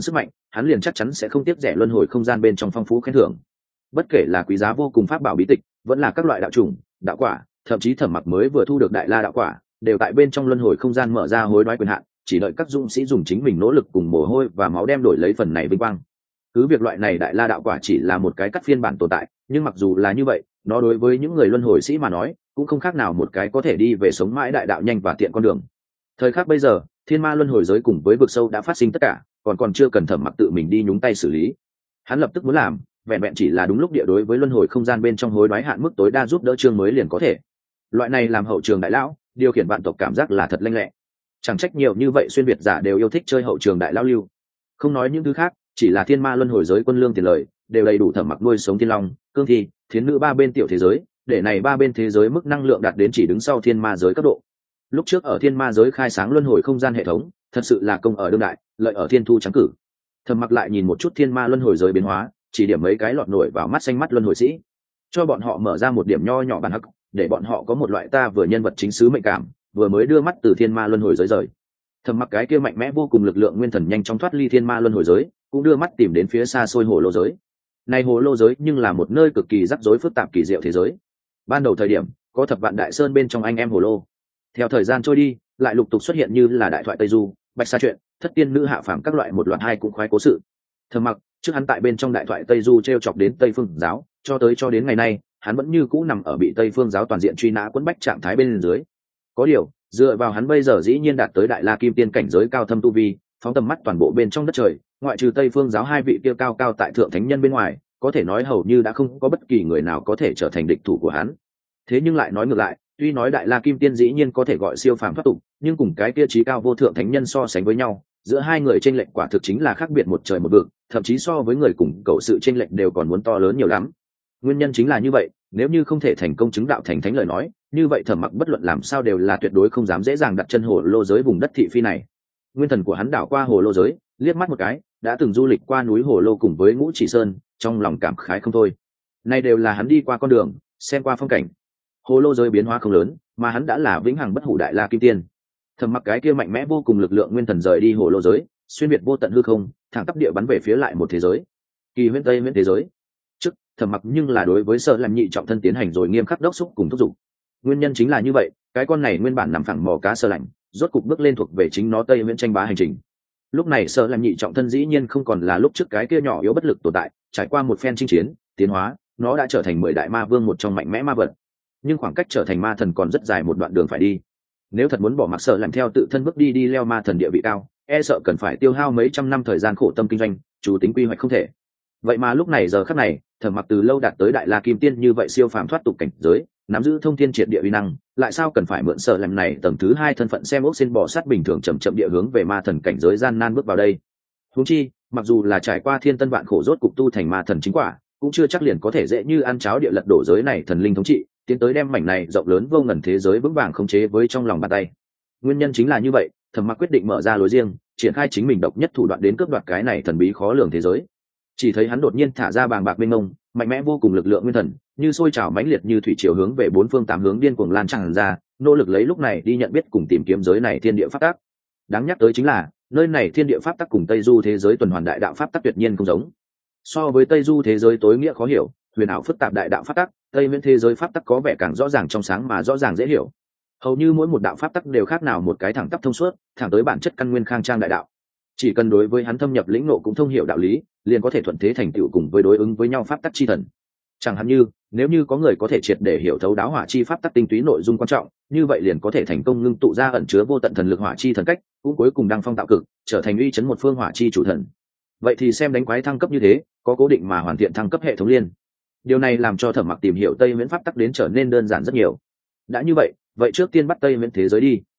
hắn liền chắc chắn sẽ không tiếc rẻ luân hồi không gian bên trong phong phú khen thưởng. Bất kể là quý giá vô cùng pháp bảo bí tịch, vẫn là các loại đạo trùng, đạo quả, thậm chí Thẩm Mặc mới vừa thu được đại la đạo quả, đều tại bên trong luân hồi không gian mở ra hối đoái quyền hạn, chỉ đợi các dũng sĩ dùng chính mình nỗ lực cùng mồ hôi và máu đem đổi lấy phần này vinh quang. Cứ việc loại này đại la đạo quả chỉ là một cái cắt phiên bản tồn tại, nhưng mặc dù là như vậy, nó đối với những người luân hồi sĩ mà nói, cũng không khác nào một cái có thể đi về sống mãi đại đạo nhanh và tiện con đường. Thời khắc bây giờ, thiên ma luân hồi giới cùng với vực sâu đã phát sinh tất cả, còn còn chưa cần Thẩm Mặc tự mình đi nhúng tay xử lý. Hắn lập tức muốn làm, vẹn vẹn chỉ là đúng lúc địa đối với luân hồi không gian bên trong hối đoái hạn mức tối đa giúp đỡ chương mới liền có thể. Loại này làm hậu trường đại lão, điều khiển vạn tộc cảm giác là thật lanh lẹ. Chẳng trách nhiều như vậy xuyên việt giả đều yêu thích chơi hậu trường đại lão lưu. Không nói những thứ khác, chỉ là thiên ma luân hồi giới quân lương tiền lời, đều đầy đủ Thẩm Mặc nuôi sống thiên long, cương thi, thiến nữ ba bên tiểu thế giới, để này ba bên thế giới mức năng lượng đạt đến chỉ đứng sau thiên ma giới cấp độ. Lúc trước ở thiên ma giới khai sáng luân hồi không gian hệ thống, thật sự là công ở đương đại, lợi ở thiên thu trắng cử. Thẩm Mặc lại nhìn một chút thiên ma luân hồi giới biến hóa, chỉ điểm mấy cái lọt nổi vào mắt xanh mắt luân hồi sĩ, cho bọn họ mở ra một điểm nho nhỏ bản hắc, để bọn họ có một loại ta vừa nhân vật chính sứ mệnh cảm, vừa mới đưa mắt từ thiên ma luân hồi giới rời. Thẩm Mặc cái kia mạnh mẽ vô cùng lực lượng nguyên thần nhanh chóng thoát ly thiên ma luân hồi giới, cũng đưa mắt tìm đến phía xa xôi hồ lô giới. Này hồ lô giới nhưng là một nơi cực kỳ rắc rối phức tạp kỳ diệu thế giới. Ban đầu thời điểm, có thập vạn đại sơn bên trong anh em hồ lô. Theo thời gian trôi đi, lại lục tục xuất hiện như là đại thoại Tây Du, Bạch Sa truyện, thất tiên nữ hạ phàm các loại một loạt hai cũng khoái cố sự. Thẩm Mặc trước hắn tại bên trong đại thoại Tây Du treo chọc đến Tây Phương giáo, cho tới cho đến ngày nay, hắn vẫn như cũ nằm ở bị Tây Phương giáo toàn diện truy nã quấn bách trạng thái bên dưới. Có điều, dựa vào hắn bây giờ dĩ nhiên đạt tới đại la kim tiên cảnh giới cao thâm tu vi, phóng tầm mắt toàn bộ bên trong đất trời, ngoại trừ Tây Phương giáo hai vị kia cao cao tại thượng thánh nhân bên ngoài, có thể nói hầu như đã không có bất kỳ người nào có thể trở thành địch thủ của hắn. Thế nhưng lại nói ngược lại, tuy nói đại la kim tiên dĩ nhiên có thể gọi siêu phàm thoát tục, nhưng cùng cái kia trí cao vô thượng thánh nhân so sánh với nhau, giữa hai người chênh lệch quả thực chính là khác biệt một trời một vực, thậm chí so với người cùng cầu sự chênh lệch đều còn muốn to lớn nhiều lắm. Nguyên nhân chính là như vậy, nếu như không thể thành công chứng đạo thành thánh lời nói, như vậy Thẩm Mặc bất luận làm sao đều là tuyệt đối không dám dễ dàng đặt chân hồ lô giới vùng đất thị phi này. Nguyên thần của hắn đảo qua hồ lô giới, liếc mắt một cái, đã từng du lịch qua núi hồ lô cùng với Ngũ Chỉ Sơn, trong lòng cảm khái không thôi. Nay đều là hắn đi qua con đường, xem qua phong cảnh. Hồ lô giới biến hóa không lớn, mà hắn đã là vĩnh hằng bất hủ đại la kim tiên. Thẩm Mặc cái kia mạnh mẽ vô cùng lực lượng nguyên thần rời đi hồ lô giới, xuyên việt vô tận hư không, thẳng tắp địa bắn về phía lại một thế giới, kỳ huyễn tây huyễn thế giới. Trước Thẩm Mặc nhưng là đối với Sở Làm nhị trọng thân tiến hành rồi nghiêm khắc đốc xúc cùng thúc giục. Nguyên nhân chính là như vậy, cái con này nguyên bản nằm phẳng mò cá Sở Lạnh, rốt cục bước lên thuộc về chính nó tây huyễn tranh bá hành trình. Lúc này Sở Làm nhị trọng thân dĩ nhiên không còn là lúc trước cái kia nhỏ yếu bất lực tồn tại, trải qua một phen chinh chiến, tiến hóa, nó đã trở thành mười đại ma vương một trong mạnh mẽ ma vật. Nhưng khoảng cách trở thành ma thần còn rất dài một đoạn đường phải đi. Nếu thật muốn bỏ mặc Sở Làm theo tự thân bước đi đi leo ma thần địa vị cao, e sợ cần phải tiêu hao mấy trăm năm thời gian khổ tâm kinh doanh, chủ tính quy hoạch không thể. Vậy mà lúc này giờ khắc này, Thẩm Mặc từ lâu đạt tới đại la kim tiên như vậy siêu phàm thoát tục cảnh giới, nắm giữ thông thiên triệt địa uy năng, lại sao cần phải mượn Sở Làm này tầng thứ hai thân phận xem ốc xin bò sát bình thường chậm chậm địa hướng về ma thần cảnh giới gian nan bước vào đây. Huống chi, mặc dù là trải qua thiên tân vạn khổ rốt cục tu thành ma thần chính quả, cũng chưa chắc liền có thể dễ như ăn cháo địa lật đổ giới này thần linh thống trị, tiến tới đem mảnh này rộng lớn vô ngần thế giới vững vàng khống chế với trong lòng bàn tay. Nguyên nhân chính là như vậy, Thẩm Mặc quyết định mở ra lối riêng, triển khai chính mình độc nhất thủ đoạn đến cướp đoạt cái này thần bí khó lường thế giới. Chỉ thấy hắn đột nhiên thả ra bàng bạc mênh mông, mạnh mẽ vô cùng lực lượng nguyên thần, như sôi trào mãnh liệt như thủy triều hướng về bốn phương tám hướng điên cuồng lan tràn ra, nỗ lực lấy lúc này đi nhận biết cùng tìm kiếm giới này thiên địa pháp tắc. Đáng nhắc tới chính là, nơi này thiên địa pháp tắc cùng Tây Du thế giới tuần hoàn đại đạo pháp tắc tuyệt nhiên không giống. So với Tây Du thế giới tối nghĩa khó hiểu, huyền ảo phức tạp đại đạo pháp tắc, Tây Nguyên thế giới pháp tắc có vẻ càng rõ ràng trong sáng mà rõ ràng dễ hiểu. Hầu như mỗi một đạo pháp tắc đều khác nào một cái thẳng tắp thông suốt, thẳng tới bản chất căn nguyên khang trang đại đạo. Chỉ cần đối với hắn thâm nhập lĩnh ngộ cũng thông hiểu đạo lý, liền có thể thuận thế thành tựu cùng với đối ứng với nhau pháp tắc chi thần. Chẳng hạn như, nếu như có người có thể triệt để hiểu thấu đáo hỏa chi pháp tắc tinh túy nội dung quan trọng, như vậy liền có thể thành công ngưng tụ ra ẩn chứa vô tận thần lực hỏa chi thần cách, cũng cuối cùng đăng phong tạo cực, trở thành uy chấn một phương hỏa chi chủ thần. Vậy thì xem đánh quái thăng cấp như thế, có cố định mà hoàn thiện thăng cấp hệ thống liên. Điều này làm cho Thẩm Mặc tìm hiểu Tây Viễn pháp tắc đến trở nên đơn giản rất nhiều. Đã như vậy, vậy trước tiên bắt Tây Viễn thế giới đi.